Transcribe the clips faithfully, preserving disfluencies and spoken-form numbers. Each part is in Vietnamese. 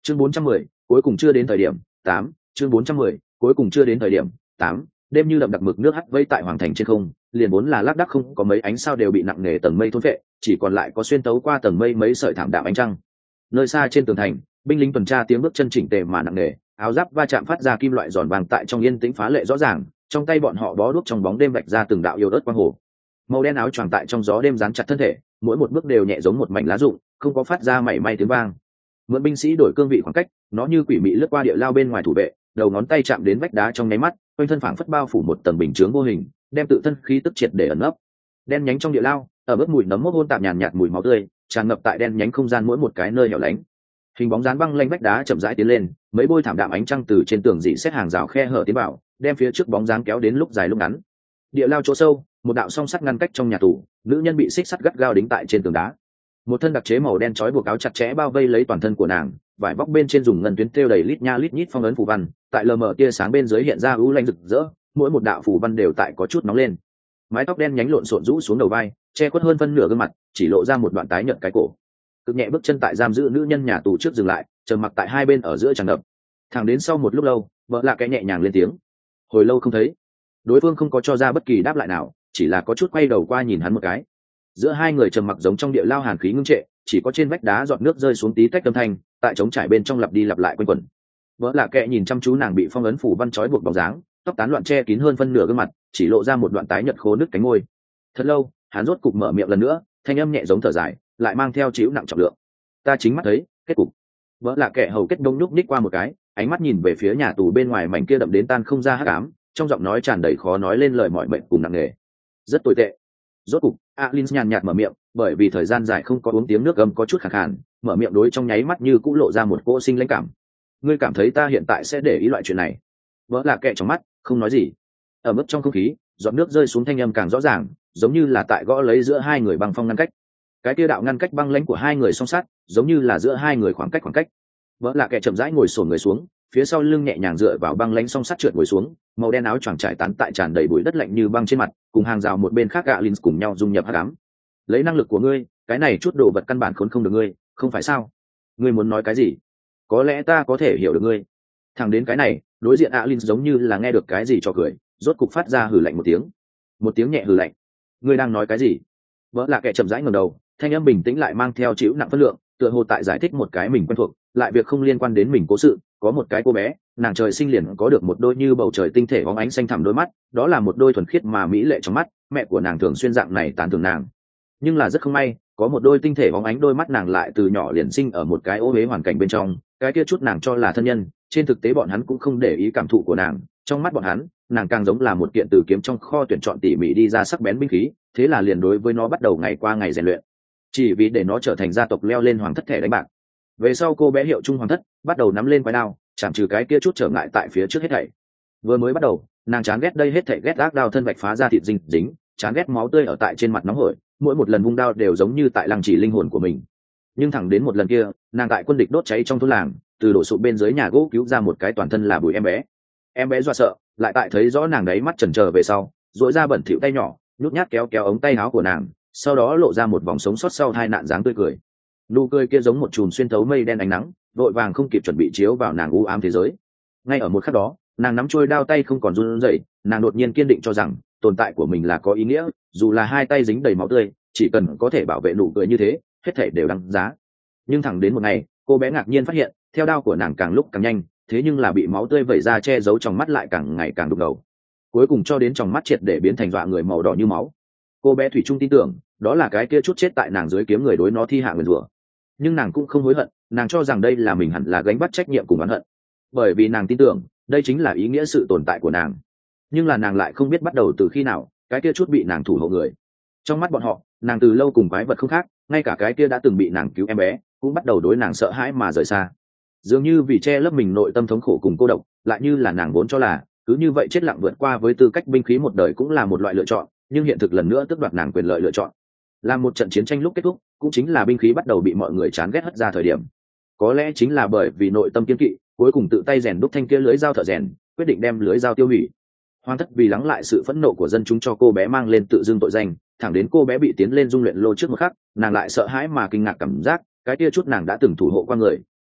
chương bốn trăm mười cuối cùng chưa đến thời điểm tám chương bốn trăm mười cuối cùng chưa đến thời điểm tám đêm như đậm đặc mực nước hắt vây tại hoàng thành trên không, liền vốn là lác đác không có mấy ánh sao đều bị nặng nề tầng mây thôn phệ, chỉ còn lại có xuyên tấu qua tầng mây mấy sợi thảm đạm ánh trăng. Nơi xa trên tường thành, binh lính tuần tra tiếng bước chân chỉnh tề mà nặng nề, áo giáp va chạm phát ra kim loại giòn vàng tại trong yên tĩnh phá lệ rõ ràng, trong tay bọn họ bó đuốc trong bóng đêm vạch ra từng đạo yêu ớt quang hồ. Màu đen áo choàng tại trong gió đêm dán chặt thân thể, mỗi một bước đều nhẹ giống một mảnh lá rụng, không có phát ra mảy may tiếng vang. Mượn binh sĩ đổi cương vị khoảng cách, nó như quỷ mị lướt qua địa lao bên ngoài thủ vệ, đầu ngón tay chạm đến vách đá trong nháy mắt, quanh thân phảng phất bao phủ một tầng bình chướng vô hình, đem tự thân khí tức triệt để ẩn nấp. Đen nhánh trong địa lao, ở bước mùi nấm mốc hôn tạp nhàn nhạt mùi máu tươi, tràn ngập tại đen nhánh không gian mỗi một cái nơi hẻo lánh. Hình bóng dán băng lanh vách đá chậm rãi tiến lên, mấy bôi thảm đạm ánh trăng từ trên tường dị xét hàng rào khe hở tiến vào, đem phía trước bóng dáng kéo đến lúc dài lúc ngắn. Địa lao chỗ sâu, một đạo song sắt ngăn cách trong nhà tù, nữ nhân bị xích sắt gắt gao đính tại trên tường đá. Một thân đặc chế màu đen trói buộc áo chặt chẽ bao vây lấy toàn thân của nàng, vải vóc bên trên dùng ngân tuyến thêu đầy lít nha lít nhít phong ấn phù văn, tại lờ mờ tia sáng bên dưới hiện ra ưu lanh rực rỡ, mỗi một đạo phù văn đều tại có chút nóng lên. Mái tóc đen nhánh lộn xộn rũ xuống đầu vai, che khuất hơn phân nửa gương mặt, chỉ lộ ra một đoạn tái nhợt cái cổ. Cực nhẹ bước chân tại giam giữ nữ nhân nhà tù trước dừng lại, trầm mặc tại hai bên ở giữa tràn ngập. Thẳng đến sau một lúc lâu, vợ lạ cái nhẹ nhàng lên tiếng. Hồi lâu không thấy. Đối phương không có cho ra bất kỳ đáp lại nào, chỉ là có chút quay đầu qua nhìn hắn một cái. Giữa hai người trầm mặc giống trong địa lao hàn khí ngưng trệ, chỉ có trên vách đá giọt nước rơi xuống tí tách âm thanh, tại trống trải bên trong lặp đi lặp lại quanh quẩn. Vợ lạ kệ nhìn chăm chú nàng bị phong ấn phủ văn trói buộc bóng dáng, tóc tán loạn che kín hơn phân nửa gương mặt, chỉ lộ ra một đoạn tái nhợt khô nứt cánh môi. Thật lâu, hắn rốt cục mở miệng lần nữa, thanh âm nhẹ giống thở dài, lại mang theo chịu nặng trọng lượng. Ta chính mắt thấy, kết cục. Vợ lạ kệ hầu kết đông nhúc ních qua một cái, ánh mắt nhìn về phía nhà tù bên ngoài mảnh kia đậm đến tan không ra hắc ám, trong giọng nói tràn đầy khó nói lên lời mọi mệnh cùng nặng nề. Rất tồi tệ. Rốt cục, Alin nhàn nhạt mở miệng, bởi vì thời gian dài không có uống tiếng nước gầm có chút khàn khàn, mở miệng đối trong nháy mắt như cũng lộ ra một cỗ sinh lãnh cảm. Ngươi cảm thấy ta hiện tại sẽ để ý loại chuyện này? Vợ lạ kệ trong mắt, không nói gì. Ở mức trong không khí, giọt nước rơi xuống thanh âm càng rõ ràng, giống như là tại gõ lấy giữa hai người băng phong ngăn cách. Cái kia đạo ngăn cách băng lãnh của hai người song sát, giống như là giữa hai người khoảng cách khoảng cách. Vợ lạ kệ chậm rãi ngồi xổm người xuống, phía sau lưng nhẹ nhàng dựa vào băng lãnh song sắt trượt ngồi xuống, màu đen áo choàng trải tán tại tràn đầy bụi đất lạnh như băng trên mặt, cùng hàng rào một bên khác Alin cùng nhau dung nhập hắc ám. Lấy năng lực của ngươi, cái này chút đồ vật căn bản khốn không được ngươi, không phải sao? Ngươi muốn nói cái gì? Có lẽ ta có thể hiểu được ngươi. Thẳng đến cái này, đối diện Alin giống như là nghe được cái gì cho cười, rốt cục phát ra hừ lạnh một tiếng. Một tiếng nhẹ hừ lạnh. Ngươi đang nói cái gì? Vợ lạ kệ chậm rãi ngẩng đầu, thanh âm bình tĩnh lại mang theo chịu nặng phân lượng, tựa hồ tại giải thích một cái mình quen thuộc, lại việc không liên quan đến mình cố sự. Có một cái cô bé, nàng trời sinh liền có được một đôi như bầu trời tinh thể bóng ánh xanh thẳm đôi mắt, đó là một đôi thuần khiết mà mỹ lệ trong mắt, mẹ của nàng thường xuyên dạng này tán thưởng nàng. Nhưng là rất không may, có một đôi tinh thể bóng ánh đôi mắt nàng lại từ nhỏ liền sinh ở một cái ô uế hoàn cảnh bên trong, cái kia chút nàng cho là thân nhân, trên thực tế bọn hắn cũng không để ý cảm thụ của nàng, trong mắt bọn hắn, nàng càng giống là một kiện từ kiếm trong kho tuyển chọn tỉ mỉ đi ra sắc bén binh khí, thế là liền đối với nó bắt đầu ngày qua ngày rèn luyện, chỉ vì để nó trở thành gia tộc leo lên hoàng thất thẻ đánh bạc. Về sau cô bé hiệu trung hoàng thất bắt đầu nắm lên quái đao, chạm trừ cái kia chút trở ngại tại phía trước hết thảy. Vừa mới bắt đầu, nàng chán ghét đây hết thảy, ghét ác đao thân vạch phá ra thịt dính dính, chán ghét máu tươi ở tại trên mặt nóng hổi, mỗi một lần vung đao đều giống như tại lăng chỉ linh hồn của mình. Nhưng thẳng đến một lần kia, nàng tại quân địch đốt cháy trong thôn làng, từ đổ sụp bên dưới nhà gỗ cứu ra một cái toàn thân là bụi em bé. Em bé dọa sợ, lại tại thấy rõ nàng đấy mắt chần chờ về sau, duỗi ra bẩn thỉu tay nhỏ, nhút nhát kéo kéo ống tay áo của nàng, sau đó lộ ra một vòng sống sót sau hai nạn dáng tươi cười. Nụ cười kia giống một chùm xuyên thấu mây đen ánh nắng, vội vàng không kịp chuẩn bị chiếu vào nàng u ám thế giới. Ngay ở một khắc đó, nàng nắm trôi đao tay không còn run rẩy, nàng đột nhiên kiên định cho rằng tồn tại của mình là có ý nghĩa, dù là hai tay dính đầy máu tươi, chỉ cần có thể bảo vệ nụ cười như thế, hết thảy đều đáng giá. Nhưng thẳng đến một ngày, cô bé ngạc nhiên phát hiện, theo đao của nàng càng lúc càng nhanh, thế nhưng là bị máu tươi vẩy ra che giấu trong mắt lại càng ngày càng đục ngầu. Cuối cùng cho đến trong mắt triệt để biến thành dọa người màu đỏ như máu. Cô bé thủy chung tin tưởng, đó là cái kia chút chết tại nàng dưới kiếm người đối nó thi hạ nguyền rủa. Nhưng nàng cũng không hối hận, nàng cho rằng đây là mình hẳn là gánh vác trách nhiệm cùng oán hận, bởi vì nàng tin tưởng đây chính là ý nghĩa sự tồn tại của nàng. Nhưng là nàng lại không biết bắt đầu từ khi nào, cái kia chút bị nàng thủ hộ người, trong mắt bọn họ, nàng từ lâu cùng quái vật không khác, ngay cả cái kia đã từng bị nàng cứu em bé cũng bắt đầu đối nàng sợ hãi mà rời xa. Dường như vì che lấp mình nội tâm thống khổ cùng cô độc, lại như là nàng vốn cho là cứ như vậy chết lặng vượt qua với tư cách binh khí một đời cũng là một loại lựa chọn, nhưng hiện thực lần nữa tước đoạt nàng quyền lợi lựa chọn. Làm một trận chiến tranh lúc kết thúc, cũng chính là binh khí bắt đầu bị mọi người chán ghét hất ra thời điểm. Có lẽ chính là bởi vì nội tâm kiên kỵ, cuối cùng tự tay rèn đúc thanh kia lưới dao thợ rèn, quyết định đem lưới dao tiêu hủy. Hoàng thất vì lắng lại sự phẫn nộ của dân chúng cho cô bé mang lên tự dưng tội danh, thẳng đến cô bé bị tiến lên dung luyện lô trước một khắc, nàng lại sợ hãi mà kinh ngạc cảm giác, cái kia chút nàng đã từng thủ hộ qua người,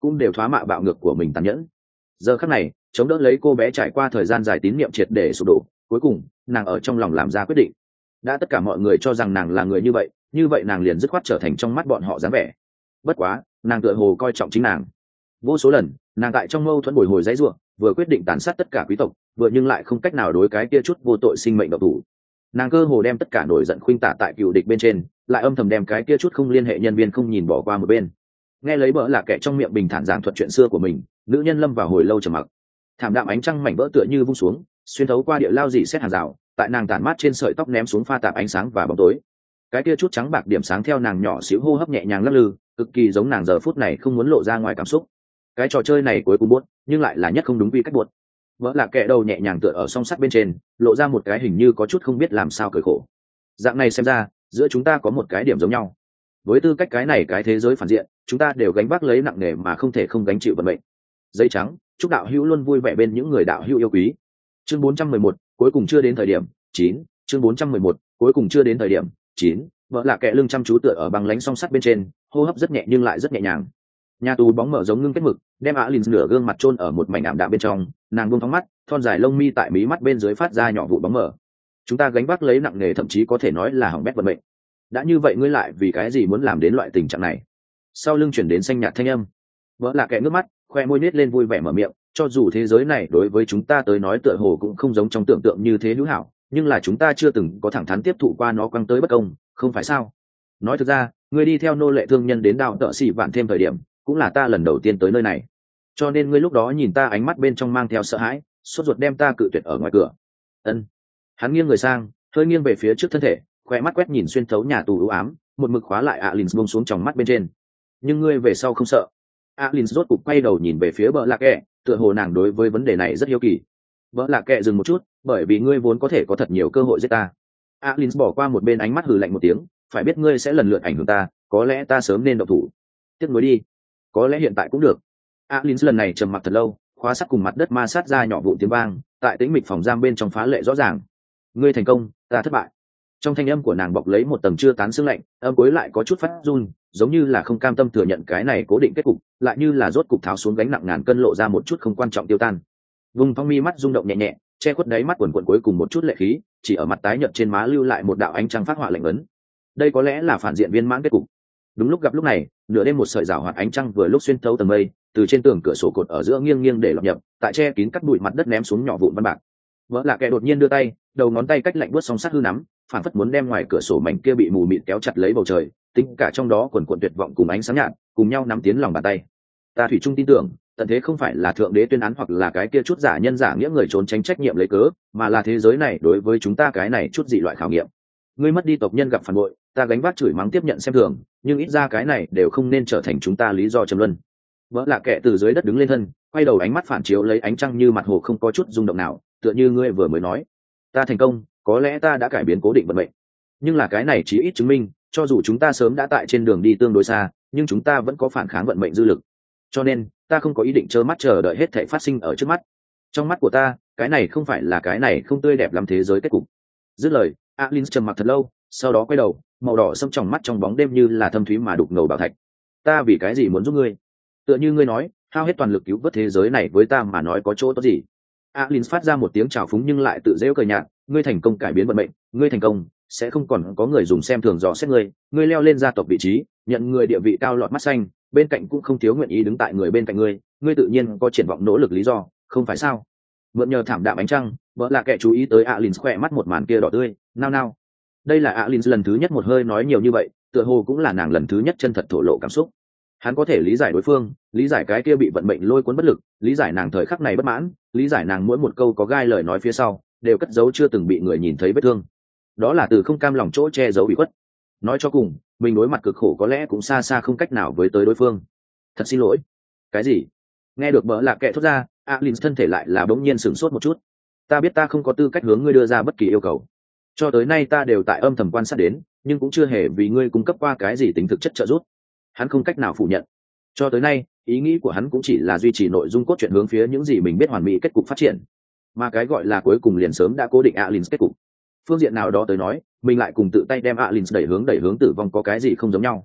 cũng đều thoá mạ bạo ngược của mình tàn nhẫn. Giờ khắc này chống đỡ lấy cô bé trải qua thời gian dài tín niệm triệt để sụp đổ, cuối cùng nàng ở trong lòng làm ra quyết định. Đã tất cả mọi người cho rằng nàng là người như vậy, như vậy nàng liền dứt khoát trở thành trong mắt bọn họ dáng vẻ. Bất quá nàng tựa hồ coi trọng chính nàng. Vô số lần nàng tại trong mâu thuẫn bồi hồi dãy ruộng, vừa quyết định tàn sát tất cả quý tộc, vừa nhưng lại không cách nào đối cái kia chút vô tội sinh mệnh độc thủ. Nàng cơ hồ đem tất cả nổi giận khuynh tả tại cựu địch bên trên, lại âm thầm đem cái kia chút không liên hệ nhân viên không nhìn bỏ qua một bên. Nghe lấy bỡ là kẻ trong miệng bình thản giảng thuật chuyện xưa của mình, nữ nhân lâm vào hồi lâu trầm mặc. Thảm đạm ánh trăng mảnh vỡ tựa như vung xuống, xuyên thấu qua địa lao dị xét hàng rào, tại nàng tản mát trên sợi tóc ném xuống pha tạp ánh sáng và bóng tối. Cái kia chút trắng bạc điểm sáng theo nàng nhỏ xíu hô hấp nhẹ nhàng lắc lư, cực kỳ giống nàng giờ phút này không muốn lộ ra ngoài cảm xúc. Cái trò chơi này cuối cùng buốt, nhưng lại là nhất không đúng quy cách buốt. Vỡ là kẻ đầu nhẹ nhàng tựa ở song sắt bên trên, lộ ra một cái hình như có chút không biết làm sao cười khổ. Dạng này xem ra, giữa chúng ta có một cái điểm giống nhau. Với tư cách cái này cái thế giới phản diện, chúng ta đều gánh vác lấy nặng nề mà không thể không gánh chịu vận mệnh. Giấy trắng, chúc đạo hữu luôn vui vẻ bên những người đạo hữu yêu quý. Chương bốn trăm mười một, cuối cùng chưa đến thời điểm. Chín. Chương bốn trăm mười một, cuối cùng chưa đến thời điểm. Chín. Vợ là kẻ lưng chăm chú tựa ở băng lánh song sắt bên trên, hô hấp rất nhẹ nhưng lại rất nhẹ nhàng. Nhà tù bóng mở giống ngưng kết mực, đem Alin nửa gương mặt chôn ở một mảnh ảm đạm bên trong, nàng buông phóng mắt, thon dài lông mi tại mí mắt bên dưới phát ra nhỏ vụ bóng mở. Chúng ta gánh vác lấy nặng nề, thậm chí có thể nói là hỏng bét vận mệnh. Đã như vậy ngươi lại vì cái gì muốn làm đến loại tình trạng này? Sau lưng chuyển đến xanh nhạt thanh âm. Vợ là kẻ nước mắt, khoe môi nết lên vui vẻ mở miệng, cho dù thế giới này đối với chúng ta tới nói tựa hồ cũng không giống trong tưởng tượng như thế hữu hảo, nhưng là chúng ta chưa từng có thẳng thắn tiếp thụ qua nó quăng tới bất công, không phải sao? Nói thực ra, ngươi đi theo nô lệ thương nhân đến đào tợ xỉ vạn thêm thời điểm, cũng là ta lần đầu tiên tới nơi này, cho nên ngươi lúc đó nhìn ta ánh mắt bên trong mang theo sợ hãi, sốt ruột đem ta cự tuyệt ở ngoài cửa. Ân. Hắn nghiêng người sang, hơi nghiêng về phía trước thân thể, khỏe mắt quét nhìn xuyên thấu nhà tù u ám, một mực khóa lại Alin buông xuống tròng mắt bên trên. Nhưng ngươi về sau không sợ? Alin rốt cục quay đầu nhìn về phía bờ lạc kẹ, tựa hồ nàng đối với vấn đề này rất hiếu kỳ. Bờ lạc kẹ dừng một chút, bởi vì ngươi vốn có thể có thật nhiều cơ hội giết ta. Alin bỏ qua một bên ánh mắt hừ lạnh một tiếng, phải biết ngươi sẽ lần lượt ảnh hưởng ta, có lẽ ta sớm nên động thủ. Tiếc nuối đi, có lẽ hiện tại cũng được. Alin lần này trầm mặc thật lâu, khóa sắt cùng mặt đất ma sát ra nhỏ vụn tiếng vang, tại tĩnh mịch phòng giam bên trong phá lệ rõ ràng. Ngươi thành công, ta thất bại. Trong thanh âm của nàng bọc lấy một tầng chưa tán sương lạnh, âm cuối lại có chút phát run, giống như là không cam tâm thừa nhận cái này cố định kết cục, lại như là rốt cục tháo xuống gánh nặng ngàn cân lộ ra một chút không quan trọng tiêu tan. Vùng phong mi mắt rung động nhẹ nhẹ, che khuất đáy mắt quần quần cuối cùng một chút lệ khí, chỉ ở mặt tái nhợt trên má lưu lại một đạo ánh trăng phát họa lạnh ấn. Đây có lẽ là phản diện viên mãn kết cục. Đúng lúc gặp lúc này, nửa đêm một sợi rào hoạt ánh trăng vừa lúc xuyên thấu tầng mây, từ trên tường cửa sổ cột ở giữa nghiêng nghiêng để lọt nhập, tại che kín cắt bụi mặt đất ném xuống nhỏ vụn văn bạc. Vỡ là kẻ đột nhiên đưa tay, đầu ngón tay cách lạnh buốt song sắt hư nắm, phản phất muốn đem ngoài cửa sổ mảnh kia bị mù mịt kéo chặt lấy bầu trời, tính cả trong đó quần quần tuyệt vọng cùng ánh sáng nhạt, cùng nhau nắm tiến lòng bàn tay. Ta thủy chung tin tưởng, tận thế không phải là thượng đế tuyên án hoặc là cái kia chút giả nhân giả nghĩa người trốn tránh trách nhiệm lấy cớ, mà là thế giới này đối với chúng ta cái này chút dị loại khảo nghiệm. Ngươi mất đi tộc nhân gặp phản bội, ta gánh vác chửi mắng tiếp nhận xem thường, nhưng ít ra cái này đều không nên trở thành chúng ta lý do trầm luân. Vỡ là kẻ từ dưới đất đứng lên thân, quay đầu ánh mắt phản chiếu lấy ánh trăng như mặt hồ không có chút rung động nào, tựa như ngươi vừa mới nói. Ta thành công, có lẽ ta đã cải biến cố định vận mệnh, nhưng là cái này chỉ ít chứng minh, cho dù chúng ta sớm đã tại trên đường đi tương đối xa, nhưng chúng ta vẫn có phản kháng vận mệnh dư lực. Cho nên ta không có ý định trơ mắt chờ đợi hết thảy phát sinh ở trước mắt. Trong mắt của ta, cái này không phải là cái này không tươi đẹp lắm thế giới kết cục. Dứt lời, Alin trầm mặc thật lâu, sau đó quay đầu, màu đỏ sẫm trong mắt trong bóng đêm như là thâm thúy mà đục ngầu bảo thạch. Ta vì cái gì muốn giúp ngươi? Tựa như ngươi nói, hao hết toàn lực cứu vớt thế giới này với ta mà nói có chỗ tốt gì? Alin phát ra một tiếng trào phúng nhưng lại tự giễu cười nhạt, ngươi thành công cải biến vận mệnh, ngươi thành công, sẽ không còn có người dùng xem thường dò xét ngươi, ngươi leo lên gia tộc vị trí, nhận người địa vị cao lọt mắt xanh, bên cạnh cũng không thiếu nguyện ý đứng tại người bên cạnh ngươi, ngươi tự nhiên có triển vọng nỗ lực lý do, không phải sao? Mượn nhờ thảm đạm ánh trăng, vợ là kẻ chú ý tới Alin khỏe mắt một màn kia đỏ tươi, nao nao. Đây là Alin lần thứ nhất một hơi nói nhiều như vậy, tựa hồ cũng là nàng lần thứ nhất chân thật thổ lộ cảm xúc. Hắn có thể lý giải đối phương, lý giải cái kia bị vận mệnh lôi cuốn bất lực, lý giải nàng thời khắc này bất mãn, lý giải nàng mỗi một câu có gai lời nói phía sau đều cất giấu chưa từng bị người nhìn thấy vết thương. Đó là từ không cam lòng chỗ che giấu bị khuất. Nói cho cùng, mình đối mặt cực khổ có lẽ cũng xa xa không cách nào với tới đối phương. Thật xin lỗi. Cái gì? Nghe được bỡ lạc kệ thốt ra, Alin thân thể lại là bỗng nhiên sửng sốt một chút. Ta biết ta không có tư cách hướng ngươi đưa ra bất kỳ yêu cầu. Cho tới nay ta đều tại âm thầm quan sát đến, nhưng cũng chưa hề vì ngươi cung cấp qua cái gì tính thực chất trợ giúp. Hắn không cách nào phủ nhận. Cho tới nay, ý nghĩ của hắn cũng chỉ là duy trì nội dung cốt truyện hướng phía những gì mình biết hoàn mỹ kết cục phát triển. Mà cái gọi là cuối cùng liền sớm đã cố định Alin kết cục. Phương diện nào đó tới nói, mình lại cùng tự tay đem Alin đẩy hướng đẩy hướng tử vong có cái gì không giống nhau.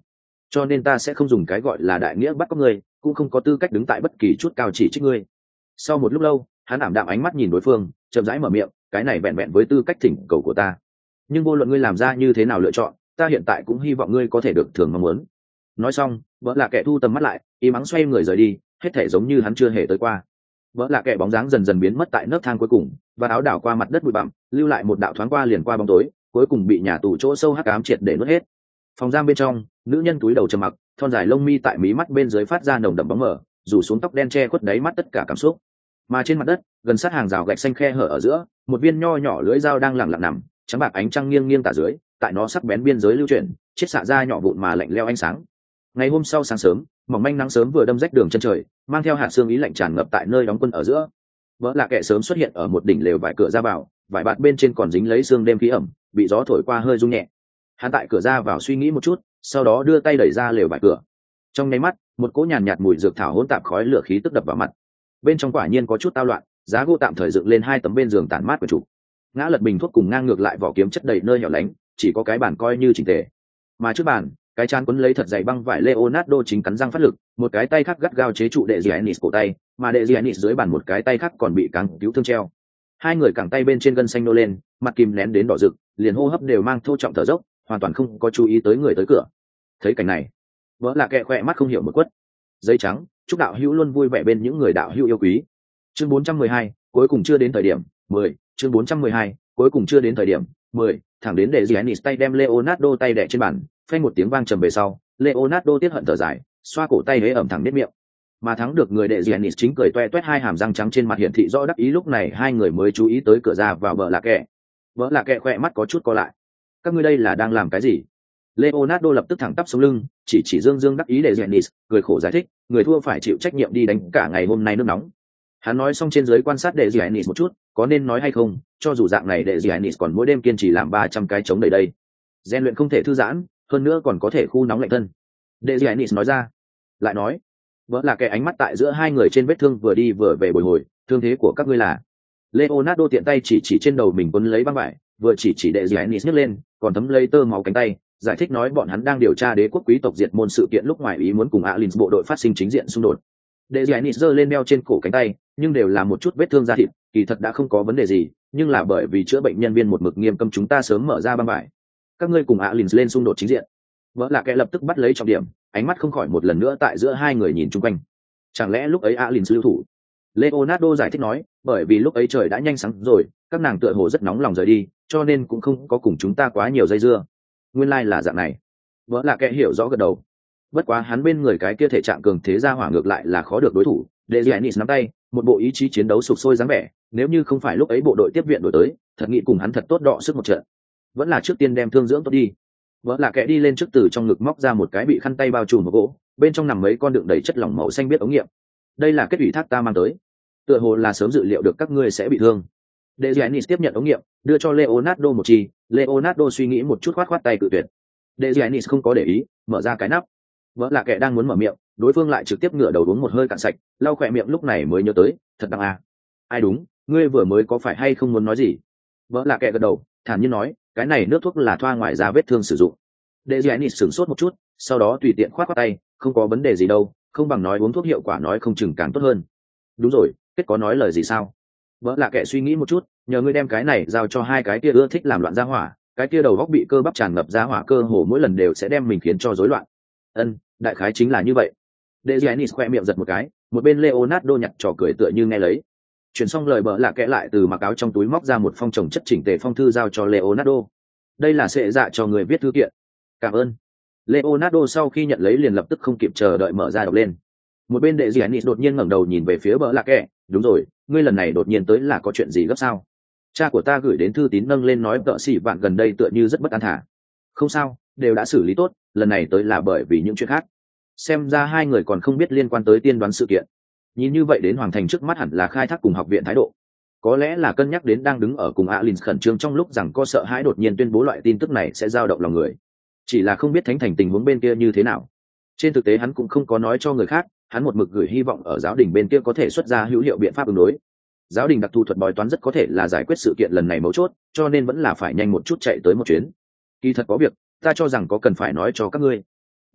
cho nên ta sẽ không dùng cái gọi là đại nghĩa bắt cóc ngươi, cũng không có tư cách đứng tại bất kỳ chút cao chỉ trích ngươi. Sau một lúc lâu, hắn ảm đạm ánh mắt nhìn đối phương, chậm rãi mở miệng, cái này vẹn vẹn với tư cách thỉnh cầu của ta, nhưng vô luận ngươi làm ra như thế nào lựa chọn, ta hiện tại cũng hy vọng ngươi có thể được thường mong muốn. Nói xong, vợ là kẻ thu tầm mắt lại, im ắng xoay người rời đi, hết thể giống như hắn chưa hề tới qua. Vợ là kẻ bóng dáng dần dần biến mất tại nấc thang cuối cùng, và áo đảo qua mặt đất bụi bặm, lưu lại một đạo thoáng qua liền qua bóng tối, cuối cùng bị nhà tù chỗ sâu hắc ám triệt để nuốt hết. Phòng giam bên trong, nữ nhân túi đầu trầm mặc, thon dài lông mi tại mí mắt bên dưới phát ra nồng đậm bóng mờ, rủ xuống tóc đen che khuất đáy mắt tất cả cảm xúc. Mà trên mặt đất, gần sát hàng rào gạch xanh khe hở ở giữa, một viên nho nhỏ lưỡi dao đang lẳng lặng nằm, trắng bạc ánh trăng nghiêng nghiêng tả dưới, tại nó sắc bén biên giới lưu chuyển, chiết xạ ra nhỏ vụn mà lạnh lẽo ánh sáng. Ngày hôm sau sáng sớm, mỏng manh nắng sớm vừa đâm rách đường chân trời, mang theo hạt sương ý lạnh tràn ngập tại nơi đóng quân ở giữa. Vỡ là kẻ sớm xuất hiện ở một đỉnh lều vải cửa ra vào, vải bạt bên trên còn dính lấy sương đêm khí ẩm, bị gió thổi qua hơi rung nhẹ. Hắn tại cửa ra vào suy nghĩ một chút, sau đó đưa tay đẩy ra lều vải cửa. Trong nháy mắt, một cỗ nhàn nhạt mùi dược thảo hỗn tạp khói lửa khí tức đập vào mặt. Bên trong quả nhiên có chút tao loạn, giá gỗ tạm thời dựng lên hai tấm bên giường tản mát của chủ. Ngã lật bình thuốc cùng ngang ngược lại vỏ kiếm chất đầy nơi hẻo lánh, chỉ có cái bàn coi như chỉnh tề. Mà trước bàn, cái chán quấn lấy thật dày băng vải Leonardo chính cắn răng phát lực, một cái tay khác gắt gao chế trụ đệ Giannis cổ tay, mà đệ Giannis dưới bàn một cái tay khác còn bị cáng cứu thương treo. Hai người cẳng tay bên trên gân xanh nô lên, mặt kìm nén đến đỏ rực, liền hô hấp đều mang thô trọng thở dốc, hoàn toàn không có chú ý tới người tới cửa. Thấy cảnh này, vỡ là kẹ khỏe mắt không hiểu một quất. Giấy trắng, chúc đạo hữu luôn vui vẻ bên những người đạo hữu yêu quý. Chương bốn trăm mười hai, cuối cùng chưa đến thời điểm, mười, chương bốn trăm mười hai, cuối cùng chưa đến thời điểm, mười, thẳng đến để Giannis tay đem Leonardo tay đè trên bàn, phanh một tiếng vang trầm về sau, Leonardo tiếc hận thở dài, xoa cổ tay hế ẩm thẳng đến miệng. Mà thắng được người đệ Giannis chính cười toe toét hai hàm răng trắng trên mặt hiển thị rõ đắc ý, lúc này hai người mới chú ý tới cửa ra vào vợ là kẻ. Vợ là kẻ khỏe mắt có chút co lại. Các ngươi đây là đang làm cái gì? Leonardo lập tức thẳng tắp sống lưng, chỉ chỉ dương dương đắc ý để Giannis, cười khổ giải thích, người thua phải chịu trách nhiệm đi đánh cả ngày hôm nay nước nóng. Hắn nói xong trên dưới quan sát để Giannis một chút, có nên nói hay không, cho dù dạng này để Giannis còn mỗi đêm kiên trì làm ba trăm cái chống đầy đây. Gen luyện không thể thư giãn, hơn nữa còn có thể khu nóng lạnh thân. Để Giannis nói ra, lại nói, vợ là cái ánh mắt tại giữa hai người trên vết thương vừa đi vừa về bồi hồi, thương thế của các ngươi là? Leonardo tiện tay chỉ chỉ trên đầu mình quấn lấy băng vải, vừa chỉ chỉ để Giannis nhấc lên, còn thấm lấy tơ máu cánh tay, giải thích nói bọn hắn đang điều tra đế quốc quý tộc diệt môn sự kiện lúc ngoài ý muốn cùng Alins bộ đội phát sinh chính diện xung đột. Để Giannis giơ lên đeo trên cổ cánh tay, nhưng đều là một chút vết thương da thịt, kỳ thật đã không có vấn đề gì, nhưng là bởi vì chữa bệnh nhân viên một mực nghiêm cấm chúng ta sớm mở ra băng vải. Các ngươi cùng Alins lên xung đột chính diện. Vợ là kẻ lập tức bắt lấy trọng điểm, ánh mắt không khỏi một lần nữa tại giữa hai người nhìn chung quanh. Chẳng lẽ lúc ấy Alins lưu thủ? Leonardo giải thích nói, bởi vì lúc ấy trời đã nhanh sáng rồi, các nàng tựa hồ rất nóng lòng rời đi, cho nên cũng không có cùng chúng ta quá nhiều dây dưa. Nguyên lai like là dạng này. Vợ là kẻ hiểu rõ gật đầu. Bất quá hắn bên người cái kia thể trạng cường thế ra hỏa ngược lại là khó được đối thủ. Để Giannis nắm tay, một bộ ý chí chiến đấu sục sôi dáng vẻ, nếu như không phải lúc ấy bộ đội tiếp viện đổi tới, thật nghĩ cùng hắn thật tốt đọ sức một trận. Vẫn là trước tiên đem thương dưỡng tốt đi. Vợ là kẻ đi lên trước từ trong ngực móc ra một cái bị khăn tay bao trùm một gỗ, bên trong nằm mấy con đựng đầy chất lỏng màu xanh biết ống nghiệm. Đây là kết ủy thác ta mang tới, tựa hồ là sớm dự liệu được các ngươi sẽ bị thương. Để Giannis tiếp nhận ống nghiệm, đưa cho Leonardo một chi. Leonardo suy nghĩ một chút khoát khoát tay cự tuyệt. Để Giannis không có để ý, mở ra cái nắp. Vợ là kẻ đang muốn mở miệng, đối phương lại trực tiếp ngửa đầu uống một hơi cạn sạch, lau khỏe miệng lúc này mới nhớ tới, thật đằng à. Ai đúng, ngươi vừa mới có phải hay không muốn nói gì? Vợ là kẻ gật đầu, thản nhiên nói, cái này nước thuốc là thoa ngoài da vết thương sử dụng. Để Giannis sửng sốt một chút, sau đó tùy tiện khoát khoát tay, không có vấn đề gì đâu, không bằng nói uống thuốc hiệu quả nói không chừng càng tốt hơn. Đúng rồi, kết có nói lời gì sao? Vợ là kẻ suy nghĩ một chút, nhờ ngươi đem cái này giao cho hai cái kia ưa thích làm loạn gia hỏa, cái kia đầu góc bị cơ bắp tràn ngập gia hỏa cơ hồ mỗi lần đều sẽ đem mình khiến cho rối loạn. Ân, đại khái chính là như vậy. Để Giannis khoe miệng giật một cái, một bên Leonardo nhặt trò cười tựa như nghe lấy. Chuyển xong lời bợ lạ kẽ lại từ mặc áo trong túi móc ra một phong chồng chất chỉnh tề phong thư giao cho Leonardo. Đây là sệ dạ cho người viết thư kiện. Cảm ơn. Leonardo sau khi nhận lấy liền lập tức không kịp chờ đợi mở ra đọc lên. Một bên đệ Giannis đột nhiên ngẩng đầu nhìn về phía bợ lạ kẽ, đúng rồi, ngươi lần này đột nhiên tới là có chuyện gì gấp sao? Cha của ta gửi đến thư tín nâng lên nói tợ sĩ bạn gần đây tựa như rất bất an thả. Không sao, đều đã xử lý tốt, lần này tới là bởi vì những chuyện khác. Xem ra hai người còn không biết liên quan tới tiên đoán sự kiện. Nhìn như vậy đến hoàng thành trước mắt hẳn là khai thác cùng học viện thái độ, có lẽ là cân nhắc đến đang đứng ở cùng Alins khẩn trương trong lúc rằng có sợ hãi đột nhiên tuyên bố loại tin tức này sẽ dao động lòng người. Chỉ là không biết thánh thành tình huống bên kia như thế nào. Trên thực tế hắn cũng không có nói cho người khác, hắn một mực gửi hy vọng ở giáo đình bên kia có thể xuất ra hữu hiệu biện pháp ứng đối. Giáo đình đặc thù thuật bói toán rất có thể là giải quyết sự kiện lần này mấu chốt, cho nên vẫn là phải nhanh một chút chạy tới một chuyến. Kỳ thật có việc, ta cho rằng có cần phải nói cho các ngươi.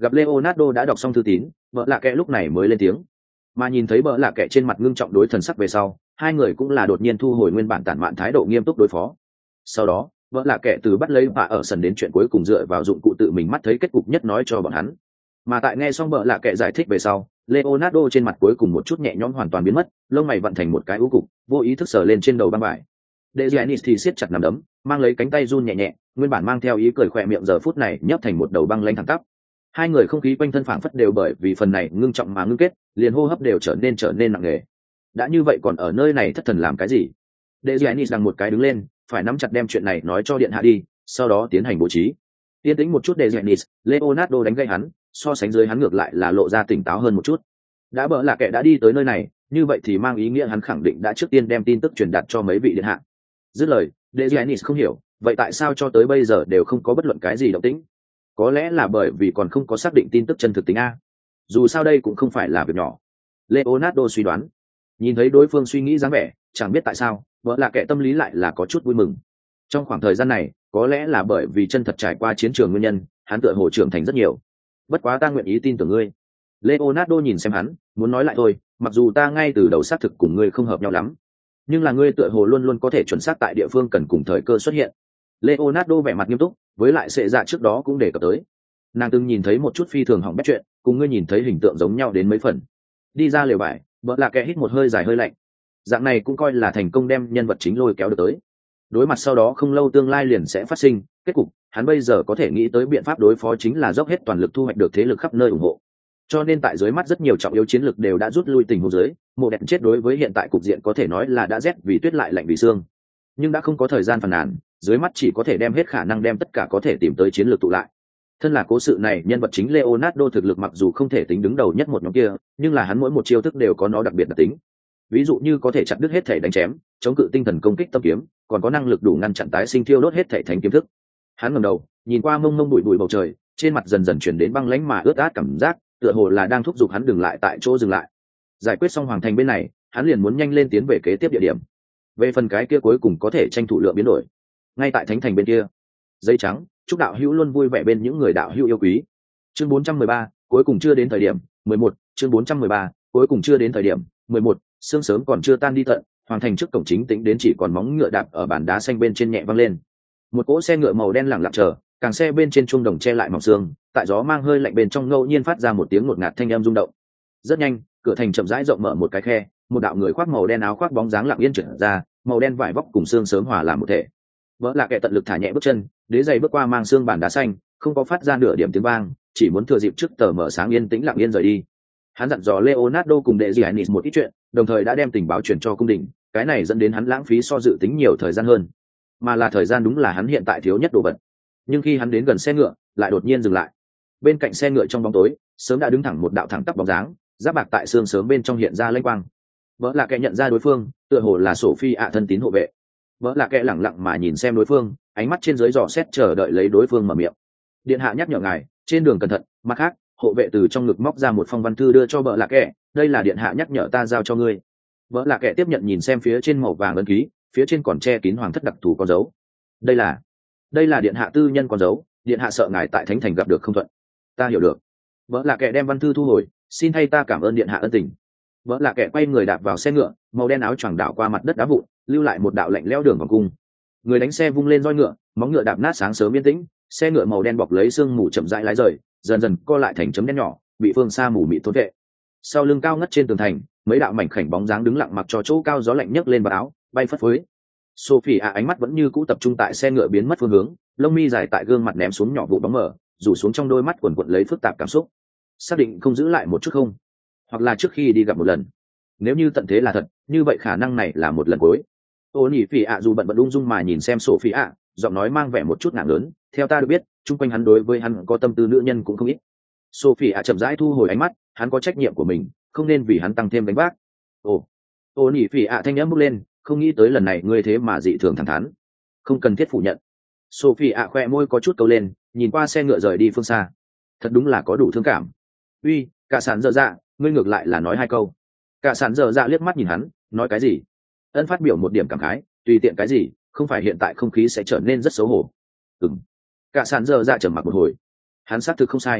Gặp Leonardo đã đọc xong thư tín, vợ lạ kệ lúc này mới lên tiếng. Mà nhìn thấy vợ lạ kệ trên mặt ngưng trọng đối thần sắc về sau, hai người cũng là đột nhiên thu hồi nguyên bản tản mạn thái độ nghiêm túc đối phó. Sau đó, vợ lạ kệ từ bắt lấy bà ở sân đến chuyện cuối cùng dựa vào dụng cụ tự mình mắt thấy kết cục nhất nói cho bọn hắn. Mà tại nghe xong vợ lạ kệ giải thích về sau, Leonardo trên mặt cuối cùng một chút nhẹ nhõm hoàn toàn biến mất, lông mày vận thành một cái u cục, vô ý thức sờ lên trên đầu băng vải. Dejanis thì siết chặt nắm đấm, mang lấy cánh tay run nhẹ nhẹ, nguyên bản mang theo ý cười khỏe miệng giờ phút này nhấp thành một đầu băng lanh thẳng tắp. Hai người không khí quanh thân phảng phất đều bởi vì phần này ngưng trọng mà ngưng kết, liền hô hấp đều trở nên trở nên nặng nề. Đã như vậy còn ở nơi này thất thần làm cái gì? Dejanis đang một cái đứng lên, phải nắm chặt đem chuyện này nói cho điện hạ đi, sau đó tiến hành bố trí. Yên tĩnh một chút Dejanis, Leonardo đánh gây hắn, so sánh dưới hắn ngược lại là lộ ra tỉnh táo hơn một chút. Đã bỡ là kẻ đã đi tới nơi này, như vậy thì mang ý nghĩa hắn khẳng định đã trước tiên đem tin tức truyền đạt cho mấy vị điện hạ. Dứt lời, Dejanis không hiểu, vậy tại sao cho tới bây giờ đều không có bất luận cái gì động tĩnh? Có lẽ là bởi vì còn không có xác định tin tức chân thực tính a. Dù sao đây cũng không phải là việc nhỏ. Leonardo suy đoán. Nhìn thấy đối phương suy nghĩ dáng vẻ, chẳng biết tại sao, vợ là kẻ tâm lý lại là có chút vui mừng. Trong khoảng thời gian này, có lẽ là bởi vì chân thật trải qua chiến trường nguyên nhân, hắn tựa hồ trưởng thành rất nhiều. Bất quá ta nguyện ý tin tưởng ngươi. Leonardo nhìn xem hắn, muốn nói lại thôi, mặc dù ta ngay từ đầu xác thực cùng ngươi không hợp nhau lắm, nhưng là ngươi tựa hồ luôn luôn có thể chuẩn xác tại địa phương cần cùng thời cơ xuất hiện. Leonardo vẻ mặt nghiêm túc, với lại sệ dạ trước đó cũng đề cập tới. Nàng từng nhìn thấy một chút phi thường hỏng bét chuyện, cùng ngươi nhìn thấy hình tượng giống nhau đến mấy phần. Đi ra lều bài, vợ là kẻ hít một hơi dài hơi lạnh. Dạng này cũng coi là thành công đem nhân vật chính lôi kéo được tới. Đối mặt sau đó không lâu tương lai liền sẽ phát sinh, kết cục, hắn bây giờ có thể nghĩ tới biện pháp đối phó chính là dốc hết toàn lực thu hoạch được thế lực khắp nơi ủng hộ. Cho nên tại dưới mắt rất nhiều trọng yếu chiến lực đều đã rút lui tình huống dưới, mộ đẹp chết đối với hiện tại cục diện có thể nói là đã rét vì tuyết lại lạnh vì xương. Nhưng đã không có thời gian phàn nàn, dưới mắt chỉ có thể đem hết khả năng đem tất cả có thể tìm tới chiến lược tụ lại. Thân là cố sự này, nhân vật chính Leonardo thực lực mặc dù không thể tính đứng đầu nhất một nhóm kia, nhưng là hắn mỗi một chiêu thức đều có nó đặc biệt đặc tính. Ví dụ như có thể chặt đứt hết thể đánh chém, chống cự tinh thần công kích tâm kiếm, còn có năng lực đủ ngăn chặn tái sinh thiêu đốt hết thể thánh kiếm thức. Hắn ngẩng đầu, nhìn qua mông mông bụi bụi bầu trời, trên mặt dần dần chuyển đến băng lãnh mà ướt át cảm giác, tựa hồ là đang thúc giục hắn dừng lại tại chỗ dừng lại. Giải quyết xong hoàng thành bên này, hắn liền muốn nhanh lên tiến về kế tiếp địa điểm. Về phần cái kia cuối cùng có thể tranh thủ lượng biến đổi, ngay tại thánh thành bên kia. Giấy trắng, chúc đạo hữu luôn vui vẻ bên những người đạo hữu yêu quý. Chương bốn trăm mười ba, cuối cùng chưa đến thời điểm. mười một, chương bốn trăm mười ba, cuối cùng chưa đến thời điểm. mười một, sương sớm còn chưa tan đi tận, hoàng thành trước cổng chính tính đến chỉ còn móng ngựa đạp ở bàn đá xanh bên trên nhẹ văng lên. Một cỗ xe ngựa màu đen lẳng lặng chờ, càng xe bên trên chuông đồng che lại mỏng xương, tại gió mang hơi lạnh bên trong ngẫu nhiên phát ra một tiếng ngột ngạt thanh âm rung động. Rất nhanh, cửa thành chậm rãi rộng mở một cái khe, một đạo người khoác màu đen áo khoác bóng dáng lặng yên trượt ra, màu đen vải vóc cùng xương sớm hòa làm một thể. Vỡ là kẻ tận lực thả nhẹ bước chân, đế giày bước qua mang xương bàn đá xanh, không có phát ra nửa điểm tiếng vang, chỉ muốn thừa dịp trước tờ mở sáng yên tĩnh lặng yên rời đi. Hắn dặn dò Leonardo cùng đệ Giannis một ít chuyện, đồng thời đã đem tình báo truyền cho cung đình, cái này dẫn đến hắn lãng phí so dự tính nhiều thời gian hơn, mà là thời gian đúng là hắn hiện tại thiếu nhất đồ vật. Nhưng khi hắn đến gần xe ngựa, lại đột nhiên dừng lại. Bên cạnh xe ngựa trong bóng tối, sớm đã đứng thẳng một đạo thẳng tắp bóng dáng, giáp bạc tại xương sớm bên trong hiện ra lênh quang. Vỡ là kẻ nhận ra đối phương, tựa hồ là Sophie ạ thân tín hộ vệ. Vỡ là kẻ lẳng lặng mà nhìn xem đối phương, ánh mắt trên dưới dò xét chờ đợi lấy đối phương mở miệng. Điện hạ nhắc nhở ngài, trên đường cẩn thận. Mặt khác, hộ vệ từ trong ngực móc ra một phong văn thư đưa cho vợ là kẻ, đây là điện hạ nhắc nhở ta giao cho ngươi. Vợ là kẻ tiếp nhận nhìn xem phía trên màu vàng ấn ký, phía trên còn che kín hoàng thất đặc thù con dấu. Đây là, đây là điện hạ tư nhân con dấu, điện hạ sợ ngài tại thánh thành gặp được không thuận. Ta hiểu được. Vợ là kẻ đem văn thư thu hồi, xin thay ta cảm ơn điện hạ ân tình. Vợ là kẻ quay người đạp vào xe ngựa, màu đen áo choàng đảo qua mặt đất đá vụn, lưu lại một đạo lạnh lẽo đường vòng cung. Người đánh xe vung lên roi ngựa, móng ngựa đạp nát sáng sớm yên tĩnh, xe ngựa màu đen bọc lấy sương mù chậm rãi lái rời, dần dần co lại thành chấm đen nhỏ, bị phương xa mù mịt thôn vệ. Sau lưng cao ngất trên tường thành, mấy đạo mảnh khảnh bóng dáng đứng lặng mặc cho chỗ cao gió lạnh nhấc lên vào áo, bay phất phới. Sophie à ánh mắt vẫn như cũ tập trung tại xe ngựa biến mất phương hướng, lông mi dài tại gương mặt ném xuống nhỏ vụ bóng mờ, rủ xuống trong đôi mắt quần quật lấy phức tạp cảm xúc. Xác định không giữ lại một chút không? Hoặc là trước khi đi gặp một lần. Nếu như tận thế là thật, như vậy khả năng này là một lần cuối. Ô nhỉ phỉ ạ dù bận bận ung dung mà nhìn xem Sophie ạ, giọng nói mang vẻ một chút ngạc lớn. Theo ta được biết, chung quanh hắn đối với hắn có tâm tư nữ nhân cũng không ít. Sophie ạ chậm rãi thu hồi ánh mắt, hắn có trách nhiệm của mình, không nên vì hắn tăng thêm đánh vác. Ồ, ô nhỉ phỉ ạ thanh nhãm bước lên, không nghĩ tới lần này ngươi thế mà dị thường thẳng thắn, không cần thiết phủ nhận. Sophie ạ khoe môi có chút câu lên, nhìn qua xe ngựa rời đi phương xa. Thật đúng là có đủ thương cảm. Uy, cả sản dở dạ, ngươi ngược lại là nói hai câu. Cả sản dở dạ liếc mắt nhìn hắn, nói cái gì? Ân phát biểu một điểm cảm khái, tùy tiện cái gì, không phải hiện tại không khí sẽ trở nên rất xấu hổ. Ừm. Cả sản dở dạ trầm mặc một hồi. Hắn xác thực không sai.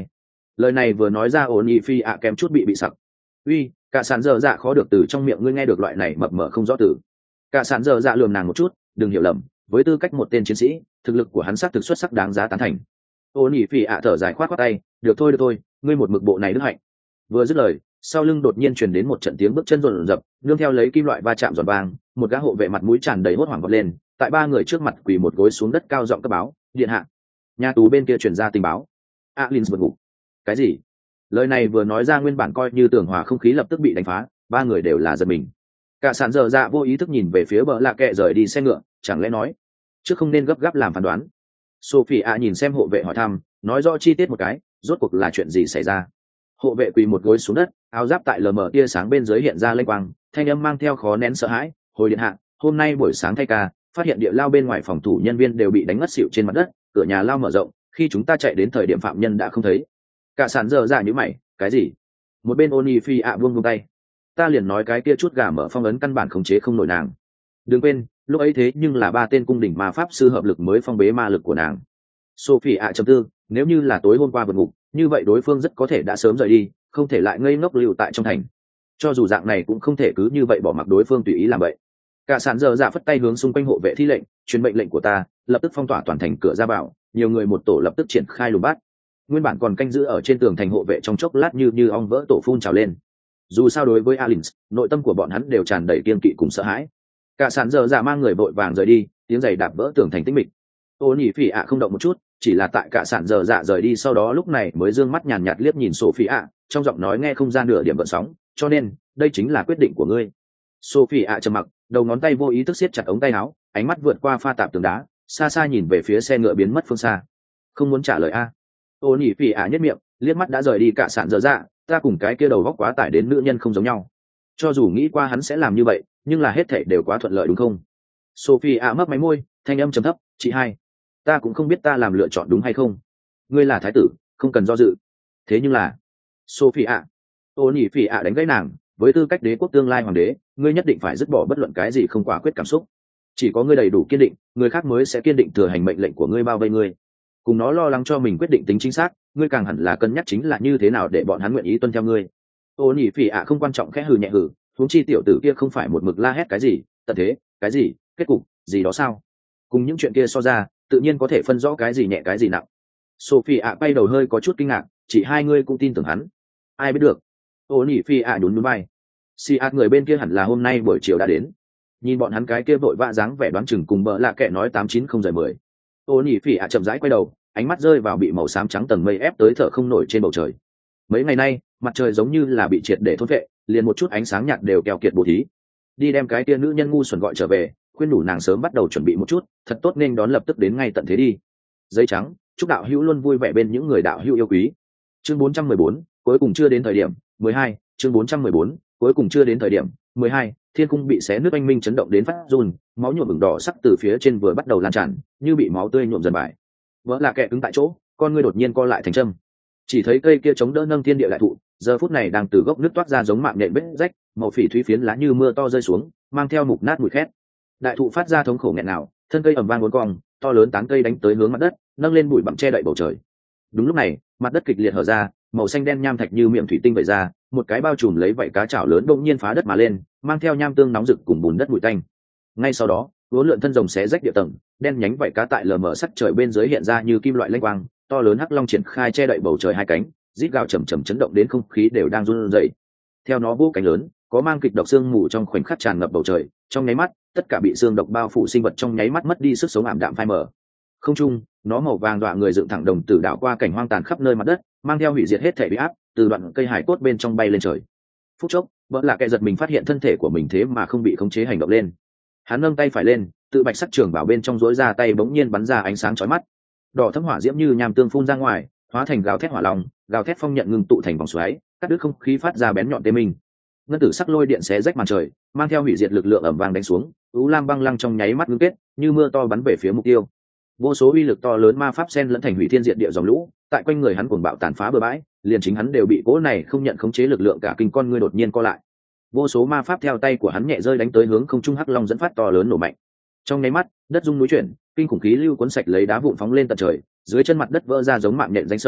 Lời này vừa nói ra ổn nhị phi ạ kém chút bị bị sặc. Uy, cả sàn dở dạ khó được từ trong miệng ngươi nghe được loại này mập mờ không rõ từ. Cả sàn dở dạ lườm nàng một chút, đừng hiểu lầm, với tư cách một tên chiến sĩ, thực lực của hắn xác thực xuất sắc đáng giá tán thành. Ổn nhị phi ạ thở dài khoát khoát tay, được thôi được thôi, ngươi một mực bộ này đức hạnh. Vừa dứt lời, sau lưng đột nhiên truyền đến một trận tiếng bước chân rộn rập, nương theo lấy kim loại va chạm giòn vang, một gã hộ vệ mặt mũi tràn đầy hốt hoảng vọt lên, tại ba người trước mặt quỳ một gối xuống đất cao giọng cấp báo, điện hạ. Nhà tù bên kia truyền ra tình báo. Alin vượt ngục. Cái gì? Lời này vừa nói ra nguyên bản coi như tường hòa không khí lập tức bị đánh phá, ba người đều là giật mình. Cả sàn dở dạ vô ý thức nhìn về phía bờ lạ kệ rời đi xe ngựa, chẳng lẽ nói trước không nên gấp gáp làm phán đoán. Sophie a nhìn xem hộ vệ hỏi thăm, nói rõ chi tiết một cái, rốt cuộc là chuyện gì xảy ra. Hộ vệ quỳ một gối xuống đất, áo giáp tại lờ mờ tia sáng bên dưới hiện ra lênh quang, thanh âm mang theo khó nén sợ hãi. Hồi điện hạ, hôm nay buổi sáng thay ca, phát hiện địa lao bên ngoài phòng thủ nhân viên đều bị đánh ngất xỉu trên mặt đất, cửa nhà lao mở rộng, khi chúng ta chạy đến thời điểm phạm nhân đã không thấy. Cả sàn dở dạ như mày, cái gì? Một bên Oni Phi ạ buông buông tay, ta liền nói cái kia chút gà mở phong ấn căn bản khống chế không nổi nàng. Đừng quên, lúc ấy thế nhưng là ba tên cung đỉnh ma pháp sư hợp lực mới phong bế ma lực của nàng. Sophie ạ trầm tư, nếu như là tối hôm qua vượt ngục, như vậy đối phương rất có thể đã sớm rời đi, không thể lại ngây ngốc lưu tại trong thành. Cho dù dạng này cũng không thể cứ như vậy bỏ mặc đối phương tùy ý làm vậy. Cả sàn dở dạ phất tay hướng xung quanh hộ vệ thi lệnh, truyền mệnh lệnh của ta, lập tức phong tỏa toàn thành cửa ra vào, nhiều người một tổ lập tức triển khai lùng bắt. Nguyên bản còn canh giữ ở trên tường thành hộ vệ trong chốc lát như như ong vỡ tổ phun trào lên. Dù sao đối với Alins, nội tâm của bọn hắn đều tràn đầy kiên kỵ cùng sợ hãi. Cả sàn dở dạ mang người vội vàng rời đi, tiếng giày đạp vỡ tường thành tĩnh mịch. Ô nhị phỉ ạ không động một chút, chỉ là tại cả sàn dở dạ rời đi sau đó lúc này mới dương mắt nhàn nhạt liếc nhìn Sophie ạ, trong giọng nói nghe không gian nửa điểm gợn sóng, cho nên đây chính là quyết định của ngươi. Sophie ạ trầm mặc, đầu ngón tay vô ý thức siết chặt ống tay áo, ánh mắt vượt qua pha tạp tường đá, xa xa nhìn về phía xe ngựa biến mất phương xa. Không muốn trả lời a? Ô nhị phỉ ạ nhất miệng, liếc mắt đã rời đi cả sàn dở dạ, ta cùng cái kia đầu góc quá tải đến nữ nhân không giống nhau. Cho dù nghĩ qua hắn sẽ làm như vậy, nhưng là hết thảy đều quá thuận lợi đúng không? Sophie ạ mấp máy môi, thanh âm trầm thấp, chị hai, ta cũng không biết ta làm lựa chọn đúng hay không. Ngươi là thái tử, không cần do dự. Thế nhưng là, Sophie ạ, ô nhị phỉ ạ đánh gãy nàng, với tư cách đế quốc tương lai hoàng đế, ngươi nhất định phải dứt bỏ bất luận cái gì không quả quyết cảm xúc. Chỉ có ngươi đầy đủ kiên định, người khác mới sẽ kiên định thừa hành mệnh lệnh của ngươi bao vây ngươi. Cùng nó lo lắng cho mình quyết định tính chính xác, ngươi càng hẳn là cân nhắc chính là như thế nào để bọn hắn nguyện ý tuân theo ngươi. Ô nhị phỉ ạ không quan trọng, khẽ hừ nhẹ hừ, huống chi tiểu tử kia không phải một mực la hét cái gì tận thế, cái gì kết cục gì đó sao? Cùng những chuyện kia so ra, tự nhiên có thể phân rõ cái gì nhẹ cái gì nặng. Sophie ạ bay đầu hơi có chút kinh ngạc, chỉ hai ngươi cũng tin tưởng hắn? Ai biết được. Ô nhị phi ạ nhún nhún vai. Si ạt người bên kia hẳn là hôm nay buổi chiều đã đến. Nhìn bọn hắn cái kia vội vã dáng vẻ đoán chừng cùng bợ lạ kệ nói tám chín không giờ mười. Ô nhị phi ạ chậm rãi quay đầu, ánh mắt rơi vào bị màu xám trắng tầng mây ép tới thở không nổi trên bầu trời. Mấy ngày nay mặt trời giống như là bị triệt để thôn vệ, liền một chút ánh sáng nhạt đều keo kiệt bổ thí. Đi đem cái kia nữ nhân ngu xuẩn gọi trở về, khuyên đủ nàng sớm bắt đầu chuẩn bị một chút, thật tốt nên đón lập tức đến ngay tận thế đi. Giấy trắng, chúc đạo hữu luôn vui vẻ bên những người đạo hữu yêu quý. Chương bốn trăm mười bốn, cuối cùng chưa đến thời điểm. mười hai, chương bốn trăm mười bốn, cuối cùng chưa đến thời điểm. mười hai, thiên cung bị xé nước anh minh chấn động đến phát run, máu nhuộm ửng đỏ sắc từ phía trên vừa bắt đầu lan tràn, như bị máu tươi nhuộm dần bài. Vỡ là kẻ cứng tại chỗ, con ngươi đột nhiên co lại thành châm. Chỉ thấy cây kia chống đỡ nâng thiên địa đại thụ, giờ phút này đang từ gốc nước toát ra giống mạng nhện vết rách, màu phỉ thúy phiến lá như mưa to rơi xuống, mang theo mục nát mùi khét. Đại thụ phát ra thống khổ nghẹn nào, thân cây ầm vang uốn cong, to lớn tán cây đánh tới hướng mặt đất, nâng lên bụi bặm che đậy bầu trời. Đúng lúc này, mặt đất kịch liệt hở ra, màu xanh đen nham thạch như miệng thủy tinh vẩy ra, một cái bao trùm lấy vảy cá chảo lớn bỗng nhiên phá đất mà lên, mang theo nham tương nóng rực cùng bùn đất bụi tanh. Ngay sau đó, uốn lượn thân rồng xé rách địa tầng, đen nhánh vảy cá tại lờ mờ sắc trời bên dưới hiện ra như kim loại lênh quang, to lớn hắc long triển khai che đậy bầu trời hai cánh, rít gào chầm chầm chấn động đến không khí đều đang run rẩy. Theo nó vỗ cánh lớn, có mang kịch độc xương mù trong khoảnh khắc tràn ngập bầu trời, trong nháy mắt, tất cả bị xương độc bao phủ sinh vật trong nháy mắt mất đi sức sống ảm đạm phai mờ. Không trung, nó màu vàng đọa người dựng thẳng đồng tử đảo qua cảnh hoang tàn khắp nơi mặt đất, mang theo hủy diệt hết thể bị áp, từ đoạn cây hải cốt bên trong bay lên trời. Phút chốc, vợ là kẻ giật mình phát hiện thân thể của mình thế mà không bị khống chế hành động lên. Hắn nâng tay phải lên, tự bạch sắc trường bảo bên trong rối ra tay bỗng nhiên bắn ra ánh sáng chói mắt. Đỏ thấm hỏa diễm như nham tương phun ra ngoài, hóa thành gào thét hỏa long, gào thét phong nhận ngưng tụ thành vòng xoáy, cắt đứt không khí phát ra bén nhọn tê minh. Ngân tử sắc lôi điện xé rách màn trời, mang theo hủy diệt lực lượng ầm vang đánh xuống, u lam băng lăng trong nháy mắt ngưng kết, như mưa to bắn về phía mục tiêu. Vô số uy lực to lớn ma pháp sen lẫn thành hủy thiên diệt địa dòng lũ, tại quanh người hắn cuồng bạo tàn phá bừa bãi, liền chính hắn đều bị cỗ này không nhận khống chế lực lượng cả kinh con ngươi đột nhiên co lại. Vô số ma pháp theo tay của hắn nhẹ rơi đánh tới hướng không trung hắc long dẫn phát to lớn nổ mạnh. Trong nháy mắt, đất rung núi chuyển, kinh khủng khí lưu cuốn sạch lấy đá vụn phóng lên tận trời, dưới chân mặt đất vỡ ra giống mạng nhện rãnh sâu,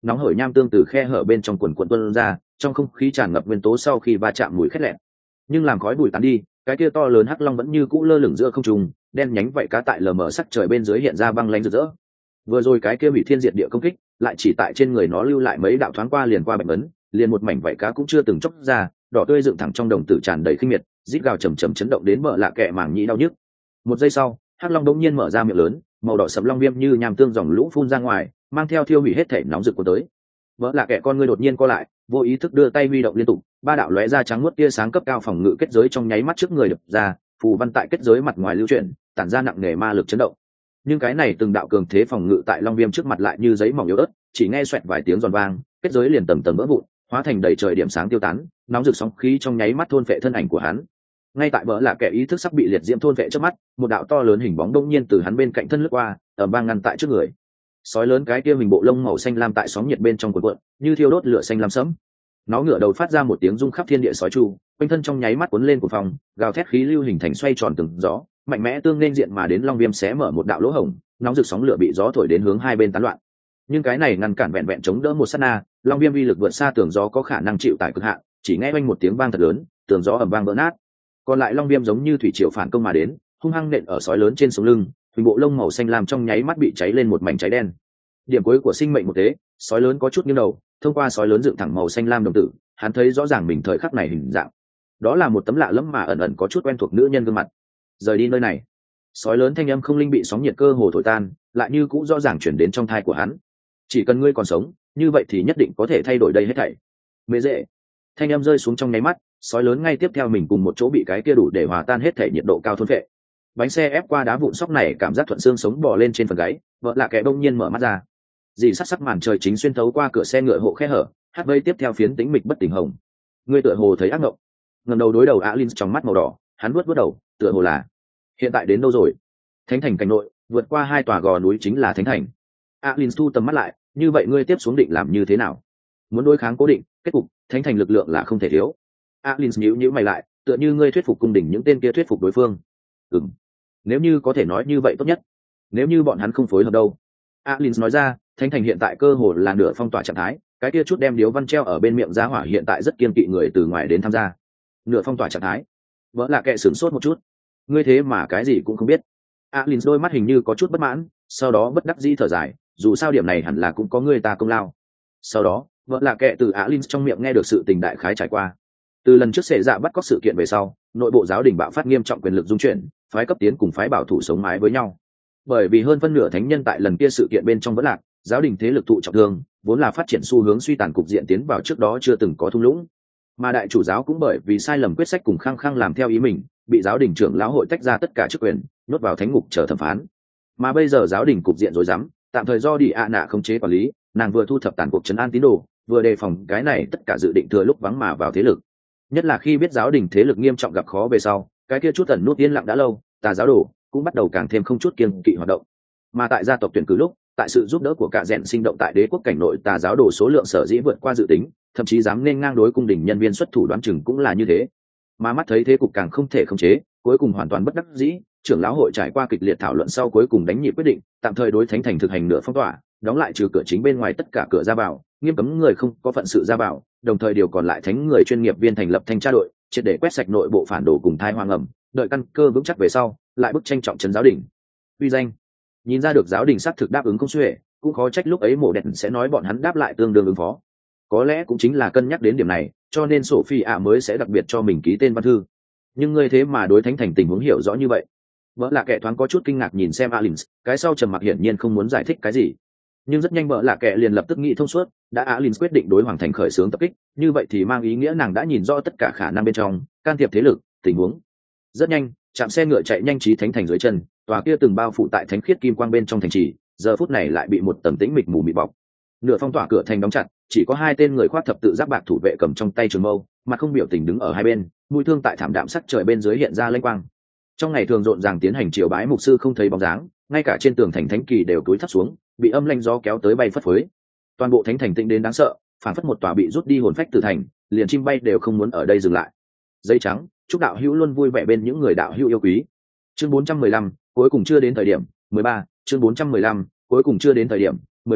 nóng hổi nham tương từ khe hở bên trong quần quần tuôn ra, trong không khí tràn ngập nguyên tố sau khi va chạm mùi khét lẹn. Nhưng làm khói bụi tán đi, cái kia to lớn hắc long vẫn như cũ lơ lửng giữa không trung, đen nhánh vậy cá tại lờ mờ sắc trời bên dưới hiện ra băng lãnh rực rỡ. Vừa rồi cái kia hủy thiên diệt địa công kích, lại chỉ tại trên người nó lưu lại mấy đạo thoáng qua liền qua bệnh ấn, liền một mảnh vậy cá cũng chưa từng chốc ra, đỏ tươi dựng thẳng trong đồng tử tràn đầy khinh miệt, rít gào trầm trầm chấn động đến bờ lạ kẹ màng nhĩ đau nhức. Một giây sau, hắc long đống nhiên mở ra miệng lớn, màu đỏ sẫm long viêm như nham tương dòng lũ phun ra ngoài, mang theo thiêu hủy hết thể nóng rực của tới. Vỡ lạ kẹ con ngươi đột nhiên co lại, vô ý thức đưa tay huy động liên tục, ba đạo lóe ra trắng muốt tia sáng cấp cao phòng ngự kết giới trong nháy mắt trước người đập ra, phù văn tại kết giới mặt ngoài lưu chuyển, tản ra nặng nề ma lực chấn động. Nhưng cái này từng đạo cường thế phòng ngự tại long viêm trước mặt lại như giấy mỏng yếu ớt, chỉ nghe xoẹt vài tiếng giòn vang, kết giới liền tầm tầm vỡ vụn, hóa thành đầy trời điểm sáng tiêu tán, nóng rực sóng khí trong nháy mắt thôn phệ thân ảnh của hắn. Ngay tại vỡ lạ kẹ ý thức sắp bị liệt diễm thôn phệ trước mắt, một đạo to lớn hình bóng đông nhiên từ hắn bên cạnh thân lướt qua, ầm vang ngăn tại trước người. Sói lớn cái kia mình bộ lông màu xanh lam tại sóng nhiệt bên trong cuộn cuộn, như thiêu đốt lửa xanh lam sẫm. Nó ngửa đầu phát ra một tiếng rung khắp thiên địa sói chu, quanh thân trong nháy mắt cuốn lên của phòng, gào thét khí lưu hình thành xoay tròn từng gió, mạnh mẽ tương nên diện mà đến long viêm xé mở một đạo lỗ hổng, nóng rực sóng lửa bị gió thổi đến hướng hai bên tán loạn. Nhưng cái này ngăn cản vẹn vẹn chống đỡ một sát na, long viêm uy lực vượt xa tường gió có khả năng chịu tải cực hạn, chỉ nghe oanh một tiếng vang thật lớn, tường gió ầm vang vỡ nát. Còn lại long viêm giống như thủy triều phản công mà đến, hung hăng nện ở sói lớn trên sống lưng, hình bộ lông màu xanh lam trong nháy mắt bị cháy lên một mảnh cháy đen. Điểm cuối của sinh mệnh một thế, sói lớn có chút nghiêng đầu, thông qua sói lớn dựng thẳng màu xanh lam đồng tử, hắn thấy rõ ràng mình thời khắc này hình dạng. Đó là một tấm lạ lẫm mà ẩn ẩn có chút quen thuộc nữ nhân gương mặt. Rời đi nơi này. Sói lớn thanh âm không linh bị sóng nhiệt cơ hồ thổi tan, lại như cũ rõ ràng chuyển đến trong thai của hắn. Chỉ cần ngươi còn sống, như vậy thì nhất định có thể thay đổi đây hết thảy. Mẹ dễ. Thanh âm rơi xuống trong nháy mắt, sói lớn ngay tiếp theo mình cùng một chỗ bị cái kia đủ để hòa tan hết thể nhiệt độ cao thôn phệ. Bánh xe ép qua đá vụn sóc này, cảm giác thuận xương sống bò lên trên phần gáy, vợ lạ kẻ đông nhiên mở mắt ra. Dì sắc sắc màn trời chính xuyên thấu qua cửa xe ngựa hộ khe hở, hát vây tiếp theo phiến tĩnh mịch bất tỉnh hồng. Ngươi tựa hồ thấy ác mộng. Ngẩng đầu đối đầu Alin trong mắt màu đỏ, hắn vuốt vuốt đầu, tựa hồ là hiện tại đến đâu rồi? Thánh thành cảnh nội, vượt qua hai tòa gò núi chính là thánh thành. Alin thu tầm mắt lại, như vậy ngươi tiếp xuống định làm như thế nào? Muốn đối kháng cố định, kết cục thánh thành lực lượng là không thể thiếu. Alin nhíu nhíu mày lại, tựa như ngươi thuyết phục cung đình những tên kia thuyết phục đối phương. Ừm, nếu như có thể nói như vậy tốt nhất. Nếu như bọn hắn không phối hợp đâu? Alin nói ra, thánh thành hiện tại cơ hồ là nửa phong tỏa trạng thái, cái kia chút đem điếu văn treo ở bên miệng giá hỏa hiện tại rất kiên kỵ người từ ngoài đến tham gia. Nửa phong tỏa trạng thái. Vỡ là kệ sửng sốt một chút. Ngươi thế mà cái gì cũng không biết. Alin đôi mắt hình như có chút bất mãn, sau đó bất đắc dĩ thở dài, dù sao điểm này hẳn là cũng có người ta công lao. Sau đó, vợ là kệ từ Alin trong miệng nghe được sự tình đại khái trải qua. Từ lần trước xảy ra bắt cóc sự kiện về sau, nội bộ giáo đình bạo phát nghiêm trọng quyền lực dung chuyển, phái cấp tiến cùng phái bảo thủ sống mái với nhau. Bởi vì hơn phân nửa thánh nhân tại lần kia sự kiện bên trong vẫn lạc, giáo đình thế lực thụ trọng thương, vốn là phát triển xu hướng suy tàn cục diện tiến vào trước đó chưa từng có thung lũng. Mà đại chủ giáo cũng bởi vì sai lầm quyết sách cùng khăng khăng làm theo ý mình, bị giáo đình trưởng lão hội tách ra tất cả chức quyền, nhốt vào thánh ngục chờ thẩm phán. Mà bây giờ giáo đình cục diện rối rắm, tạm thời do đi ạ nạ khống chế quản lý, nàng vừa thu thập tàn cuộc trấn an tín đồ, vừa đề phòng cái này tất cả dự định thừa lúc vắng mà vào thế lực. Nhất là khi biết giáo đình thế lực nghiêm trọng gặp khó về sau, cái kia chút ẩn nút yên lặng đã lâu, tà giáo đồ cũng bắt đầu càng thêm không chút kiêng kỵ hoạt động. Mà tại gia tộc tuyển cử lúc, tại sự giúp đỡ của cả rèn sinh động tại đế quốc cảnh nội, tà giáo đồ số lượng sở dĩ vượt qua dự tính, thậm chí dám nên ngang đối cung đình nhân viên xuất thủ đoán chừng cũng là như thế. Mà mắt thấy thế cục càng không thể khống chế, cuối cùng hoàn toàn bất đắc dĩ, trưởng lão hội trải qua kịch liệt thảo luận sau cuối cùng đánh nhị quyết định, tạm thời đối thánh thành thực hành nửa phong tỏa, đóng lại trừ cửa chính bên ngoài tất cả cửa ra vào, nghiêm cấm người không có phận sự ra vào, đồng thời điều còn lại thánh người chuyên nghiệp viên thành lập thanh tra đội, triệt để quét sạch nội bộ phản đồ cùng thai hoang ẩm, đợi căn cơ vững chắc về sau, lại bức tranh trọng trấn giáo đình. Uy danh, nhìn ra được giáo đình xác thực đáp ứng không xuể, cũng khó trách lúc ấy mộ đèn sẽ nói bọn hắn đáp lại tương đương ứng phó. Có lẽ cũng chính là cân nhắc đến điểm này, cho nên Sophie ạ mới sẽ đặc biệt cho mình ký tên văn thư. Nhưng ngươi thế mà đối thánh thành tình huống hiểu rõ như vậy. Vợ là kẻ thoáng có chút kinh ngạc nhìn xem Alins, cái sau trầm mặc hiển nhiên không muốn giải thích cái gì. Nhưng rất nhanh vợ là kẻ liền lập tức nghĩ thông suốt, đã Alins quyết định đối hoàng thành khởi xướng tập kích, như vậy thì mang ý nghĩa nàng đã nhìn rõ tất cả khả năng bên trong, can thiệp thế lực, tình huống. Rất nhanh, chạm xe ngựa chạy nhanh trí thánh thành dưới chân, tòa kia từng bao phủ tại thánh khiết kim quang bên trong thành trì, giờ phút này lại bị một tầm tĩnh mịch mù mịt bọc. Nửa phong tỏa cửa thành đóng chặt, chỉ có hai tên người khoác thập tự giáp bạc thủ vệ cầm trong tay trường mâu, mặt không biểu tình đứng ở hai bên, mũi thương tại thảm đạm sắc trời bên dưới hiện ra lênh quang. Trong ngày thường rộn ràng tiến hành triều bái mục sư không thấy bóng dáng, ngay cả trên tường thành thánh kỳ đều cúi thấp xuống, bị âm lanh gió kéo tới bay phất phới. Toàn bộ thánh thành tĩnh đến đáng sợ, phản phất một tòa bị rút đi hồn phách từ thành, liền chim bay đều không muốn ở đây dừng lại. Dây trắng, chúc đạo hữu luôn vui vẻ bên những người đạo hữu yêu quý. Chương bốn trăm mười lăm, cuối cùng chưa đến thời điểm. mười ba, chương bốn trăm mười lăm, cuối cùng chưa đến thời điểm. mười ba,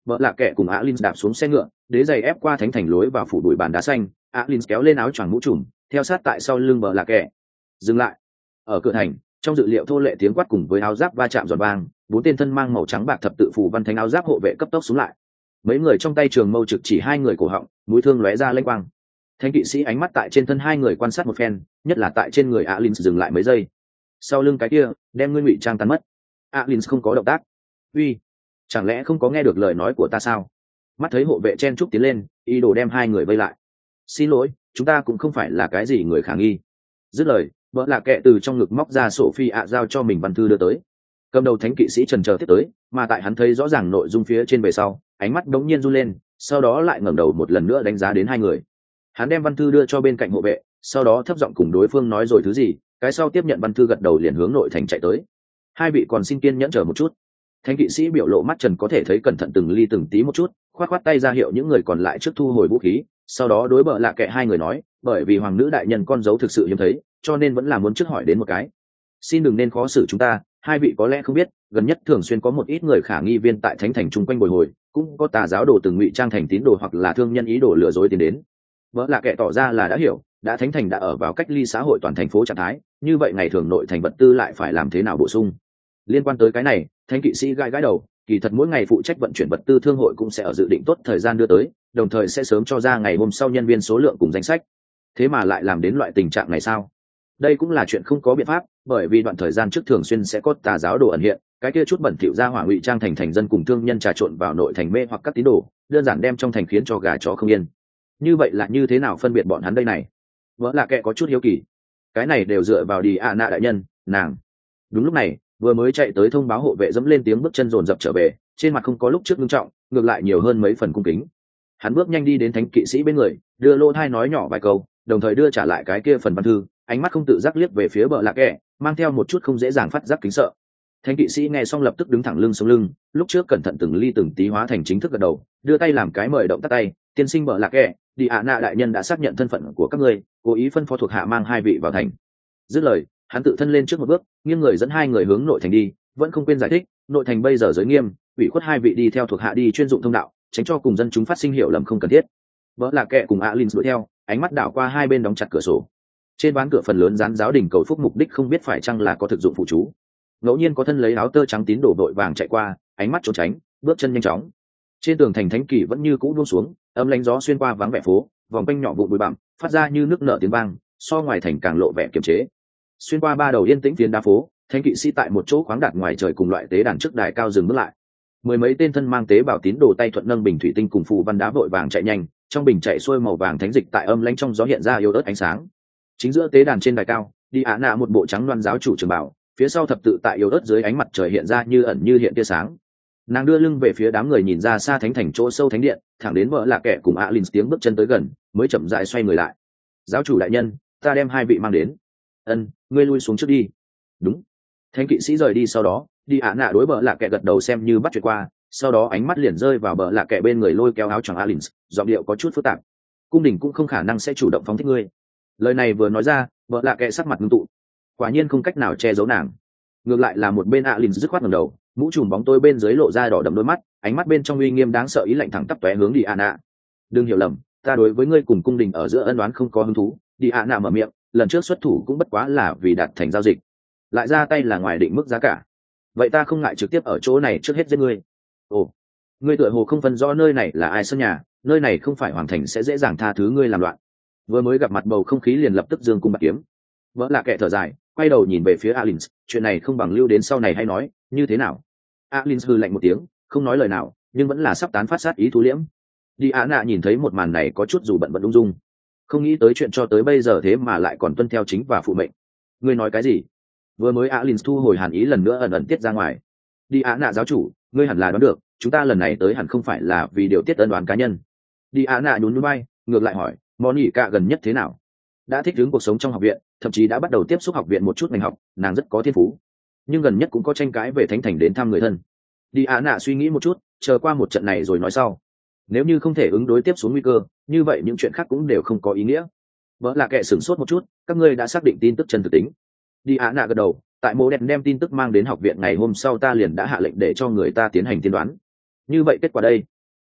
vợ lạ kệ cùng Alin đạp xuống xe ngựa, đế giày ép qua thánh thành lối vào phủ bụi bàn đá xanh. Alin kéo lên áo choàng mũ trùm, theo sát tại sau lưng vợ lạ kệ. Dừng lại. Ở cửa thành, trong dự liệu thô lệ tiếng quát cùng với áo giáp va chạm giòn vang, bốn tên thân mang màu trắng bạc thập tự phù văn thánh áo giáp hộ vệ cấp tốc xuống lại. Mấy người trong tay trường mâu trực chỉ hai người cổ họng, mũi thương lóe ra lênh quang. Thánh kỵ sĩ ánh mắt tại trên thân hai người quan sát một phen, nhất là tại trên người Alin dừng lại mấy giây. Sau lưng cái kia, đem ngươi ngụy trang tan mất. Alin không có động tác. Uy, chẳng lẽ không có nghe được lời nói của ta sao? Mắt thấy hộ vệ chen trúc tiến lên, ý đồ đem hai người vây lại. Xin lỗi, chúng ta cũng không phải là cái gì người khả nghi. Dứt lời, vợ lạ kệ từ trong ngực móc ra sổ phi ạ giao cho mình văn thư đưa tới. Cầm đầu thánh kỵ sĩ trần chờ tiếp tới, mà tại hắn thấy rõ ràng nội dung phía trên về sau, ánh mắt đống nhiên run lên, sau đó lại ngẩng đầu một lần nữa đánh giá đến hai người. Hắn đem văn thư đưa cho bên cạnh hộ vệ, sau đó thấp giọng cùng đối phương nói rồi thứ gì, cái sau tiếp nhận văn thư gật đầu liền hướng nội thành chạy tới. Hai vị còn xin kiên nhẫn chờ một chút. Thánh kỵ sĩ biểu lộ mắt trần có thể thấy cẩn thận từng ly từng tí một chút, khoát khoát tay ra hiệu những người còn lại trước thu hồi vũ khí, sau đó đối bợ lạ kệ hai người nói, bởi vì hoàng nữ đại nhân con dấu thực sự hiếm thấy, cho nên vẫn là muốn trước hỏi đến một cái. Xin đừng nên khó xử chúng ta, hai vị có lẽ không biết, gần nhất thường xuyên có một ít người khả nghi viên tại thánh thành chung quanh bồi hồi, cũng có tà giáo đồ từng ngụy trang thành tín đồ hoặc là thương nhân ý đồ lừa dối tiến đến. Vợ lạ kệ tỏ ra là đã hiểu, đã thánh thành đã ở vào cách ly xã hội toàn thành phố trạng thái, như vậy ngày thường nội thành vật tư lại phải làm thế nào bổ sung. Liên quan tới cái này, thánh kỵ sĩ gãi gãi đầu, kỳ thật mỗi ngày phụ trách vận chuyển vật tư thương hội cũng sẽ ở dự định tốt thời gian đưa tới, đồng thời sẽ sớm cho ra ngày hôm sau nhân viên số lượng cùng danh sách. Thế mà lại làm đến loại tình trạng này sao? Đây cũng là chuyện không có biện pháp, bởi vì đoạn thời gian trước thường xuyên sẽ có tà giáo đồ ẩn hiện, cái kia chút bẩn thỉu ra hỏa ngụy trang thành thành dân cùng thương nhân trà trộn vào nội thành mê hoặc các tín đồ, đơn giản đem trong thành khiến cho gà chó không yên. Như vậy là như thế nào phân biệt bọn hắn đây này? Vợ lạ kệ có chút hiếu kỳ. Cái này đều dựa vào đi ạ nạ đại nhân, nàng. Đúng lúc này, vừa mới chạy tới thông báo hộ vệ dẫm lên tiếng bước chân dồn dập trở về, trên mặt không có lúc trước nghiêm trọng, ngược lại nhiều hơn mấy phần cung kính. Hắn bước nhanh đi đến thánh kỵ sĩ bên người, đưa lô thai nói nhỏ vài câu, đồng thời đưa trả lại cái kia phần văn thư, ánh mắt không tự giác liếc về phía bờ lạc kệ, mang theo một chút không dễ dàng phát giác kính sợ. Thánh kỵ sĩ nghe xong lập tức đứng thẳng lưng sống lưng, lúc trước cẩn thận từng ly từng tí hóa thành chính thức gật đầu, đưa tay làm cái mời động tắt tay, tiên sinh bờ lạc kệ, đi ạ nạ đại nhân đã xác nhận thân phận của các ngươi, cố ý phân phó thuộc hạ mang hai vị vào thành. Dứt lời, hắn tự thân lên trước một bước, nghiêng người dẫn hai người hướng nội thành đi, vẫn không quên giải thích, nội thành bây giờ giới nghiêm, ủy khuất hai vị đi theo thuộc hạ đi chuyên dụng thông đạo, tránh cho cùng dân chúng phát sinh hiểu lầm không cần thiết. Vợ lạc kệ cùng Alin đuổi theo, ánh mắt đảo qua hai bên đóng chặt cửa sổ. Trên ván cửa phần lớn dán giáo đình cầu phúc mục đích không biết phải chăng là có thực dụng phụ chú. Ngẫu nhiên có thân lấy áo tơ trắng tín đổ đội vàng chạy qua, ánh mắt trốn tránh, bước chân nhanh chóng. Trên tường thành thánh kỳ vẫn như cũ buông xuống, âm lánh gió xuyên qua vắng vẻ phố, vòng quanh nhỏ vụn bụi bặm, phát ra như nước nở tiếng vang, so ngoài thành càng lộ vẻ kiềm chế. Xuyên qua ba đầu yên tĩnh phiến đá phố, thánh kỵ sĩ tại một chỗ khoáng đạt ngoài trời cùng loại tế đàn trước đài cao dừng bước lại. Mười mấy tên thân mang tế bảo tín đồ tay thuận nâng bình thủy tinh cùng phù văn đá vội vàng chạy nhanh, trong bình chạy xuôi màu vàng thánh dịch tại âm lãnh trong gió hiện ra yếu ớt ánh sáng. Chính giữa tế đàn trên đài cao, đi ạ nạ một bộ trắng loan giáo chủ trường bảo, phía sau thập tự tại yếu ớt dưới ánh mặt trời hiện ra như ẩn như hiện tia sáng. Nàng đưa lưng về phía đám người nhìn ra xa thánh thành chỗ sâu thánh điện, thẳng đến vợ lạc kệ cùng Alin tiếng bước chân tới gần, mới chậm rãi xoay người lại. Giáo chủ đại nhân, ta đem hai vị mang đến. Ân, ngươi lui xuống trước đi. Đúng. Thánh kỵ sĩ rời đi sau đó, đi ạ nạ đối bờ lạc kệ gật đầu xem như bắt chuyện qua, sau đó ánh mắt liền rơi vào bờ lạc kệ bên người lôi kéo áo choàng Alin, giọng điệu có chút phức tạp. Cung đình cũng không khả năng sẽ chủ động phóng thích ngươi. Lời này vừa nói ra, bờ lạc kệ sắc mặt ngưng tụ, quả nhiên không cách nào che giấu nàng. Ngược lại là một bên Alin dứt khoát ngẩng đầu, mũ trùm bóng tối bên dưới lộ ra đỏ đậm đôi mắt, ánh mắt bên trong uy nghiêm đáng sợ ý lạnh thẳng tắp tóe hướng đi ạ nạ. Đừng hiểu lầm, ta đối với ngươi cùng cung đình ở giữa ân oán không có hứng thú. Đi ạ nạ mở miệng, lần trước xuất thủ cũng bất quá là vì đạt thành giao dịch, lại ra tay là ngoài định mức giá cả. Vậy ta không ngại trực tiếp ở chỗ này trước hết giết ngươi. Ồ, ngươi tựa hồ không phân rõ nơi này là ai sân nhà, nơi này không phải hoàng thành sẽ dễ dàng tha thứ ngươi làm loạn. Vừa mới gặp mặt bầu không khí liền lập tức dương cung bạc kiếm. Vỡ lạ kệ thở dài, quay đầu nhìn về phía Alin, chuyện này không bằng lưu đến sau này hay nói, như thế nào? Alin hừ lạnh một tiếng, không nói lời nào, nhưng vẫn là sắp tán phát sát ý thú liễm. Đi Á nạ nhìn thấy một màn này có chút dù bận bận ung dung, không nghĩ tới chuyện cho tới bây giờ thế mà lại còn tuân theo chính và phụ mệnh. Ngươi nói cái gì? Vừa mới Alin thu hồi hàn ý lần nữa ẩn ẩn tiết ra ngoài. Đi Á nạ giáo chủ, ngươi hẳn là đoán được, chúng ta lần này tới hẳn không phải là vì điều tiết ân đoán cá nhân. Đi Á nạ nhún nhún vai, ngược lại hỏi, Monica gần nhất thế nào? Đã thích ứng cuộc sống trong học viện, thậm chí đã bắt đầu tiếp xúc học viện một chút ngành học, nàng rất có thiên phú. Nhưng gần nhất cũng có tranh cãi về thánh thành đến thăm người thân. Đi Á nạ suy nghĩ một chút, chờ qua một trận này rồi nói sau. Nếu như không thể ứng đối tiếp xuống nguy cơ, như vậy những chuyện khác cũng đều không có ý nghĩa. Vợ là kệ sửng sốt một chút, các ngươi đã xác định tin tức chân thực tính. Đi Á nạ gật đầu, tại mô đen đem tin tức mang đến học viện ngày hôm sau ta liền đã hạ lệnh để cho người ta tiến hành tiên đoán. Như vậy kết quả đây,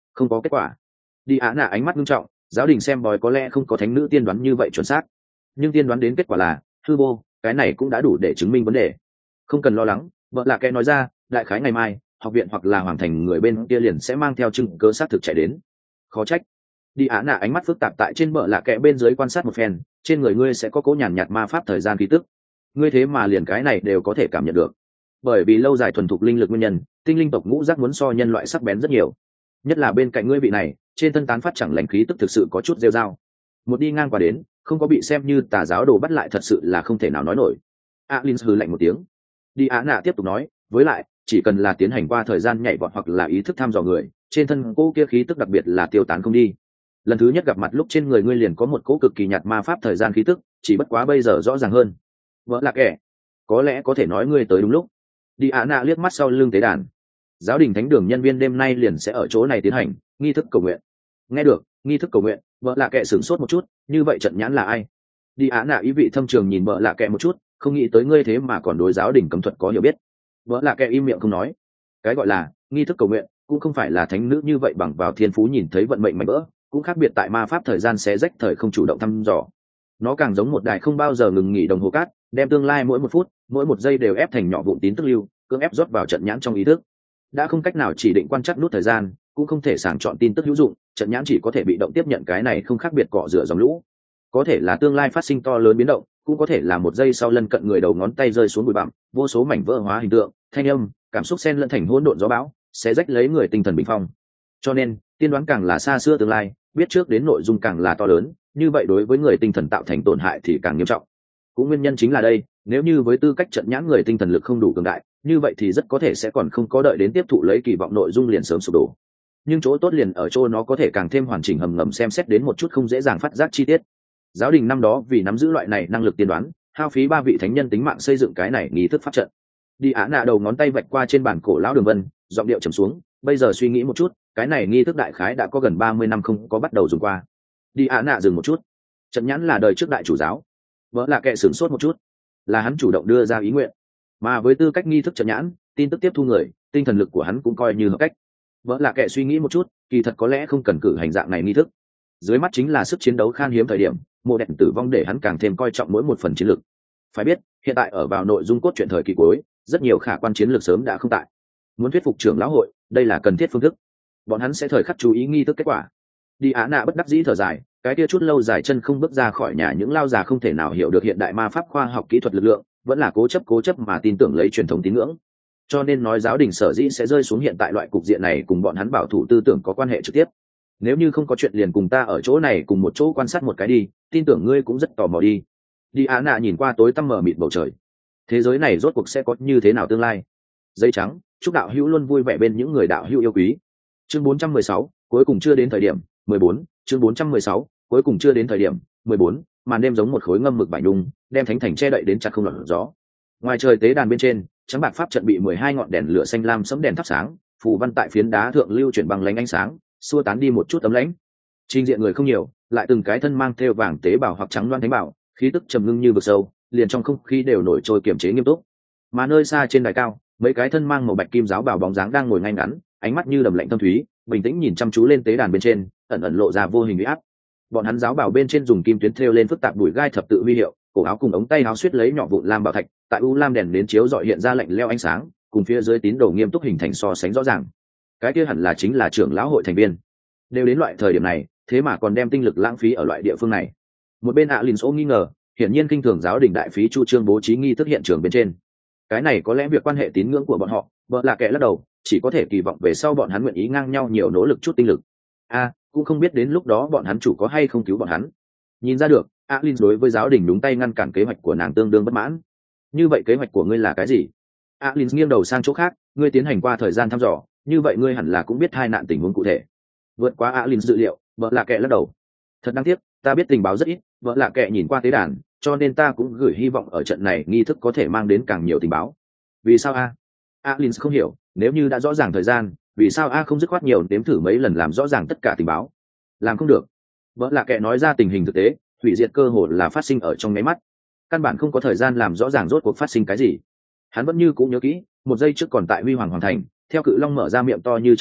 không có kết quả. Đi Á nạ ánh mắt nghiêm trọng, giáo đình xem bói có lẽ không có thánh nữ tiên đoán như vậy chuẩn xác, nhưng tiên đoán đến kết quả là hư vô, cái này cũng đã đủ để chứng minh vấn đề. Không cần lo lắng, vợ là kẻ nói ra, đại khái ngày mai học viện hoặc là hoàng thành người bên kia liền sẽ mang theo chứng cứ xác thực chạy đến. Khó trách. Đi Á nạ ánh mắt phức tạp tại trên bờ lạ kẽ bên dưới quan sát một phen, trên người ngươi sẽ có cố nhàn nhạt ma pháp thời gian khí tức. Ngươi thế mà liền cái này đều có thể cảm nhận được. Bởi vì lâu dài thuần thục linh lực nguyên nhân, tinh linh tộc ngũ giác muốn so nhân loại sắc bén rất nhiều. Nhất là bên cạnh ngươi vị này, trên thân tán phát chẳng lành khí tức thực sự có chút rêu rao. Một đi ngang qua đến, không có bị xem như tà giáo đồ bắt lại thật sự là không thể nào nói nổi. Alin hừ lạnh một tiếng. Đi Á nạ tiếp tục nói, với lại, chỉ cần là tiến hành qua thời gian nhảy vọt hoặc là ý thức thăm dò người, trên thân cô kia khí tức đặc biệt là tiêu tán không đi. Lần thứ nhất gặp mặt lúc trên người ngươi liền có một cỗ cực kỳ nhạt ma pháp thời gian khí tức, chỉ bất quá bây giờ rõ ràng hơn. Vợ là kẻ, có lẽ có thể nói ngươi tới đúng lúc. Đi Á nạ liếc mắt sau lưng tế đàn. Giáo đình thánh đường nhân viên đêm nay liền sẽ ở chỗ này tiến hành nghi thức cầu nguyện. Nghe được nghi thức cầu nguyện, vợ là kẻ sửng sốt một chút, như vậy trận nhãn là ai? Đi Á nạ ý vị thâm trường nhìn vợ là kẻ một chút, không nghĩ tới ngươi thế mà còn đối giáo đình cấm thuật có hiểu biết. Vợ là kẻ im miệng không nói. Cái gọi là nghi thức cầu nguyện cũng không phải là thánh nữ như vậy bằng vào thiên phú nhìn thấy vận mệnh mạnh vỡ, cũng khác biệt tại ma pháp thời gian xé rách thời không chủ động thăm dò. Nó càng giống một đài không bao giờ ngừng nghỉ đồng hồ cát, đem tương lai mỗi một phút mỗi một giây đều ép thành nhỏ vụn tín tức lưu, cưỡng ép rót vào trận nhãn trong ý thức. Đã không cách nào chỉ định quan trắc nút thời gian, cũng không thể sàng chọn tin tức hữu dụng, trận nhãn chỉ có thể bị động tiếp nhận cái này không khác biệt cọ rửa dòng lũ. Có thể là tương lai phát sinh to lớn biến động, cũng có thể là một giây sau lân cận người đầu ngón tay rơi xuống bụi bặm, vô số mảnh vỡ hóa hình tượng, thanh âm, cảm xúc xen lẫn thành hỗn độn gió bão, sẽ rách lấy người tinh thần bình phong. Cho nên, tiên đoán càng là xa xưa tương lai, biết trước đến nội dung càng là to lớn, như vậy đối với người tinh thần tạo thành tổn hại thì càng nghiêm trọng. Cũng nguyên nhân chính là đây, nếu như với tư cách trận nhãn người tinh thần lực không đủ cường đại, như vậy thì rất có thể sẽ còn không có đợi đến tiếp thụ lấy kỳ vọng nội dung liền sớm sụp đổ. Nhưng chỗ tốt liền ở chỗ nó có thể càng thêm hoàn chỉnh hầm ngầm xem xét đến một chút không dễ dàng phát giác chi tiết. Giáo đình năm đó vì nắm giữ loại này năng lực tiên đoán, hao phí ba vị thánh nhân tính mạng xây dựng cái này nghi thức pháp trận. Đi Á nạ đầu ngón tay vạch qua trên bản cổ lão đường vân, giọng điệu trầm xuống, bây giờ suy nghĩ một chút, cái này nghi thức đại khái đã có gần ba mươi năm không có bắt đầu dùng qua. Đi Á nạ dừng một chút. Trận nhãn là đời trước đại chủ giáo. Vỡ là kệ sửng sốt một chút, là hắn chủ động đưa ra ý nguyện, mà với tư cách nghi thức trận nhãn, tin tức tiếp thu người, tinh thần lực của hắn cũng coi như hợp cách. Vỡ là kệ suy nghĩ một chút, kỳ thật có lẽ không cần cử hành dạng này nghi thức. Dưới mắt chính là sức chiến đấu khan hiếm thời điểm, mộ đèn tử vong để hắn càng thêm coi trọng mỗi một phần chiến lược. Phải biết, hiện tại ở vào nội dung cốt truyện thời kỳ cuối, rất nhiều khả quan chiến lược sớm đã không tại. Muốn thuyết phục trưởng lão hội, đây là cần thiết phương thức. Bọn hắn sẽ thời khắc chú ý nghi thức kết quả. Đi Á nạ bất đắc dĩ thở dài, cái kia chút lâu dài chân không bước ra khỏi nhà những lao già không thể nào hiểu được hiện đại ma pháp khoa học kỹ thuật lực lượng, vẫn là cố chấp cố chấp mà tin tưởng lấy truyền thống tín ngưỡng. Cho nên nói giáo đình sở dĩ sẽ rơi xuống hiện tại loại cục diện này cùng bọn hắn bảo thủ tư tưởng có quan hệ trực tiếp. Nếu như không có chuyện liền cùng ta ở chỗ này cùng một chỗ quan sát một cái đi, tin tưởng ngươi cũng rất tò mò đi. Đi Á nạ nhìn qua tối tăm mờ mịt bầu trời. Thế giới này rốt cuộc sẽ có như thế nào tương lai? Giấy trắng, chúc đạo hữu luôn vui vẻ bên những người đạo hữu yêu quý. Chương bốn trăm mười sáu, cuối cùng chưa đến thời điểm. mười bốn, chương bốn trăm mười sáu, cuối cùng chưa đến thời điểm. mười bốn, màn đêm giống một khối ngâm mực bạch nhung, đem thánh thành che đậy đến chặt không lọt gió. Ngoài trời tế đàn bên trên, trắng bạc pháp trận bị mười hai ngọn đèn lửa xanh lam sẫm đèn thắp sáng, phù văn tại phiến đá thượng lưu chuyển bằng lánh ánh sáng, xua tán đi một chút tấm lãnh. Trình diện người không nhiều, lại từng cái thân mang thêu vàng tế bào hoặc trắng loan thánh bảo, khí tức trầm ngưng như vực sâu, liền trong không khí đều nổi trôi kiềm chế nghiêm túc. Mà nơi xa trên đài cao, mấy cái thân mang màu bạch kim giáo bào bóng dáng đang ngồi ngay ngắn, ánh mắt như đầm lạnh thâm thúy, bình tĩnh nhìn chăm chú lên tế đàn bên trên, ẩn ẩn lộ ra vô hình uy áp. Bọn hắn giáo bào bên trên dùng kim tuyến thêu lên phức tạp đùi gai thập tự huy hiệu, cổ áo cùng ống tay áo suýt lấy nhỏ vụn lam bảo thạch, tại u lam đèn đến chiếu rọi hiện ra lạnh lẽo ánh sáng, cùng phía dưới tín đồ nghiêm túc hình thành so sánh rõ ràng. Cái kia hẳn là chính là trưởng lão hội thành viên. Đều đến loại thời điểm này, thế mà còn đem tinh lực lãng phí ở loại địa phương này. Một bên Alin số nghi ngờ, hiển nhiên kinh thường giáo đình đại phí chu trương bố trí nghi thức hiện trường bên trên. Cái này có lẽ việc quan hệ tín ngưỡng của bọn họ, vợ là kẻ lắc đầu, chỉ có thể kỳ vọng về sau bọn hắn nguyện ý ngang nhau nhiều nỗ lực chút tinh lực. A, à, cũng không biết đến lúc đó bọn hắn chủ có hay không cứu bọn hắn. Nhìn ra được, Alin đối với giáo đình đúng tay ngăn cản kế hoạch của nàng tương đương bất mãn. Như vậy kế hoạch của ngươi là cái gì? Alin nghiêng đầu sang chỗ khác, ngươi tiến hành qua thời gian thăm dò, như vậy ngươi hẳn là cũng biết hai nạn tình huống cụ thể. Vượt qua Alin dự liệu, vợ là kẻ lắc đầu. Thật đáng tiếc, ta biết tình báo rất ít, vợ là kẻ nhìn qua tế đàn, cho nên ta cũng gửi hy vọng ở trận này nghi thức có thể mang đến càng nhiều tình báo. Vì sao a? Alin không hiểu, nếu như đã rõ ràng thời gian, vì sao a không dứt khoát nhiều đếm thử mấy lần làm rõ ràng tất cả tình báo? Làm không được. Vợ là kẻ nói ra tình hình thực tế, hủy diệt cơ hội là phát sinh ở trong nháy mắt, căn bản không có thời gian làm rõ ràng rốt cuộc phát sinh cái gì. Hắn vẫn như cũng nhớ kỹ, một giây trước còn tại huy hoàng hoàn thành, theo cự long mở ra miệng to như chậu máu,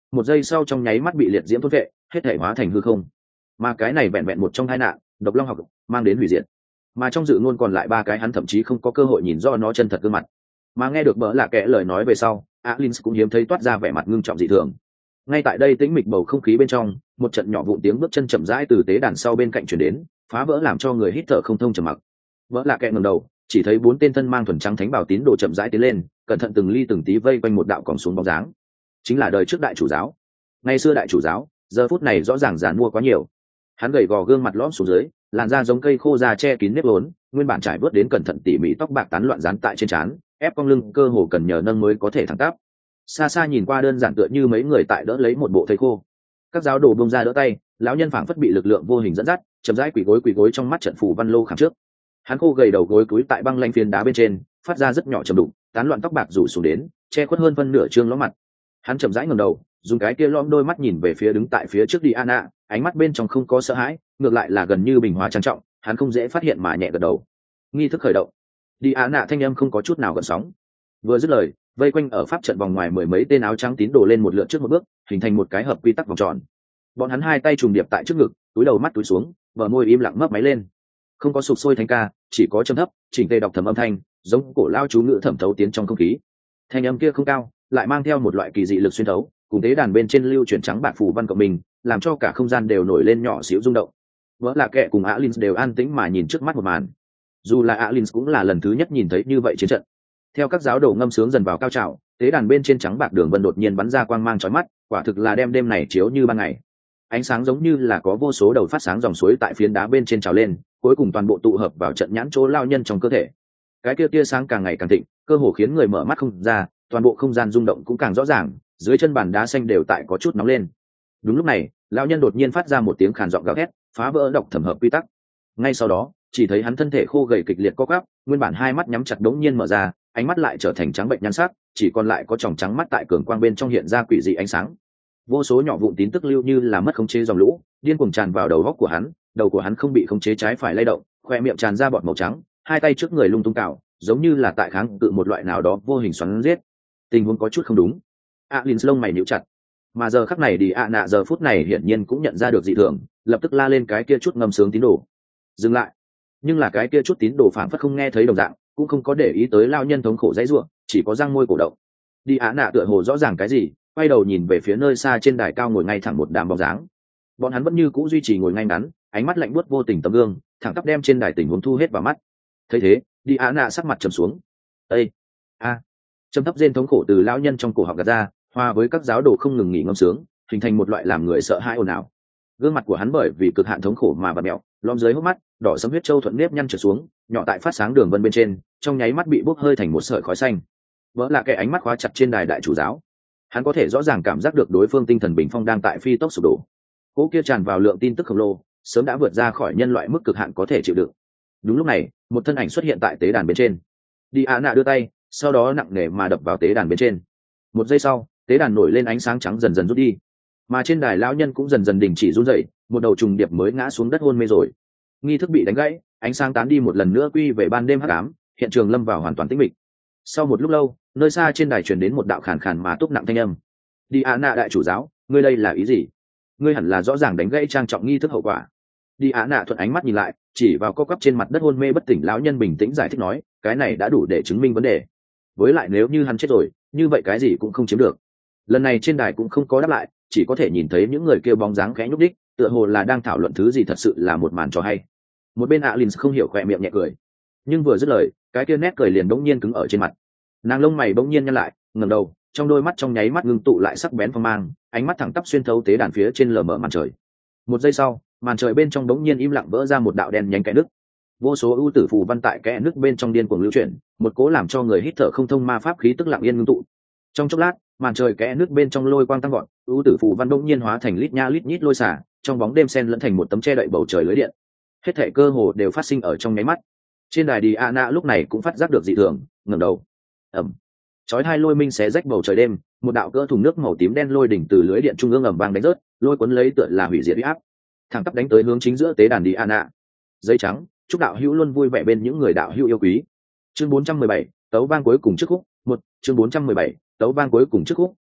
một giây sau trong nháy mắt bị liệt diễm thôn vệ, hết thể hóa thành hư không. Mà cái này vẹn vẹn một trong hai nạn, độc long học mang đến hủy diệt. Mà trong dự ngôn còn lại ba cái hắn thậm chí không có cơ hội nhìn rõ nó chân thật gương mặt. Mà nghe được bỡ lạ kệ lời nói về sau, Alin cũng hiếm thấy toát ra vẻ mặt ngưng trọng dị thường. Ngay tại đây tĩnh mịch bầu không khí bên trong, một trận nhỏ vụn tiếng bước chân chậm rãi từ tế đàn sau bên cạnh truyền đến, phá vỡ làm cho người hít thở không thông trầm mặc. Vỡ lạ kệ ngẩng đầu, chỉ thấy bốn tên thân mang thuần trắng thánh bảo tín đồ chậm rãi tiến lên, cẩn thận từng ly từng tí vây quanh một đạo còng xuống bóng dáng. Chính là đời trước đại chủ giáo. Ngày xưa đại chủ giáo, giờ phút này rõ ràng giàn mua quá nhiều. Hắn gầy gò gương mặt lõm xuống dưới, làn da giống cây khô già che kín nếp vốn, nguyên bản trải vớt đến cẩn thận tỉ mỉ tóc bạc tán loạn dán tại trên trán, ép cong lưng cơ hồ cần nhờ nâng mới có thể thẳng tắp. Xa xa nhìn qua đơn giản tựa như mấy người tại đỡ lấy một bộ thây khô. Các giáo đồ bông ra đỡ tay, lão nhân phảng phất bị lực lượng vô hình dẫn dắt, chậm rãi quỳ gối quỳ gối trong mắt trận phủ văn lô khảm trước. Hắn khô gầy đầu gối cúi tại băng lanh phiến đá bên trên, phát ra rất nhỏ trầm đục, tán loạn tóc bạc rủ xuống đến, che khuất hơn phân nửa trương ló mặt. Hắn chậm rãi ngẩng đầu, dùng cái kia lõm đôi mắt nhìn về phía đứng tại phía trước Diana, ánh mắt bên trong không có sợ hãi, ngược lại là gần như bình hòa trang trọng. Hắn không dễ phát hiện mà nhẹ gật đầu. Nghi thức khởi động. Diana thanh âm không có chút nào gợn sóng. Vừa dứt lời, vây quanh ở pháp trận vòng ngoài mười mấy tên áo trắng tín đồ lên một lượt trước một bước, hình thành một cái hợp quy tắc vòng tròn. Bọn hắn hai tay trùng điệp tại trước ngực, túi đầu mắt túi xuống, bờ môi im lặng mấp máy lên. Không có sục sôi thánh ca, chỉ có trầm thấp chỉnh tề đọc thầm âm thanh, giống cổ lao chú ngữ thẩm thấu tiến trong không khí. Thanh âm kia không cao, lại mang theo một loại kỳ dị lực xuyên thấu, cùng tế đàn bên trên lưu chuyển trắng bạc phù văn cộng mình, làm cho cả không gian đều nổi lên nhỏ xíu rung động. Vỡ là kệ cùng Alin đều an tĩnh mà nhìn trước mắt một màn. Dù là Alin cũng là lần thứ nhất nhìn thấy như vậy chiến trận. Theo các giáo đồ ngâm sướng dần vào cao trào, tế đàn bên trên trắng bạc đường vân đột nhiên bắn ra quang mang chói mắt, quả thực là đem đêm này chiếu như ban ngày. Ánh sáng giống như là có vô số đầu phát sáng dòng suối tại phiến đá bên trên trào lên, cuối cùng toàn bộ tụ hợp vào trận nhãn chỗ lao nhân trong cơ thể. Cái kia tia sáng càng ngày càng thịnh, cơ hồ khiến người mở mắt không ra, toàn bộ không gian rung động cũng càng rõ ràng, dưới chân bàn đá xanh đều tại có chút nóng lên. Đúng lúc này, lão nhân đột nhiên phát ra một tiếng khàn giọng gào thét, phá vỡ độc thẩm hợp quy tắc. Ngay sau đó, chỉ thấy hắn thân thể khô gầy kịch liệt co quắp, nguyên bản hai mắt nhắm chặt đống nhiên mở ra, ánh mắt lại trở thành trắng bệnh nhan sắc, chỉ còn lại có tròng trắng mắt tại cường quang bên trong hiện ra quỷ dị ánh sáng. Vô số nhỏ vụn tín tức lưu như là mất khống chế dòng lũ, điên cuồng tràn vào đầu góc của hắn, đầu của hắn không bị khống chế trái phải lay động, khoe miệng tràn ra bọt màu trắng, hai tay trước người lung tung cào, giống như là tại kháng cự một loại nào đó vô hình xoắn giết. Tình huống có chút không đúng. Alin lông mày nhíu chặt. Mà giờ khắc này đi ạ nạ giờ phút này hiển nhiên cũng nhận ra được dị thường, lập tức la lên cái kia chút ngâm sướng tín đồ. Dừng lại. Nhưng là cái kia chút tín đồ phảng phất không nghe thấy đồng dạng, cũng không có để ý tới lao nhân thống khổ dãy rủa, chỉ có răng môi cổ động. Đi ạ nạ tựa hồ rõ ràng cái gì, quay đầu nhìn về phía nơi xa trên đài cao ngồi ngay thẳng một đám bóng dáng. Bọn hắn vẫn như cũ duy trì ngồi ngay ngắn, ánh mắt lạnh buốt vô tình tấm gương, thẳng tắp đem trên đài tình huống thu hết vào mắt. Thấy thế, đi ạ nạ sắc mặt trầm xuống. Ê, a, trầm thấp rên thống khổ từ lão nhân trong cổ họng gạt ra, hòa với các giáo đồ không ngừng nghỉ ngâm sướng, hình thành một loại làm người sợ hãi ồn ào. Gương mặt của hắn bởi vì cực hạn thống khổ mà bặm mèo, lõm dưới hốc mắt, đỏ sẫm huyết châu thuận nếp nhăn trượt xuống, nhỏ tại phát sáng đường vân bên trên, trong nháy mắt bị bốc hơi thành một sợi khói xanh. Vỡ là cái ánh mắt khóa chặt trên đài đại chủ giáo. Hắn có thể rõ ràng cảm giác được đối phương tinh thần bình phong đang tại phi tốc sụp đổ. Cỗ kia tràn vào lượng tin tức khổng lồ, sớm đã vượt ra khỏi nhân loại mức cực hạn có thể chịu đựng. Đúng lúc này, một thân ảnh xuất hiện tại tế đàn bên trên. Diana đưa tay, sau đó nặng nề mà đập vào tế đàn bên trên. Một giây sau, tế đàn nổi lên ánh sáng trắng dần dần rút đi, mà trên đài lão nhân cũng dần dần đình chỉ run rẩy, một đầu trùng điệp mới ngã xuống đất hôn mê rồi. Nghi thức bị đánh gãy, ánh sáng tán đi một lần nữa quy về ban đêm hắc ám, hiện trường lâm vào hoàn toàn tĩnh mịch. Sau một lúc lâu, nơi xa trên đài truyền đến một đạo khàn khàn mà túc nặng thanh âm. Diana đại chủ giáo, ngươi đây là ý gì? Ngươi hẳn là rõ ràng đánh gãy trang trọng nghi thức hậu quả. Diana thuận ánh mắt nhìn lại, chỉ vào co quắp trên mặt đất hôn mê bất tỉnh lão nhân bình tĩnh giải thích nói, cái này đã đủ để chứng minh vấn đề. Với lại nếu như hắn chết rồi, như vậy cái gì cũng không chiếm được. Lần này trên đài cũng không có đáp lại, chỉ có thể nhìn thấy những người kia bóng dáng khẽ nhúc đích, tựa hồ là đang thảo luận thứ gì thật sự là một màn trò hay. Một bên Alin không hiểu khỏe miệng nhẹ cười, nhưng vừa dứt lời, cái kia nét cười liền bỗng nhiên cứng ở trên mặt. Nàng lông mày bỗng nhiên nhăn lại, ngẩng đầu, trong đôi mắt trong nháy mắt ngưng tụ lại sắc bén phong mang, ánh mắt thẳng tắp xuyên thấu tế đàn phía trên lờ mờ màn trời. Một giây sau, màn trời bên trong bỗng nhiên im lặng vỡ ra một đạo đen nhánh kẽ nứt. Vô số ưu tử phù văn tại kẽ nứt bên trong điên cuồng lưu chuyển, một cố làm cho người hít thở không thông ma pháp khí tức lặng yên ngưng tụ. Trong chốc lát, màn trời kẽ nứt bên trong lôi quang tăng gọn, ưu tử phù văn bỗng nhiên hóa thành lít nha lít nhít lôi xả, trong bóng đêm xen lẫn thành một tấm che đậy bầu trời lưới điện. Hết thảy cơ hồ đều phát sinh ở trong nháy mắt. Trên đài Diana lúc này cũng phát giác được dị thường, ngẩng đầu. Ầm. Chói hai lôi minh xé rách bầu trời đêm, một đạo cỡ thùng nước màu tím đen lôi đỉnh từ lưới điện trung ương ầm vang đánh rớt, lôi cuốn lấy tựa là hủy diệt uy áp, thẳng tắp đánh tới hướng chính giữa tế đàn Diana. Dây trắng, chúc đạo hữu luôn vui vẻ bên những người đạo hữu yêu quý. Chương bốn trăm mười bảy, tấu vang cuối cùng trước khúc, một, chương bốn trăm mười bảy, tấu vang cuối cùng trước khúc,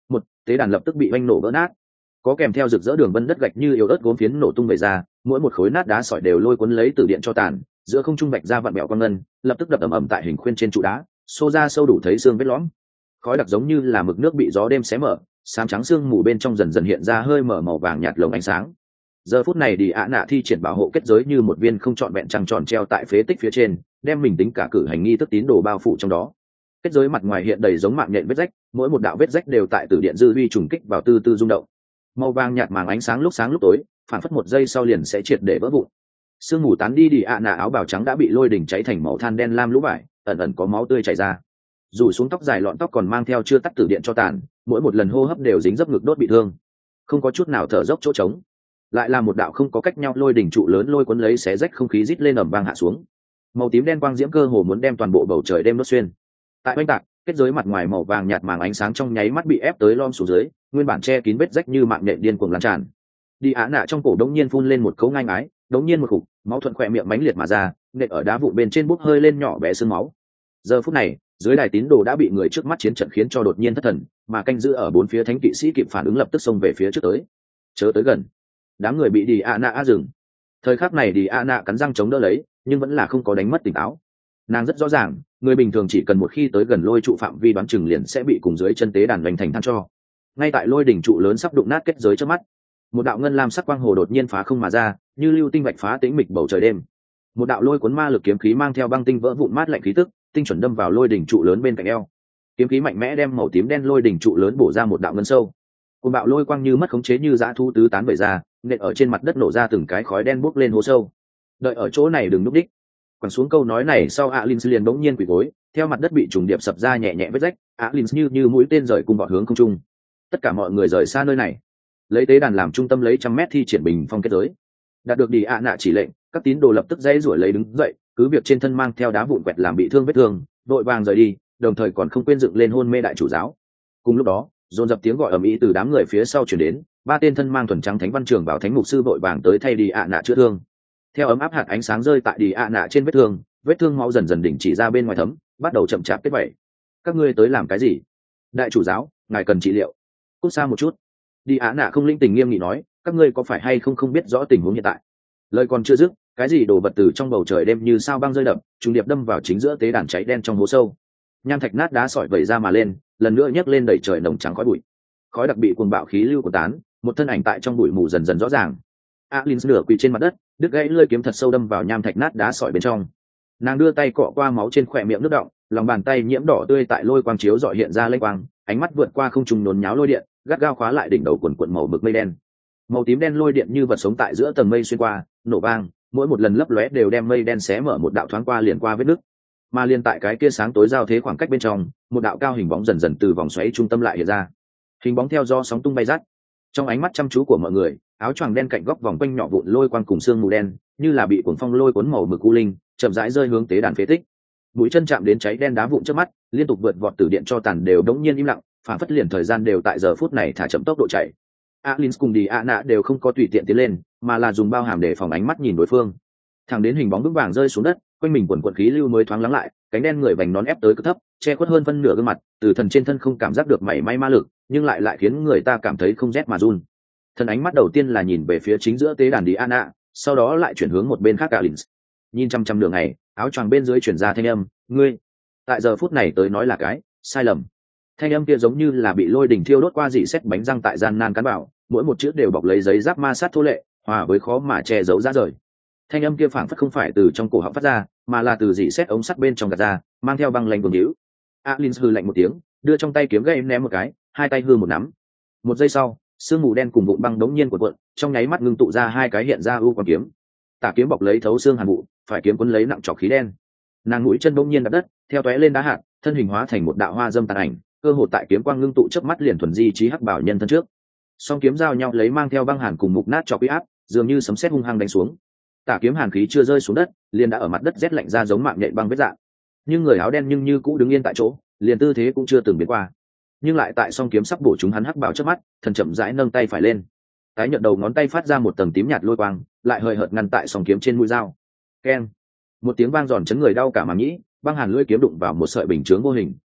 một tế đàn lập tức bị oanh nổ vỡ nát, có kèm theo rực rỡ đường vân đất gạch như yếu ớt gốm phiến nổ tung về ra, mỗi một khối nát đá sỏi đều lôi cuốn lấy từ điện cho tàn, giữa không trung vạch ra vặn bẹo quang ngân, lập tức đập ầm ầm tại hình khuyên trên trụ đá, xô ra sâu đủ thấy xương vết lõm. Khói đặc giống như là mực nước bị gió đêm xé mở, xám trắng xương mù bên trong dần dần hiện ra hơi mở màu vàng nhạt lồng ánh sáng. Giờ phút này đi ạ nạ thi triển bảo hộ kết giới như một viên không trọn vẹn trăng tròn treo tại phế tích phía trên, đem mình tính cả cử hành nghi thức tín đồ bao phủ trong đó. Kết giới mặt ngoài hiện đầy giống mạng nhện vết rách, mỗi một đạo vết rách đều tại từ điện dư vi trùng kích vào tư tư rung động. Màu vàng nhạt màng ánh sáng lúc sáng lúc tối, phản phất một giây sau liền sẽ triệt để vỡ vụn. Sương mù tán đi, đi ạ nạ áo bào trắng đã bị lôi đỉnh cháy thành màu than đen lam lũ vải, ẩn ẩn có máu tươi chảy ra. Rủ xuống tóc dài lọn tóc còn mang theo chưa tắt tử điện cho tàn, mỗi một lần hô hấp đều dính dấp ngực đốt bị thương, không có chút nào thở dốc chỗ trống. Lại là một đạo không có cách nhau lôi đỉnh trụ lớn lôi cuốn lấy xé rách không khí rít lên ầm vang hạ xuống. Màu tím đen quang diễm cơ hồ muốn đem toàn bộ bầu trời đêm đốt xuyên. Tại oanh tạc, kết giới mặt ngoài màu vàng nhạt màng ánh sáng trong nháy mắt bị ép tới lom xuống dưới, nguyên bản che kín vết rách như mạng nhện điên cuồng lan tràn. Đi á nạ trong cổ đống nhiên phun lên một cấu ngang ái, đống nhiên một khục, máu thuận khỏe miệng mánh liệt mà ra, nện ở đá vụn bên trên bốc hơi lên nhỏ bé sương máu. Giờ phút này, dưới đài tín đồ đã bị người trước mắt chiến trận khiến cho đột nhiên thất thần, mà canh giữ ở bốn phía thánh kỵ sĩ kịp phản ứng lập tức xông về phía trước tới. Chớ tới gần. Đám người bị đi ạ nạ á dừng. Thời khắc này đi ạ nạ cắn răng chống đỡ lấy, nhưng vẫn là không có đánh mất tỉnh táo. Nàng rất rõ ràng, người bình thường chỉ cần một khi tới gần lôi trụ phạm vi đoán chừng liền sẽ bị cùng dưới chân tế đàn đánh thành than cho. Ngay tại lôi đỉnh trụ lớn sắp đụng nát kết giới trước mắt, một đạo ngân lam sắc quang hồ đột nhiên phá không mà ra, như lưu tinh vạch phá tĩnh mịch bầu trời đêm. Một đạo lôi cuốn ma lực kiếm khí mang theo băng tinh vỡ vụn mát lạnh khí tức, tinh chuẩn đâm vào lôi đỉnh trụ lớn bên cạnh eo. Kiếm khí mạnh mẽ đem màu tím đen lôi đỉnh trụ lớn bổ ra một đạo ngân sâu. Cùng bạo lôi quang như mất khống chế như dã thu tứ tán vẩy ra, nện ở trên mặt đất nổ ra từng cái khói đen bốc lên hố sâu. Đợi ở chỗ này đừng núp đích. Quẳng xuống câu nói này sau Alin liền bỗng nhiên quỳ gối, theo mặt đất bị trùng điệp sập ra nhẹ nhẹ vết rách, Alin như như mũi tên rời cùng bọn hướng không trung. Tất cả mọi người rời xa nơi này, lấy tế đàn làm trung tâm lấy trăm mét thi triển bình phong kết giới. Đạt được đi ạ nạ chỉ lệnh, các tín đồ lập tức dãy rủi lấy đứng dậy, cứ việc trên thân mang theo đá vụn quẹt làm bị thương vết thương, đội vàng rời đi, đồng thời còn không quên dựng lên hôn mê đại chủ giáo. Cùng lúc đó, dồn dập tiếng gọi ầm ĩ từ đám người phía sau truyền đến, ba tên thân mang thuần trắng thánh văn trường bảo thánh mục sư vội vàng tới thay đi ạ nạ chữa thương. Theo ấm áp hạt ánh sáng rơi tại đi ạ nạ trên vết thương, vết thương máu dần dần đỉnh chỉ ra bên ngoài thấm, bắt đầu chậm chạp kết vẩy. Các ngươi tới làm cái gì? Đại chủ giáo, ngài cần trị liệu. Cút xa một chút. Đi ạ nạ không linh tình nghiêm nghị nói, các ngươi có phải hay không không biết rõ tình huống hiện tại. Lời còn chưa dứt, cái gì đổ vật từ trong bầu trời đêm như sao băng rơi đập, trùng điệp đâm vào chính giữa tế đàn cháy đen trong hố sâu. Nham thạch nát đá sỏi vẩy ra mà lên, lần nữa nhấc lên đẩy trời nồng trắng khói bụi. Khói đặc bị cuồng bạo khí lưu của tán, một thân ảnh tại trong bụi mù dần dần rõ ràng. Alin nửa quỳ trên mặt đất, đứt gãy lưỡi kiếm thật sâu đâm vào nham thạch nát đá sỏi bên trong. Nàng đưa tay cọ qua máu trên khỏe miệng nước đọng, lòng bàn tay nhiễm đỏ tươi tại lôi quang chiếu dọi hiện ra lênh quang, ánh mắt vượt qua không trung nhốn nháo lôi điện, gắt gao khóa lại đỉnh đầu quần quần màu mực mây đen. Màu tím đen lôi điện như vật sống tại giữa tầng mây xuyên qua, nổ vang, mỗi một lần lấp lóe đều đem mây đen xé mở một đạo thoáng qua liền qua vết nứt. Mà liền tại cái kia sáng tối giao thế khoảng cách bên trong, một đạo cao hình bóng dần dần từ vòng xoáy trung tâm lại hiện ra. Hình bóng theo do sóng tung bay rát. Trong ánh mắt chăm chú của mọi người, áo choàng đen cạnh góc vòng quanh nhỏ vụn lôi quang cùng xương mù đen, như là bị cuồng phong lôi cuốn màu mực u linh, chậm rãi rơi hướng tế đàn phế tích. Mũi chân chạm đến cháy đen đá vụn trước mắt, liên tục vượt vọt từ điện cho tàn đều đống nhiên im lặng, phản phất liền thời gian đều tại giờ phút này thả chậm tốc độ chạy. Alin cùng đi ạ nạ đều không có tùy tiện tiến lên, mà là dùng bao hàm để phòng ánh mắt nhìn đối phương. Thẳng đến hình bóng vững vàng rơi xuống đất, quanh mình quần quần khí lưu mới thoáng lắng lại, cánh đen người vành nón ép tới cực thấp, che khuất hơn phân nửa gương mặt, từ thần trên thân không cảm giác được mảy may ma lực, nhưng lại lại khiến người ta cảm thấy không rét mà run. Thần ánh mắt đầu tiên là nhìn về phía chính giữa tế đàn đi Anna, sau đó lại chuyển hướng một bên khác Alin. Nhìn chăm chăm đường này, áo choàng bên dưới chuyển ra thanh âm, ngươi. Tại giờ phút này tới nói là cái sai lầm. Thanh âm kia giống như là bị lôi đỉnh thiêu đốt qua dị xét bánh răng tại gian nan cắn vào, mỗi một chữ đều bọc lấy giấy giáp ma sát thô lệ, hòa với khó mà che giấu ra rời. Thanh âm kia phảng phất không phải từ trong cổ họng phát ra, mà là từ dị xét ống sắt bên trong gạt ra, mang theo băng lạnh vương hữu. Alin hừ lạnh một tiếng, đưa trong tay kiếm gây ném một cái, hai tay hư một nắm. Một giây sau, sương mù đen cùng vụn băng đống nhiên của cuộn, trong nháy mắt ngưng tụ ra hai cái hiện ra ưu quang kiếm. Tả kiếm bọc lấy thấu xương hàn vụ, phải kiếm cuốn lấy nặng trọc khí đen. Nàng mũi chân đống nhiên đạp đất, theo tóe lên đá hạt, thân hình hóa thành một đạo hoa dâm tàn ảnh, cơ hội tại kiếm quang ngưng tụ chớp mắt liền thuần di trí hắc bảo nhân thân trước. Song kiếm giao nhau lấy mang theo băng hàn cùng mục nát cho uy áp, dường như sấm sét hung hăng đánh xuống. Tả kiếm hàn khí chưa rơi xuống đất, liền đã ở mặt đất rét lạnh ra giống mạng nhện băng vết dạng. Nhưng người áo đen nhưng như cũ đứng yên tại chỗ, liền tư thế cũng chưa từng biến qua. Nhưng lại tại song kiếm sắp bổ chúng hắn hắc bảo trước mắt, thần chậm rãi nâng tay phải lên, tái nhợt đầu ngón tay phát ra một tầng tím nhạt lôi quang, lại hơi hợt ngăn tại song kiếm trên mũi dao. Keng! Một tiếng vang giòn chấn người đau cả màng nhĩ, băng hàn lưỡi kiếm đụng vào một sợi bình chướng vô hình,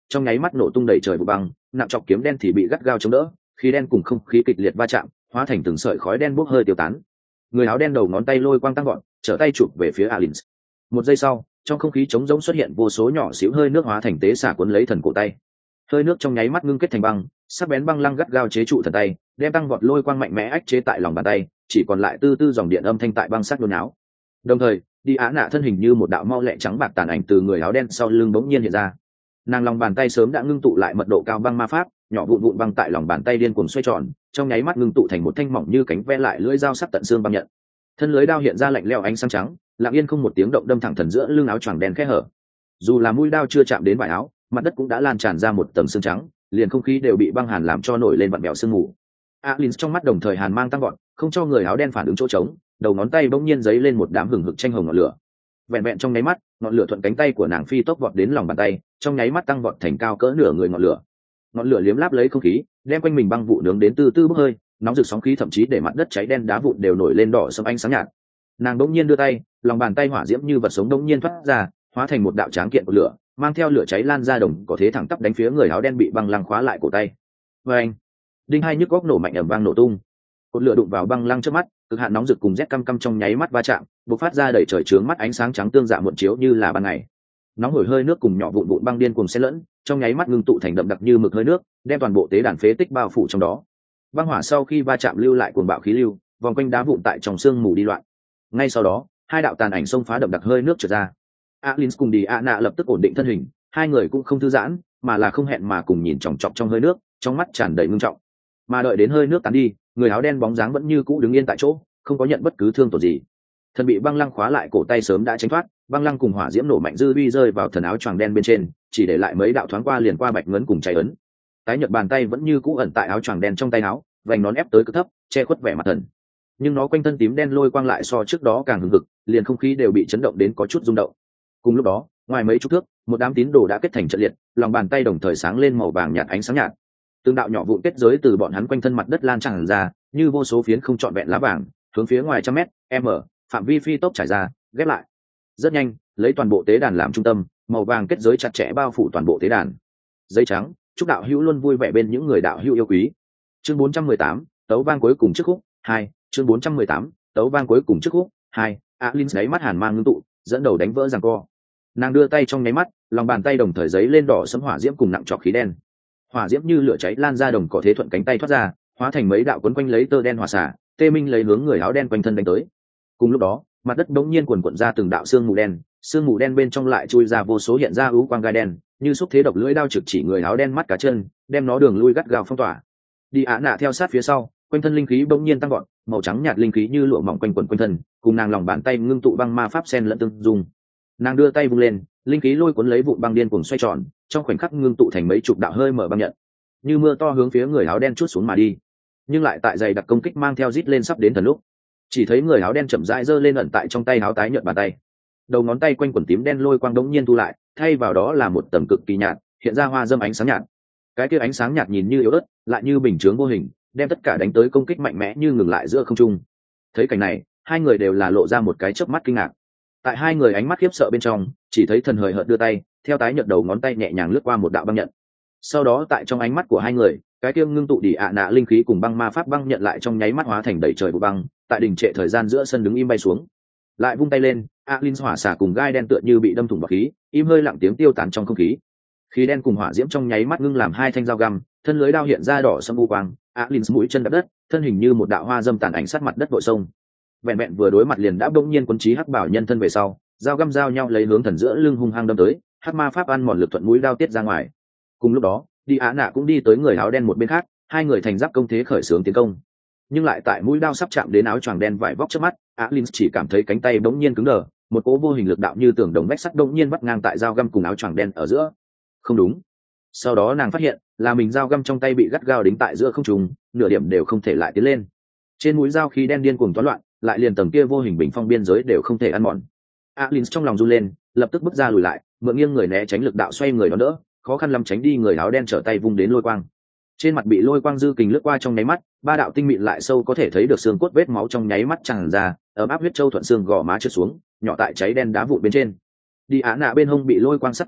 trong nháy mắt nổ tung đầy trời vụ băng, nặng chọc kiếm đen thì bị gắt gao chống đỡ, khí đen cùng không khí kịch liệt va chạm, hóa thành từng sợi khói đen bốc hơi tiêu tán. Người áo đen đầu ngón tay lôi quang tăng gọn, trở tay chụp về phía Alins. Một giây sau, trong không khí trống rỗng xuất hiện vô số nhỏ xíu hơi nước hóa thành tế xả cuốn lấy thần cổ tay. Hơi nước trong nháy mắt ngưng kết thành băng, sắc bén băng lăng gắt gao chế trụ thần tay, đem tăng vọt lôi quang mạnh mẽ ách chế tại lòng bàn tay, chỉ còn lại tư tư dòng điện âm thanh tại băng sắc nôn áo. Đồng thời, đi á nạ thân hình như một đạo mau lẹ trắng bạc tàn ảnh từ người áo đen sau lưng bỗng nhiên hiện ra. Nàng lòng bàn tay sớm đã ngưng tụ lại mật độ cao băng ma pháp, nhỏ vụn vụn băng tại lòng bàn tay điên cuồng xoay tròn, trong nháy mắt ngưng tụ thành một thanh mỏng như cánh ve lại lưỡi dao sắc tận xương băng nhận. Thân lưới đao hiện ra lạnh lẽo ánh sáng trắng, lặng yên không một tiếng động đâm thẳng thần giữa lưng áo choàng đen khẽ hở. Dù là mũi đao chưa chạm đến vải áo, mặt đất cũng đã lan tràn ra một tầng xương trắng, liền không khí đều bị băng hàn làm cho nổi lên vặn vẹo sương mù. Alins trong mắt đồng thời hàn mang tăng gọn, không cho người áo đen phản ứng chỗ trống, đầu ngón tay bỗng nhiên giấy lên một đám hừng hực tranh hồng ngọn lửa. Vẹn vẹn trong nháy mắt, ngọn lửa thuận cánh tay của nàng phi tốc vọt đến lòng bàn tay, trong nháy mắt tăng vọt thành cao cỡ nửa người ngọn lửa. Ngọn lửa liếm láp lấy không khí, đem quanh mình băng vụ nướng đến từ từ bốc hơi, nóng rực sóng khí thậm chí để mặt đất cháy đen đá vụn đều nổi lên đỏ sẫm ánh sáng nhạt. Nàng bỗng nhiên đưa tay, lòng bàn tay hỏa diễm như vật sống bỗng nhiên thoát ra, hóa thành một đạo tráng kiện của lửa, mang theo lửa cháy lan ra đồng có thế thẳng tắp đánh phía người áo đen bị băng lăng khóa lại cổ tay. Và anh, đinh hai nhức góc nổ mạnh ầm vang nổ tung. Cột lửa đụng vào băng lăng trước mắt, cực hạn nóng rực cùng rét căm căm trong nháy mắt va chạm, bộc phát ra đầy trời trướng mắt ánh sáng trắng tương dạ muộn chiếu như là ban ngày. Nóng hổi hơi nước cùng nhỏ vụn vụn băng điên cùng xen lẫn, trong nháy mắt ngưng tụ thành đậm đặc như mực hơi nước, đem toàn bộ tế đàn phế tích bao phủ trong đó. Băng hỏa sau khi va chạm lưu lại cuồng bạo khí lưu, vòng quanh đá vụn tại trong sương mù đi loạn. Ngay sau đó, hai đạo tàn ảnh xông phá đậm đặc hơi nước trượt ra. Alins cùng Đi Ana lập tức ổn định thân hình, hai người cũng không thư giãn, mà là không hẹn mà cùng nhìn chòng chọc trong hơi nước, trong mắt tràn đầy ngưng trọng. Mà đợi đến hơi nước tán đi, người áo đen bóng dáng vẫn như cũ đứng yên tại chỗ, không có nhận bất cứ thương tổn gì. Thần bị băng lăng khóa lại cổ tay sớm đã tránh thoát, băng lăng cùng hỏa diễm nổ mạnh dư uy rơi vào thần áo choàng đen bên trên, chỉ để lại mấy đạo thoáng qua liền qua bạch ngấn cùng cháy ấn. Tái nhợt bàn tay vẫn như cũ ẩn tại áo choàng đen trong tay áo, vành nón ép tới cực thấp, che khuất vẻ mặt thần. Nhưng nó quanh thân tím đen lôi quang lại so trước đó càng hừng hực, liền không khí đều bị chấn động đến có chút rung động. Cùng lúc đó, ngoài mấy chục thước, một đám tín đồ đã kết thành trận liệt, lòng bàn tay đồng thời sáng lên màu vàng nhạt ánh sáng nhạt. Từng đạo nhỏ vụn kết giới từ bọn hắn quanh thân mặt đất lan tràn ra, như vô số phiến không trọn vẹn lá vàng, hướng phía ngoài trăm mét, m, phạm vi phi tốc trải ra, ghép lại. Rất nhanh, lấy toàn bộ tế đàn làm trung tâm, màu vàng kết giới chặt chẽ bao phủ toàn bộ tế đàn. Giấy trắng, chúc đạo hữu luôn vui vẻ bên những người đạo hữu yêu quý. Chương bốn trăm mười tám, tấu vang cuối cùng trước khúc hai, chương bốn trăm mười tám, tấu vang cuối cùng trước khúc hai. Alin đáy mắt hàn mang ngưng tụ, dẫn đầu đánh vỡ giằng co. Nàng đưa tay trong nháy mắt, lòng bàn tay đồng thời giấy lên đỏ sẫm hỏa diễm cùng nặng trọc khí đen. Hỏa diễm như lửa cháy lan ra đồng cỏ thế thuận cánh tay thoát ra, hóa thành mấy đạo quấn quanh lấy tơ đen hỏa xả, tê minh lấy hướng người áo đen quanh thân đánh tới. Cùng lúc đó, mặt đất bỗng nhiên cuồn cuộn ra từng đạo xương mù đen, xương mù đen bên trong lại chui ra vô số hiện ra ưu quang gai đen, như xúc thế độc lưỡi đao trực chỉ người áo đen mắt cá chân, đem nó đường lui gắt gao phong tỏa. Đi Á Nạ theo sát phía sau, quanh thân linh khí bỗng nhiên tăng vọt, màu trắng nhạt linh khí như lụa mỏng quanh quẩn quanh thân, cùng nàng lòng bàn tay ngưng tụ băng ma pháp sen lẫn tương dung. Nàng đưa tay vung lên, linh khí lôi cuốn lấy vụn băng điên cuồng xoay tròn, trong khoảnh khắc ngưng tụ thành mấy chục đạo hơi mở băng nhận, như mưa to hướng phía người áo đen chút xuống mà đi. Nhưng lại tại dày đặc công kích mang theo rít lên sắp đến thần lúc, chỉ thấy người áo đen chậm rãi giơ lên ẩn tại trong tay áo tái nhợt bàn tay, đầu ngón tay quanh quần tím đen lôi quang đống nhiên thu lại, thay vào đó là một tầng cực kỳ nhạt, hiện ra hoa dâm ánh sáng nhạt. Cái kia ánh sáng nhạt nhìn như yếu ớt, lại như bình chướng vô hình, đem tất cả đánh tới công kích mạnh mẽ như ngừng lại giữa không trung. Thấy cảnh này, hai người đều là lộ ra một cái chớp mắt kinh ngạc. Tại hai người ánh mắt khiếp sợ bên trong, chỉ thấy thần hời hợt đưa tay, theo tái nhợt đầu ngón tay nhẹ nhàng lướt qua một đạo băng nhận. Sau đó tại trong ánh mắt của hai người, cái kia ngưng tụ Đi ạ nạ linh khí cùng băng ma pháp băng nhận lại trong nháy mắt hóa thành đầy trời vụ băng, tại đỉnh trệ thời gian giữa sân đứng im bay xuống. Lại vung tay lên, Alin hỏa xả cùng gai đen tựa như bị đâm thủng bọt khí, im hơi lặng tiếng tiêu tán trong không khí. Khí đen cùng hỏa diễm trong nháy mắt ngưng làm hai thanh dao găm, thân lưới đao hiện ra đỏ sẫm u quang, Alin mũi chân đạp đất, thân hình như một đạo hoa dâm tàn ảnh sát mặt đất vội sông. Vẹn vẹn vừa đối mặt liền đã bỗng nhiên quấn trí hắc bảo nhân thân về sau, dao găm giao nhau lấy hướng thần giữa lưng hung hăng đâm tới, hắc ma pháp ăn mòn lực thuận mũi đao tiết ra ngoài. Cùng lúc đó, Đi Á Nạ cũng đi tới người áo đen một bên khác, hai người thành giáp công thế khởi xướng tiến công. Nhưng lại tại mũi đao sắp chạm đến áo choàng đen vải vóc trước mắt, Alin chỉ cảm thấy cánh tay bỗng nhiên cứng đờ, một cỗ vô hình lực đạo như tường đồng vách sắt bỗng nhiên vắt ngang tại dao găm cùng áo choàng đen ở giữa. Không đúng. Sau đó nàng phát hiện, là mình dao găm trong tay bị gắt gao đính tại giữa không trung, nửa điểm đều không thể lại tiến lên. Trên mũi dao khí đen điên cuồng toán loạn, lại liền tầng kia vô hình bình phong biên giới đều không thể ăn mòn. Alin trong lòng run lên, lập tức bước ra lùi lại, mượn nghiêng người né tránh lực đạo xoay người đón đỡ, khó khăn lắm tránh đi người áo đen trở tay vung đến lôi quang. Trên mặt bị lôi quang dư kình lướt qua trong nháy mắt, ba đạo tinh mịn lại sâu có thể thấy được xương cốt vết máu trong nháy mắt tràn ra, ấm áp huyết châu thuận xương gò má trượt xuống, nhỏ tại cháy đen đá vụn bên trên. Đi Á Nạ bên hông bị lôi quang sát qua,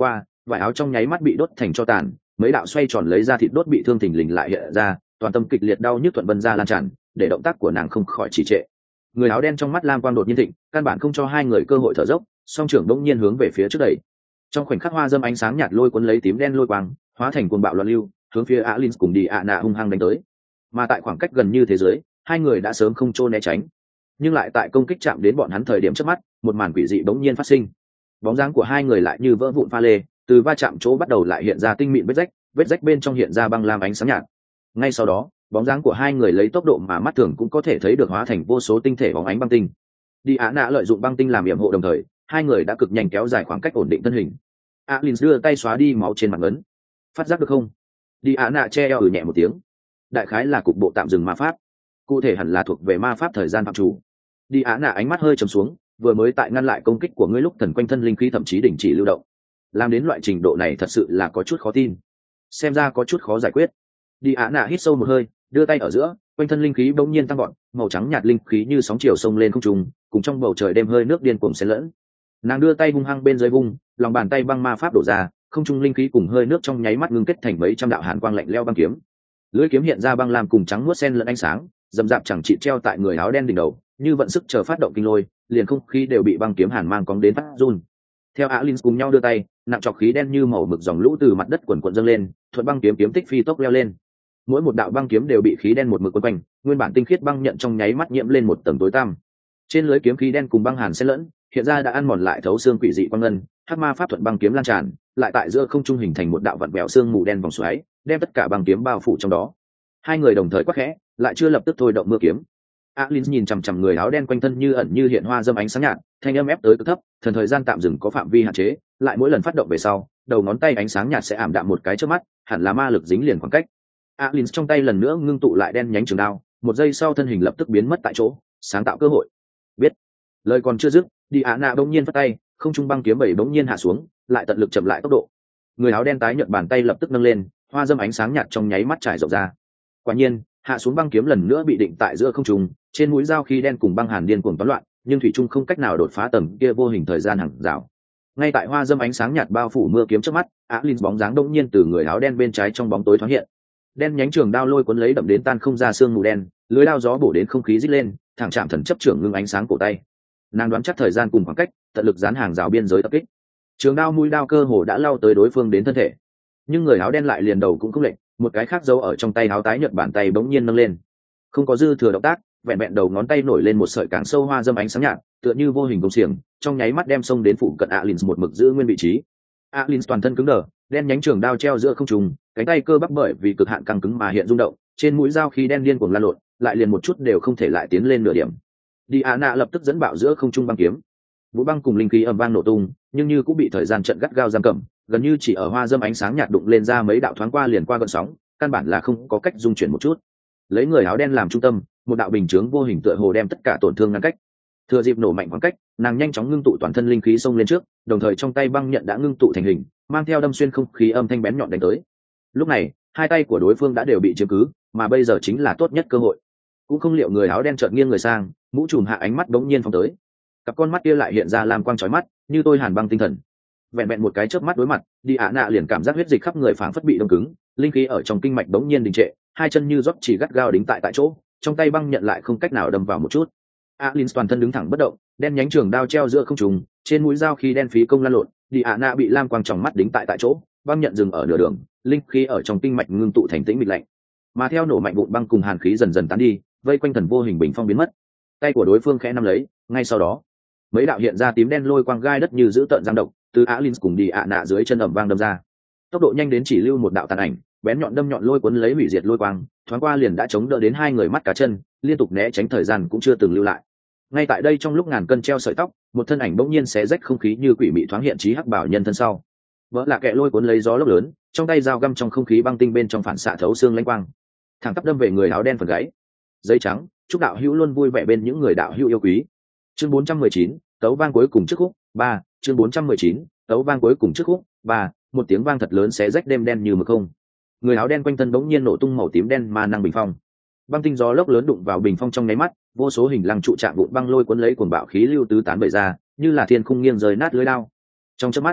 vải áo trong nháy mắt bị đốt thành cho tàn, mấy đạo xoay tròn lấy ra thịt đốt bị thương thình lình lại hiện ra, toàn tâm kịch liệt đau nhức thuận vân ra lan tràn, để động tác của nàng không khỏi trì trệ. Người áo đen trong mắt lam quang đột nhiên thịnh, căn bản không cho hai người cơ hội thở dốc, song trưởng đống nhiên hướng về phía trước đẩy. Trong khoảnh khắc hoa dâm ánh sáng nhạt lôi cuốn lấy tím đen lôi quang, hóa thành cuồng bạo loạn lưu, hướng phía Alin cùng đi ạ nạ hung hăng đánh tới. Mà tại khoảng cách gần như thế giới, hai người đã sớm không trôn né tránh, nhưng lại tại công kích chạm đến bọn hắn thời điểm trước mắt, một màn quỷ dị bỗng nhiên phát sinh. Bóng dáng của hai người lại như vỡ vụn pha lê, từ va chạm chỗ bắt đầu lại hiện ra tinh mịn vết rách, vết rách bên trong hiện ra băng lam ánh sáng nhạt. Ngay sau đó, bóng dáng của hai người lấy tốc độ mà mắt thường cũng có thể thấy được hóa thành vô số tinh thể bóng ánh băng tinh. Đi Á Nạ lợi dụng băng tinh làm yểm hộ, đồng thời hai người đã cực nhanh kéo dài khoảng cách ổn định thân hình. Alin đưa tay xóa đi máu trên mặt ấn. Phát giác được không? Đi Á Nạ che eo ừ nhẹ một tiếng. Đại khái là cục bộ tạm dừng ma pháp, cụ thể hẳn là thuộc về ma pháp thời gian phạm chủ. Đi Á Nạ ánh mắt hơi trầm xuống, vừa mới tại ngăn lại công kích của ngươi lúc thần quanh thân linh khí thậm chí đình chỉ lưu động, làm đến loại trình độ này thật sự là có chút khó tin, xem ra có chút khó giải quyết. Đi Á Nạ hít sâu một hơi, đưa tay ở giữa, quanh thân linh khí bỗng nhiên tăng gọn, màu trắng nhạt linh khí như sóng chiều sông lên không trung, cùng trong bầu trời đêm hơi nước điên cuồng xen lẫn. Nàng đưa tay hung hăng bên dưới vung, lòng bàn tay băng ma pháp đổ ra, không trung linh khí cùng hơi nước trong nháy mắt ngưng kết thành mấy trăm đạo hàn quang lạnh lẽo băng kiếm. Lưỡi kiếm hiện ra băng lam cùng trắng muốt xen lẫn ánh sáng, dầm dạp chẳng trị treo tại người áo đen đỉnh đầu, như vận sức chờ phát động kinh lôi, liền không khí đều bị băng kiếm hàn mang cóng đến phát run. Theo Alin cùng nhau đưa tay, nặng trọc khí đen như màu mực dòng lũ từ mặt đất quần quần dâng lên, thuận băng kiếm kiếm tích phi tốc leo lên. Mỗi một đạo băng kiếm đều bị khí đen một mực quấn quanh, nguyên bản tinh khiết băng nhận trong nháy mắt nhiễm lên một tầng tối tăm. Trên lưới kiếm khí đen cùng băng hàn xen lẫn, hiện ra đã ăn mòn lại thấu xương quỷ dị quang ngân, hắc ma pháp thuận băng kiếm lan tràn, lại tại giữa không trung hình thành một đạo vặn vẹo xương mù đen vòng xoáy, đem tất cả băng kiếm bao phủ trong đó. Hai người đồng thời quát khẽ, lại chưa lập tức thôi động mưa kiếm. Alin nhìn chằm chằm người áo đen quanh thân như ẩn như hiện hoa dâm ánh sáng nhạt, thanh âm ép tới cực thấp, thần thời gian tạm dừng có phạm vi hạn chế, lại mỗi lần phát động về sau, đầu ngón tay ánh sáng nhạt sẽ ảm đạm một cái trước mắt, hẳn là ma lực dính liền khoảng cách. Alin trong tay lần nữa ngưng tụ lại đen nhánh trường đao, một giây sau thân hình lập tức biến mất tại chỗ, sáng tạo cơ hội. Biết. Lời còn chưa dứt, Đi Á Nạ bỗng nhiên phát tay, không trung băng kiếm bảy bỗng nhiên hạ xuống, lại tận lực chậm lại tốc độ. Người áo đen tái nhợt bàn tay lập tức nâng lên, hoa dâm ánh sáng nhạt trong nháy mắt trải rộng ra. Quả nhiên, hạ xuống băng kiếm lần nữa bị định tại giữa không trung, trên mũi dao khí đen cùng băng hàn điên cuồng toán loạn, nhưng thủy trung không cách nào đột phá tầng kia vô hình thời gian hàng rào. Ngay tại hoa dâm ánh sáng nhạt bao phủ mưa kiếm trước mắt, Alin bóng dáng đột nhiên từ người áo đen bên trái trong bóng tối thoáng hiện. Đen nhánh trường đao lôi cuốn lấy đậm đến tan không ra xương mù đen, lưới đao gió bổ đến không khí rít lên, thẳng chạm thần chấp trưởng ngưng ánh sáng cổ tay. Nàng đoán chắc thời gian cùng khoảng cách, tận lực dán hàng rào biên giới tập kích. Trường đao mũi đao cơ hồ đã lao tới đối phương đến thân thể, nhưng người áo đen lại liền đầu cũng không lệnh, một cái khác giấu ở trong tay áo tái nhợt bàn tay bỗng nhiên nâng lên, không có dư thừa động tác, vẹn vẹn đầu ngón tay nổi lên một sợi càng sâu hoa dâm ánh sáng nhạt, tựa như vô hình công xiềng, trong nháy mắt đem xông đến phụ cận Alin một mực giữ nguyên vị trí. Alin toàn thân cứng đờ, đen nhánh trường đao treo giữa không trung, cánh tay cơ bắp bởi vì cực hạn căng cứng mà hiện rung động, trên mũi dao khí đen điên cuồng lan lộn, lại liền một chút đều không thể lại tiến lên nửa điểm. Diana lập tức dẫn bạo giữa không trung băng kiếm, vũ băng cùng linh khí ầm vang nổ tung, nhưng như cũng bị thời gian trận gắt gao giam cầm, gần như chỉ ở hoa dâm ánh sáng nhạt đụng lên ra mấy đạo thoáng qua liền qua gợn sóng, căn bản là không có cách dung chuyển một chút. Lấy người áo đen làm trung tâm, một đạo bình chướng vô hình tựa hồ đem tất cả tổn thương ngăn cách. Thừa dịp nổ mạnh khoảng cách, nàng nhanh chóng ngưng tụ toàn thân linh khí xông lên trước, đồng thời trong tay băng nhận đã ngưng tụ thành hình, mang theo đâm xuyên không khí âm thanh bén nhọn đánh tới. Lúc này, hai tay của đối phương đã đều bị chiếm cứ, mà bây giờ chính là tốt nhất cơ hội. Cũng không liệu người áo đen chợt nghiêng người sang, mũ trùm hạ ánh mắt đống nhiên phóng tới. Cặp con mắt kia lại hiện ra lam quang chói mắt, như tôi hàn băng tinh thần. Vẹn vẹn một cái chớp mắt đối mặt, Đi Ạ Nạ liền cảm giác huyết dịch khắp người phảng phất bị đông cứng, linh khí ở trong kinh mạch đống nhiên đình trệ, hai chân như rót chỉ gắt gao đính tại tại chỗ, trong tay băng nhận lại không cách nào đâm vào một chút. Alin toàn thân đứng thẳng bất động, đen nhánh trường đao treo giữa không trung, trên mũi dao khi đen phí công lan lộn, Đi Ạ Nạ bị lam quang tròng mắt đính tại tại chỗ, băng nhận dừng ở nửa đường, linh khí ở trong kinh mạch ngưng tụ thành tĩnh mịch lạnh. Mà theo nổ mạnh vụn băng cùng hàn khí dần dần tán đi, vây quanh thần vô hình bình phong biến mất. Tay của đối phương khẽ nắm lấy, ngay sau đó, mấy đạo hiện ra tím đen lôi quang gai đất như giữ tợn giang độc, từ Alin cùng Đi Ạ Nạ dưới chân ầm vang đâm ra. Tốc độ nhanh đến chỉ lưu một đạo tàn ảnh, bén nhọn đâm nhọn lôi cuốn lấy hủy diệt lôi quang, thoáng qua liền đã chống đỡ đến hai người mắt cá chân, liên tục né tránh thời gian cũng chưa từng lưu lại. Ngay tại đây trong lúc ngàn cân treo sợi tóc, một thân ảnh bỗng nhiên xé rách không khí như quỷ mị thoáng hiện trí hắc bảo nhân thân sau. Vỡ là kẻ lôi cuốn lấy gió lốc lớn, trong tay dao găm trong không khí băng tinh bên trong phản xạ thấu xương lãnh quang, thẳng tắp đâm về người áo đen phần gáy. Giấy trắng, chúc đạo hữu luôn vui vẻ bên những người đạo hữu yêu quý. Chương bốn trăm mười chín, tấu vang cuối cùng trước khúc ba. Chương bốn trăm mười chín, tấu vang cuối cùng trước khúc ba. Một tiếng vang thật lớn xé rách đêm đen như mực không. Người áo đen quanh thân bỗng nhiên nổ tung màu tím đen ma năng bình phong. Băng tinh gió lốc lớn đụng vào bình phong trong nháy mắt, vô số hình lăng trụ trạng vụn băng lôi cuốn lấy cuồng bạo khí lưu tứ tán bậy ra, như là thiên khung nghiêng rời nát lưới lao. Trong chớp mắt,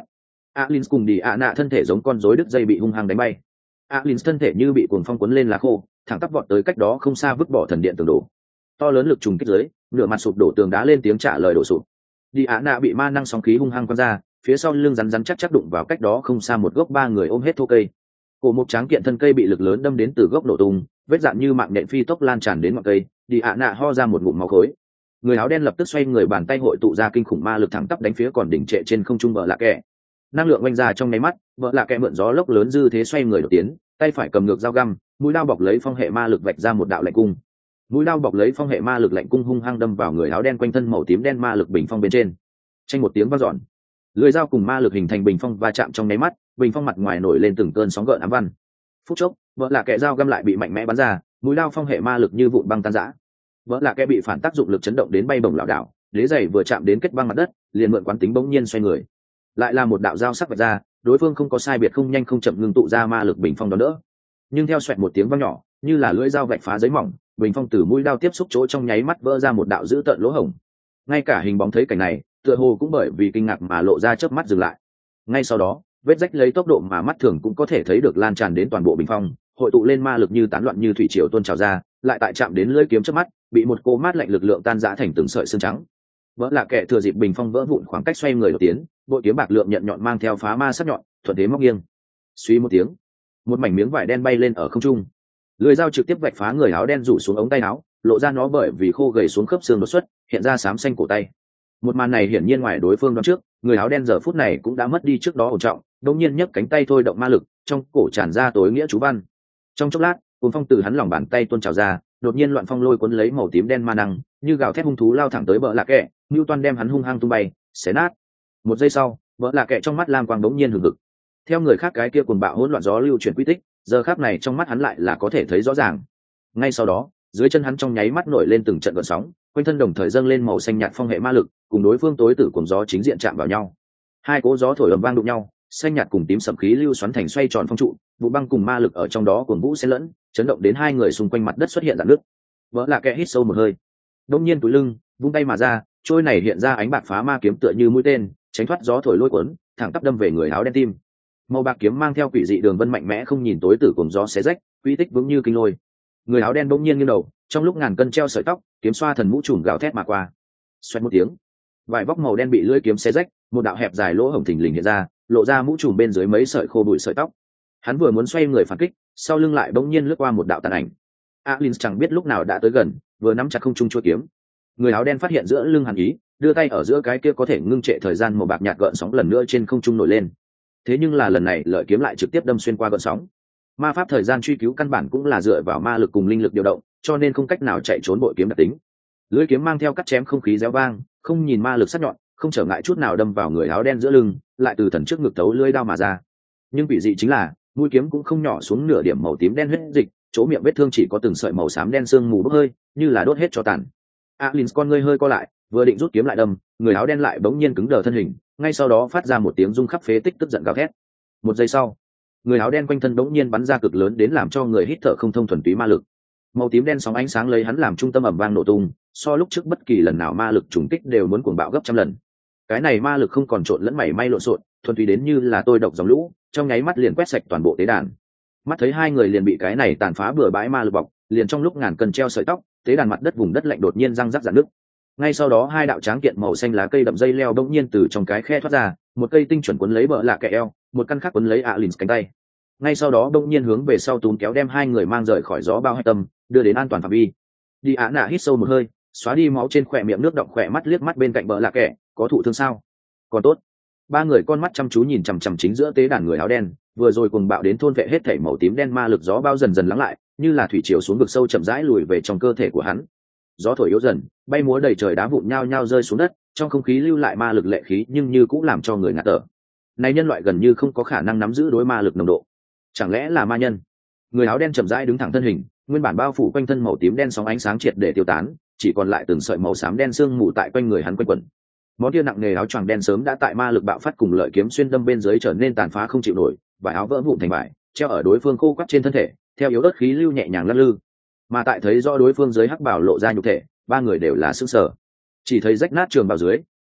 Alin cùng đi ạ nạ thân thể giống con rối đứt dây bị hung hăng đánh bay. Alin thân thể như bị cuồng phong cuốn lên lá khô, thẳng tắp vọt tới cách đó không xa vứt bỏ thần điện tường đổ. To lớn lực trùng kích dưới, nửa mặt sụp đổ tường đá lên tiếng trả lời đổ sụp. Đi ạ nạ bị ma năng sóng khí hung hăng quăng ra, phía sau lưng rắn rắn chắc chắc đụng vào cách đó không xa một gốc ba người ôm hết thô cây. Cổ một tráng kiện thân cây bị lực lớn đâm đến từ gốc nổ tung, vết dạn như mạng nhện phi tốc lan tràn đến ngọn cây. Đi ạ nạ ho ra một ngụm máu khối. Người áo đen lập tức xoay người, bàn tay hội tụ ra kinh khủng ma lực thẳng tắp đánh phía còn đỉnh trệ trên không trung vợ lạ kẹ. Năng lượng oanh ra trong nháy mắt, vợ lạ kẹ mượn gió lốc lớn dư thế xoay người đột tiến, tay phải cầm ngược dao găm, mũi dao bọc lấy phong hệ ma lực vạch ra một đạo lạnh cung. Mũi dao bọc lấy phong hệ ma lực lạnh cung hung hăng đâm vào người áo đen quanh thân màu tím đen ma lực bình phong bên trên. Tranh một tiếng vang dọn, lưỡi dao cùng ma lực hình thành bình phong va chạm trong nháy mắt, bình phong mặt ngoài nổi lên từng cơn sóng gợn ám văn. Phút chốc, vợ lạ kẹ dao găm lại bị mạnh mẽ bắn ra, mũi dao phong hệ ma lực như vụn băng tan rã. Vợ lạ kẹ bị phản tác dụng lực chấn động đến bay bổng lảo đảo, đế giày vừa chạm đến kết băng mặt đất, liền mượn quán tính bỗng nhiên xoay người. Lại là một đạo dao sắc vạch ra, đối phương không có sai biệt không nhanh không chậm ngưng tụ ra ma lực bình phong đó nữa. Nhưng theo xoẹt một tiếng vang nhỏ, như là lưỡi dao vạch phá giấy mỏng, bình phong từ mũi dao tiếp xúc chỗ trong nháy mắt vỡ ra một đạo dữ tợn lỗ hổng. Ngay cả hình bóng thấy cảnh này, tựa hồ cũng bởi vì kinh ngạc mà lộ ra chớp mắt dừng lại. Ngay sau đó, vết rách lấy tốc độ mà mắt thường cũng có thể thấy được lan tràn đến toàn bộ bình phong, hội tụ lên ma lực như tán loạn như thủy triều tuôn trào ra, lại tại chạm đến lưỡi kiếm chớp mắt, bị một cô mát lạnh lực lượng tan rã thành từng sợi xương trắng. Vỡ lạ kệ thừa dịp bình phong vỡ vụn khoảng cách xoay người đột tiến, bội kiếm bạc lượng nhận nhọn mang theo phá ma sắc nhọn, thuận thế móc nghiêng. Suy một tiếng, một mảnh miếng vải đen bay lên ở không trung. Lưỡi dao trực tiếp vạch phá người áo đen rủ xuống ống tay áo, lộ ra nó bởi vì khô gầy xuống khớp xương đột xuất, hiện ra xám xanh cổ tay. Một màn này hiển nhiên ngoài đối phương đoán trước, người áo đen giờ phút này cũng đã mất đi trước đó ổn trọng, đột nhiên nhấc cánh tay thôi động ma lực, trong cổ tràn ra tối nghĩa chú văn. Trong chốc lát, cuồng phong từ hắn lòng bàn tay tuôn trào ra, đột nhiên loạn phong lôi cuốn lấy màu tím đen ma năng, như gào thét hung thú lao thẳng tới bờ lạ kệ, Newton đem hắn hung hăng tung bay, xé nát. Một giây sau, bờ lạ kệ trong mắt lam quang đống nhiên hừng hực. Theo người khác cái kia cuồng bạo hỗn loạn gió lưu chuyển quy tích, giờ khắc này trong mắt hắn lại là có thể thấy rõ ràng. Ngay sau đó, dưới chân hắn trong nháy mắt nổi lên từng trận gợn sóng, quanh thân đồng thời dâng lên màu xanh nhạt phong hệ ma lực, cùng đối phương tối tử cuồng gió chính diện chạm vào nhau. Hai cỗ gió thổi ầm vang đụng nhau, xanh nhạt cùng tím sẫm khí lưu xoắn thành xoay tròn phong trụ, vụ băng cùng ma lực ở trong đó cuồng vũ xen lẫn, chấn động đến hai người xung quanh mặt đất xuất hiện rạn nước. Vỡ là kẻ hít sâu một hơi, đột nhiên túi lưng, vung tay mà ra, trôi này hiện ra ánh bạc phá ma kiếm tựa như mũi tên, tránh thoát gió thổi lôi cuốn, thẳng tắp đâm về người áo đen tim. Màu bạc kiếm mang theo quỷ dị đường vân mạnh mẽ không nhìn tối tử cuồng gió xé rách, quy tích vững như kinh lôi. Người áo đen bỗng nhiên nghiêng đầu, trong lúc ngàn cân treo sợi tóc, kiếm xoa thần mũ trùm gào thét mà qua. Xoẹt một tiếng, vải vóc màu đen bị lưỡi kiếm xé rách, một đạo hẹp dài lỗ hổng thình lình hiện ra, lộ ra mũ trùm bên dưới mấy sợi khô bụi sợi tóc. Hắn vừa muốn xoay người phản kích, sau lưng lại bỗng nhiên lướt qua một đạo tàn ảnh. Alin chẳng biết lúc nào đã tới gần, vừa nắm chặt không trung chuôi kiếm. Người áo đen phát hiện giữa lưng hàn ý, đưa tay ở giữa cái kia có thể ngưng trệ thời gian màu bạc nhạt gợn sóng lần nữa trên không trung nổi lên. Thế nhưng là lần này lợi kiếm lại trực tiếp đâm xuyên qua gợn sóng. Ma pháp thời gian truy cứu căn bản cũng là dựa vào ma lực cùng linh lực điều động, cho nên không cách nào chạy trốn bội kiếm đặc tính. Lưỡi kiếm mang theo cắt chém không khí réo vang, không nhìn ma lực sắc nhọn, không trở ngại chút nào đâm vào người áo đen giữa lưng, lại từ thần trước ngực tấu lưỡi đao mà ra. Nhưng bị dị chính là, mũi kiếm cũng không nhỏ xuống nửa điểm màu tím đen huyết dịch, chỗ miệng vết thương chỉ có từng sợi màu xám đen sương mù bốc hơi, như là đốt hết cho tàn. Alin con ngươi hơi co lại, vừa định rút kiếm lại đâm, người áo đen lại bỗng nhiên cứng đờ thân hình, ngay sau đó phát ra một tiếng rung khắp phế tích tức giận gào thét. Một giây sau, người áo đen quanh thân bỗng nhiên bắn ra cực lớn đến làm cho người hít thở không thông thuần túy ma lực. Màu tím đen sóng ánh sáng lấy hắn làm trung tâm ầm vang nổ tung, so lúc trước bất kỳ lần nào ma lực trùng kích đều muốn cuồng bạo gấp trăm lần. Cái này ma lực không còn trộn lẫn mảy may lộn xộn, thuần túy đến như là tôi độc dòng lũ, trong nháy mắt liền quét sạch toàn bộ tế đàn. Mắt thấy hai người liền bị cái này tàn phá bừa bãi ma lực bọc, liền trong lúc ngàn cân treo sợi tóc, tế đàn mặt đất vùng đất lạnh đột nhiên răng rắc rạn nứt. Ngay sau đó hai đạo tráng kiện màu xanh lá cây đậm dây leo bỗng nhiên từ trong cái khe thoát ra, một cây tinh chuẩn quấn lấy bờ lạ kẹ eo, một căn khác quấn lấy Alin cánh tay. Ngay sau đó bỗng nhiên hướng về sau túm kéo đem hai người mang rời khỏi gió bao hai tâm, đưa đến an toàn phạm vi. Đi Á Nạ hít sâu một hơi, xóa đi máu trên khỏe miệng nước đọng khỏe mắt liếc mắt bên cạnh bờ lạ kẹ, có thụ thương sao? Còn tốt. Ba người con mắt chăm chú nhìn chằm chằm chính giữa tế đàn người áo đen, vừa rồi cuồng bạo đến thôn vệ hết thảy màu tím đen ma lực gió bao dần dần lắng lại, như là thủy triều xuống vực sâu chậm rãi lùi về trong cơ thể của hắn. Gió thổi yếu dần, bay múa đầy trời đá vụn nhao nhao rơi xuống đất, trong không khí lưu lại ma lực lệ khí nhưng như cũng làm cho người ngạt thở. Này nhân loại gần như không có khả năng nắm giữ đối ma lực nồng độ. Chẳng lẽ là ma nhân? Người áo đen chậm rãi đứng thẳng thân hình, nguyên bản bao phủ quanh thân màu tím đen sóng ánh sáng triệt để tiêu tán, chỉ còn lại từng sợi màu xám đen sương mù tại quanh người hắn quanh quẩn. Món kia nặng nề áo choàng đen sớm đã tại ma lực bạo phát cùng lợi kiếm xuyên đâm bên dưới trở nên tàn phá không chịu nổi, vải áo vỡ vụn thành vải, treo ở đối phương khô quắt trên thân thể, theo yếu ớt khí lưu nhẹ nhàng lắc lư. Mà tại thấy rõ đối phương dưới hắc bảo lộ ra nhục thể, ba người đều là sững sờ. Chỉ thấy rách nát trường bào dưới,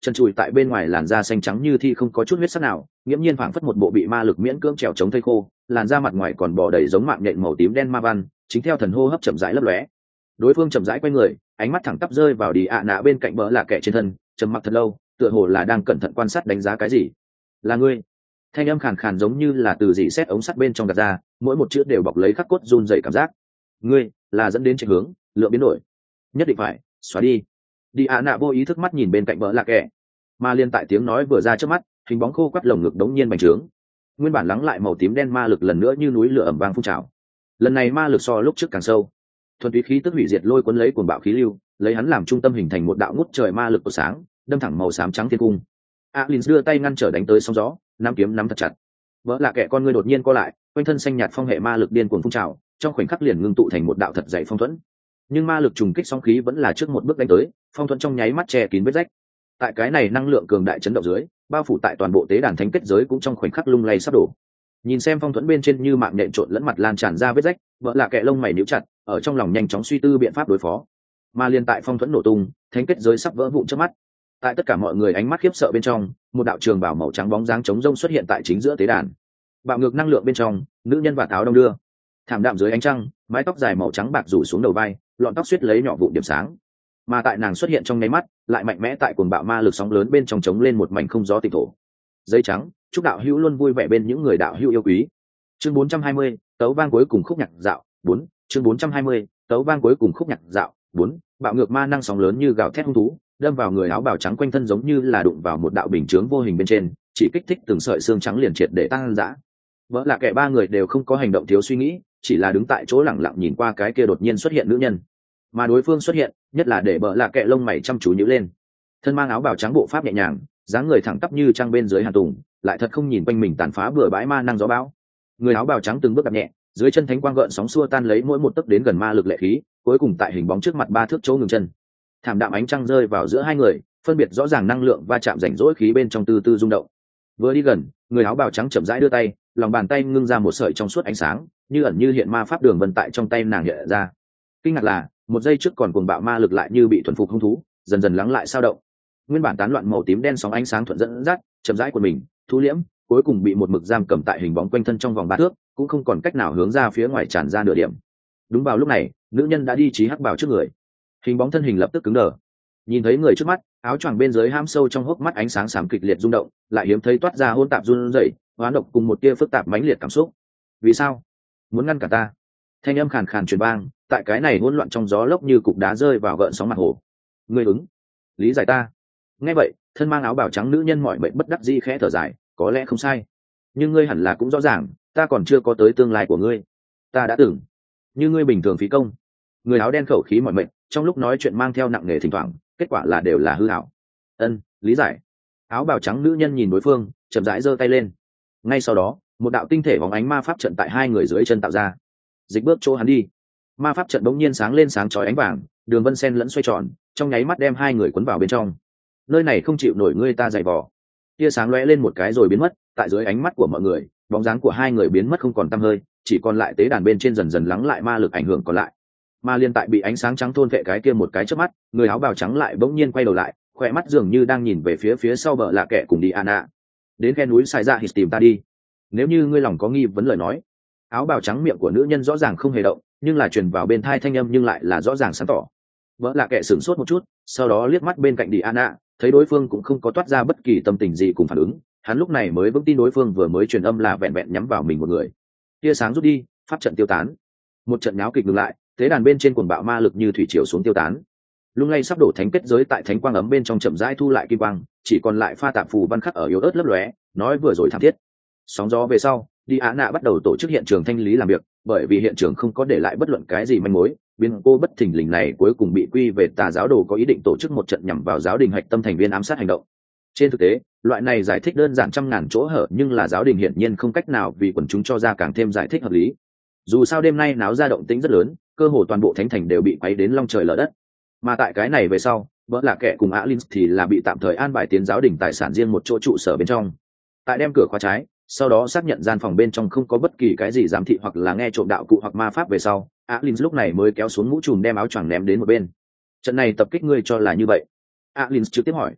chân trụi tại bên ngoài làn da xanh trắng như thi không có chút huyết sắc nào, nghiễm nhiên phảng phất một bộ bị ma lực miễn cưỡng trèo chống thây khô, làn da mặt ngoài còn bò đầy giống mạng nhện màu tím đen ma văn, chính theo thần hô hấp chậm rãi lấp lóe. Đối phương chậm rãi quay người, ánh mắt thẳng tắp rơi vào đi ạ nạ bên cạnh bỡ lạ kệ trên thân, trầm mặc thật lâu, tựa hồ là đang cẩn thận quan sát đánh giá cái gì. Là ngươi? Thanh âm khàn khàn giống như là từ dị xét ống sắt bên trong gạt ra, mỗi một chữ đều bọc lấy khắc cốt run rẩy cảm giác. Ngươi là dẫn đến chạy hướng lượng biến đổi, nhất định phải xóa đi. Đi ạ nạ vô ý thức mắt nhìn bên cạnh bỡ lạ kệ, mà liên tại tiếng nói vừa ra trước mắt, hình bóng khô quắt lồng ngực đống nhiên bành trướng, nguyên bản lắng lại màu tím đen ma lực lần nữa như núi lửa ẩm vang phun trào. Lần này ma lực so lúc trước càng sâu, thuần túy khí tức hủy diệt lôi cuốn lấy cuồng bạo khí lưu, lấy hắn làm trung tâm hình thành một đạo ngút trời ma lực của sáng, đâm thẳng màu xám trắng thiên cung. Alin đưa tay ngăn trở đánh tới sóng gió, nắm kiếm nắm thật chặt. Vỡ lạ kệ con ngươi đột nhiên co lại, quanh thân xanh nhạt phong hệ ma lực điên cuồng phun trào, trong khoảnh khắc liền ngưng tụ thành một đạo thật dày phong thuẫn. Nhưng ma lực trùng kích sóng khí vẫn là trước một bước đánh tới, phong thuẫn trong nháy mắt che kín vết rách. Tại cái này năng lượng cường đại chấn động dưới, bao phủ tại toàn bộ tế đàn thánh kết giới cũng trong khoảnh khắc lung lay sắp đổ. Nhìn xem phong thuẫn bên trên như mạng nện trộn lẫn mặt lan tràn ra vết rách, vỡ lạ kệ lông mày níu chặt, ở trong lòng nhanh chóng suy tư biện pháp đối phó. Mà liên tại phong thuẫn nổ tung, thánh kết giới sắp vỡ vụn trước mắt. Tại tất cả mọi người ánh mắt khiếp sợ bên trong, một đạo trường bảo màu trắng bóng dáng trống rông xuất hiện tại chính giữa tế đàn. Bạo ngược năng lượng bên trong, nữ nhân và tháo đông đưa, thảm đạm dưới ánh trăng, mái tóc dài màu trắng bạc rủ xuống đầu vai, lọn tóc suýt lấy nhỏ vụn điểm sáng. Mà tại nàng xuất hiện trong nháy mắt, lại mạnh mẽ tại cuồng bạo ma lực sóng lớn bên trong trống lên một mảnh không gió tịch thổ. Giấy trắng, chúc đạo hữu luôn vui vẻ bên những người đạo hữu yêu quý. Chương bốn trăm hai mươi, tấu vang cuối cùng khúc nhạc dạo bốn. Chương bốn trăm hai mươi, tấu vang cuối cùng khúc nhạc dạo bốn. Bạo ngược ma năng sóng lớn như gào thét hung thú, đâm vào người áo bào trắng quanh thân giống như là đụng vào một đạo bình chướng vô hình bên trên, chỉ kích thích từng sợi xương trắng liền triệt để tăng dã. Vỡ là kẻ ba người đều không có hành động thiếu suy nghĩ, chỉ là đứng tại chỗ lặng lặng nhìn qua cái kia đột nhiên xuất hiện nữ nhân. Mà đối phương xuất hiện, nhất là để bỡ là kẻ lông mày chăm chú nhíu lên. Thân mang áo bào trắng bộ pháp nhẹ nhàng, dáng người thẳng tắp như trăng bên dưới hàn tùng, lại thật không nhìn quanh mình tàn phá bừa bãi ma năng gió bão. Người áo bào trắng từng bước đạp nhẹ, dưới chân thánh quang gợn sóng xua tan lấy mỗi một tấc đến gần ma lực lệ khí, cuối cùng tại hình bóng trước mặt ba thước chỗ ngừng chân. Thảm đạm ánh trăng rơi vào giữa hai người, phân biệt rõ ràng năng lượng va chạm rảnh rỗi khí bên trong từ từ rung động. Vừa đi gần, người áo bào trắng chậm rãi đưa tay, lòng bàn tay ngưng ra một sợi trong suốt ánh sáng, như ẩn như hiện ma pháp đường vân tại trong tay nàng hiện ra. Kinh ngạc là, một giây trước còn cuồng bạo ma lực lại như bị thuần phục hung thú, dần dần lắng lại sao động. Nguyên bản tán loạn màu tím đen sóng ánh sáng thuận dẫn dắt, chậm rãi của mình, thu liễm, cuối cùng bị một mực giam cầm tại hình bóng quanh thân trong vòng ba thước, cũng không còn cách nào hướng ra phía ngoài tràn ra nửa điểm. Đúng vào lúc này, nữ nhân đã đi trí hắc bào trước người, hình bóng thân hình lập tức cứng đờ. Nhìn thấy người trước mắt, áo choàng bên dưới ham sâu trong hốc mắt ánh sáng xám kịch liệt rung động, lại hiếm thấy toát ra hôn tạp run rẩy, hoán độc cùng một tia phức tạp mãnh liệt cảm xúc. Vì sao? Muốn ngăn cả ta? Thanh âm khàn khàn truyền vang, tại cái này hỗn loạn trong gió lốc như cục đá rơi vào gợn sóng mặt hồ. Ngươi ứng, lý giải ta. Nghe vậy, thân mang áo bào trắng nữ nhân mọi mệnh bất đắc dĩ khẽ thở dài, có lẽ không sai, nhưng ngươi hẳn là cũng rõ ràng, ta còn chưa có tới tương lai của ngươi. Ta đã từng như ngươi bình thường phí công. Người áo đen khẩu khí mọi mệnh, trong lúc nói chuyện mang theo nặng nề thỉnh thoảng, kết quả là đều là hư hảo. Ân, lý giải. Áo bào trắng nữ nhân nhìn đối phương, chậm rãi giơ tay lên. Ngay sau đó, một đạo tinh thể bóng ánh ma pháp trận tại hai người dưới chân tạo ra. Dịch bước chỗ hắn đi, ma pháp trận bỗng nhiên sáng lên sáng chói ánh vàng, đường vân sen lẫn xoay tròn, trong nháy mắt đem hai người cuốn vào bên trong. Nơi này không chịu nổi ngươi ta dày vò. Tia sáng lóe lên một cái rồi biến mất, tại dưới ánh mắt của mọi người, bóng dáng của hai người biến mất không còn tăm hơi, chỉ còn lại tế đàn bên trên dần dần lắng lại ma lực ảnh hưởng còn lại. Mà liên tại bị ánh sáng trắng thôn vệ cái kia một cái chớp mắt, người áo bào trắng lại bỗng nhiên quay đầu lại, khỏe mắt dường như đang nhìn về phía phía sau bờ lạ kẻ cùng đi Anna. Đến khe núi sai ra hít tìm ta đi. Nếu như ngươi lòng có nghi vấn lời nói. Áo bào trắng miệng của nữ nhân rõ ràng không hề động, nhưng là truyền vào bên thai thanh âm nhưng lại là rõ ràng sáng tỏ. Bờ lạ kẻ sửng sốt một chút, sau đó liếc mắt bên cạnh đi Anna, thấy đối phương cũng không có toát ra bất kỳ tâm tình gì cùng phản ứng, hắn lúc này mới vững tin đối phương vừa mới truyền âm là vẹn vẹn nhắm vào mình một người. Tia sáng rút đi, pháp trận tiêu tán, một trận náo kịch ngừng lại, tế đàn bên trên cuồng bạo ma lực như thủy triều xuống tiêu tán. Lung lay sắp đổ thánh kết giới tại thánh quang ấm bên trong chậm rãi thu lại kim quang, chỉ còn lại pha tạp phù văn khắc ở yếu ớt lấp lóe, nói vừa rồi thảm thiết. Sóng gió về sau, đi Á Nạ bắt đầu tổ chức hiện trường thanh lý làm việc, bởi vì hiện trường không có để lại bất luận cái gì manh mối, biến cô bất thình lình này cuối cùng bị quy về tà giáo đồ có ý định tổ chức một trận nhằm vào giáo đình hạch tâm thành viên ám sát hành động. Trên thực tế, loại này giải thích đơn giản trăm ngàn chỗ hở, nhưng là giáo đình hiển nhiên không cách nào vì quần chúng cho ra càng thêm giải thích hợp lý. Dù sao đêm nay náo ra động tĩnh rất lớn, cơ hồ toàn bộ thánh thành đều bị quấy đến long trời lở đất. Mà tại cái này về sau, vợ là kẻ cùng Alin thì là bị tạm thời an bài tiến giáo đình tài sản riêng một chỗ trụ sở bên trong. Tại đem cửa khóa trái, sau đó xác nhận gian phòng bên trong không có bất kỳ cái gì giám thị hoặc là nghe trộm đạo cụ hoặc ma pháp về sau, Alin lúc này mới kéo xuống mũ trùm đem áo choàng ném đến một bên. Trận này tập kích ngươi cho là như vậy? Alin trực tiếp hỏi.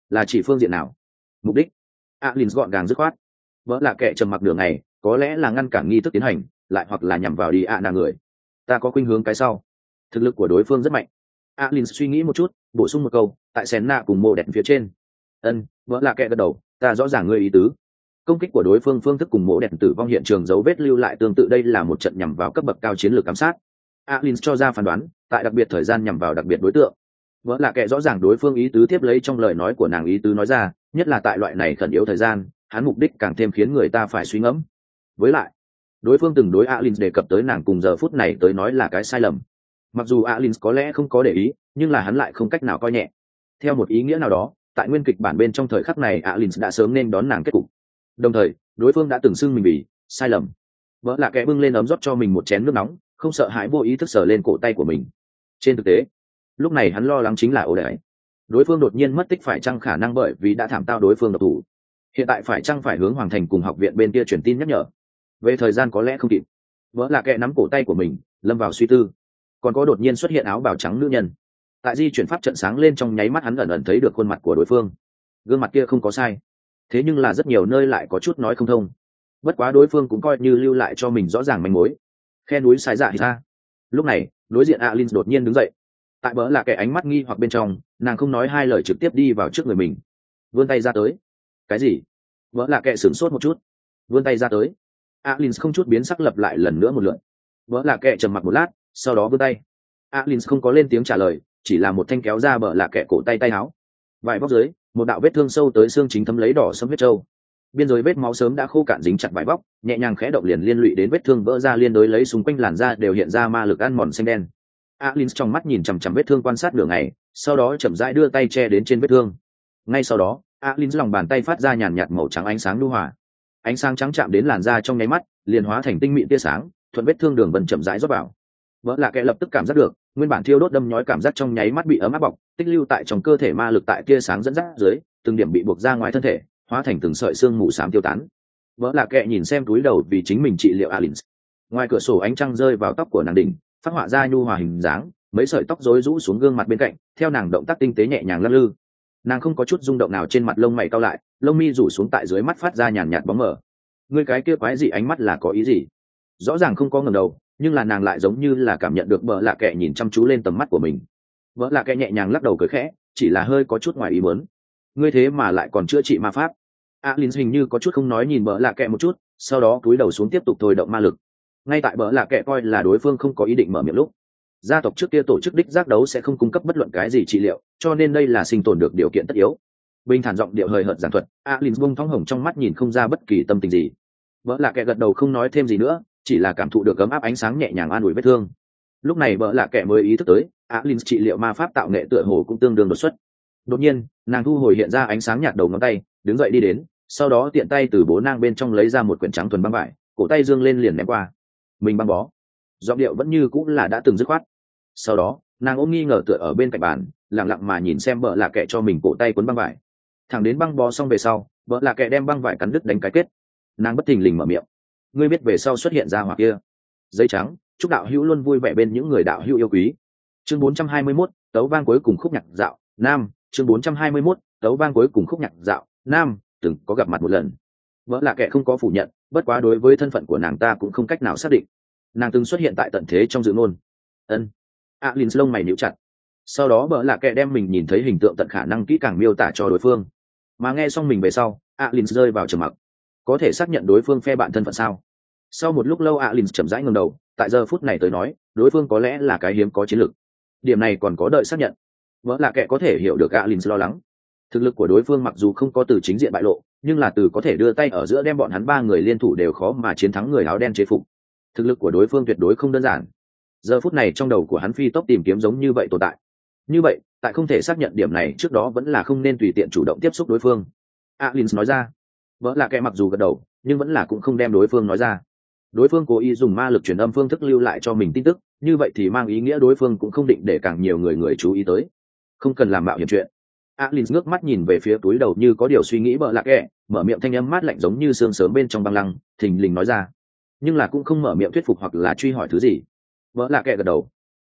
Là chỉ phương diện nào? Mục đích? Alin gọn gàng dứt khoát. Vợ là kẻ trầm mặc đường này, có lẽ là ngăn cản nghi thức tiến hành, lại hoặc là nhằm vào đi ạ à người. Ta có khuynh hướng cái sau. Thực lực của đối phương rất mạnh. Alin suy nghĩ một chút, bổ sung một câu, tại Senna cùng mô đẹp phía trên. Ân, vợ là kẻ gật đầu, ta rõ ràng ngươi ý tứ. Công kích của đối phương phương thức cùng mộ đẹp tử vong hiện trường dấu vết lưu lại tương tự, đây là một trận nhằm vào cấp bậc cao chiến lược ám sát. Alin cho ra phán đoán, tại đặc biệt thời gian nhằm vào đặc biệt đối tượng. Vợ là kẻ rõ ràng đối phương ý tứ, tiếp lấy trong lời nói của nàng ý tứ nói ra, nhất là tại loại này khẩn yếu thời gian, hắn mục đích càng thêm khiến người ta phải suy ngẫm. Với lại, đối phương từng đối Alin đề cập tới nàng cùng giờ phút này tới nói là cái sai lầm. Mặc dù Alin có lẽ không có để ý, nhưng là hắn lại không cách nào coi nhẹ. Theo một ý nghĩa nào đó, tại nguyên kịch bản bên trong thời khắc này Alin đã sớm nên đón nàng kết cục. Đồng thời, đối phương đã từng xưng mình vì sai lầm. Vợ là kẻ bưng lên ấm rót cho mình một chén nước nóng, không sợ hãi vô ý thức sờ lên cổ tay của mình. Trên thực tế, lúc này hắn lo lắng chính là ổ đẻ. Đối phương đột nhiên mất tích phải chăng khả năng bởi vì đã thảm tao đối phương độc thủ. Hiện tại phải chăng phải hướng hoàng thành cùng học viện bên kia truyền tin nhắc nhở. Về thời gian có lẽ không kịp. Vợ là kẻ nắm cổ tay của mình, lâm vào suy tư. Còn có đột nhiên xuất hiện áo bào trắng nữ nhân. Tại di chuyển pháp trận sáng lên trong nháy mắt, hắn ẩn ẩn thấy được khuôn mặt của đối phương. Gương mặt kia không có sai, thế nhưng là rất nhiều nơi lại có chút nói không thông. Bất quá đối phương cũng coi như lưu lại cho mình rõ ràng manh mối. Khe núi sai dạ ra. Lúc này đối diện Alin đột nhiên đứng dậy. Tại bỡ là kẻ ánh mắt nghi hoặc bên trong, nàng không nói hai lời trực tiếp đi vào trước người mình, vươn tay ra tới. Cái gì? Bỡ là kẻ sửng sốt một chút, vươn tay ra tới. Alin không chút biến sắc lập lại lần nữa một lượt. Bỡ là kẻ trầm mặc một lát, sau đó vươn tay. Alin không có lên tiếng trả lời, chỉ là một thanh kéo ra bỡ là kẻ cổ tay tay áo. Vài vóc dưới, một đạo vết thương sâu tới xương chính thấm lấy đỏ sẫm huyết trâu. Biên giới vết máu sớm đã khô cạn dính chặt vải vóc, nhẹ nhàng khẽ động liền liên lụy đến vết thương vỡ ra, liên đối lấy xung quanh làn da đều hiện ra ma lực ăn mòn xanh đen. Alin trong mắt nhìn chằm chằm vết thương quan sát nửa ngày, sau đó chậm rãi đưa tay che đến trên vết thương. Ngay sau đó, Alin lòng bàn tay phát ra nhàn nhạt màu trắng ánh sáng nhu hòa. Ánh sáng trắng chạm đến làn da trong nháy mắt, liền hóa thành tinh mịn tia sáng, thuận vết thương đường vân chậm rãi rót vào. Vỡ là kẻ lập tức cảm giác được, nguyên bản thiêu đốt đâm nhói cảm giác trong nháy mắt bị ấm áp bọc, tích lưu tại trong cơ thể ma lực tại tia sáng dẫn dắt dưới, từng điểm bị buộc ra ngoài thân thể, hóa thành từng sợi xương mù xám tiêu tán. Vỡ là kẻ nhìn xem túi đầu vì chính mình trị liệu Alin. Ngoài cửa sổ ánh trăng rơi vào tóc của nàng đỉnh, phát họa ra nhu hòa hình dáng, mấy sợi tóc rối rũ xuống gương mặt bên cạnh, theo nàng động tác tinh tế nhẹ nhàng lắc lư. Nàng không có chút rung động nào trên mặt, lông mày cau lại, lông mi rủ xuống tại dưới mắt phát ra nhàn nhạt bóng mờ. Ngươi cái kia quái dị ánh mắt là có ý gì? Rõ ràng không có ngẩng đầu, nhưng là nàng lại giống như là cảm nhận được bỡ lạ kệ nhìn chăm chú lên tầm mắt của mình. Bỡ lạ kệ nhẹ nhàng lắc đầu cười khẽ, chỉ là hơi có chút ngoài ý muốn. Ngươi thế mà lại còn chữa trị ma pháp? Alin hình như có chút không nói nhìn bỡ lạ kệ một chút, sau đó cúi đầu xuống tiếp tục thôi động ma lực. Ngay tại bỡ lạ kệ coi là đối phương không có ý định mở miệng lúc, gia tộc trước kia tổ chức đích giác đấu sẽ không cung cấp bất luận cái gì trị liệu, cho nên đây là sinh tồn được điều kiện tất yếu. Bình thản giọng điệu hời hợt giảng thuật, Alin bông thong hồng trong mắt nhìn không ra bất kỳ tâm tình gì. Bỡ lạ kệ gật đầu không nói thêm gì nữa, chỉ là cảm thụ được ấm áp ánh sáng nhẹ nhàng an ủi vết thương. Lúc này bỡ lạ kệ mới ý thức tới, Alin trị liệu ma pháp tạo nghệ tựa hồ cũng tương đương đột xuất. Đột nhiên, nàng thu hồi hiện ra ánh sáng nhạt đầu ngón tay, đứng dậy đi đến, sau đó tiện tay từ bố nang bên trong lấy ra một quyển trắng thuần băng vải, cổ tay dương lên liền ném qua. Mình băng bó. Giọng điệu vẫn như cũng là đã từng dứt khoát. Sau đó, nàng ôm nghi ngờ tựa ở bên cạnh bàn, lặng lặng mà nhìn xem bỡ lạ kệ cho mình cổ tay cuốn băng vải. Thẳng đến băng bó xong về sau, bỡ lạ kệ đem băng vải cắn đứt đánh cái kết. Nàng bất thình lình mở miệng. Ngươi biết về sau xuất hiện ra hỏa kia? Giấy trắng, chúc đạo hữu luôn vui vẻ bên những người đạo hữu yêu quý. Chương bốn trăm hai mươi mốt, tấu vang cuối cùng khúc nhạc dạo, nam. Chương bốn trăm hai mươi mốt, tấu vang cuối cùng khúc nhạc dạo, nam. Từng có gặp mặt một lần. Vỡ là kẻ không có phủ nhận, bất quá đối với thân phận của nàng ta cũng không cách nào xác định. Nàng từng xuất hiện tại tận thế trong dự ngôn. Ân. Alin lông mày nhíu chặt. Sau đó vỡ là kẻ đem mình nhìn thấy hình tượng tận khả năng kỹ càng miêu tả cho đối phương. Mà nghe xong mình về sau, Alin rơi vào trầm mặc. Có thể xác nhận đối phương phe bạn thân phận sao? Sau một lúc lâu Alin chậm rãi ngẩng đầu, tại giờ phút này tới nói, đối phương có lẽ là cái hiếm có chiến lược. Điểm này còn có đợi xác nhận. Vỡ là kẻ có thể hiểu được Alin lo lắng. Thực lực của đối phương mặc dù không có từ chính diện bại lộ, nhưng là từ có thể đưa tay ở giữa đem bọn hắn ba người liên thủ đều khó mà chiến thắng người áo đen chế phục. Thực lực của đối phương tuyệt đối không đơn giản. Giờ phút này trong đầu của hắn phi tốc tìm kiếm giống như vậy tồn tại. Như vậy, tại không thể xác nhận điểm này trước đó vẫn là không nên tùy tiện chủ động tiếp xúc đối phương. Alin nói ra. Vỡ là kẻ mặc dù gật đầu, nhưng vẫn là cũng không đem đối phương nói ra. Đối phương cố ý dùng ma lực truyền âm phương thức lưu lại cho mình tin tức, như vậy thì mang ý nghĩa đối phương cũng không định để càng nhiều người người chú ý tới. Không cần làm mạo hiểm chuyện. Alin ngước mắt nhìn về phía túi đầu như có điều suy nghĩ bợ lạc kẻ, mở miệng thanh âm mát lạnh giống như sương sớm bên trong băng lăng, thình lình nói ra, nhưng là cũng không mở miệng thuyết phục hoặc là truy hỏi thứ gì. Bợ lạc kẻ gật đầu.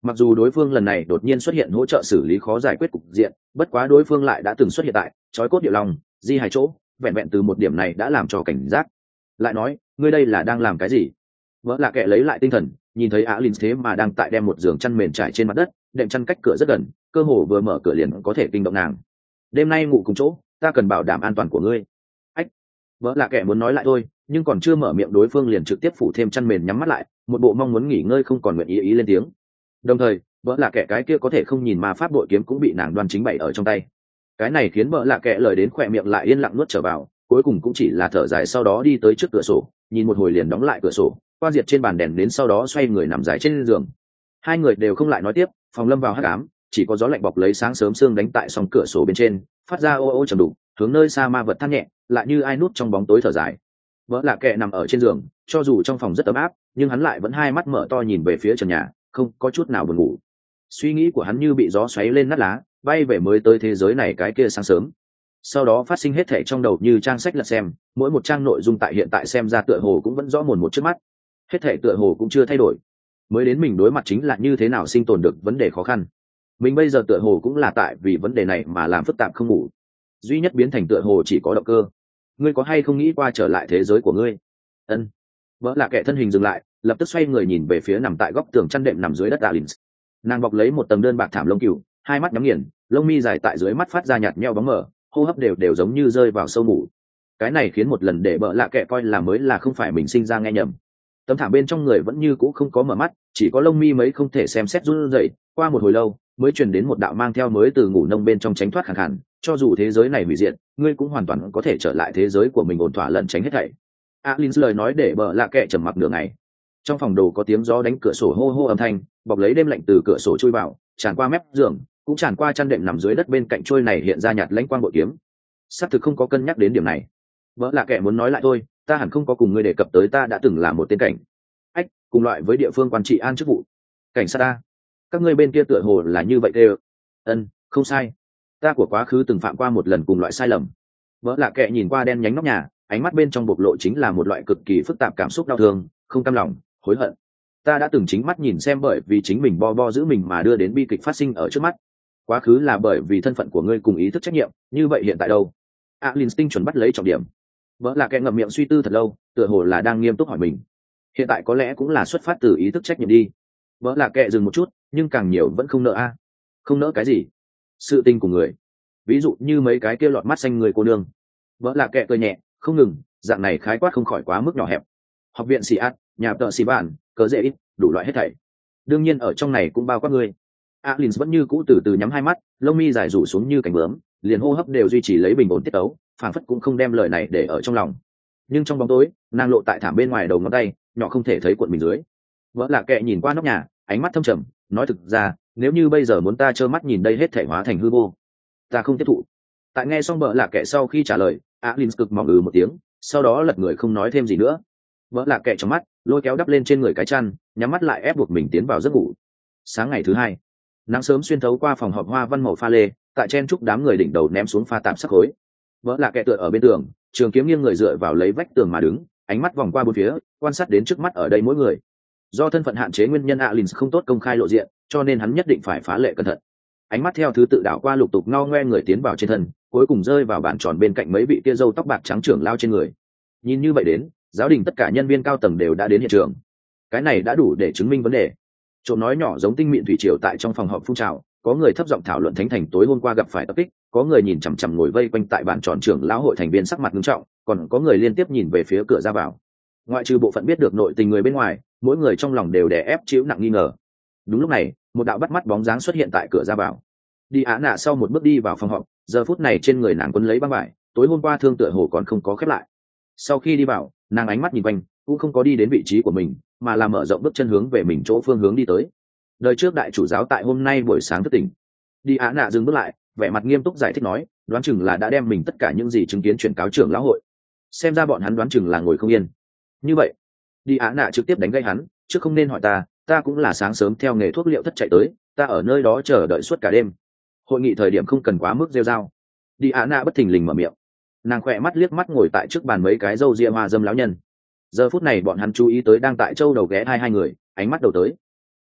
Mặc dù đối phương lần này đột nhiên xuất hiện hỗ trợ xử lý khó giải quyết cục diện, bất quá đối phương lại đã từng xuất hiện tại trói cốt địa lòng di hai chỗ, vẹn vẹn từ một điểm này đã làm cho cảnh giác. Lại nói, ngươi đây là đang làm cái gì? Vợ lạ kệ lấy lại tinh thần, nhìn thấy Alin thế mà đang tại đem một giường chăn mền trải trên mặt đất, đệm chăn cách cửa rất gần, cơ hồ vừa mở cửa liền có thể kinh động nàng. Đêm nay ngủ cùng chỗ, ta cần bảo đảm an toàn của ngươi. Ách. Vợ lạ kệ muốn nói lại thôi, nhưng còn chưa mở miệng đối phương liền trực tiếp phủ thêm chăn mền nhắm mắt lại, một bộ mong muốn nghỉ ngơi không còn nguyện ý ý lên tiếng. Đồng thời, vợ lạ kệ cái kia có thể không nhìn mà pháp bội kiếm cũng bị nàng đoan chính bày ở trong tay. Cái này khiến vợ lạ kệ lời đến khỏe miệng lại yên lặng nuốt trở vào, cuối cùng cũng chỉ là thở dài, sau đó đi tới trước cửa sổ, nhìn một hồi liền đóng lại cửa sổ, qua diệt trên bàn đèn đến, sau đó xoay người nằm dài trên giường. Hai người đều không lại nói tiếp, phòng lâm vào hắc ám, chỉ có gió lạnh bọc lấy sáng sớm sương đánh tại song cửa sổ bên trên, phát ra ô ô trầm đục, hướng nơi xa ma vật than nhẹ, lại như ai nút trong bóng tối thở dài. Vợ lạ kệ nằm ở trên giường, cho dù trong phòng rất ấm áp, nhưng hắn lại vẫn hai mắt mở to nhìn về phía trần nhà, không có chút nào buồn ngủ. Suy nghĩ của hắn như bị gió xoáy lên nát lá, bay về mới tới thế giới này cái kia sáng sớm. Sau đó phát sinh hết thảy trong đầu như trang sách lật xem, mỗi một trang nội dung tại hiện tại xem ra tựa hồ cũng vẫn rõ mồn một trước mắt. Hết thảy tựa hồ cũng chưa thay đổi. Mới đến mình đối mặt chính là như thế nào sinh tồn được vấn đề khó khăn. Mình bây giờ tựa hồ cũng là tại vì vấn đề này mà làm phức tạp không ngủ. Duy nhất biến thành tựa hồ chỉ có động cơ. Ngươi có hay không nghĩ qua trở lại thế giới của ngươi? Ân. Vợ lạ kệ thân hình dừng lại, lập tức xoay người nhìn về phía nằm tại góc tường chăn đệm nằm dưới đất Alin. Nàng bọc lấy một tầng đơn bạc thảm lông cừu, hai mắt nhắm nghiền, lông mi dài tại dưới mắt phát ra nhạt nhẽo bóng mờ, hô hấp đều đều giống như rơi vào sâu ngủ. Cái này khiến một lần để bợ lạ kệ coi là mới là không phải mình sinh ra nghe nhầm. Tấm thảm bên trong người vẫn như cũ không có mở mắt, chỉ có lông mi mấy không thể xem xét run rẩy. Qua một hồi lâu mới truyền đến một đạo mang theo mới từ ngủ nông bên trong tránh thoát khàn khàn, cho dù thế giới này hủy diệt, ngươi cũng hoàn toàn có thể trở lại thế giới của mình ổn thỏa lẩn tránh hết thảy. Alin lời nói để bợ lạ kệ trầm mặc nửa ngày. Trong phòng đồ có tiếng gió đánh cửa sổ hô hô âm thanh, bọc lấy đêm lạnh từ cửa sổ chui vào, tràn qua mép giường, cũng tràn qua chăn đệm nằm dưới đất bên cạnh trôi này hiện ra nhạt lãnh quang bội kiếm. Xác thực không có cân nhắc đến điểm này. Vợ lạ kệ muốn nói lại thôi, ta hẳn không có cùng ngươi đề cập tới ta đã từng là một tên cảnh ách, cùng loại với địa phương quan trị an chức vụ. Cảnh sát ta? Các ngươi bên kia tựa hồ là như vậy đều. Ân, không sai. Ta của quá khứ từng phạm qua một lần cùng loại sai lầm. Vợ lạ kệ nhìn qua đen nhánh nóc nhà, ánh mắt bên trong bộc lộ chính là một loại cực kỳ phức tạp cảm xúc đau thương, không cam lòng, hối hận. Ta đã từng chính mắt nhìn xem bởi vì chính mình bo bo giữ mình mà đưa đến bi kịch phát sinh ở trước mắt. Quá khứ là bởi vì thân phận của ngươi cùng ý thức trách nhiệm, như vậy hiện tại đâu? Alin tinh chuẩn bắt lấy trọng điểm. Vợ là kẻ ngậm miệng suy tư thật lâu, tựa hồ là đang nghiêm túc hỏi mình. Hiện tại có lẽ cũng là xuất phát từ ý thức trách nhiệm đi. Vợ là kẻ dừng một chút, nhưng càng nhiều vẫn không nỡ a. Không nỡ cái gì? Sự tình của người. Ví dụ như mấy cái kia lọt mắt xanh người cô nương. Vợ là kẻ cười nhẹ, không ngừng, dạng này khái quát không khỏi quá mức nhỏ hẹp. Học viện xì át, nhà tợ xì bản, cớ dễ ít, đủ loại hết thảy. Đương nhiên ở trong này cũng bao quát ngươi. Alin vẫn như cũ từ từ nhắm hai mắt, lông mi dài rủ xuống như cánh bướm, liền hô hấp đều duy trì lấy bình ổn tiết tấu, phảng phất cũng không đem lời này để ở trong lòng. Nhưng trong bóng tối, nàng lộ tại thảm bên ngoài đầu ngón tay, nhỏ không thể thấy cuộn mình dưới. Vợ lạ kệ nhìn qua nóc nhà, ánh mắt thâm trầm, nói thực ra, nếu như bây giờ muốn ta trơ mắt nhìn đây hết thể hóa thành hư vô, ta không tiếp thụ. Tại nghe xong vợ lạ kệ sau khi trả lời, Alin cực mỏng ừ một tiếng, sau đó lật người không nói thêm gì nữa. Vợ lạ kệ trong mắt, lôi kéo đắp lên trên người cái chăn, nhắm mắt lại ép buộc mình tiến vào giấc ngủ. Sáng ngày thứ hai, nắng sớm xuyên thấu qua phòng họp hoa văn màu pha lê, tại chen trúc đám người đỉnh đầu ném xuống pha tạm sắc khối. Vợ lạ kệ tựa ở bên tường, trường kiếm nghiêng người dựa vào lấy vách tường mà đứng, ánh mắt vòng qua bốn phía, quan sát đến trước mắt ở đây mỗi người. Do thân phận hạn chế nguyên nhân Alin không tốt công khai lộ diện, cho nên hắn nhất định phải phá lệ cẩn thận. Ánh mắt theo thứ tự đảo qua lục tục ngao ngoe người tiến vào trên thân, cuối cùng rơi vào bàn tròn bên cạnh mấy vị kia râu tóc bạc trắng trưởng lao trên người. Nhìn như vậy đến, giáo đình tất cả nhân viên cao tầng đều đã đến hiện trường. Cái này đã đủ để chứng minh vấn đề. Trộm nói nhỏ giống tinh mịn thủy triều tại trong phòng họp phun trào, có người thấp giọng thảo luận thánh thành tối hôm qua gặp phải tập kích, có người nhìn chằm chằm ngồi vây quanh tại bàn tròn trưởng lão hội thành viên sắc mặt nghiêm trọng, còn có người liên tiếp nhìn về phía cửa ra vào. Ngoại trừ bộ phận biết được nội tình người bên ngoài, mỗi người trong lòng đều đè ép chịu nặng nghi ngờ. Đúng lúc này, một đạo bắt mắt bóng dáng xuất hiện tại cửa ra vào. Đi Á Nạ sau một bước đi vào phòng họp, giờ phút này trên người nàng quấn lấy băng vải, tối hôm qua thương tựa hồ còn không có khép lại. Sau khi đi vào, nàng ánh mắt nhìn quanh, cũng không có đi đến vị trí của mình, mà là mở rộng bước chân hướng về mình chỗ phương hướng đi tới. Đời trước đại chủ giáo tại hôm nay buổi sáng thức tỉnh. Đi Á Nạ dừng bước lại, vẻ mặt nghiêm túc giải thích nói, đoán chừng là đã đem mình tất cả những gì chứng kiến chuyển cáo trưởng lão hội. Xem ra bọn hắn đoán chừng là ngồi không yên. Như vậy, Đi Á Nạ trực tiếp đánh gây hắn, chứ không nên hỏi ta, ta cũng là sáng sớm theo nghề thuốc liệu thất chạy tới, ta ở nơi đó chờ đợi suốt cả đêm. Hội nghị thời điểm không cần quá mức rêu rao. Đi Á Nạ bất thình lình mở miệng. Nàng khỏe mắt liếc mắt ngồi tại trước bàn mấy cái râu ria hoa dâm lão nhân. Giờ phút này bọn hắn chú ý tới đang tại châu đầu ghé hai hai người, ánh mắt đầu tới.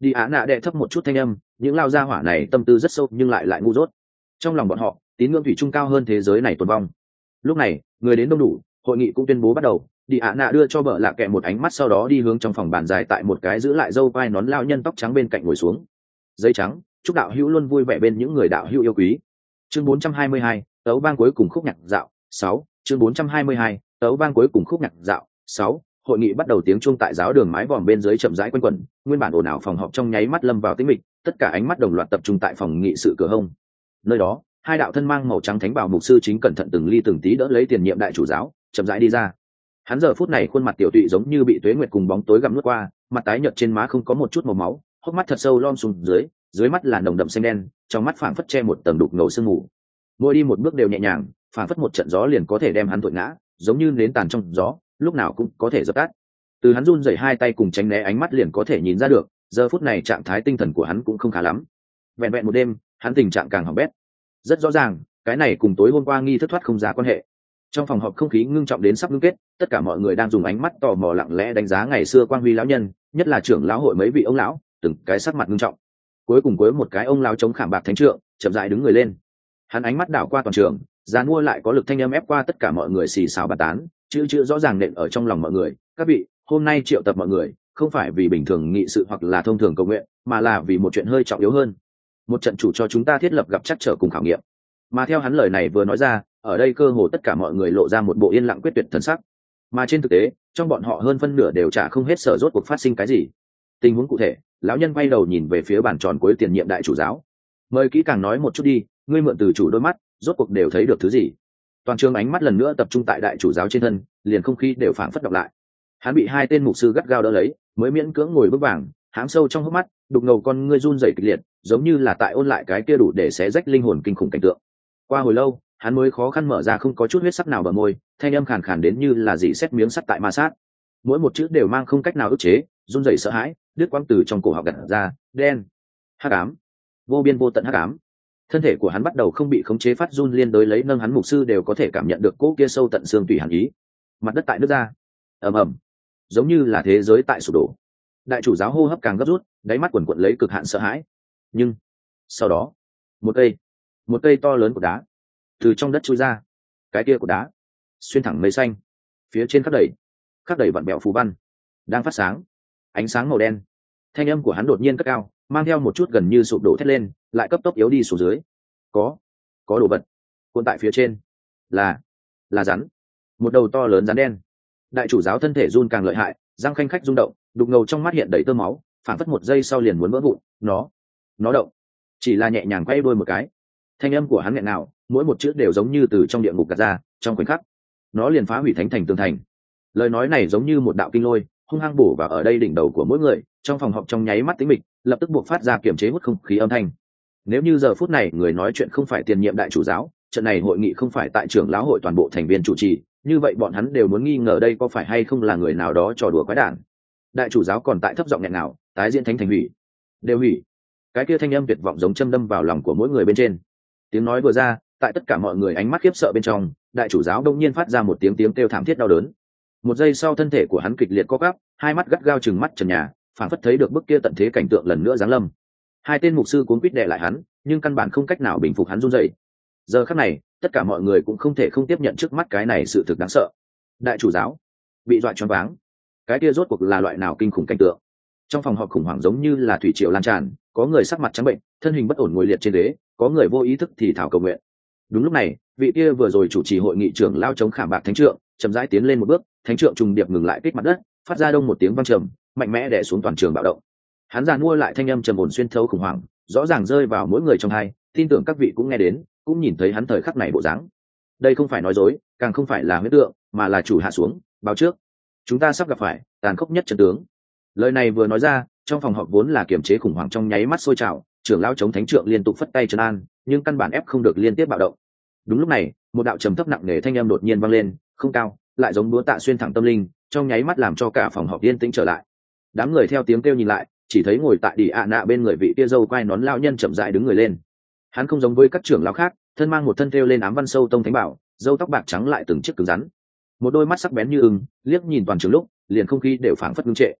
đi á nạ đệ thấp một chút thanh âm, những lao gia hỏa này tâm tư rất sâu nhưng lại lại ngu dốt. Trong lòng bọn họ tín ngưỡng thủy chung cao hơn thế giới này tồn vong. Lúc này người đến đông đủ, hội nghị cũng tuyên bố bắt đầu. Đi ạ nạ đưa cho bợ lạ kệ một ánh mắt, sau đó đi hướng trong phòng bàn dài, tại một cái giữ lại dâu quai nón lao nhân tóc trắng bên cạnh ngồi xuống. Giấy trắng, chúc đạo hữu luôn vui vẻ bên những người đạo hữu yêu quý. Chương bốn trăm hai mươi hai, tấu vang cuối cùng khúc nhạc dạo sáu. Chương bốn trăm hai mươi hai, tấu vang cuối cùng khúc nhạc dạo sáu. Hội nghị bắt đầu, tiếng chuông tại giáo đường mái vòm bên dưới chậm rãi quanh quẩn, nguyên bản ồn ào phòng họp trong nháy mắt lâm vào tĩnh mịch, tất cả ánh mắt đồng loạt tập trung tại phòng nghị sự cửa hông. Nơi đó, hai đạo thân mang màu trắng thánh bào mục sư chính cẩn thận từng ly từng tí đỡ lấy tiền nhiệm đại chủ giáo, chậm rãi đi ra. Hắn giờ phút này khuôn mặt tiểu tụy giống như bị tuế nguyệt cùng bóng tối gặm nuốt qua, mặt tái nhợt trên má không có một chút màu máu, hốc mắt thật sâu lom xuống dưới, dưới mắt là nồng đậm xanh đen, trong mắt phảng phất che một tầng đục ngầu sương mù. Mỗi đi một bước đều nhẹ nhàng, phảng phất một trận gió liền có thể đem hắn thổi ngã, giống như nến tàn trong gió, lúc nào cũng có thể dập tắt. Từ hắn run rẩy hai tay cùng tránh né ánh mắt liền có thể nhìn ra được, giờ phút này trạng thái tinh thần của hắn cũng không khá lắm. Vẹn vẹn một đêm, hắn tình trạng càng hỏng bét. Rất rõ ràng, cái này cùng tối hôm qua nghi thất thoát không ra quan hệ. Trong phòng họp không khí ngưng trọng đến sắp ngưng kết, tất cả mọi người đang dùng ánh mắt tò mò lặng lẽ đánh giá ngày xưa quang huy lão nhân, nhất là trưởng lão hội mấy vị ông lão, từng cái sắc mặt ngưng trọng. Cuối cùng cuối một cái ông lão chống khảm bạc thánh trượng, chậm rãi đứng người lên. Hắn ánh mắt đảo qua toàn trường, giàn mua lại có lực thanh âm ép qua tất cả mọi người xì xào bàn tán, chữ chữ rõ ràng nện ở trong lòng mọi người. Các vị, hôm nay triệu tập mọi người, không phải vì bình thường nghị sự hoặc là thông thường cầu nguyện, mà là vì một chuyện hơi trọng yếu hơn. Một trận chủ cho chúng ta thiết lập gặp chắc trở cùng khảo nghiệm. Mà theo hắn lời này vừa nói ra, ở đây cơ hồ tất cả mọi người lộ ra một bộ yên lặng quyết tuyệt thần sắc. Mà trên thực tế, trong bọn họ hơn phân nửa đều chả không hết sở rốt cuộc phát sinh cái gì. Tình huống cụ thể, lão nhân quay đầu nhìn về phía bàn tròn cuối tiền nhiệm đại chủ giáo. Mời kỹ càng nói một chút đi, ngươi mượn từ chủ đôi mắt, rốt cuộc đều thấy được thứ gì? Toàn trường ánh mắt lần nữa tập trung tại đại chủ giáo trên thân, liền không khí đều phảng phất đọc lại. Hắn bị hai tên mục sư gắt gao đỡ lấy, mới miễn cưỡng ngồi vững vàng, hám sâu trong hốc mắt, đục ngầu con ngươi run rẩy kịch liệt, giống như là tại ôn lại cái kia đủ để xé rách linh hồn kinh khủng cảnh tượng. Qua hồi lâu, hắn mới khó khăn mở ra không có chút huyết sắc nào bờ môi, thanh âm khàn khàn đến như là dị xét miếng sắt tại ma sát. Mỗi một chữ đều mang không cách nào ức chế, run rẩy sợ hãi, đứt quãng từ trong cổ họng gạt ra, đen, hắc ám, vô biên vô tận hắc ám. Thân thể của hắn bắt đầu không bị khống chế phát run, liên đối lấy nâng hắn mục sư đều có thể cảm nhận được cỗ kia sâu tận xương tủy hàn ý. Mặt đất tại nứt ra, ầm ầm, giống như là thế giới tại sụp đổ. Đại chủ giáo hô hấp càng gấp rút, đáy mắt quần quật lấy cực hạn sợ hãi. Nhưng sau đó, một cây, một cây to lớn của đá từ trong đất chui ra. Cái kia của đá xuyên thẳng mây xanh, phía trên khắc đầy khắc đầy vặn bẹo phù văn, đang phát sáng ánh sáng màu đen. Thanh âm của hắn đột nhiên cất cao, mang theo một chút gần như sụp đổ thét lên, lại cấp tốc yếu đi xuống dưới. Có, có đồ vật cuốn tại phía trên, là là rắn, một đầu to lớn rắn đen. Đại chủ giáo thân thể run càng lợi hại, răng khanh khách rung động, đục ngầu trong mắt hiện đầy tơ máu, phản phất một giây sau liền muốn vỡ vụn. Nó, nó động, chỉ là nhẹ nhàng quay đuôi một cái. Thanh âm của hắn nghẹn nào, mỗi một chữ đều giống như từ trong địa ngục gạt ra, trong khoảnh khắc, nó liền phá hủy thánh thành tường thành. Lời nói này giống như một đạo kinh lôi, hung hăng bổ vào ở đây đỉnh đầu của mỗi người. Trong phòng họp trong nháy mắt tĩnh mịch, lập tức buộc phát ra kiểm chế hút không khí âm thanh. Nếu như giờ phút này người nói chuyện không phải tiền nhiệm đại chủ giáo, trận này hội nghị không phải tại trưởng lão hội toàn bộ thành viên chủ trì, như vậy bọn hắn đều muốn nghi ngờ đây có phải hay không là người nào đó trò đùa quái đản. Đại chủ giáo còn tại thấp giọng nghẹn nào, tái diễn thánh thành hủy, đều hủy. Cái kia thanh âm tuyệt vọng giống châm đâm vào lòng của mỗi người bên trên. Tiếng nói vừa ra, tại tất cả mọi người ánh mắt khiếp sợ bên trong, đại chủ giáo đông nhiên phát ra một tiếng tiếng kêu thảm thiết đau đớn. Một giây sau, thân thể của hắn kịch liệt co quắp, hai mắt gắt gao chừng mắt trần nhà, phảng phất thấy được bức kia tận thế cảnh tượng lần nữa giáng lâm. Hai tên mục sư cuống quýt đè lại hắn, nhưng căn bản không cách nào bình phục hắn run rẩy. Giờ khắc này, tất cả mọi người cũng không thể không tiếp nhận trước mắt cái này sự thực đáng sợ. Đại chủ giáo bị dọa choáng váng. Cái kia rốt cuộc là loại nào kinh khủng cảnh tượng? Trong phòng họp khủng hoảng giống như là thủy triều lan tràn, có người sắc mặt trắng bệnh, thân hình bất ổn ngồi liệt trên ghế, có người vô ý thức thì thảo cầu nguyện. Đúng lúc này, vị kia vừa rồi chủ trì hội nghị trưởng lao chống khảm bạc thánh trượng chậm rãi tiến lên một bước, thánh trượng trùng điệp ngừng lại kích mặt đất, phát ra đông một tiếng vang trầm, mạnh mẽ đè xuống toàn trường bạo động. Hắn giàn mua lại thanh âm trầm ổn xuyên thấu khủng hoảng, rõ ràng rơi vào mỗi người trong hai, tin tưởng các vị cũng nghe đến, cũng nhìn thấy hắn thời khắc này bộ dáng. Đây không phải nói dối, càng không phải là huyễn tượng, mà là chủ hạ xuống, báo trước, chúng ta sắp gặp phải tàn khốc nhất trận tướng. Lời này vừa nói ra, trong phòng họp vốn là kiềm chế khủng hoảng trong nháy mắt sôi trào, trưởng lão chống thánh trượng liên tục phất tay trấn an, nhưng căn bản ép không được liên tiếp bạo động. Đúng lúc này, một đạo trầm thấp nặng nề thanh âm đột nhiên vang lên, không cao, lại giống búa tạ xuyên thẳng tâm linh, trong nháy mắt làm cho cả phòng họp yên tĩnh trở lại. Đám người theo tiếng kêu nhìn lại, chỉ thấy ngồi tại đỉ ạ nạ bên người vị kia dâu quai nón lão nhân chậm rãi đứng người lên. Hắn không giống với các trưởng lão khác, thân mang một thân thêu lên ám văn sâu tông thánh bảo, râu tóc bạc trắng lại từng chiếc cứng rắn, một đôi mắt sắc bén như ưng, liếc nhìn toàn trường lúc liền không khí đều phảng phất ngưng trệ.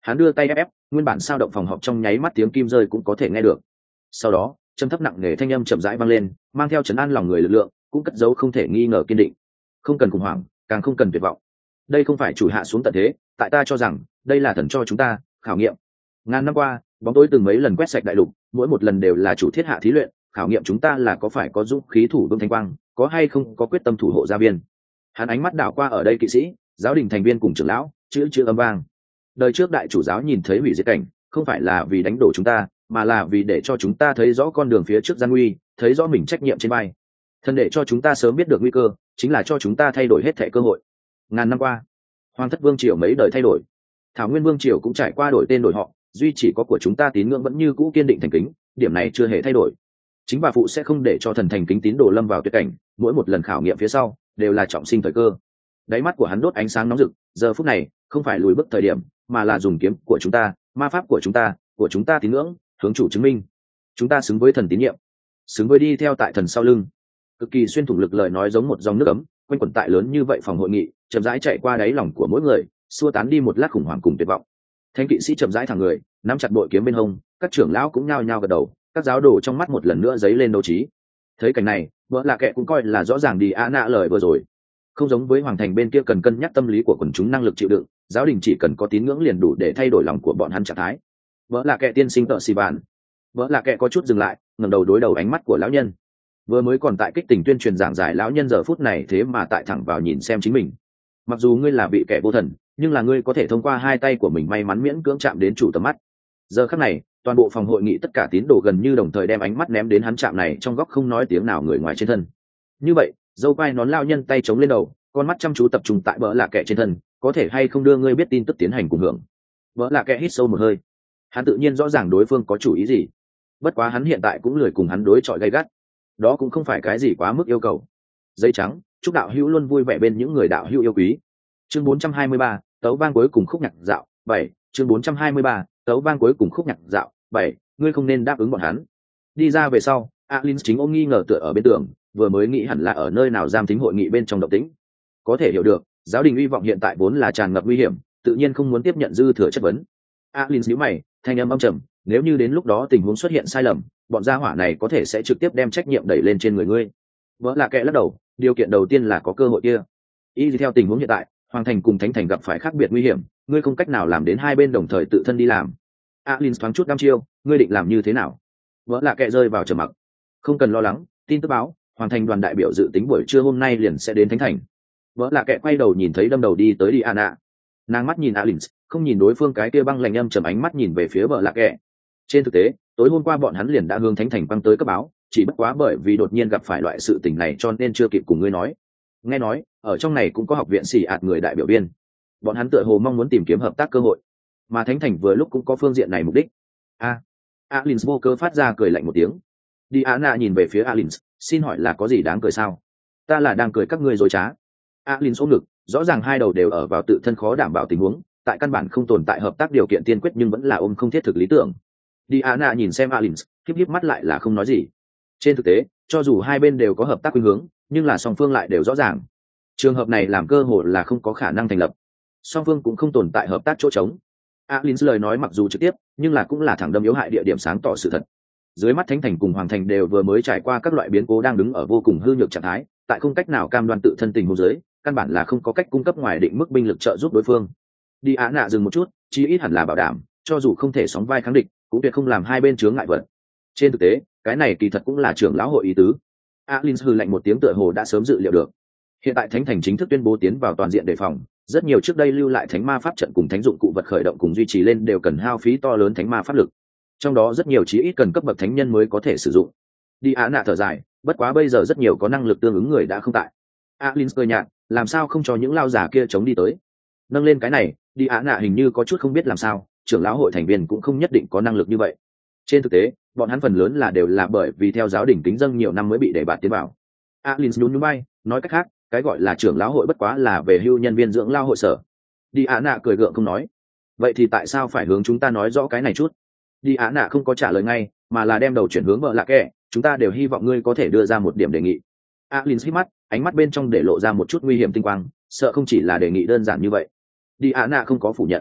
Hắn đưa tay ép ép, nguyên bản sao động phòng họp trong nháy mắt tiếng kim rơi cũng có thể nghe được. Sau đó trầm thấp nặng nề thanh âm chậm rãi vang lên, mang theo trấn an lòng người lực lượng, cũng cất giấu không thể nghi ngờ kiên định. Không cần khủng hoảng, càng không cần tuyệt vọng. Đây không phải chủ hạ xuống tận thế, tại ta cho rằng đây là thần cho chúng ta khảo nghiệm. Ngàn năm qua, bóng tối từng mấy lần quét sạch đại lục, mỗi một lần đều là chủ thiết hạ thí luyện, khảo nghiệm chúng ta là có phải có dũng khí thủ vương thanh quang, có hay không có quyết tâm thủ hộ gia viên. Hắn ánh mắt đảo qua ở đây kỵ sĩ, giáo đình thành viên cùng trưởng lão, chữ chữ âm vang. Đời trước đại chủ giáo nhìn thấy hủy diệt cảnh, không phải là vì đánh đổ chúng ta, mà là vì để cho chúng ta thấy rõ con đường phía trước gian nguy, thấy rõ mình trách nhiệm trên vai. Thần để cho chúng ta sớm biết được nguy cơ, chính là cho chúng ta thay đổi hết thảy cơ hội. Ngàn năm qua, Hoàng thất vương triều mấy đời thay đổi, Thảo Nguyên vương triều cũng trải qua đổi tên đổi họ, duy chỉ có của chúng ta tín ngưỡng vẫn như cũ kiên định thành kính, điểm này chưa hề thay đổi. Chính bà phụ sẽ không để cho thần thành kính tín đồ lâm vào tuyệt cảnh, mỗi một lần khảo nghiệm phía sau đều là trọng sinh thời cơ. Đáy mắt của hắn đốt ánh sáng nóng rực, giờ phút này không phải lùi bước thời điểm, mà là dùng kiếm của chúng ta, ma pháp của chúng ta, của chúng ta tín ngưỡng, hướng chủ chứng minh chúng ta xứng với thần tín nhiệm, xứng với đi theo tại thần sau lưng. Cực kỳ xuyên thủng lực lời nói giống một dòng nước ấm quanh quẩn tại lớn như vậy phòng hội nghị, chậm rãi chạy qua đáy lòng của mỗi người, xua tán đi một lát khủng hoảng cùng tuyệt vọng. Thánh kỵ sĩ chậm rãi thẳng người, nắm chặt bội kiếm bên hông, các trưởng lão cũng nhao nhao gật đầu, các giáo đồ trong mắt một lần nữa dấy lên đấu trí. Thấy cảnh này, vợ lạ kệ cũng coi là rõ ràng đi á nạ lời vừa rồi. Không giống với hoàng thành bên kia cần cân nhắc tâm lý của quần chúng năng lực chịu đựng, giáo đình chỉ cần có tín ngưỡng liền đủ để thay đổi lòng của bọn hắn trạng thái. Vợ lạ kệ tiên sinh tợ xì bàn. Vợ lạ kệ có chút dừng lại, ngẩng đầu đối đầu ánh mắt của lão nhân. Vừa mới còn tại kích tình tuyên truyền giảng giải lão nhân giờ phút này thế mà tại thẳng vào nhìn xem chính mình. Mặc dù ngươi là vị kẻ vô thần, nhưng là ngươi có thể thông qua hai tay của mình may mắn miễn cưỡng chạm đến chủ tầm mắt. Giờ khắc này, toàn bộ phòng hội nghị tất cả tín đồ gần như đồng thời đem ánh mắt ném đến hắn chạm này trong góc không nói tiếng nào người ngoài trên thân. Như vậy, dâu quai nón lão nhân tay chống lên đầu, con mắt chăm chú tập trung tại vợ lạ kệ trên thân, có thể hay không đưa ngươi biết tin tức tiến hành cùng hưởng. Vợ lạ kệ hít sâu một hơi, hắn tự nhiên rõ ràng đối phương có chủ ý gì, bất quá hắn hiện tại cũng lười cùng hắn đối chọi gay gắt, đó cũng không phải cái gì quá mức yêu cầu. Giấy trắng, chúc đạo hữu luôn vui vẻ bên những người đạo hữu yêu quý. Chương bốn trăm hai mươi ba, tấu vang cuối cùng khúc nhạc dạo bảy. Chương bốn trăm hai mươi ba, tấu vang cuối cùng khúc nhạc dạo bảy. Ngươi không nên đáp ứng bọn hắn. Đi ra về sau, Alin chính ôm nghi ngờ tựa ở bên tường, vừa mới nghĩ hẳn là ở nơi nào giam thính hội nghị bên trong động tĩnh. Có thể hiểu được, giáo đình uy vọng hiện tại vốn là tràn ngập nguy hiểm, tự nhiên không muốn tiếp nhận dư thừa chất vấn. Alin nhíu mày, thanh âm âm trầm, nếu như đến lúc đó tình huống xuất hiện sai lầm, bọn gia hỏa này có thể sẽ trực tiếp đem trách nhiệm đẩy lên trên người ngươi. Vỡ là kệ lắc đầu, điều kiện đầu tiên là có cơ hội kia. Y theo tình huống hiện tại, hoàng thành cùng thánh thành gặp phải khác biệt nguy hiểm, ngươi không cách nào làm đến hai bên đồng thời tự thân đi làm. Alin thoáng chút đăm chiêu, ngươi định làm như thế nào? Vỡ là kệ rơi vào trầm mặc. Không cần lo lắng, tin tức báo, hoàng thành đoàn đại biểu dự tính buổi trưa hôm nay liền sẽ đến thánh thành. Vỡ là kệ quay đầu nhìn thấy đâm đầu đi tới Diana. Nàng mắt nhìn Alin, không nhìn đối phương cái kia băng lạnh âm trầm ánh mắt nhìn về phía vợ là kệ. Trên thực tế, tối hôm qua bọn hắn liền đã hướng thánh thành băng tới cấp báo, chỉ bất quá bởi vì đột nhiên gặp phải loại sự tình này cho nên chưa kịp cùng ngươi nói. Nghe nói, ở trong này cũng có học viện xì ạt người đại biểu viên. Bọn hắn tựa hồ mong muốn tìm kiếm hợp tác cơ hội, mà thánh thành vừa lúc cũng có phương diện này mục đích. A, Alin vô cơ phát ra cười lạnh một tiếng. Diana nhìn về phía Alin, xin hỏi là có gì đáng cười sao? Ta là đang cười các ngươi dối trá. Alin ôm ngực, rõ ràng hai đầu đều ở vào tự thân khó đảm bảo tình huống, tại căn bản không tồn tại hợp tác điều kiện tiên quyết nhưng vẫn là ôm không thiết thực lý tưởng. Diana nhìn xem Alin, híp híp mắt lại là không nói gì. Trên thực tế, cho dù hai bên đều có hợp tác khuynh hướng, nhưng là song phương lại đều rõ ràng. Trường hợp này làm cơ hội là không có khả năng thành lập. Song phương cũng không tồn tại hợp tác chỗ trống. Alin lời nói mặc dù trực tiếp, nhưng là cũng là thẳng đâm yếu hại địa điểm sáng tỏ sự thật. Dưới mắt thánh thành cùng hoàng thành đều vừa mới trải qua các loại biến cố đang đứng ở vô cùng hư nhược trạng thái, tại không cách nào cam đoan tự thân tình huống dưới, căn bản là không có cách cung cấp ngoài định mức binh lực trợ giúp đối phương. Diana dừng một chút, chí ít hẳn là bảo đảm, cho dù không thể sóng vai kháng địch, cũng tuyệt không làm hai bên chướng ngại vật. Trên thực tế, cái này kỳ thật cũng là trưởng lão hội ý tứ. Alin hừ lạnh một tiếng tựa hồ đã sớm dự liệu được. Hiện tại thánh thành chính thức tuyên bố tiến vào toàn diện đề phòng, rất nhiều trước đây lưu lại thánh ma pháp trận cùng thánh dụng cụ vật khởi động cùng duy trì lên đều cần hao phí to lớn thánh ma pháp lực. Trong đó rất nhiều chí ít cần cấp bậc thánh nhân mới có thể sử dụng. Diana thở dài, bất quá bây giờ rất nhiều có năng lực tương ứng người đã không tại. Alin cười nhạt, làm sao không cho những lao giả kia chống đi tới. Nâng lên cái này, Diana hình như có chút không biết làm sao, trưởng lão hội thành viên cũng không nhất định có năng lực như vậy. Trên thực tế, bọn hắn phần lớn là đều là bởi vì theo giáo đình kính dâng nhiều năm mới bị đề bạt tiến vào. Alin nhún nhún vai, nói cách khác, cái gọi là trưởng lão hội bất quá là về hưu nhân viên dưỡng lao hội sở. Diana cười gượng không nói. Vậy thì tại sao phải hướng chúng ta nói rõ cái này chút? Diana không có trả lời ngay, mà là đem đầu chuyển hướng vợ lạ kệ, chúng ta đều hy vọng ngươi có thể đưa ra một điểm đề nghị. Alin hít mắt, ánh mắt bên trong để lộ ra một chút nguy hiểm tinh quang, sợ không chỉ là đề nghị đơn giản như vậy. Diana không có phủ nhận.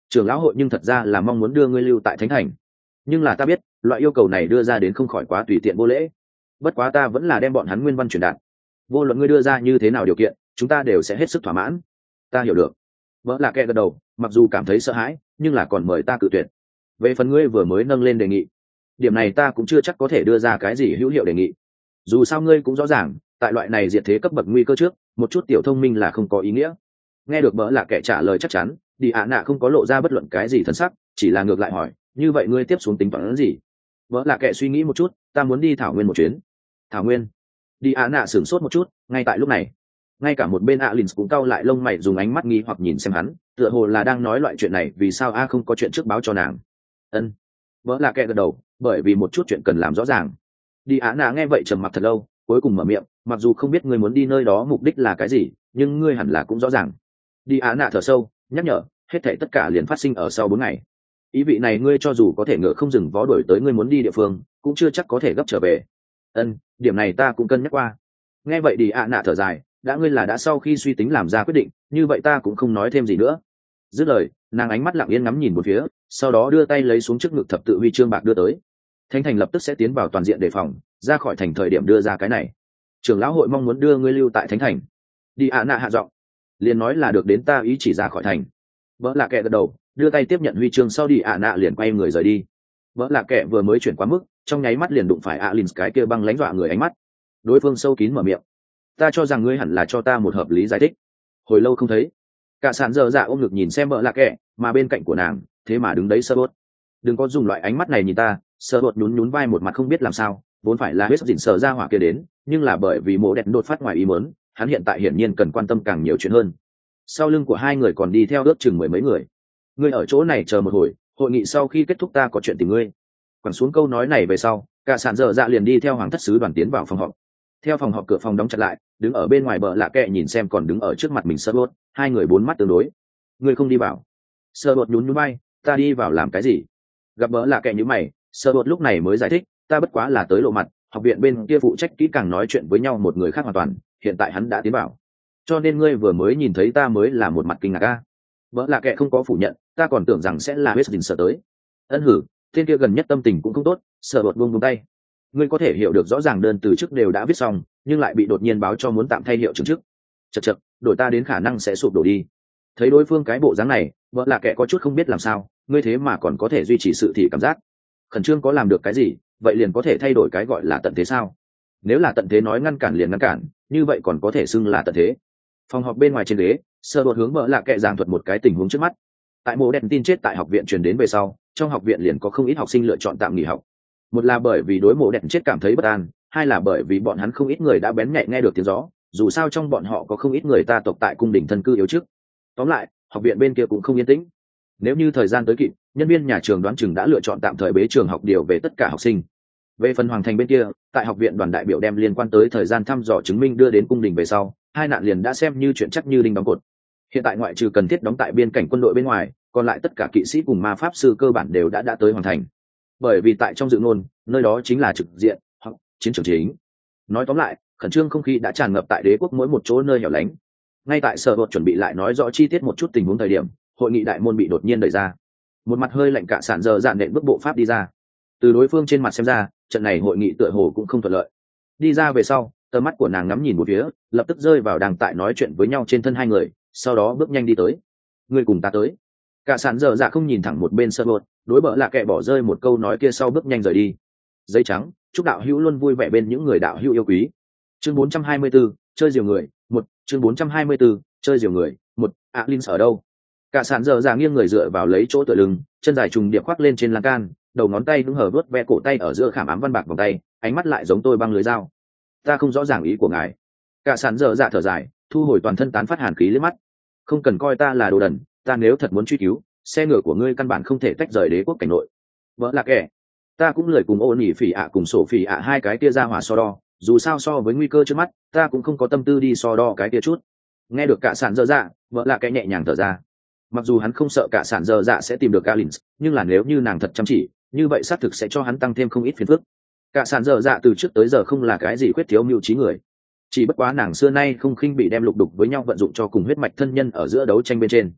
trưởng lão hội nhưng thật ra là mong muốn đưa ngươi lưu tại thánh thành, nhưng là ta biết loại yêu cầu này đưa ra đến không khỏi quá tùy tiện vô lễ. Bất quá ta vẫn là đem bọn hắn nguyên văn truyền đạt, vô luận ngươi đưa ra như thế nào điều kiện, chúng ta đều sẽ hết sức thỏa mãn. Ta hiểu được. Vợ là kẻ gật đầu, mặc dù cảm thấy sợ hãi nhưng là còn mời ta cự tuyệt. Về phần ngươi vừa mới nâng lên đề nghị, điểm này ta cũng chưa chắc có thể đưa ra cái gì hữu hiệu đề nghị. Dù sao ngươi cũng rõ ràng, tại loại này diệt thế cấp bậc nguy cơ trước, một chút tiểu thông minh là không có ý nghĩa. Nghe được bỡ là kẻ trả lời chắc chắn, đi ạ nạ không có lộ ra bất luận cái gì thân sắc, chỉ là ngược lại hỏi, như vậy ngươi tiếp xuống tính toán gì? Bỡ là kẻ suy nghĩ một chút, ta muốn đi thảo nguyên một chuyến. Thảo nguyên? Đi ạ nạ sửng sốt một chút, ngay tại lúc này, ngay cả một bên Alins cũng cau lại lông mày, dùng ánh mắt nghi hoặc nhìn xem hắn, tựa hồ là đang nói loại chuyện này vì sao a không có chuyện trước báo cho nàng. Ân. Bỡ là kẻ gật đầu, bởi vì một chút chuyện cần làm rõ ràng. Đi ạ nạ nghe vậy trầm mặc thật lâu, cuối cùng mở miệng, mặc dù không biết ngươi muốn đi nơi đó mục đích là cái gì, nhưng ngươi hẳn là cũng rõ ràng. Đi á nạ thở sâu, nhắc nhở, hết thảy tất cả liền phát sinh ở sau bốn ngày. Ý vị này ngươi cho dù có thể ngựa không dừng vó đuổi tới ngươi muốn đi địa phương, cũng chưa chắc có thể gấp trở về. Ân, điểm này ta cũng cân nhắc qua. Nghe vậy đi á nạ thở dài, đã ngươi là đã sau khi suy tính làm ra quyết định, như vậy ta cũng không nói thêm gì nữa. Dứt lời, nàng ánh mắt lặng yên ngắm nhìn một phía, sau đó đưa tay lấy xuống trước ngực thập tự huy chương bạc đưa tới. Thánh thành lập tức sẽ tiến vào toàn diện đề phòng, ra khỏi thành thời điểm đưa ra cái này. Trưởng lão hội mong muốn đưa ngươi lưu tại thánh thành. Đi ạ nạ hạ giọng, liền nói là được đến ta ý chỉ ra khỏi thành. Vỡ là kẻ gật đầu, đưa tay tiếp nhận huy chương sau đi ạ nạ liền quay người rời đi. Vỡ là kẻ vừa mới chuyển quá mức, trong nháy mắt liền đụng phải Alin cái kia băng lãnh dọa người ánh mắt. Đối phương sâu kín mở miệng, ta cho rằng ngươi hẳn là cho ta một hợp lý giải thích. Hồi lâu không thấy, cả sàn giờ dạ ôm ngực nhìn xem vợ là kẻ, mà bên cạnh của nàng thế mà đứng đấy sơ bốt. Đừng có dùng loại ánh mắt này nhìn ta. Sơ bột nhún nhún vai một mặt không biết làm sao, vốn phải là huyết dịn sờ ra hỏa kia đến, nhưng là bởi vì mộ đẹp đột phát ngoài ý muốn, hắn hiện tại hiển nhiên cần quan tâm càng nhiều chuyện hơn. Sau lưng của hai người còn đi theo ước chừng mười mấy người. Ngươi ở chỗ này chờ một hồi, hội nghị sau khi kết thúc ta có chuyện tìm ngươi. Quẳng xuống câu nói này về sau, cả sàn dở dạ liền đi theo hoàng thất sứ đoàn tiến vào phòng họp. Theo phòng họp cửa phòng đóng chặt lại, đứng ở bên ngoài bờ lạ kệ nhìn xem còn đứng ở trước mặt mình sơ bột, hai người bốn mắt tương đối. Ngươi không đi vào? Sơ bột nhún nhún vai, ta đi vào làm cái gì? Gặp bờ lạ kệ như mày, sơ bột lúc này mới giải thích, ta bất quá là tới lộ mặt, học viện bên kia phụ trách kỹ càng nói chuyện với nhau một người khác hoàn toàn, hiện tại hắn đã tiến vào, cho nên ngươi vừa mới nhìn thấy ta mới là một mặt kinh ngạc a. Vợ là kệ không có phủ nhận, ta còn tưởng rằng sẽ là Western sợ tới. Ân hử, tên kia gần nhất tâm tình cũng không tốt, sợ bột buông buông tay. Ngươi có thể hiểu được rõ ràng đơn từ trước đều đã viết xong, nhưng lại bị đột nhiên báo cho muốn tạm thay hiệu trưởng trước. Chậc chậc, đổi ta đến khả năng sẽ sụp đổ đi. Thấy đối phương cái bộ dáng này, vợ là kệ có chút không biết làm sao, ngươi thế mà còn có thể duy trì sự thị cảm giác. Khẩn trương có làm được cái gì, vậy liền có thể thay đổi cái gọi là tận thế sao? Nếu là tận thế nói ngăn cản liền ngăn cản, như vậy còn có thể xưng là tận thế. Phòng họp bên ngoài trên ghế, sơ bột hướng vợ là kệ giảng thuật một cái tình huống trước mắt. Tại mộ đèn tin chết tại học viện truyền đến về sau, trong học viện liền có không ít học sinh lựa chọn tạm nghỉ học. Một là bởi vì đối mộ đèn chết cảm thấy bất an, hai là bởi vì bọn hắn không ít người đã bén nhạy nghe được tiếng gió, dù sao trong bọn họ có không ít người ta tộc tại cung đình thân cư yếu trước. Tóm lại, học viện bên kia cũng không yên tĩnh. Nếu như thời gian tới kịp, nhân viên nhà trường đoán chừng đã lựa chọn tạm thời bế trường học điều về tất cả học sinh. Về phần hoàng thành bên kia, tại học viện đoàn đại biểu đem liên quan tới thời gian thăm dò chứng minh đưa đến cung đình về sau, hai nạn liền đã xem như chuyện chắc như đinh đóng cột. Hiện tại ngoại trừ cần thiết đóng tại biên cảnh quân đội bên ngoài, còn lại tất cả kỵ sĩ cùng ma pháp sư cơ bản đều đã đã tới hoàng thành. Bởi vì tại trong dự ngôn, nơi đó chính là trực diện hoặc chiến trường chính. Nói tóm lại, khẩn trương không khí đã tràn ngập tại đế quốc mỗi một chỗ nơi hẻo lánh. Ngay tại sở bột chuẩn bị lại nói rõ chi tiết một chút tình huống thời điểm, hội nghị đại môn bị đột nhiên đẩy ra. Một mặt hơi lạnh cả sản giờ dạn nện bước bộ pháp đi ra. Từ đối phương trên mặt xem ra, trận này hội nghị tựa hồ cũng không thuận lợi. Đi ra về sau, tầm mắt của nàng ngắm nhìn một phía, lập tức rơi vào đang tại nói chuyện với nhau trên thân hai người, sau đó bước nhanh đi tới. Người cùng ta tới. Cả sản giờ dạ không nhìn thẳng một bên sơ bột, đối bợ là kẻ bỏ rơi một câu nói kia sau bước nhanh rời đi. Giấy trắng, chúc đạo hữu luôn vui vẻ bên những người đạo hữu yêu quý. Chương bốn trăm hai mươi tư, chơi diều người, một. Chương bốn trăm hai mươi tư, chơi diều người, một. Alin ở đâu? Cả sản giờ dạ nghiêng người dựa vào lấy chỗ tựa lưng, chân dài trùng điệp khoác lên trên lan can, đầu ngón tay đúng hở vớt ve cổ tay ở giữa khảm ám văn bạc vòng tay, ánh mắt lại giống tôi băng lưới dao. Ta không rõ ràng ý của ngài. Cả sản giờ dạ thở dài, thu hồi toàn thân tán phát hàn khí liếc mắt. Không cần coi ta là đồ đần, ta nếu thật muốn truy cứu, xe ngựa của ngươi căn bản không thể tách rời đế quốc cảnh nội. Vợ là kẻ, ta cũng lười cùng ôn nhỉ phỉ ạ cùng sổ phỉ ạ hai cái tia ra hỏa so đo, dù sao so với nguy cơ trước mắt, ta cũng không có tâm tư đi so đo cái tia chút. Nghe được cả sản dơ dạ, vợ là kẻ nhẹ nhàng thở ra. Mặc dù hắn không sợ cả sản dơ dạ sẽ tìm được Alins, nhưng là nếu như nàng thật chăm chỉ, như vậy xác thực sẽ cho hắn tăng thêm không ít phiền phức. Cả sản dơ dạ từ trước tới giờ không là cái gì khuyết thiếu mưu trí người, chỉ bất quá nàng xưa nay không khinh bị đem lục đục với nhau vận dụng cho cùng huyết mạch thân nhân ở giữa đấu tranh bên trên.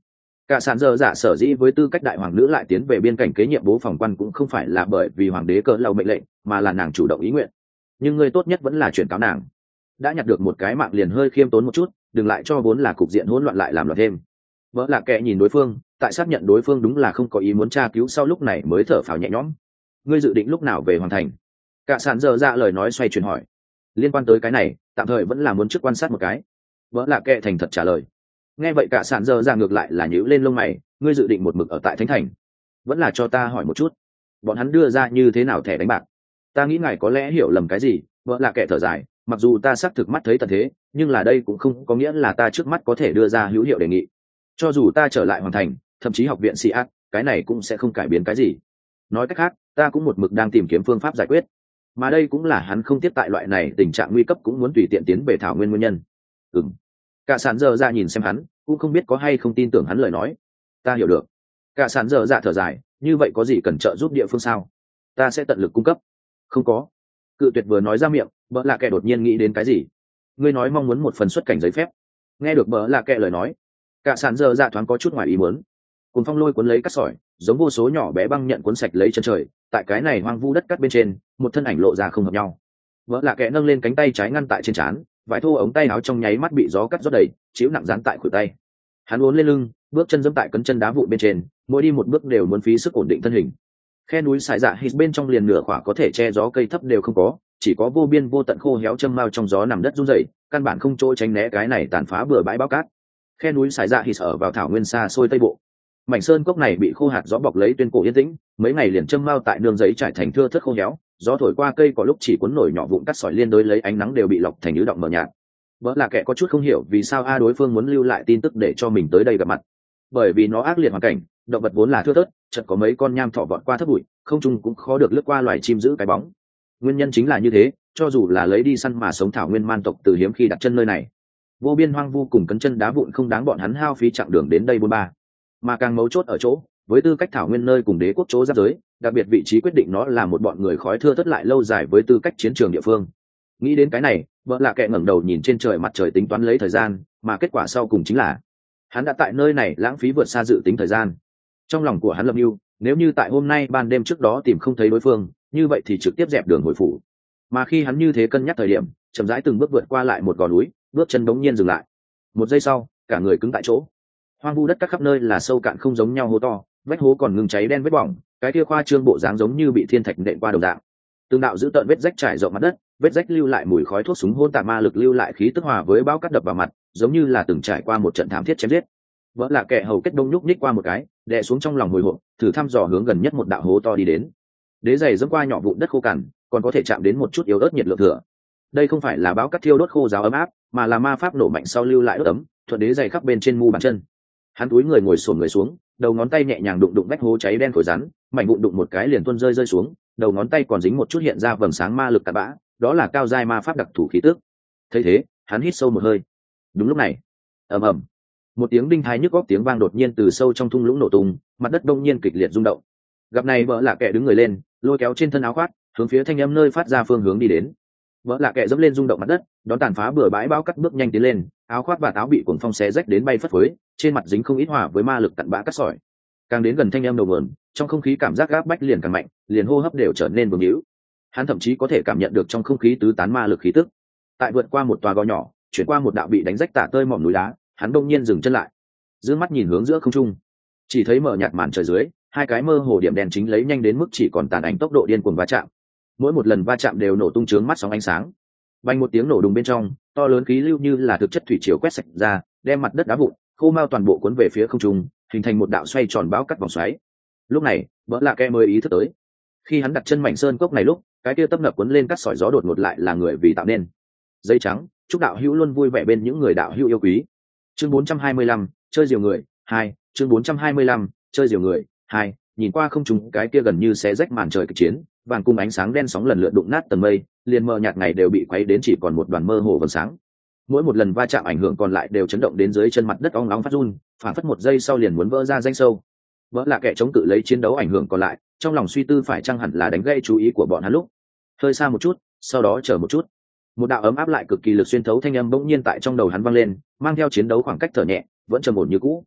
Cả sàn giờ dạ sở dĩ với tư cách đại hoàng nữ lại tiến về biên cảnh kế nhiệm bố phòng quan cũng không phải là bởi vì hoàng đế cỡ lầu mệnh lệnh, mà là nàng chủ động ý nguyện. Nhưng người tốt nhất vẫn là chuyển cáo nàng, đã nhặt được một cái mạng liền hơi khiêm tốn một chút, đừng lại cho vốn là cục diện hỗn loạn lại làm loạn thêm. Vợ là kẻ nhìn đối phương, tại xác nhận đối phương đúng là không có ý muốn tra cứu sau lúc này mới thở phào nhẹ nhõm. Ngươi dự định lúc nào về hoàn thành? Cả sàn giờ dạ lời nói xoay chuyển hỏi. Liên quan tới cái này, tạm thời vẫn là muốn trước quan sát một cái. Vợ là kẻ thành thật trả lời. Nghe vậy cả sàn giờ dạ ngược lại là nhíu lên lông mày, ngươi dự định một mực ở tại thánh thành? Vẫn là cho ta hỏi một chút, bọn hắn đưa ra như thế nào thẻ đánh bạc? Ta nghĩ ngài có lẽ hiểu lầm cái gì. Vợ là kẻ thở dài, mặc dù ta xác thực mắt thấy tận thế, nhưng là đây cũng không có nghĩa là ta trước mắt có thể đưa ra hữu hiệu đề nghị. Cho dù ta trở lại hoàn thành, thậm chí học viện sĩ ác, cái này cũng sẽ không cải biến cái gì. Nói cách khác, ta cũng một mực đang tìm kiếm phương pháp giải quyết, mà đây cũng là hắn không tiếp tại loại này tình trạng nguy cấp cũng muốn tùy tiện tiến về thảo nguyên nguyên nhân. Ừm. Cả sàn giờ ra nhìn xem hắn, cũng không biết có hay không tin tưởng hắn lời nói. Ta hiểu được. Cả sàn giờ dạ thở dài, như vậy có gì cần trợ giúp địa phương sao? Ta sẽ tận lực cung cấp. Không có. Cự tuyệt vừa nói ra miệng, bỡ là kẻ đột nhiên nghĩ đến cái gì. Ngươi nói mong muốn một phần xuất cảnh giấy phép. Nghe được bỡ là kẻ lời nói, cả sàn giờ dạ thoáng có chút ngoài ý muốn. Cùng phong lôi cuốn lấy cát sỏi, giống vô số nhỏ bé băng nhận cuốn sạch lấy chân trời, tại cái này hoang vu đất cát bên trên, một thân ảnh lộ ra không hợp nhau. Vỡ là kẻ nâng lên cánh tay trái ngăn tại trên trán, vải thô ống tay áo trong nháy mắt bị gió cắt rót đầy, chiếu nặng dán tại khuỷu tay. Hắn uốn lên lưng, bước chân giẫm tại cấn chân đá vụn bên trên, mỗi đi một bước đều muốn phí sức ổn định thân hình. Khe núi sải dạ hít bên trong liền nửa khỏa có thể che gió cây thấp đều không có, chỉ có vô biên vô tận khô héo châm mao trong gió nằm đất run rẩy, căn bản không chỗ tránh né cái này tàn phá bừa bãi báo cát. Khe núi sải dạ hít ở vào thảo nguyên xa xôi tây bộ. Mảnh sơn cốc này bị khô hạt gió bọc lấy tuyên cổ yên tĩnh, mấy ngày liền châm mao tại nương giấy trải thành thưa thớt khô héo, gió thổi qua cây có lúc chỉ cuốn nổi nhỏ vụn cắt sỏi liên đối lấy ánh nắng đều bị lọc thành ứ động mờ nhạt. Vỡ là kẻ có chút không hiểu vì sao a đối phương muốn lưu lại tin tức để cho mình tới đây gặp mặt. Bởi vì nó ác liệt hoàn cảnh, động vật vốn là thưa thớt, chợt có mấy con nham thỏ vọt qua thấp bụi, không trung cũng khó được lướt qua loài chim giữ cái bóng. Nguyên nhân chính là như thế, cho dù là lấy đi săn mà sống thảo nguyên man tộc từ hiếm khi đặt chân nơi này. Vô biên hoang vu cùng cấn chân đá vụn không đáng bọn hắn hao phí chặng đường đến đây bốn ba. Mà càng mấu chốt ở chỗ, với tư cách thảo nguyên nơi cùng đế quốc chỗ giáp giới, đặc biệt vị trí quyết định nó là một bọn người khói thưa thớt lại lâu dài với tư cách chiến trường địa phương. Nghĩ đến cái này, vợ lạ kệ ngẩng đầu nhìn trên trời mặt trời tính toán lấy thời gian, mà kết quả sau cùng chính là hắn đã tại nơi này lãng phí vượt xa dự tính thời gian. Trong lòng của hắn lập mưu, nếu như tại hôm nay ban đêm trước đó tìm không thấy đối phương, như vậy thì trực tiếp dẹp đường hồi phủ. Mà khi hắn như thế cân nhắc thời điểm, chậm rãi từng bước vượt qua lại một gò núi, bước chân đống nhiên dừng lại. Một giây sau, cả người cứng tại chỗ. Hoang vu đất các khắp nơi là sâu cạn không giống nhau hố to, vách hố còn ngừng cháy đen vết bỏng, cái kia khoa trương bộ dáng giống như bị thiên thạch nện qua đầu dạng. Từng đạo giữ tợn vết rách trải rộng mặt đất, vết rách lưu lại mùi khói thuốc súng hôn tạp ma lực lưu lại khí tức hòa với bão cắt đập vào mặt, giống như là từng trải qua một trận thảm thiết chém giết. Vỡ là kẻ hầu kết đông nhúc nhích qua một cái, đè xuống trong lòng hồi hộp, thử thăm dò hướng gần nhất một đạo hố to đi đến. Đế giày dẫm qua nhỏ vụn đất khô cằn, còn có thể chạm đến một chút yếu ớt nhiệt lượng thừa. Đây không phải là bão cắt thiêu đốt khô ráo ấm áp, mà là ma pháp nổ mạnh sau lưu lại ướt ấm, thuận đế giày khắp bên trên mu bàn chân. Hắn túi người ngồi xổm người xuống, đầu ngón tay nhẹ nhàng đụng đụng vách hố cháy đen phổi rắn, mảnh vụn đụng một cái liền tuôn rơi rơi xuống, đầu ngón tay còn dính một chút hiện ra vầng sáng ma lực cặn bã, đó là cao giai ma pháp đặc thủ khí tức. Thấy thế, hắn hít sâu một hơi. Đúng lúc này, ầm ầm, một tiếng đinh thái nhức góc tiếng vang đột nhiên từ sâu trong thung lũng nổ tung, mặt đất đông nhiên kịch liệt rung động. Gặp này vợ lạ kẻ đứng người lên, lôi kéo trên thân áo khoác, hướng phía thanh âm nơi phát ra phương hướng đi đến. Vợ lạ kẻ dẫm lên rung động mặt đất, đón tàn phá bừa bãi bão cắt bước nhanh tiến lên, áo khoác và áo bị cuồng phong xé rách đến bay phất phới, trên mặt dính không ít hỏa với ma lực cặn bã cắt sỏi. Càng đến gần thanh âm đầu nguồn, trong không khí cảm giác gáp bách liền càng mạnh, liền hô hấp đều trở nên vương hữu. Hắn thậm chí có thể cảm nhận được trong không khí tứ tán ma lực khí tức. Tại vượt qua một tòa gò nhỏ, chuyển qua một đạo bị đánh rách tả tơi mỏm núi đá, hắn đông nhiên dừng chân lại, dương mắt nhìn hướng giữa không trung, chỉ thấy mờ nhạt màn trời dưới, hai cái mơ hồ điểm đèn chính lấy nhanh đến mức chỉ còn tàn ảnh tốc độ điên cuồng va chạm. Mỗi một lần va chạm đều nổ tung chướng mắt sóng ánh sáng. Vang một tiếng nổ đùng bên trong, to lớn khí lưu như là thực chất thủy triều quét sạch ra, đem mặt đất đá vụn, khô mao toàn bộ cuốn về phía không trung, hình thành một đạo xoay tròn bão cắt vòng xoáy. Lúc này, Bỡ Lạ Kẻ mới ý thức tới, khi hắn đặt chân mảnh sơn cốc này lúc, cái kia tấp nập cuốn lên cắt sỏi gió đột ngột lại là người vì tạo nên. Dây trắng, chúc đạo hữu luôn vui vẻ bên những người đạo hữu yêu quý. Chương bốn trăm hai mươi lăm, chơi diều người, hai, chương bốn trăm hai mươi lăm, chơi diều người, hai, nhìn qua không trung cái kia gần như xé rách màn trời kịch chiến, vàng cùng ánh sáng đen sóng lần lượt đụng nát tầng mây, liền mờ nhạt ngày đều bị quấy đến chỉ còn một đoàn mơ hồ vầng sáng. Mỗi một lần va chạm ảnh hưởng còn lại đều chấn động đến dưới chân mặt đất ong ong phát run, phản phất một giây sau liền muốn vỡ ra danh sâu. Vỡ là kẻ chống cự lấy chiến đấu ảnh hưởng còn lại, trong lòng suy tư phải chăng hẳn là đánh gây chú ý của bọn hắn lúc. Hơi xa một chút, sau đó chờ một chút. Một đạo ấm áp lại cực kỳ lực xuyên thấu thanh âm bỗng nhiên tại trong đầu hắn vang lên, mang theo chiến đấu khoảng cách thở nhẹ, vẫn trầm ổn như cũ.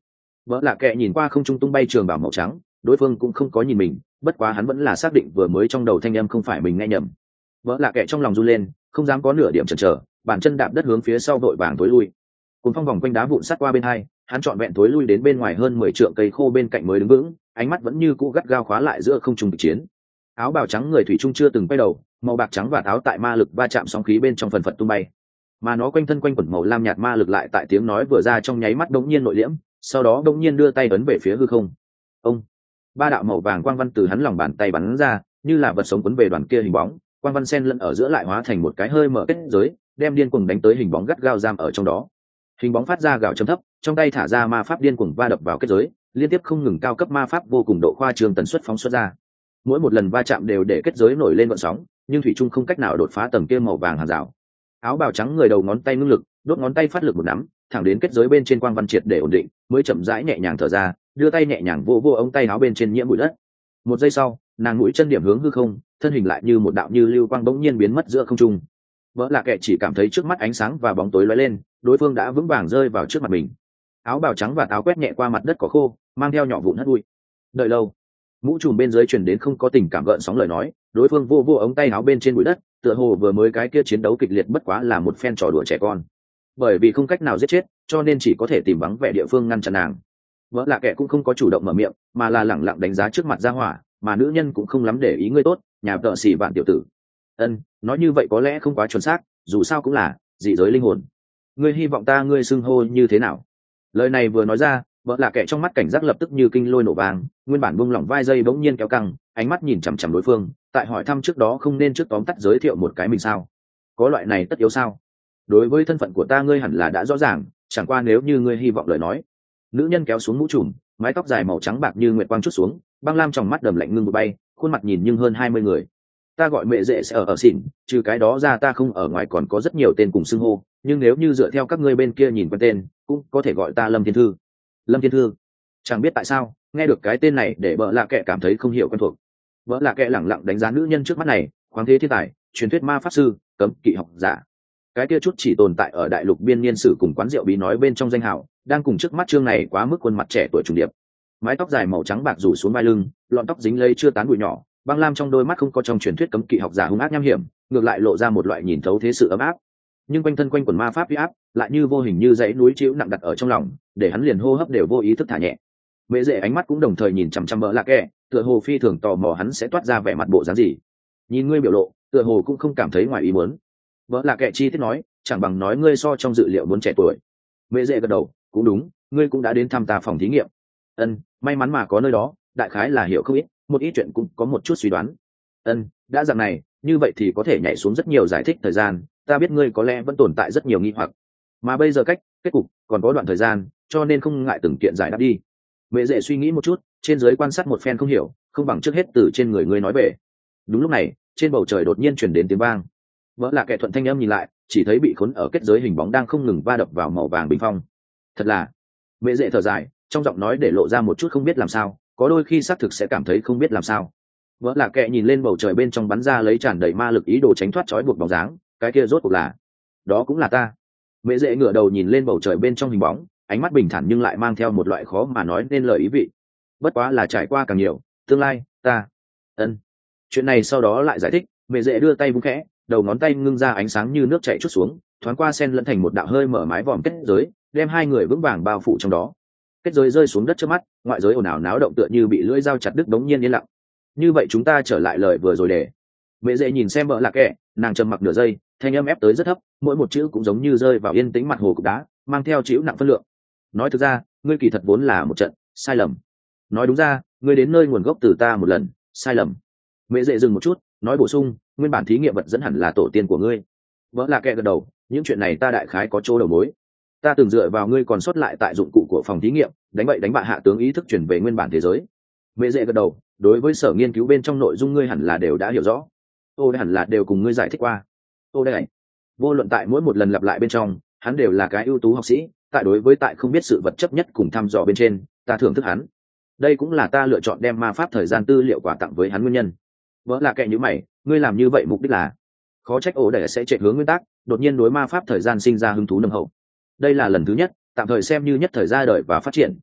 vợ lạ kệ nhìn qua không trung tung bay trường bảo màu trắng, đối phương cũng không có nhìn mình, bất quá hắn vẫn là xác định vừa mới trong đầu thanh âm không phải mình nghe nhầm. Vợ lạ kệ trong lòng run lên, không dám có nửa điểm chần chờ, bàn chân đạp đất hướng phía sau vội vàng tối lui. Cùng phong vòng quanh đá vụn sát qua bên hai, hắn trọn vẹn tối lui đến bên ngoài hơn mười trượng cây khô bên cạnh mới đứng vững, ánh mắt vẫn như cũ gắt gao khóa lại giữa không trung kịch chiến. Áo bào trắng người thủy trung chưa từng quay đầu, màu bạc trắng và áo tại ma lực va chạm sóng khí bên trong phần phật tung bay, mà nó quanh thân quanh quẩn màu lam nhạt ma lực lại tại tiếng nói vừa ra trong nháy mắt đống nhiên nội liễm, sau đó đống nhiên đưa tay ấn về phía hư không. Ông, ba đạo màu vàng quang văn từ hắn lòng bàn tay bắn ra, như là vật sống cuốn về đoàn kia hình bóng, quang văn xen lẫn ở giữa lại hóa thành một cái hơi mở kết giới, đem điên cuồng đánh tới hình bóng gắt gao giam ở trong đó. Hình bóng phát ra gào trầm thấp, trong tay thả ra ma pháp điên cuồng va đập vào kết giới, liên tiếp không ngừng cao cấp ma pháp vô cùng độ khoa trương tần suất phóng xuất ra. Mỗi một lần va chạm đều để kết giới nổi lên gợn sóng, nhưng thủy trung không cách nào đột phá tầng kia màu vàng hàng rào. Áo bào trắng người đầu ngón tay ngưng lực, đốt ngón tay phát lực một nắm, thẳng đến kết giới bên trên quang văn triệt để ổn định, mới chậm rãi nhẹ nhàng thở ra, đưa tay nhẹ nhàng vô vô ống tay áo bên trên nhiễm bụi đất. Một giây sau, nàng mũi chân điểm hướng hư không, thân hình lại như một đạo như lưu quang bỗng nhiên biến mất giữa không trung. Vỡ là kệ chỉ cảm thấy trước mắt ánh sáng và bóng tối lóe lên, đối phương đã vững vàng rơi vào trước mặt mình. Áo bào trắng và áo quét nhẹ qua mặt đất cỏ khô, mang theo nhỏ vụn hất bụi. Đợi lâu, mũ trùm bên dưới truyền đến không có tình cảm gợn sóng lời nói, đối phương vô vô ống tay áo bên trên bụi đất, tựa hồ vừa mới cái kia chiến đấu kịch liệt bất quá là một phen trò đùa trẻ con. Bởi vì không cách nào giết chết, cho nên chỉ có thể tìm vắng vẻ địa phương ngăn chặn nàng. Vỡ là kệ cũng không có chủ động mở miệng, mà là lẳng lặng đánh giá trước mặt ra hỏa, mà nữ nhân cũng không lắm để ý ngươi tốt, nhà tợ xỉ vạn tiểu tử. Ân, nói như vậy có lẽ không quá chuẩn xác, dù sao cũng là dị giới linh hồn. Ngươi hy vọng ta ngươi xưng hô như thế nào? Lời này vừa nói ra, vợ là kẻ trong mắt cảnh giác lập tức như kinh lôi nổ vàng, nguyên bản buông lỏng vai dây bỗng nhiên kéo căng, ánh mắt nhìn chằm chằm đối phương, tại hỏi thăm trước đó không nên trước tóm tắt giới thiệu một cái mình sao? Có loại này tất yếu sao? Đối với thân phận của ta ngươi hẳn là đã rõ ràng, chẳng qua nếu như ngươi hy vọng lời nói. Nữ nhân kéo xuống mũ trùm, mái tóc dài màu trắng bạc như nguyệt quang chút xuống, băng lam trong mắt đầm lạnh ngưng một bay, khuôn mặt nhìn nhưng hơn hai mươi người. Ta gọi mẹ dễ sẽ ở ở xỉn, trừ cái đó ra ta không ở ngoài còn có rất nhiều tên cùng xưng hô, nhưng nếu như dựa theo các ngươi bên kia nhìn quen tên, cũng có thể gọi ta Lâm Thiên Thư. Lâm Thiên Thư? Chẳng biết tại sao, nghe được cái tên này để bợ lạ kệ cảm thấy không hiểu quen thuộc. Bợ lạ kệ lẳng lặng đánh giá nữ nhân trước mắt này, khoáng thế thiên tài, truyền thuyết ma pháp sư, cấm kỵ học giả. Cái kia chút chỉ tồn tại ở đại lục biên niên sử cùng quán rượu bí nói bên trong danh hào, đang cùng trước mắt chương này quá mức khuôn mặt trẻ tuổi trùng điệp. Mái tóc dài màu trắng bạc rủ xuống vai lưng, lọn tóc dính lây chưa tán bụi nhỏ, băng lam trong đôi mắt không có trong truyền thuyết cấm kỵ học giả hung ác nham hiểm, ngược lại lộ ra một loại nhìn thấu thế sự ấm áp. Nhưng quanh thân quanh quần ma pháp uy áp, lại như vô hình như dãy núi chịu nặng đặt ở trong lòng, để hắn liền hô hấp đều vô ý thức thả nhẹ. Mễ Dệ ánh mắt cũng đồng thời nhìn chằm chằm Bỡ Lạ Kệ, tựa hồ phi thường tò mò hắn sẽ toát ra vẻ mặt bộ dáng gì. Nhìn ngươi biểu lộ, tựa hồ cũng không cảm thấy ngoài ý muốn. Bỡ Lạ Kệ chi tiết nói, chẳng bằng nói ngươi so trong dự liệu muốn trẻ tuổi. Mễ Dệ gật đầu, cũng đúng, ngươi cũng đã đến thăm ta phòng thí nghiệm. Ân, may mắn mà có nơi đó, đại khái là hiểu không ít, một ít chuyện cũng có một chút suy đoán. Ân, đã dạng này, như vậy thì có thể nhảy xuống rất nhiều giải thích thời gian, ta biết ngươi có lẽ vẫn tồn tại rất nhiều nghi hoặc, mà bây giờ cách kết cục còn có đoạn thời gian, cho nên không ngại từng kiện giải đáp đi. Mẹ dễ suy nghĩ một chút, trên dưới quan sát một phen không hiểu, không bằng trước hết từ trên người ngươi nói về. Đúng lúc này, trên bầu trời đột nhiên truyền đến tiếng vang. Vỡ là kẻ thuận thanh âm nhìn lại, chỉ thấy bị khốn ở kết giới hình bóng đang không ngừng va đập vào màu vàng bình phong. Thật là, mẹ dễ thở dài, trong giọng nói để lộ ra một chút không biết làm sao, có đôi khi xác thực sẽ cảm thấy không biết làm sao. Vỡ là kẻ nhìn lên bầu trời bên trong bắn ra lấy tràn đầy ma lực ý đồ tránh thoát trói buộc bóng dáng, cái kia rốt cuộc là, đó cũng là ta. Mẹ dễ ngửa đầu nhìn lên bầu trời bên trong hình bóng, ánh mắt bình thản nhưng lại mang theo một loại khó mà nói nên lời ý vị. Bất quá là trải qua càng nhiều, tương lai ta ân chuyện này sau đó lại giải thích. Mẹ dễ đưa tay vung khẽ, đầu ngón tay ngưng ra ánh sáng như nước chảy chút xuống, thoáng qua sen lẫn thành một đạo hơi mở mái vòm kết giới, đem hai người vững vàng bao phủ trong đó. Kết giới rơi xuống đất trước mắt, ngoại giới ồn ào náo động tựa như bị lưỡi dao chặt đứt đống nhiên yên lặng. Như vậy chúng ta trở lại lời vừa rồi để. Mẹ dễ nhìn xem vợ là kẻ, nàng trầm mặc nửa giây, thanh âm ép tới rất thấp, mỗi một chữ cũng giống như rơi vào yên tĩnh mặt hồ cục đá, mang theo chịu nặng phân lượng. Nói thực ra, ngươi kỳ thật vốn là một trận sai lầm. Nói đúng ra, ngươi đến nơi nguồn gốc từ ta một lần sai lầm. Mẹ dễ dừng một chút, nói bổ sung, nguyên bản thí nghiệm vật dẫn hẳn là tổ tiên của ngươi. Vợ là kẻ gật đầu, những chuyện này ta đại khái có chỗ đầu mối. Ta từng dựa vào ngươi còn sót lại tại dụng cụ của phòng thí nghiệm, đánh bậy đánh bạ hạ tướng ý thức chuyển về nguyên bản thế giới. Mẹ dễ gật đầu, đối với sở nghiên cứu bên trong nội dung ngươi hẳn là đều đã hiểu rõ. Ô đây hẳn là đều cùng ngươi giải thích qua. Ô đây, vô luận tại mỗi một lần lặp lại bên trong, hắn đều là cái ưu tú học sĩ, tại đối với tại không biết sự vật chấp nhất cùng thăm dò bên trên, ta thưởng thức hắn. Đây cũng là ta lựa chọn đem ma pháp thời gian tư liệu quà tặng với hắn nguyên nhân. Vỡ là kệ như mày, ngươi làm như vậy mục đích là? Khó trách ổ để sẽ chạy hướng nguyên tắc, đột nhiên đối ma pháp thời gian sinh ra hứng thú nồng hậu. Đây là lần thứ nhất, tạm thời xem như nhất thời ra đời và phát triển.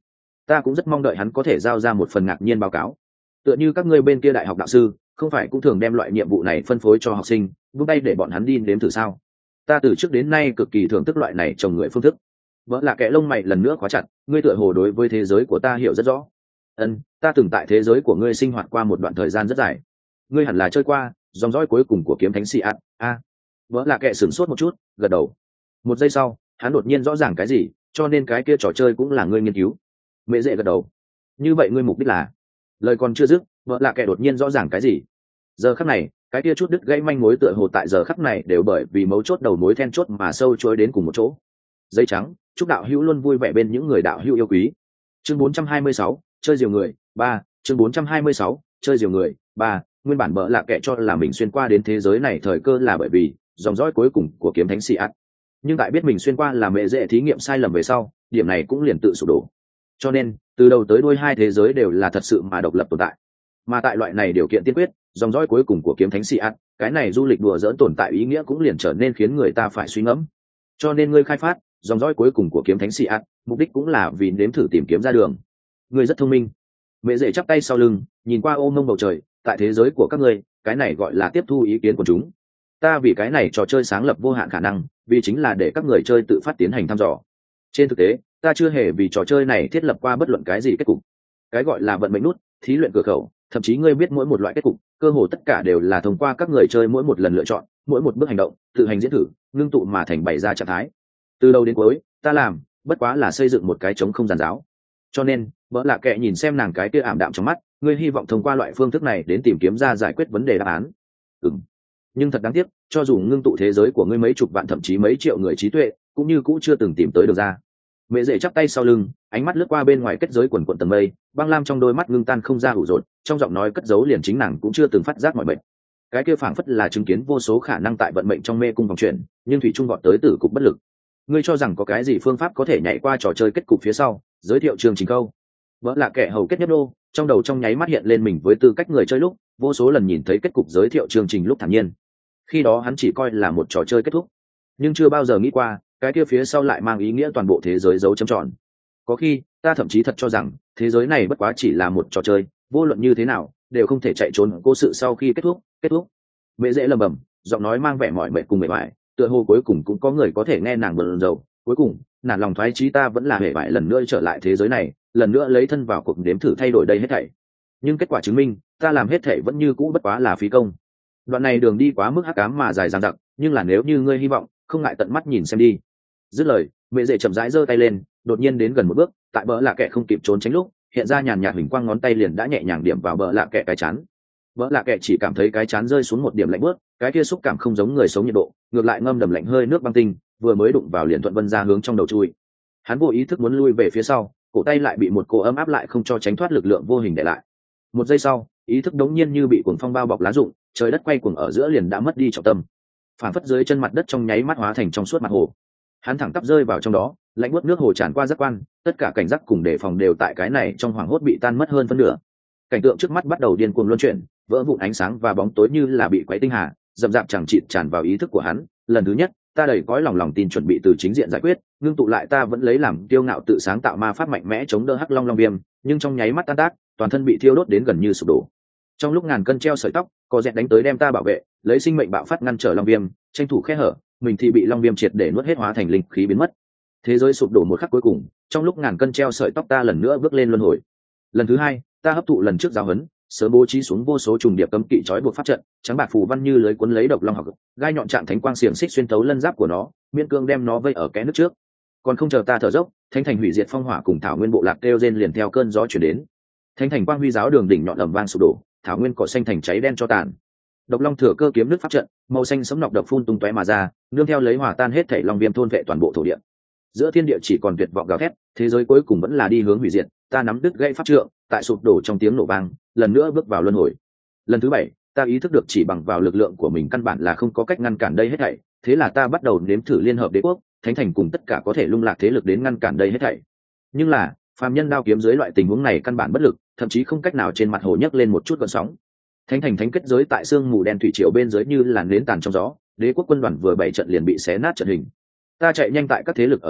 ta cũng rất mong đợi hắn có thể giao ra một phần ngạc nhiên báo cáo. Tựa như các ngươi bên kia đại học đạo sư không phải cũng thường đem loại nhiệm vụ này phân phối cho học sinh, vung tay để bọn hắn đi nếm thử sao? Ta từ trước đến nay cực kỳ thưởng thức loại này trồng người phương thức. Vợ là kẻ lông mày lần nữa khóa chặt, ngươi tựa hồ đối với thế giới của ta hiểu rất rõ. Ân, ta từng tại thế giới của ngươi sinh hoạt qua một đoạn thời gian rất dài. Ngươi hẳn là chơi qua dòng dõi cuối cùng của kiếm thánh xì ạt. A, vợ là kẻ sửng sốt một chút, gật đầu. Một giây sau, hắn đột nhiên rõ ràng cái gì, cho nên cái kia trò chơi cũng là ngươi nghiên cứu. Mẹ dễ gật đầu. Như vậy ngươi mục đích là? Lời còn chưa dứt, vợ là kẻ đột nhiên rõ ràng cái gì. Giờ khắc này, cái kia chút đứt gãy manh mối tựa hồ tại giờ khắc này đều bởi vì mấu chốt đầu mối then chốt mà sâu chối đến cùng một chỗ. Giấy trắng, chúc đạo hữu luôn vui vẻ bên những người đạo hữu yêu quý. Chương bốn trăm hai mươi sáu, chơi diều người, ba, chương bốn trăm hai mươi sáu, chơi diều người, ba, nguyên bản bỡ lạ kệ cho là mình xuyên qua đến thế giới này thời cơ là bởi vì dòng dõi cuối cùng của kiếm thánh xì ạt. Nhưng tại biết mình xuyên qua là mẹ dễ thí nghiệm sai lầm về sau, điểm này cũng liền tự sụp đổ. Cho nên, từ đầu tới đuôi hai thế giới đều là thật sự mà độc lập tồn tại. Mà tại loại này điều kiện tiên quyết, dòng dõi cuối cùng của kiếm thánh xì ạt, cái này du lịch đùa dỡn tồn tại ý nghĩa cũng liền trở nên khiến người ta phải suy ngẫm. Cho nên ngươi khai phát dòng dõi cuối cùng của kiếm thánh xì ạt, mục đích cũng là vì nếm thử tìm kiếm ra đường. Ngươi rất thông minh. Mẹ dễ chắp tay sau lưng, nhìn qua ôm mông bầu trời, tại thế giới của các ngươi, cái này gọi là tiếp thu ý kiến của chúng. Ta vì cái này trò chơi sáng lập vô hạn khả năng, vì chính là để các người chơi tự phát tiến hành thăm dò. Trên thực tế, ta chưa hề vì trò chơi này thiết lập qua bất luận cái gì kết cục. Cái gọi là vận mệnh nút, thí luyện cửa khẩu, thậm chí ngươi biết mỗi một loại kết cục, cơ hồ tất cả đều là thông qua các người chơi mỗi một lần lựa chọn, mỗi một bước hành động, tự hành diễn thử, ngưng tụ mà thành bày ra trạng thái. Từ đầu đến cuối, ta làm bất quá là xây dựng một cái trống không giàn giáo. Cho nên, vợ lạ kệ nhìn xem nàng cái kia ảm đạm trong mắt, ngươi hy vọng thông qua loại phương thức này đến tìm kiếm ra giải quyết vấn đề đáp án. Ừm. Nhưng thật đáng tiếc, cho dù ngưng tụ thế giới của ngươi mấy chục vạn thậm chí mấy triệu người trí tuệ, cũng như cũ chưa từng tìm tới được ra. Mẹ dễ chắp tay sau lưng, ánh mắt lướt qua bên ngoài kết giới quần quần tầng mây, băng lam trong đôi mắt ngưng tan không ra ủ rột, trong giọng nói cất giấu liền chính nàng cũng chưa từng phát giác mọi bệnh. Cái kia phảng phất là chứng kiến vô số khả năng tại vận mệnh trong mê cung vòng chuyển, nhưng thủy trung vọt tới tử cục bất lực. Ngươi cho rằng có cái gì phương pháp có thể nhảy qua trò chơi kết cục phía sau? Giới thiệu chương trình câu. Vỡ là kẻ hầu kết nhất đô, trong đầu trong nháy mắt hiện lên mình với tư cách người chơi lúc, vô số lần nhìn thấy kết cục giới thiệu chương trình lúc thản nhiên. Khi đó hắn chỉ coi là một trò chơi kết thúc, nhưng chưa bao giờ nghĩ qua cái kia phía sau lại mang ý nghĩa toàn bộ thế giới dấu chấm tròn. Có khi ta thậm chí thật cho rằng thế giới này bất quá chỉ là một trò chơi, vô luận như thế nào đều không thể chạy trốn cô sự sau khi kết thúc. Kết thúc. Mẹ dễ lầm bầm, giọng nói mang vẻ mỏi mệt cùng mệt mỏi, tựa hồ cuối cùng cũng có người có thể nghe nàng bần dầu. Cuối cùng nản lòng thoái chí ta vẫn là hề bại lần nữa trở lại thế giới này, lần nữa lấy thân vào cuộc đếm thử thay đổi đây hết thảy. Nhưng kết quả chứng minh ta làm hết thảy vẫn như cũ bất quá là phí công. Đoạn này đường đi quá mức hắc ám mà dài dằng dặc, nhưng là nếu như ngươi hy vọng, không ngại tận mắt nhìn xem đi. Dứt lời, mẹ dễ chậm rãi giơ tay lên, đột nhiên đến gần một bước, tại bờ lạ kệ không kịp trốn tránh lúc, hiện ra nhàn nhạt hình quang ngón tay liền đã nhẹ nhàng điểm vào bờ lạ kệ cái chán. Bờ lạ kệ chỉ cảm thấy cái chán rơi xuống một điểm lạnh bớt, cái kia xúc cảm không giống người sống nhiệt độ, ngược lại ngâm đầm lạnh hơi nước băng tinh, vừa mới đụng vào liền thuận vân ra hướng trong đầu chui. Hắn vô ý thức muốn lui về phía sau, cổ tay lại bị một cô ấm áp lại không cho tránh thoát lực lượng vô hình để lại. Một giây sau, ý thức đống nhiên như bị cuồng phong bao bọc lá rụng, trời đất quay cuồng ở giữa liền đã mất đi trọng tâm, phản phất dưới chân mặt đất trong nháy mắt hóa thành trong suốt mặt hồ. Hắn thẳng tắp rơi vào trong đó, lạnh buốt nước hồ tràn qua giác quan, tất cả cảnh giác cùng đề phòng đều tại cái này trong hoảng hốt bị tan mất hơn phân nửa. Cảnh tượng trước mắt bắt đầu điên cuồng luân chuyển, vỡ vụn ánh sáng và bóng tối như là bị quấy tinh hà, dầm dạp chẳng chịt tràn vào ý thức của hắn. Lần thứ nhất, ta đầy cõi lòng lòng tin chuẩn bị từ chính diện giải quyết, ngưng tụ lại ta vẫn lấy làm kiêu ngạo tự sáng tạo ma pháp mạnh mẽ chống đỡ hắc long long viêm, nhưng trong nháy mắt tan tác, toàn thân bị thiêu đốt đến gần như sụp đổ. Trong lúc ngàn cân treo sợi tóc, có dẹt đánh tới đem ta bảo vệ, lấy sinh mệnh bạo phát ngăn trở long viêm, tranh thủ khe hở, mình thì bị long viêm triệt để nuốt hết hóa thành linh khí biến mất. Thế giới sụp đổ một khắc cuối cùng, trong lúc ngàn cân treo sợi tóc ta lần nữa bước lên luân hồi. Lần thứ hai, ta hấp thụ lần trước giáo huấn, sớm bố trí xuống vô số trùng điệp cấm kỵ trói buộc pháp trận, trắng bạc phù văn như lưới cuốn lấy độc long học, gai nhọn chạm thánh quang xiềng xích xuyên thấu lân giáp của nó, miễn cương đem nó vây ở kẽ nước trước. Còn không chờ ta thở dốc, thánh thành hủy diệt phong hỏa cùng thảo nguyên bộ lạc kêu rên liền theo cơn gió chuyển đến. Thánh thành quang huy giáo đường đỉnh nhọn ầm vang sụp đổ, thảo nguyên cỏ xanh thành cháy đen cho tàn. Độc long thừa cơ kiếm nước pháp trận, màu xanh sẫm nọc độc phun tung tóe mà ra, nương theo lấy hòa tan hết thảy long viêm thôn vệ toàn bộ thổ địa. Giữa thiên địa chỉ còn tuyệt vọng gào thét, thế giới cuối cùng vẫn là đi hướng hủy diệt. Ta nắm đứt gãy pháp trượng, tại sụp đổ trong tiếng nổ vang, lần nữa bước vào luân hồi. Lần thứ bảy, ta ý thức được chỉ bằng vào lực lượng của mình căn bản là không có cách ngăn cản đây hết thảy, thế là ta bắt đầu nếm thử liên hợp đế quốc, thánh thành cùng tất cả có thể lung lạc thế lực đến ngăn cản đây hết thảy. Nhưng là, phàm nhân đao kiếm dưới loại tình huống này căn bản bất lực, thậm chí không cách nào trên mặt hồ nhấc lên một chút gợn sóng. Thánh thành thánh kết giới tại sương mù đen thủy triều bên dưới như làn nến tàn trong gió, đế quốc quân đoàn vừa bảy trận liền bị xé nát trận hình. Ta chạy nhanh tại các thế lực ở giữa,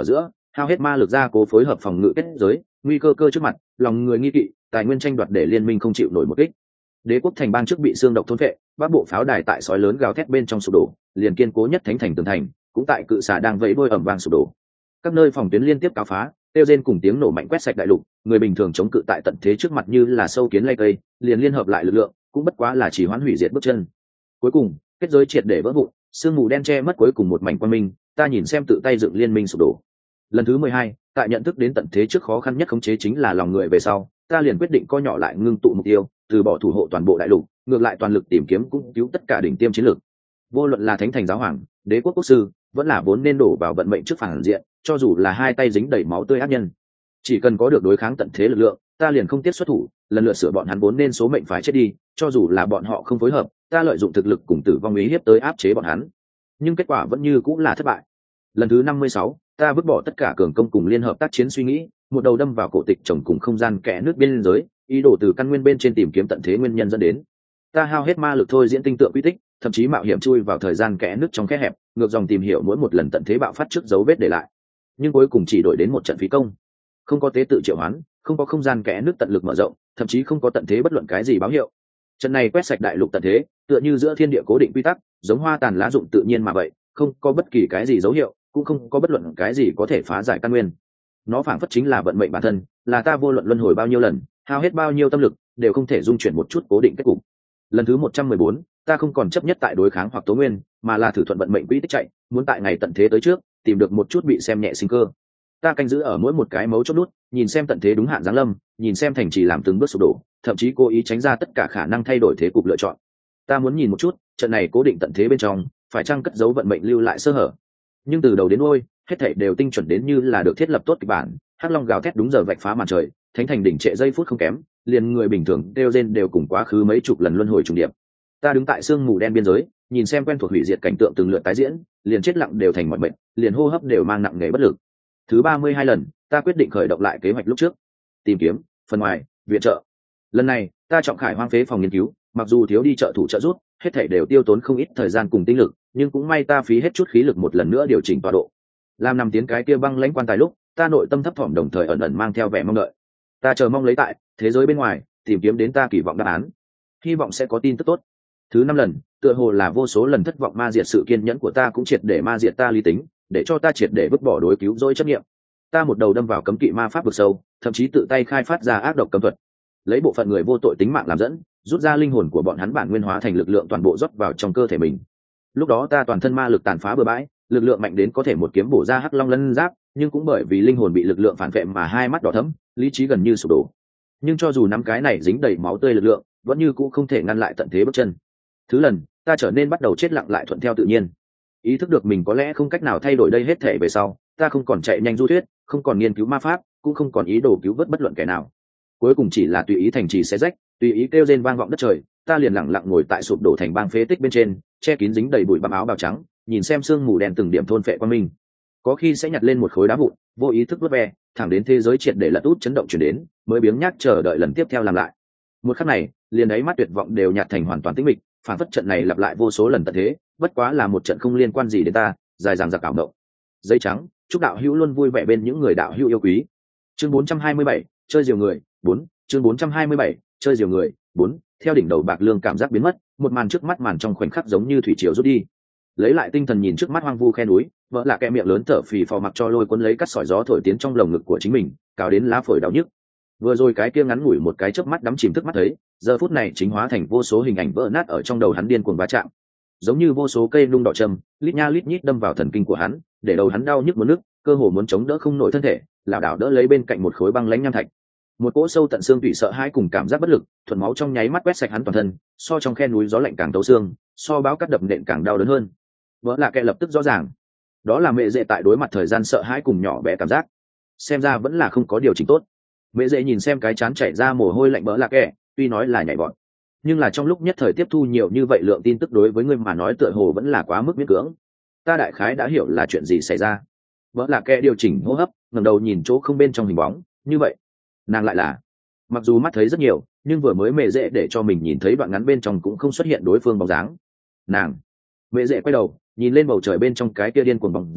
hao hết ma lực ra cố phối hợp phòng ngự kết giới, nguy cơ cơ trước mặt, lòng người nghi kỵ, tài nguyên tranh đoạt để liên minh không chịu nổi một kích. Đế quốc thành bang trước bị xương độc thôn phệ, bắc bộ pháo đài tại sói lớn gào thét bên trong sụp đổ, liền kiên cố nhất thánh thành tường thành cũng tại cự xà đang vẫy đuôi ẩm vang sụp đổ. Các nơi phòng tuyến liên tiếp cáo phá, tiêu rên cùng tiếng nổ mạnh quét sạch đại lục, người bình thường chống cự tại tận thế trước mặt như là sâu kiến lay cây, liền liên hợp lại lực lượng cũng bất quá là chỉ hoãn hủy diệt bước chân. Cuối cùng kết giới triệt để vỡ vụn, sương mù đen che mất cuối cùng một mảnh quang minh, ta nhìn xem tự tay dựng liên minh sụp đổ. Lần thứ mười hai, tại nhận thức đến tận thế trước khó khăn nhất khống chế chính là lòng người về sau, ta liền quyết định co nhỏ lại ngưng tụ mục tiêu, từ bỏ thủ hộ toàn bộ đại lục, ngược lại toàn lực tìm kiếm cũng cứu tất cả đỉnh tiêm chiến lược. Vô luận là thánh thành giáo hoàng, đế quốc quốc sư, vẫn là vốn nên đổ vào vận mệnh trước phản diện, cho dù là hai tay dính đầy máu tươi ác nhân, chỉ cần có được đối kháng tận thế lực lượng, ta liền không tiếc xuất thủ, lần lượt sửa bọn hắn vốn nên số mệnh phải chết đi, cho dù là bọn họ không phối hợp, ta lợi dụng thực lực cùng tử vong ý hiếp tới áp chế bọn hắn. Nhưng kết quả vẫn như cũng là thất bại. Lần thứ năm mươi sáu, ta vứt bỏ tất cả cường công cùng liên hợp tác chiến suy nghĩ, một đầu đâm vào cổ tịch chồng cùng không gian kẽ nước biên giới, ý đồ từ căn nguyên bên trên tìm kiếm tận thế nguyên nhân dẫn đến. Ta hao hết ma lực thôi diễn tinh tượng quy tích, thậm chí mạo hiểm chui vào thời gian kẽ nước trong kẽ hẹp, ngược dòng tìm hiểu mỗi một lần tận thế bạo phát trước dấu vết để lại. Nhưng cuối cùng chỉ đổi đến một trận phí công. Không có tế tự triệu hoán, không có không gian kẽ nước tận lực mở rộng, thậm chí không có tận thế bất luận cái gì báo hiệu. Trận này quét sạch đại lục tận thế, tựa như giữa thiên địa cố định quy tắc, giống hoa tàn lá rụng tự nhiên mà vậy, không có bất kỳ cái gì dấu hiệu, cũng không có bất luận cái gì có thể phá giải căn nguyên. Nó phảng phất chính là vận mệnh bản thân, là ta vô luận luân hồi bao nhiêu lần, hao hết bao nhiêu tâm lực, đều không thể dung chuyển một chút cố định kết cục. Lần thứ một trăm mười bốn, ta không còn chấp nhất tại đối kháng hoặc tố nguyên, mà là thử thuận vận mệnh quỹ tích chạy, muốn tại ngày tận thế tới trước, tìm được một chút bị xem nhẹ sinh cơ. Ta canh giữ ở mỗi một cái mấu chốt nút, nhìn xem tận thế đúng hạn giáng lâm, nhìn xem thành trì làm từng bước sụp đổ, thậm chí cố ý tránh ra tất cả khả năng thay đổi thế cục lựa chọn. Ta muốn nhìn một chút, trận này cố định tận thế bên trong, phải chăng cất giấu vận mệnh lưu lại sơ hở. Nhưng từ đầu đến đuôi, hết thảy đều tinh chuẩn đến như là được thiết lập tốt kịch bản, hắc long gào thét đúng giờ vạch phá màn trời, thánh thành đỉnh trệ giây phút không kém, liền người bình thường đều rên đều cùng quá khứ mấy chục lần luân hồi trùng điệp. Ta đứng tại sương mù đen biên giới, nhìn xem quen thuộc hủy diệt cảnh tượng từng lượt tái diễn, liền chết lặng đều thành mọi mệnh, liền hô hấp đều mang nặng nề bất lực. Thứ ba mươi hai lần, ta quyết định khởi động lại kế hoạch lúc trước, tìm kiếm, phần ngoài, viện trợ. Lần này, ta trọng khải hoang phế phòng nghiên cứu, mặc dù thiếu đi trợ thủ trợ giúp, hết thảy đều tiêu tốn không ít thời gian cùng tinh lực, nhưng cũng may ta phí hết chút khí lực một lần nữa điều chỉnh tọa độ. Làm nằm tiến cái kia băng lãnh quan tài lúc, ta nội tâm thấp thỏm đồng thời ẩn ẩn mang theo vẻ mong đợi. Ta chờ mong lấy tại thế giới bên ngoài tìm kiếm đến ta kỳ vọng đáp án, hy vọng sẽ có tin tức tốt. Thứ năm lần, tựa hồ là vô số lần thất vọng ma diệt sự kiên nhẫn của ta cũng triệt để ma diệt ta lý tính, để cho ta triệt để vứt bỏ đối cứu dối chấp nghiệm. Ta một đầu đâm vào cấm kỵ ma pháp vực sâu, thậm chí tự tay khai phát ra ác độc cấm thuật, lấy bộ phận người vô tội tính mạng làm dẫn, rút ra linh hồn của bọn hắn bản nguyên hóa thành lực lượng toàn bộ rót vào trong cơ thể mình. Lúc đó ta toàn thân ma lực tàn phá bừa bãi, lực lượng mạnh đến có thể một kiếm bổ ra hắc long lân giáp, nhưng cũng bởi vì linh hồn bị lực lượng phản vệ mà hai mắt đỏ thẫm, lý trí gần như sụp đổ. Nhưng cho dù nắm cái này dính đầy máu tươi lực lượng, vẫn như cũ không thể ngăn lại tận thế bước chân. Thứ lần, ta trở nên bắt đầu chết lặng lại thuận theo tự nhiên. Ý thức được mình có lẽ không cách nào thay đổi đây hết thể về sau, ta không còn chạy nhanh du thuyết, không còn nghiên cứu ma pháp, cũng không còn ý đồ cứu vớt bất luận kẻ nào. Cuối cùng chỉ là tùy ý thành trì xé rách, tùy ý kêu rên vang vọng đất trời, ta liền lặng lặng ngồi tại sụp đổ thành bang phế tích bên trên, che kín dính đầy bụi bặm áo bào trắng, nhìn xem sương mù đen từng điểm thôn phệ qua mình. Có khi sẽ nhặt lên một khối đá vụn, vô ý thức vớt ve, thẳng đến thế giới triệt để lật út chấn động chuyển đến, mới biếng nhác chờ đợi lần tiếp theo làm lại. Một khắc này, liền đáy mắt tuyệt vọng đều nhạt thành hoàn toàn tĩnh mịch, phản phất trận này lặp lại vô số lần tận thế, bất quá là một trận không liên quan gì đến ta, dài dằng dặc ảo động. Giấy trắng, chúc đạo hữu luôn vui vẻ bên những người đạo hữu yêu quý. Chương bốn trăm hai mươi bảy, chơi diều người, bốn, chương bốn trăm hai mươi bảy, chơi diều người, bốn, theo đỉnh đầu bạc lương cảm giác biến mất, một màn trước mắt màn trong khoảnh khắc giống như thủy triều rút đi. Lấy lại tinh thần nhìn trước mắt hoang vu khe núi, vợ là kẻ miệng lớn thở phì phò mặc cho lôi cuốn lấy cắt sỏi gió thổi tiến trong lồng ngực của chính mình, cào đến lá phổi đau nhức. Vừa rồi cái kia ngắn ngủi một cái chớp mắt đắm chìm thức mắt thấy, giờ phút này chính hóa thành vô số hình ảnh vỡ nát ở trong đầu hắn điên cuồng va chạm, giống như vô số cây nung đỏ châm, lít nha lít nhít đâm vào thần kinh của hắn, để đầu hắn đau nhức muốn nức, cơ hồ muốn chống đỡ không nổi thân thể, lảo đảo đỡ lấy bên cạnh một khối băng lãnh nham thạch. Một cỗ sâu tận xương tủy sợ hãi cùng cảm giác bất lực, thuần máu trong nháy mắt quét sạch hắn toàn thân, so trong khe núi gió lạnh càng tấu xương, so bão cắt đập nện càng đau đớn hơn. Vỡ là kẻ lập tức rõ ràng, đó là mẹ dễ tại đối mặt thời gian sợ hãi cùng nhỏ bé cảm giác, xem ra vẫn là không có điều chỉnh tốt. Mẹ dễ nhìn xem cái chán chảy ra mồ hôi lạnh vỡ là kẻ, tuy nói là nhảy vọt, nhưng là trong lúc nhất thời tiếp thu nhiều như vậy lượng tin tức đối với người mà nói tựa hồ vẫn là quá mức miễn cưỡng. Ta đại khái đã hiểu là chuyện gì xảy ra. Vỡ là kẻ điều chỉnh hô hấp, ngẩng đầu nhìn chỗ không bên trong hình bóng, như vậy nàng lại là, mặc dù mắt thấy rất nhiều, nhưng vừa mới mẹ dễ để cho mình nhìn thấy đoạn ngắn bên trong cũng không xuất hiện đối phương bóng dáng. Nàng, mẹ dễ quay đầu nhìn lên bầu trời bên trong cái kia điên cuồng bóng dáng,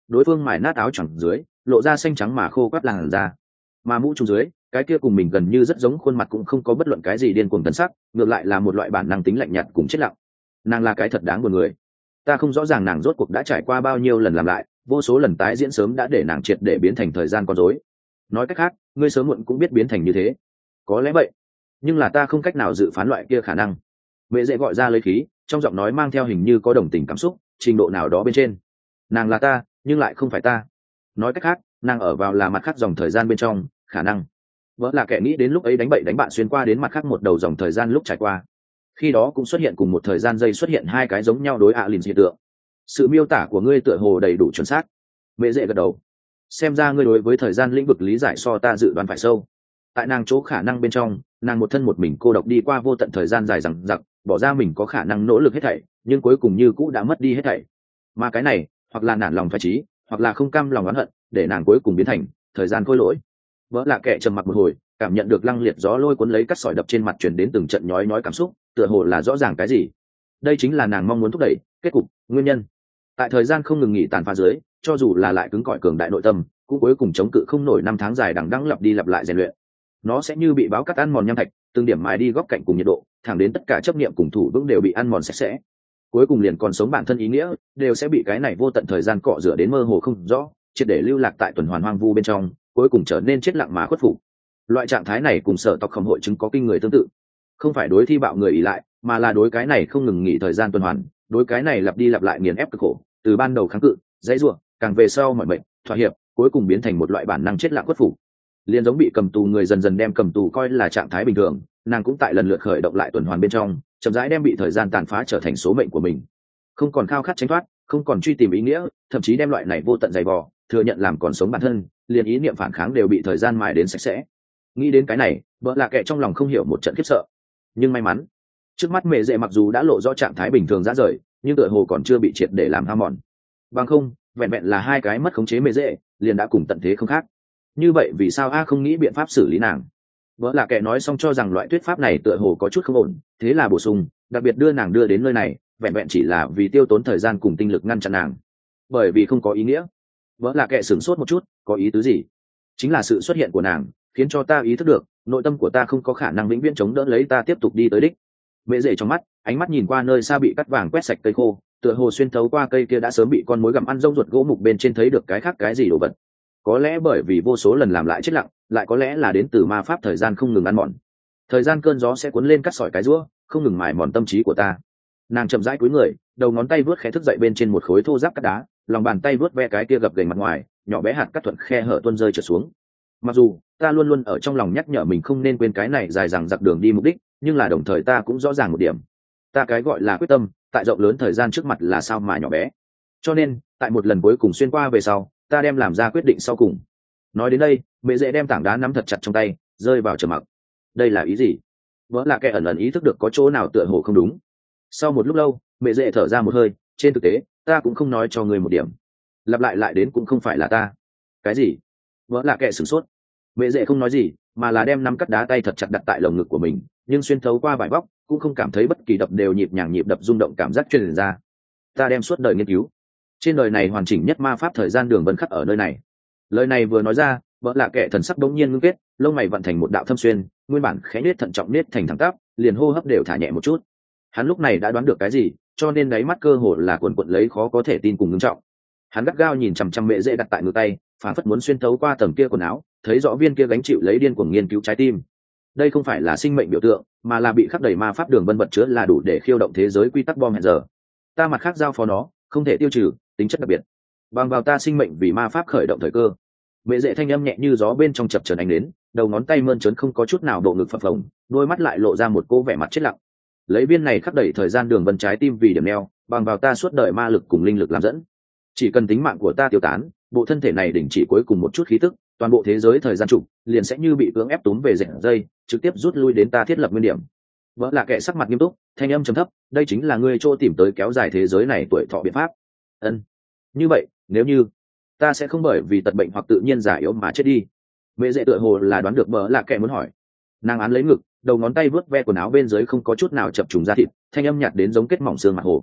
đối phương mài nát áo choàng dưới lộ ra xanh trắng mà khô quắt làn da, mà mũ trùm dưới cái kia cùng mình gần như rất giống, khuôn mặt cũng không có bất luận cái gì điên cuồng tần sắc, ngược lại là một loại bản năng tính lạnh nhạt cùng chết lặng. Nàng là cái thật đáng buồn người. Ta không rõ ràng nàng rốt cuộc đã trải qua bao nhiêu lần làm lại, vô số lần tái diễn sớm đã để nàng triệt để biến thành thời gian con rối. Nói cách khác, ngươi sớm muộn cũng biết biến thành như thế. Có lẽ vậy, nhưng là ta không cách nào dự phán loại kia khả năng. Mẹ dễ gọi ra lấy khí, trong giọng nói mang theo hình như có đồng tình cảm xúc, trình độ nào đó bên trên. Nàng là ta, nhưng lại không phải ta. Nói cách khác, nàng ở vào là mặt khác dòng thời gian bên trong, khả năng. Vỡ là kẻ nghĩ đến lúc ấy đánh bậy đánh bạn xuyên qua đến mặt khác một đầu dòng thời gian lúc trải qua. Khi đó cũng xuất hiện cùng một thời gian dây xuất hiện hai cái giống nhau đối ạ à lìn hiện tượng. Sự miêu tả của ngươi tựa hồ đầy đủ chuẩn xác. Mẹ dễ gật đầu. Xem ra ngươi đối với thời gian lĩnh vực lý giải so ta dự đoán phải sâu. Tại nàng chỗ khả năng bên trong, nàng một thân một mình cô độc đi qua vô tận thời gian dài dằng dặc, bỏ ra mình có khả năng nỗ lực hết thảy, nhưng cuối cùng như cũ đã mất đi hết thảy. Mà cái này, hoặc là nản lòng phách trí, hoặc là không cam lòng oán hận, để nàng cuối cùng biến thành thời gian khôi lỗi. Vỡ là kẻ trầm mặc một hồi, cảm nhận được lăng liệt gió lôi cuốn lấy cắt sỏi đập trên mặt, truyền đến từng trận nhói nhói cảm xúc, tựa hồ là rõ ràng cái gì. Đây chính là nàng mong muốn thúc đẩy kết cục, nguyên nhân. Tại thời gian không ngừng nghỉ tàn phá dưới, cho dù là lại cứng cỏi cường đại nội tâm, cũng cuối cùng chống cự không nổi năm tháng dài đằng đẵng lặp đi lặp lại rèn luyện. Nó sẽ như bị báo cắt ăn mòn nham thạch, từng điểm mài đi góc cạnh cùng nhiệt độ, thẳng đến tất cả chấp niệm cùng thủ vững đều bị ăn mòn sạch sẽ. Cuối cùng liền còn sống bản thân ý nghĩa, đều sẽ bị cái này vô tận thời gian cọ rửa đến mơ hồ không rõ, triệt để lưu lạc tại tuần hoàn hoang vu bên trong, cuối cùng trở nên chết lặng mà khuất phục. Loại trạng thái này cùng sở tộc khổng hội chứng có kinh người tương tự, không phải đối thi bạo người ỷ lại, mà là đối cái này không ngừng nghỉ thời gian tuần hoàn, đối cái này lặp đi lặp lại nghiền ép cực khổ, từ ban đầu kháng cự, dãy rủa, càng về sau mọi mệnh, thỏa hiệp, cuối cùng biến thành một loại bản năng chết lặng khuất phục. Liên giống bị cầm tù người dần dần đem cầm tù coi là trạng thái bình thường, nàng cũng tại lần lượt khởi động lại tuần hoàn bên trong, chậm rãi đem bị thời gian tàn phá trở thành số mệnh của mình, không còn khao khát tránh thoát, không còn truy tìm ý nghĩa, thậm chí đem loại này vô tận dày vò thừa nhận làm còn sống bản thân, liền ý niệm phản kháng đều bị thời gian mài đến sạch sẽ. Nghĩ đến cái này, vợ lạ kệ trong lòng không hiểu một trận khiếp sợ, nhưng may mắn trước mắt mẹ dễ mặc dù đã lộ rõ trạng thái bình thường ra rời, nhưng tựa hồ còn chưa bị triệt để làm hao mòn. Bằng không, vẹn vẹn là hai cái mất khống chế mẹ dễ liền đã cùng tận thế không khác. Như vậy vì sao a không nghĩ biện pháp xử lý nàng? Vợ là kẻ nói xong cho rằng loại thuyết pháp này tựa hồ có chút không ổn, thế là bổ sung, đặc biệt đưa nàng đưa đến nơi này vẹn vẹn chỉ là vì tiêu tốn thời gian cùng tinh lực ngăn chặn nàng, bởi vì không có ý nghĩa. Vợ là kẻ sửng sốt một chút, có ý tứ gì? Chính là sự xuất hiện của nàng khiến cho ta ý thức được nội tâm của ta không có khả năng vĩnh viễn chống đỡ lấy ta tiếp tục đi tới đích. Mẹ rể trong mắt, ánh mắt nhìn qua nơi xa bị cắt vàng quét sạch cây khô, tựa hồ xuyên thấu qua cây kia đã sớm bị con mối gặm ăn rông ruột gỗ mục bên trên thấy được cái khác cái gì đồ vật. Có lẽ bởi vì vô số lần làm lại chết lặng, lại có lẽ là đến từ ma pháp thời gian không ngừng ăn mòn. Thời gian cơn gió sẽ cuốn lên cắt sỏi cái rũa, không ngừng mài mòn tâm trí của ta. Nàng chậm rãi cúi người, đầu ngón tay vớt khẽ thức dậy bên trên một khối thô ráp cắt đá, lòng bàn tay vớt ve cái kia gập ghềnh mặt ngoài, nhỏ bé hạt cắt thuận khe hở tuôn rơi trượt xuống. Mặc dù ta luôn luôn ở trong lòng nhắc nhở mình không nên quên cái này dài dằng dặc đường đi mục đích, nhưng là đồng thời ta cũng rõ ràng một điểm, ta cái gọi là quyết tâm tại rộng lớn thời gian trước mặt là sao mà nhỏ bé. Cho nên tại một lần cuối cùng xuyên qua về sau, ta đem làm ra quyết định sau cùng. Nói đến đây, mẹ dễ đem tảng đá nắm thật chặt trong tay, rơi vào trầm mặc. Đây là ý gì? Vỡ là kẻ ẩn ẩn ý thức được có chỗ nào tựa hồ không đúng. Sau một lúc lâu, mẹ dễ thở ra một hơi, trên thực tế ta cũng không nói cho người một điểm. Lặp lại lại đến cũng không phải là ta. Cái gì? Vỡ là kẻ sửng sốt. Mẹ dễ không nói gì, mà là đem nắm cắt đá tay thật chặt đặt tại lồng ngực của mình, nhưng xuyên thấu qua vải vóc cũng không cảm thấy bất kỳ đập đều nhịp nhàng nhịp đập rung động cảm giác truyền ra. Ta đem suốt đời nghiên cứu trên đời này hoàn chỉnh nhất ma pháp thời gian đường vân khắc ở nơi này. Lời này vừa nói ra, vợ lạ kệ thần sắc đống nhiên ngưng kết, lông mày vận thành một đạo thâm xuyên, nguyên bản khẽ nết thận trọng nết thành thẳng tắp, liền hô hấp đều thả nhẹ một chút. Hắn lúc này đã đoán được cái gì, cho nên đáy mắt cơ hồ là cuộn cuộn lấy khó có thể tin cùng ngưng trọng. Hắn gắt gao nhìn chằm chằm mẹ dễ đặt tại ngực tay, phản phất muốn xuyên thấu qua tầng kia quần áo, thấy rõ viên kia gánh chịu lấy điên cuồng nghiên cứu trái tim. Đây không phải là sinh mệnh biểu tượng, mà là bị khắc đầy ma pháp đường vân vật chứa là đủ để khiêu động thế giới quy tắc bom hẹn giờ. Ta mặt khác giao phó nó, không thể tiêu trừ, tính chất đặc biệt. Bằng vào ta sinh mệnh vì ma pháp khởi động thời cơ. Mẹ dễ thanh âm nhẹ như gió bên trong chập chờn ánh đến, đầu ngón tay mơn trớn không có chút nào bộ ngực phập phồng, đôi mắt lại lộ ra một cô vẻ mặt chết lặng. Lấy viên này khắc đẩy thời gian đường vân trái tim vì điểm neo, bằng vào ta suốt đời ma lực cùng linh lực làm dẫn. Chỉ cần tính mạng của ta tiêu tán, bộ thân thể này đình chỉ cuối cùng một chút khí tức, toàn bộ thế giới thời gian trục liền sẽ như bị cưỡng ép túm về rễ dây, trực tiếp rút lui đến ta thiết lập nguyên điểm. Vỡ là kẻ sắc mặt nghiêm túc, thanh âm trầm thấp, đây chính là ngươi chỗ tìm tới kéo dài thế giới này tuổi thọ biện pháp. Ân. Như vậy, nếu như ta sẽ không bởi vì tật bệnh hoặc tự nhiên già yếu mà chết đi. Mẹ dễ tựa hồ là đoán được bỡ là kẻ muốn hỏi. Nàng án lấy ngực, đầu ngón tay vớt ve quần áo bên dưới không có chút nào chập trùng da thịt, thanh âm nhạt đến giống kết mỏng xương mặt hồ.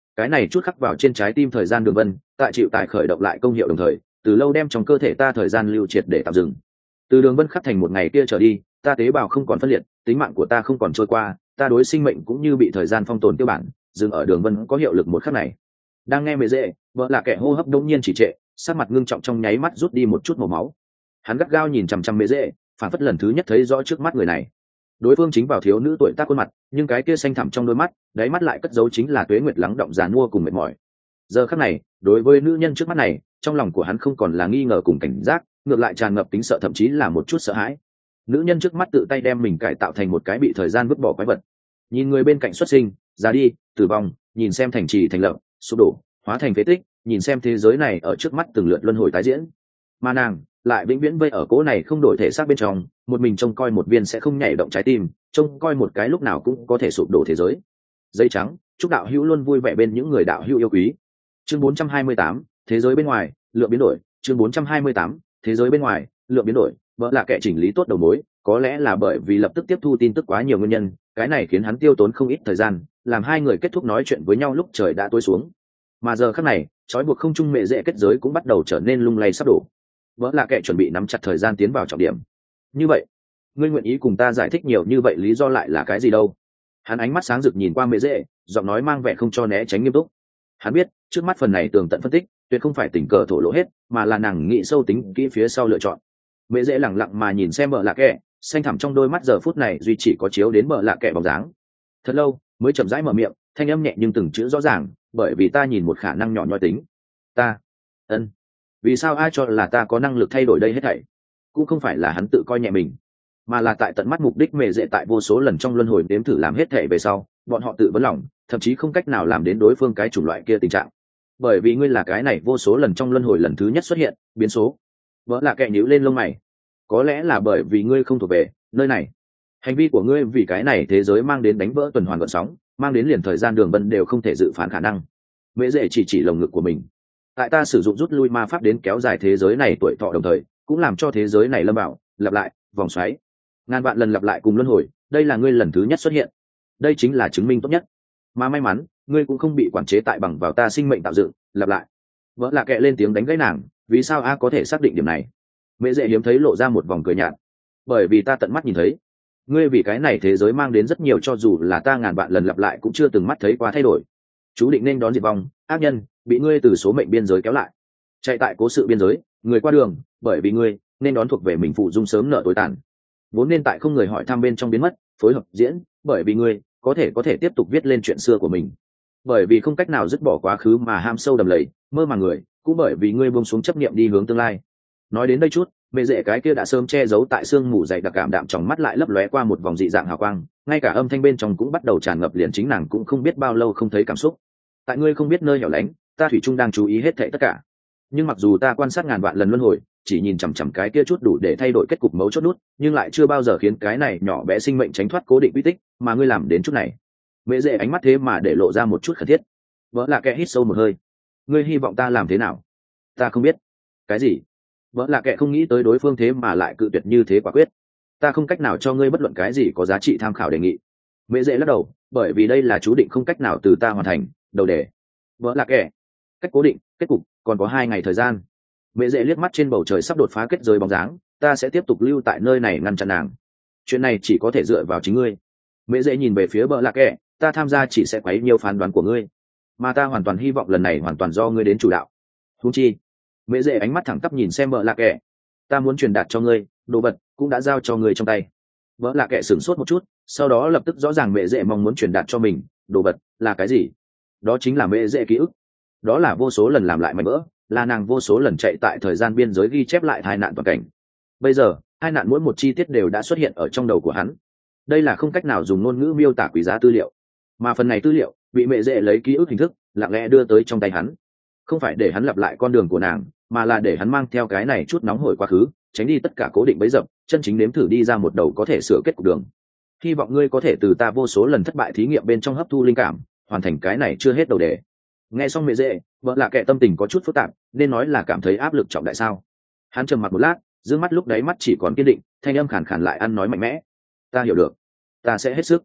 cái này chút khắc vào trên trái tim thời gian đường vân tại chịu tài khởi động lại công hiệu đồng thời từ lâu đem trong cơ thể ta thời gian lưu triệt để tạm dừng. Từ đường vân khắc thành một ngày kia trở đi, ta tế bào không còn phân liệt, tính mạng của ta không còn trôi qua, ta đối sinh mệnh cũng như bị thời gian phong tồn tiêu bản, dừng ở đường vân có hiệu lực một khắc này. Đang nghe mẹ dễ, vợ là kẻ hô hấp đông nhiên chỉ trệ, sắc mặt ngưng trọng trong nháy mắt rút đi một chút màu máu. Hắn gắt gao nhìn chằm chằm mẹ dễ, phản phất lần thứ nhất thấy rõ trước mắt người này. Đối phương chính vào thiếu nữ tuổi tác khuôn mặt, nhưng cái kia xanh thẳm trong đôi mắt, đáy mắt lại cất giấu chính là tuế nguyệt lắng động giàn mua cùng mệt mỏi. Giờ khắc này, đối với nữ nhân trước mắt này, trong lòng của hắn không còn là nghi ngờ cùng cảnh giác, ngược lại tràn ngập tính sợ, thậm chí là một chút sợ hãi. Nữ nhân trước mắt tự tay đem mình cải tạo thành một cái bị thời gian vứt bỏ quái vật, nhìn người bên cạnh xuất sinh, già đi, tử vong, nhìn xem thành trì thành lập, sụp đổ, hóa thành phế tích, nhìn xem thế giới này ở trước mắt từng lượt luân hồi tái diễn, mà nàng lại vĩnh viễn vây ở cỗ này không đổi thể xác bên trong, một mình trông coi một viên sẽ không nhảy động trái tim, trông coi một cái lúc nào cũng có thể sụp đổ thế giới. Giấy trắng, chúc đạo hữu luôn vui vẻ bên những người đạo hữu yêu quý. Chương bốn trăm hai mươi tám, thế giới bên ngoài, lượng biến đổi. Chương bốn trăm hai mươi tám, thế giới bên ngoài, lượng biến đổi. Vợ là kẻ chỉnh lý tốt đầu mối, có lẽ là bởi vì lập tức tiếp thu tin tức quá nhiều nguyên nhân, cái này khiến hắn tiêu tốn không ít thời gian, làm hai người kết thúc nói chuyện với nhau lúc trời đã tối xuống. Mà giờ khắc này, trói buộc không trung mẹ dễ kết giới cũng bắt đầu trở nên lung lay sắp đổ. Vợ là kẻ chuẩn bị nắm chặt thời gian tiến vào trọng điểm. Như vậy, ngươi nguyện ý cùng ta giải thích nhiều như vậy lý do lại là cái gì đâu? Hắn ánh mắt sáng rực nhìn qua mẹ dễ, giọng nói mang vẻ không cho né tránh nghiêm túc. Hắn biết trước mắt phần này tường tận phân tích tuyệt không phải tình cờ thổ lộ hết, mà là nàng nghĩ sâu tính kỹ phía sau lựa chọn. Mẹ dễ lẳng lặng mà nhìn xem bờ lạ kẻ, xanh thẳm trong đôi mắt giờ phút này duy chỉ có chiếu đến bờ lạ kẻ bóng dáng. Thật lâu mới chậm rãi mở miệng, thanh âm nhẹ nhưng từng chữ rõ ràng, bởi vì ta nhìn một khả năng nhỏ nhoi tính. Ta ân vì sao ai cho là ta có năng lực thay đổi đây hết thảy? Cũng không phải là hắn tự coi nhẹ mình, mà là tại tận mắt mục đích mẹ dễ tại vô số lần trong luân hồi đếm thử làm hết thảy về sau, bọn họ tự vấn lòng, thậm chí không cách nào làm đến đối phương cái chủng loại kia tình trạng. Bởi vì ngươi là cái này vô số lần trong luân hồi lần thứ nhất xuất hiện biến số. Vỡ là kẻ nhíu lên lông mày. Có lẽ là bởi vì ngươi không thuộc về nơi này, hành vi của ngươi vì cái này thế giới mang đến đánh vỡ tuần hoàn gợn sóng, mang đến liền thời gian đường vân đều không thể dự phán khả năng. Mễ dễ chỉ chỉ lồng ngực của mình. Tại ta sử dụng rút lui ma pháp đến kéo dài thế giới này tuổi thọ, đồng thời cũng làm cho thế giới này lâm vào lặp lại vòng xoáy, ngàn vạn lần lặp lại cùng luân hồi. Đây là ngươi lần thứ nhất xuất hiện, đây chính là chứng minh tốt nhất. Mà may mắn ngươi cũng không bị quản chế tại bằng vào ta sinh mệnh tạo dựng lặp lại. Vỡ là kệ lên tiếng đánh gãy nàng. Vì sao a có thể xác định điểm này? Mễ dễ hiếm thấy lộ ra một vòng cười nhạt. Bởi vì ta tận mắt nhìn thấy ngươi vì cái này thế giới mang đến rất nhiều cho dù là ta ngàn vạn lần lặp lại cũng chưa từng mắt thấy qua thay đổi. Chú định nên đón diệt vong, ác nhân bị ngươi từ số mệnh biên giới kéo lại, chạy tại cố sự biên giới, người qua đường bởi vì ngươi nên đón thuộc về mình phụ dung sớm nợ tối tàn, vốn nên tại không người hỏi thăm bên trong biến mất, phối hợp diễn bởi vì ngươi có thể có thể tiếp tục viết lên chuyện xưa của mình, bởi vì không cách nào dứt bỏ quá khứ mà ham sâu đầm lầy mơ màng người, cũng bởi vì ngươi buông xuống chấp niệm đi hướng tương lai. Nói đến đây chút, mẹ dễ cái kia đã sớm che giấu tại xương mù dày đặc cảm đạm trong mắt lại lấp lóe qua một vòng dị dạng hào quang, ngay cả âm thanh bên trong cũng bắt đầu tràn ngập, liền chính nàng cũng không biết bao lâu không thấy cảm xúc. Tại ngươi không biết nơi hẻo lánh, ta thủy chung đang chú ý hết thảy tất cả. Nhưng mặc dù ta quan sát ngàn vạn lần luân hồi, chỉ nhìn chằm chằm cái kia chút đủ để thay đổi kết cục mấu chốt nút, nhưng lại chưa bao giờ khiến cái này nhỏ bé sinh mệnh tránh thoát cố định quy tích, mà ngươi làm đến chút này. Mẹ dễ ánh mắt thế mà để lộ ra một chút khẩn thiết. Vỡ là kẻ hít sâu một hơi. Ngươi hy vọng ta làm thế nào? Ta không biết. Cái gì? Vỡ là kẻ không nghĩ tới đối phương thế mà lại cự tuyệt như thế quả quyết. Ta không cách nào cho ngươi bất luận cái gì có giá trị tham khảo đề nghị. Mẹ dễ lắc đầu, bởi vì đây là chú định không cách nào từ ta hoàn thành. Đầu đề. Vỡ là kẻ. Cách cố định, kết cục, còn có hai ngày thời gian. Mẹ dễ liếc mắt trên bầu trời sắp đột phá kết giới bóng dáng, ta sẽ tiếp tục lưu tại nơi này ngăn chặn nàng. Chuyện này chỉ có thể dựa vào chính ngươi. Mẹ dễ nhìn về phía bờ lạc kẻ, ta tham gia chỉ sẽ quấy nhiều phán đoán của ngươi, mà ta hoàn toàn hy vọng lần này hoàn toàn do ngươi đến chủ đạo. Huống chi, mẹ dễ ánh mắt thẳng tắp nhìn xem bờ lạc kẻ, ta muốn truyền đạt cho ngươi đồ vật cũng đã giao cho ngươi trong tay. Bờ lạc kẻ sửng sốt một chút, sau đó lập tức rõ ràng mẹ dễ mong muốn truyền đạt cho mình đồ vật là cái gì. Đó chính là mẹ dễ ký ức, đó là vô số lần làm lại mảnh vỡ, là nàng vô số lần chạy tại thời gian biên giới ghi chép lại tai nạn toàn cảnh. Bây giờ hai nạn mỗi một chi tiết đều đã xuất hiện ở trong đầu của hắn. Đây là không cách nào dùng ngôn ngữ miêu tả quý giá tư liệu, mà phần này tư liệu bị mẹ dễ lấy ký ức hình thức lặng lẽ đưa tới trong tay hắn, không phải để hắn lặp lại con đường của nàng, mà là để hắn mang theo cái này chút nóng hổi quá khứ, tránh đi tất cả cố định bấy dập, chân chính nếm thử đi ra một đầu có thể sửa kết cục đường. Hy vọng ngươi có thể từ ta vô số lần thất bại thí nghiệm bên trong hấp thu linh cảm, hoàn thành cái này chưa hết đầu đề. Nghe xong mẹ dễ, vợ lạ kệ tâm tình có chút phức tạp, nên nói là cảm thấy áp lực trọng đại sao. Hắn trầm mặc một lát, dương mắt lúc đáy mắt chỉ còn kiên định, thanh âm khàn khàn lại ăn nói mạnh mẽ. Ta hiểu được, ta sẽ hết sức.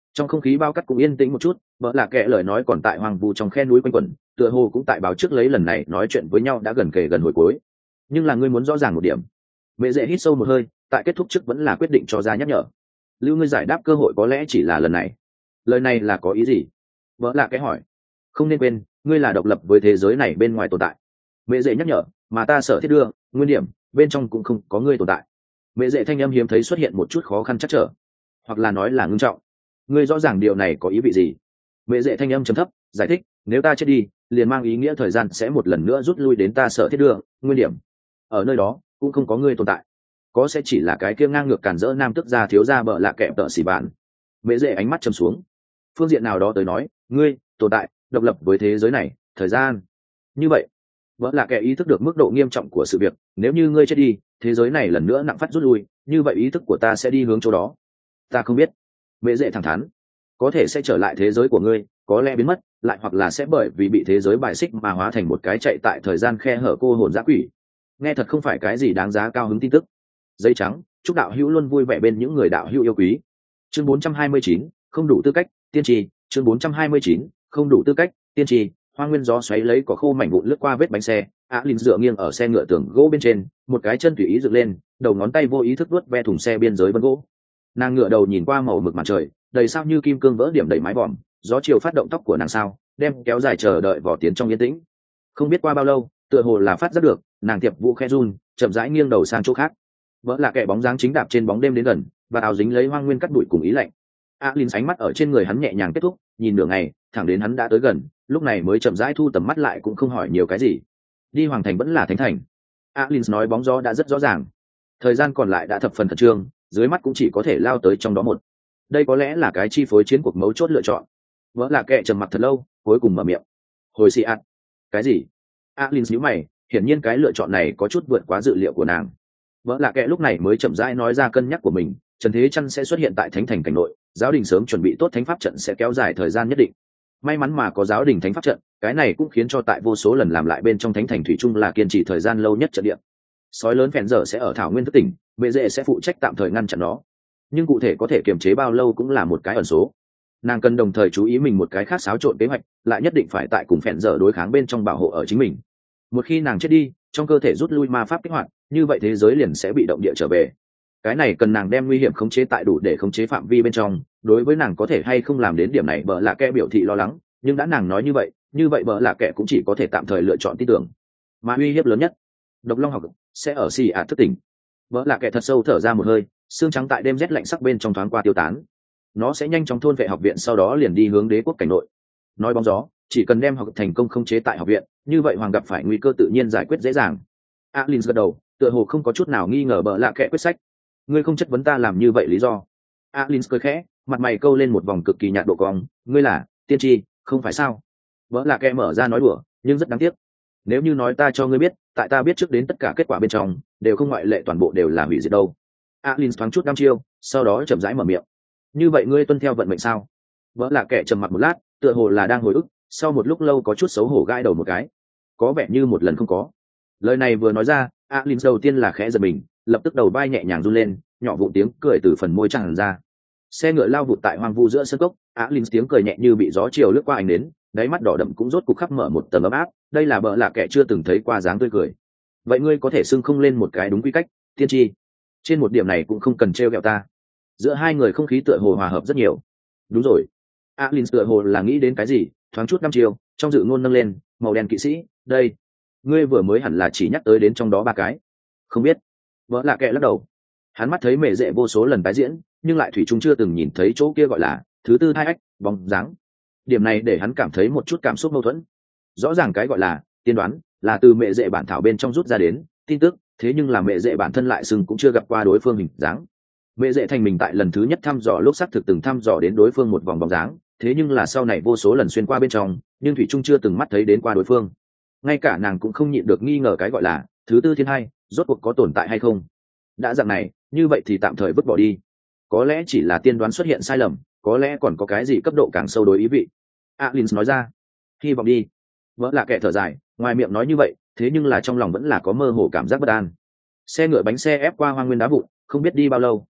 Trong không khí bao cắt cũng yên tĩnh một chút, vợ là kệ lời nói còn tại hoang vu trong khe núi quanh quẩn, tựa hồ cũng tại báo trước lấy lần này nói chuyện với nhau đã gần kề gần hồi cuối. Nhưng là ngươi muốn rõ ràng một điểm. Mẹ dễ hít sâu một hơi, tại kết thúc trước vẫn là quyết định cho ra nhắc nhở. Lưu ngươi giải đáp cơ hội có lẽ chỉ là lần này. Lời này là có ý gì? Vợ là kệ hỏi. Không nên quên, ngươi là độc lập với thế giới này bên ngoài tồn tại. Mẹ dễ nhắc nhở, mà ta sở thiết đưa, nguyên điểm, bên trong cũng không có ngươi tồn tại. Mẹ dễ thanh âm hiếm thấy xuất hiện một chút khó khăn chắc trở, hoặc là nói là ngưng trọng. Ngươi rõ ràng điều này có ý vị gì? Mẹ dễ thanh âm trầm thấp, giải thích, nếu ta chết đi, liền mang ý nghĩa thời gian sẽ một lần nữa rút lui đến ta sở thiết đưa, nguyên điểm. Ở nơi đó, cũng không có ngươi tồn tại. Có sẽ chỉ là cái kia ngang ngược cản rỡ nam tức gia thiếu gia bợ lạ kẹp tợ xỉ bạn. Mẹ dễ ánh mắt trầm xuống. Phương diện nào đó tới nói, ngươi tồn tại, độc lập với thế giới này, thời gian. Như vậy, vợ là kẻ ý thức được mức độ nghiêm trọng của sự việc, nếu như ngươi chết đi, thế giới này lần nữa nặng phát rút lui, như vậy ý thức của ta sẽ đi hướng chỗ đó. Ta không biết. Mẹ dễ thẳng thắn. Có thể sẽ trở lại thế giới của ngươi, có lẽ biến mất, lại hoặc là sẽ bởi vì bị thế giới bài xích mà hóa thành một cái chạy tại thời gian khe hở cô hồn dã quỷ. Nghe thật không phải cái gì đáng giá cao hứng tin tức. Dây trắng, chúc đạo hữu luôn vui vẻ bên những người đạo hữu yêu quý. Chương bốn trăm hai mươi chín, không đủ tư cách, tiên tri. Chương bốn trăm hai mươi chín, không đủ tư cách, tiên tri. Hoa nguyên gió xoáy lấy cỏ khô mảnh vụn lướt qua vết bánh xe, á linh dựa nghiêng ở xe ngựa tường gỗ bên trên, một cái chân tùy ý dựng lên, đầu ngón tay vô ý thức vuốt ve thùng xe biên giới vân gỗ. Nàng ngựa đầu nhìn qua màu mực mặt trời, đầy sao như kim cương vỡ điểm đầy mái vòm, gió chiều phát động tóc của nàng sao, đem kéo dài chờ đợi vỏ tiến trong yên tĩnh. Không biết qua bao lâu, tựa hồ là phát giác được, nàng tiệp vũ khe run, chậm rãi nghiêng đầu sang chỗ khác. Vỡ là kẻ bóng dáng chính đạp trên bóng đêm đến gần, và áo dính lấy hoang nguyên cắt bụi cùng ý lạnh. Alin ánh mắt ở trên người hắn nhẹ nhàng kết thúc, nhìn nửa ngày, thẳng đến hắn đã tới gần, lúc này mới chậm rãi thu tầm mắt lại cũng không hỏi nhiều cái gì. Đi hoàng thành vẫn là thánh thành. Alin nói bóng gió đã rất rõ ràng, thời gian còn lại đã thập phần khẩn trương, dưới mắt cũng chỉ có thể lao tới trong đó một. Đây có lẽ là cái chi phối chiến cuộc mấu chốt lựa chọn. Vỡ là kẻ trầm mặc thật lâu, cuối cùng mở miệng. Hồi xì ạt. Cái gì? Alin nhíu mày, hiển nhiên cái lựa chọn này có chút vượt quá dự liệu của nàng. Vỡ là kẻ lúc này mới chậm rãi nói ra cân nhắc của mình. Trần Thế Chân sẽ xuất hiện tại Thánh Thành cảnh nội, giáo đình sớm chuẩn bị tốt thánh pháp trận sẽ kéo dài thời gian nhất định. May mắn mà có giáo đình thánh pháp trận, cái này cũng khiến cho tại vô số lần làm lại bên trong Thánh Thành thủy chung là kiên trì thời gian lâu nhất trận địa. Sói lớn phèn dở sẽ ở thảo nguyên thức tỉnh, bệ dễ sẽ phụ trách tạm thời ngăn chặn nó. Nhưng cụ thể có thể kiềm chế bao lâu cũng là một cái ẩn số. Nàng cần đồng thời chú ý mình một cái khác xáo trộn kế hoạch, lại nhất định phải tại cùng phèn dở đối kháng bên trong bảo hộ ở chính mình. Một khi nàng chết đi, trong cơ thể rút lui ma pháp kích hoạt, như vậy thế giới liền sẽ bị động địa trở về. Cái này cần nàng đem nguy hiểm khống chế tại đủ để khống chế phạm vi bên trong. Đối với nàng có thể hay không làm đến điểm này bợ lạ kẻ biểu thị lo lắng, nhưng đã nàng nói như vậy, như vậy bợ lạ kẻ cũng chỉ có thể tạm thời lựa chọn tin tưởng. Mà uy hiếp lớn nhất, độc long học sẽ ở xì ạt thức tỉnh. Bợ lạ kẻ thật sâu thở ra một hơi, xương trắng tại đêm rét lạnh sắc bên trong thoáng qua tiêu tán. Nó sẽ nhanh chóng thôn vệ học viện, sau đó liền đi hướng đế quốc cảnh nội. Nói bóng gió, chỉ cần đem học thành công khống chế tại học viện, như vậy hoàng gặp phải nguy cơ tự nhiên giải quyết dễ dàng. Alin gật đầu, tựa hồ không có chút nào nghi ngờ bợ lạ kẻ quyết sách. Ngươi không chất vấn ta làm như vậy lý do? Alin cười khẽ, mặt mày câu lên một vòng cực kỳ nhạt độ cong. Ngươi là tiên tri, không phải sao? Vỡ là kẻ mở ra nói đùa, nhưng rất đáng tiếc. Nếu như nói ta cho ngươi biết, tại ta biết trước đến tất cả kết quả bên trong đều không ngoại lệ, toàn bộ đều là hủy diệt đâu. Alin thoáng chút đăm chiêu, sau đó chậm rãi mở miệng. Như vậy ngươi tuân theo vận mệnh sao? Vỡ là kẻ trầm mặc một lát, tựa hồ là đang hồi ức, sau một lúc lâu có chút xấu hổ gãi đầu một cái. Có vẻ như một lần không có. Lời này vừa nói ra, Alin đầu tiên là khẽ giật mình, lập tức đầu vai nhẹ nhàng run lên, nhỏ vụn tiếng cười từ phần môi tràn ra. Xe ngựa lao vụt tại hoang vu giữa sân cốc, Alin tiếng cười nhẹ như bị gió chiều lướt qua ảnh đến, đáy mắt đỏ đậm cũng rốt cục khắp mở một tầng ấm áp. Đây là bợ lạ kẻ chưa từng thấy qua dáng tươi cười. Vậy ngươi có thể xưng không lên một cái đúng quy cách, tiên tri. Trên một điểm này cũng không cần trêu ghẹo ta. Giữa hai người không khí tựa hồ hòa hợp rất nhiều. Đúng rồi. Alin tựa hồ là nghĩ đến cái gì, thoáng chút năm chiều, trong dự ngôn nâng lên, màu đen kỵ sĩ, đây. Ngươi vừa mới hẳn là chỉ nhắc tới đến trong đó ba cái. Không biết. Vợ lạ kệ lắc đầu. Hắn mắt thấy mẹ dễ vô số lần tái diễn, nhưng lại thủy chung chưa từng nhìn thấy chỗ kia gọi là thứ tư hai ách, bóng dáng. Điểm này để hắn cảm thấy một chút cảm xúc mâu thuẫn. Rõ ràng cái gọi là tiên đoán là từ mẹ dễ bản thảo bên trong rút ra đến tin tức, thế nhưng là mẹ dễ bản thân lại sừng cũng chưa gặp qua đối phương hình dáng. Mẹ dễ thành mình tại lần thứ nhất thăm dò lúc xác thực từng thăm dò đến đối phương một vòng bóng dáng, thế nhưng là sau này vô số lần xuyên qua bên trong, nhưng thủy trung chưa từng mắt thấy đến qua đối phương. Ngay cả nàng cũng không nhịn được nghi ngờ cái gọi là thứ tư thiên hai rốt cuộc có tồn tại hay không. Đã dạng này, như vậy thì tạm thời vứt bỏ đi. Có lẽ chỉ là tiên đoán xuất hiện sai lầm, có lẽ còn có cái gì cấp độ càng sâu đối ý vị. Alin nói ra. Hy vọng đi. Vỡ là kẻ thở dài, ngoài miệng nói như vậy, thế nhưng là trong lòng vẫn là có mơ hồ cảm giác bất an. Xe ngựa bánh xe ép qua hoang nguyên đá vụn, không biết đi bao lâu,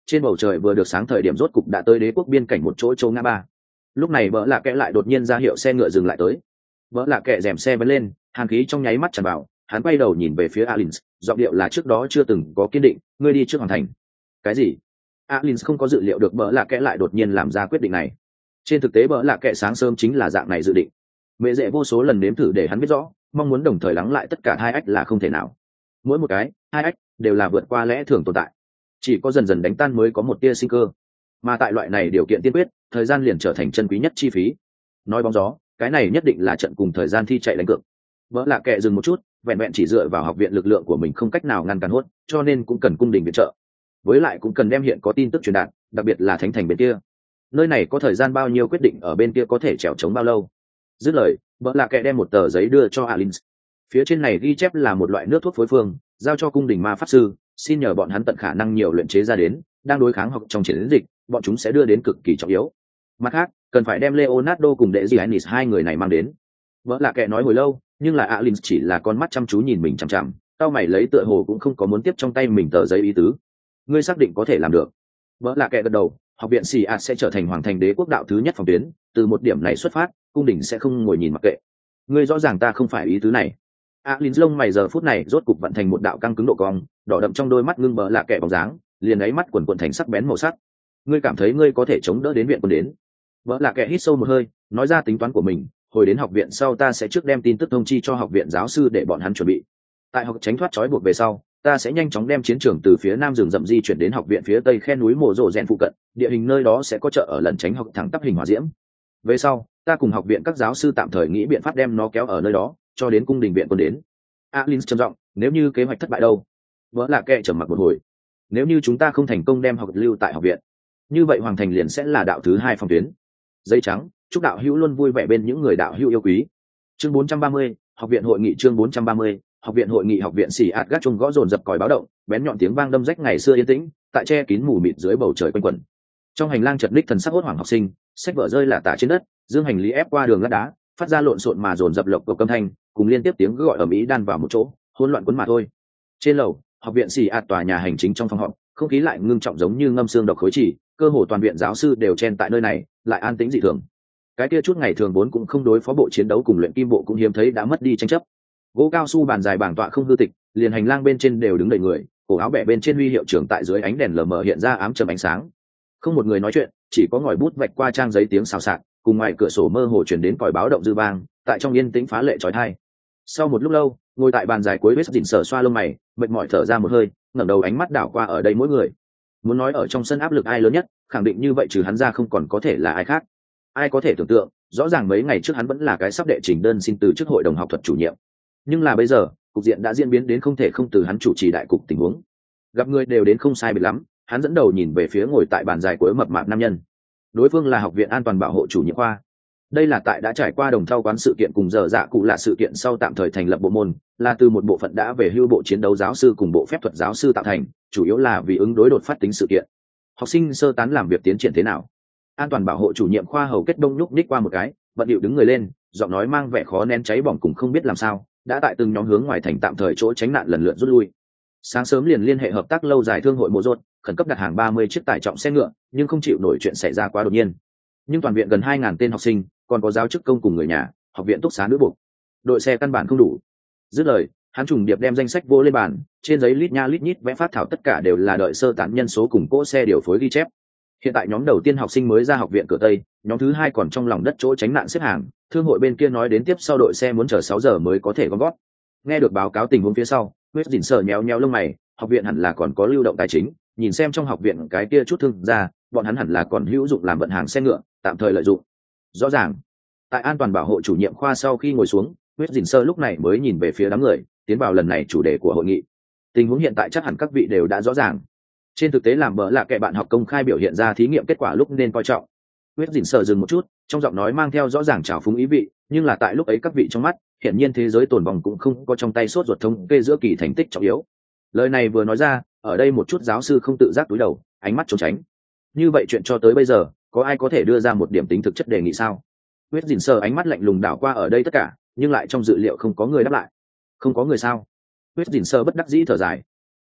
trên bầu trời vừa được sáng thời điểm rốt cục đã tới đế quốc biên cảnh một chỗ châu ngã ba. Lúc này vợ lạ kẽ lại đột nhiên ra hiệu xe ngựa dừng lại tới. Vợ lạ kẽ rèm xe bấn lên, hàn khí trong nháy mắt tràn vào, hắn quay đầu nhìn về phía Alins, giọng điệu là trước đó chưa từng có kiên định, ngươi đi trước hoàn thành. Cái gì? Alins không có dự liệu được vợ lạ kẽ lại đột nhiên làm ra quyết định này. Trên thực tế vợ lạ kẽ sáng sớm chính là dạng này dự định. Mẹ dễ vô số lần nếm thử để hắn biết rõ, mong muốn đồng thời lắng lại tất cả hai ách là không thể nào. Mỗi một cái, hai ách đều là vượt qua lẽ thường tồn tại. Chỉ có dần dần đánh tan mới có một tia sinh cơ. Mà tại loại này điều kiện tiên quyết, thời gian liền trở thành chân quý nhất chi phí. Nói bóng gió, cái này nhất định là trận cùng thời gian thi chạy đánh cược. Vợ lạ kệ dừng một chút, vẹn vẹn chỉ dựa vào học viện lực lượng của mình không cách nào ngăn cản hốt, cho nên cũng cần cung đình viện trợ. Với lại cũng cần đem hiện có tin tức truyền đạt, đặc biệt là thánh thành bên kia. Nơi này có thời gian bao nhiêu quyết định ở bên kia có thể trèo trống bao lâu. Dứt lời, vợ lạ kệ đem một tờ giấy đưa cho Alins. Phía trên này ghi chép là một loại nước thuốc phối phương, giao cho cung đình ma pháp sư, xin nhờ bọn hắn tận khả năng nhiều luyện chế ra đến, đang đối kháng hoặc trong chiến dịch, bọn chúng sẽ đưa đến cực kỳ trọng yếu. Mặt khác, cần phải đem Leonardo cùng đệ Giannis hai người này mang đến. Vợ lạ kệ nói hồi lâu, nhưng là Alins chỉ là con mắt chăm chú nhìn mình chằm chằm, tao mày lấy tựa hồ cũng không có muốn tiếp trong tay mình tờ giấy ý tứ. Ngươi xác định có thể làm được? Vợ lạ kệ gật đầu, học viện xì ạt sẽ trở thành hoàng thành đế quốc đạo thứ nhất phòng tuyến, từ một điểm này xuất phát, cung đình sẽ không ngồi nhìn mặc kệ. Ngươi rõ ràng ta không phải ý tứ này. Alins lông mày giờ phút này rốt cục vận thành một đạo căng cứng độ cong, đỏ đậm trong đôi mắt ngưng bờ lạ kệ bóng dáng, liền ấy mắt quần quần thành sắc bén màu sắc. Ngươi cảm thấy ngươi có thể chống đỡ đến viện quân đến? Vợ lạ kệ hít sâu một hơi, nói ra tính toán của mình, hồi đến học viện sau ta sẽ trước đem tin tức thông chi cho học viện giáo sư để bọn hắn chuẩn bị. Tại học tránh thoát trói buộc về sau, ta sẽ nhanh chóng đem chiến trường từ phía nam rừng rậm di chuyển đến học viện phía tây khe núi mồ rộ rèn phụ cận, địa hình nơi đó sẽ có chợ ở lần tránh học thẳng tắp hình hỏa diễm. Về sau, ta cùng học viện các giáo sư tạm thời nghĩ biện pháp đem nó kéo ở nơi đó, cho đến cung đình viện quân đến. Alins trầm giọng, nếu như kế hoạch thất bại đâu? Vợ lạ kệ trầm mặc một hồi. Nếu như chúng ta không thành công đem học lưu tại học viện, như vậy hoàng thành liền sẽ là đạo thứ hai phòng tuyến. Giấy trắng, chúc đạo hữu luôn vui vẻ bên những người đạo hữu yêu quý. Chương bốn trăm ba mươi, học viện hội nghị chương bốn trăm ba mươi, học viện hội nghị học viện xì ạt gác chung gõ dồn dập còi báo động, bén nhọn tiếng vang đâm rách ngày xưa yên tĩnh, tại che kín mù mịt dưới bầu trời quanh quẩn. Trong hành lang chật ních thần sắc hốt hoảng học sinh, sách vở rơi lả tả trên đất, dương hành lý ép qua đường lát đá, phát ra lộn xộn mà dồn dập lộc cộc âm thanh, cùng liên tiếp tiếng gọi ở mỹ đan vào một chỗ, hỗn loạn cuốn mà thôi. Trên lầu, học viện xì ạt tòa nhà hành chính trong phòng họp, không khí lại ngưng trọng giống như ngâm xương độc khối chỉ, cơ hồ toàn viện giáo sư đều chen tại nơi này, lại an tĩnh dị thường. Cái kia chút ngày thường vốn cũng không đối phó bộ chiến đấu cùng luyện kim bộ cũng hiếm thấy đã mất đi tranh chấp. Gỗ cao su bàn dài bảng tọa không hư tịch, liền hành lang bên trên đều đứng đầy người, cổ áo bẻ bên trên huy hiệu trưởng tại dưới ánh đèn lờ mờ hiện ra ám trầm ánh sáng. Không một người nói chuyện, chỉ có ngòi bút vạch qua trang giấy tiếng xào xạc, cùng ngoài cửa sổ mơ hồ truyền đến còi báo động dư vang, tại trong yên tĩnh phá lệ chói tai. Sau một lúc lâu, ngồi tại bàn dài cuối vết dịn sở xoa lông mày, mệt mỏi thở ra một hơi, ngẩng đầu ánh mắt đảo qua ở đây mỗi người. Muốn nói ở trong sân áp lực ai lớn nhất, khẳng định như vậy trừ hắn ra không còn có thể là ai khác. Ai có thể tưởng tượng, rõ ràng mấy ngày trước hắn vẫn là cái sắp đệ trình đơn xin từ chức hội đồng học thuật chủ nhiệm, nhưng là bây giờ cục diện đã diễn biến đến không thể không từ hắn chủ trì đại cục tình huống. Gặp người đều đến không sai biệt lắm, hắn dẫn đầu nhìn về phía ngồi tại bàn dài cuối mập mạp nam nhân. Đối phương là học viện an toàn bảo hộ chủ nhiệm khoa. Đây là tại đã trải qua đồng thau quán sự kiện cùng dở dạ cụ là sự kiện sau tạm thời thành lập bộ môn, là từ một bộ phận đã về hưu bộ chiến đấu giáo sư cùng bộ phép thuật giáo sư tạo thành, chủ yếu là vì ứng đối đột phát tính sự kiện. Học sinh sơ tán làm việc tiến triển thế nào? An toàn bảo hộ chủ nhiệm khoa hầu kết đông nhúc ních qua một cái, bận điệu đứng người lên, giọng nói mang vẻ khó nén cháy bỏng cùng không biết làm sao, đã tại từng nhóm hướng ngoài thành tạm thời chỗ tránh nạn lần lượt rút lui. Sáng sớm liền liên hệ hợp tác lâu dài thương hội mộ rốt, khẩn cấp đặt hàng ba mươi chiếc tải trọng xe ngựa, nhưng không chịu nổi chuyện xảy ra quá đột nhiên. Nhưng toàn viện gần hai ngàn tên học sinh, còn có giáo chức công cùng người nhà, học viện túc xá nữ buộc, đội xe căn bản không đủ. Dứt lời, hắn trùng điệp đem danh sách vô lên bàn, trên giấy lít nha lít nhít vẽ phát thảo tất cả đều là đợi sơ tán nhân số cùng cỗ xe điều phối ghi chép. Hiện tại nhóm đầu tiên học sinh mới ra học viện cửa tây, nhóm thứ hai còn trong lòng đất chỗ tránh nạn xếp hàng, thương hội bên kia nói đến tiếp sau đội xe muốn chờ sáu giờ mới có thể gom gót. Nghe được báo cáo tình huống phía sau, Huyết Dĩnh sợ nhéo nhéo lông mày, học viện hẳn là còn có lưu động tài chính, nhìn xem trong học viện cái kia chút thương ra, bọn hắn hẳn là còn hữu dụng làm vận hàng xe ngựa, tạm thời lợi dụng. Rõ ràng, tại an toàn bảo hộ chủ nhiệm khoa sau khi ngồi xuống, Huyết Dĩnh sơ lúc này mới nhìn về phía đám người, tiến vào lần này chủ đề của hội nghị. Tình huống hiện tại chắc hẳn các vị đều đã rõ ràng. Trên thực tế làm bỡ là kẻ bạn học công khai biểu hiện ra thí nghiệm kết quả lúc nên coi trọng. Huyết Dĩnh sơ dừng một chút, trong giọng nói mang theo rõ ràng trào phúng ý vị, nhưng là tại lúc ấy các vị trong mắt, hiển nhiên thế giới tồn vong cũng không có trong tay sốt ruột thống kê giữa kỳ thành tích trọng yếu. Lời này vừa nói ra, ở đây một chút giáo sư không tự giác cúi đầu, ánh mắt trốn tránh. Như vậy chuyện cho tới bây giờ, có ai có thể đưa ra một điểm tính thực chất đề nghị sao? Huyết Dĩnh sơ ánh mắt lạnh lùng đảo qua ở đây tất cả, nhưng lại trong dự liệu không có người đáp lại. Không có người sao? Huyết Dĩnh sơ bất đắc dĩ thở dài.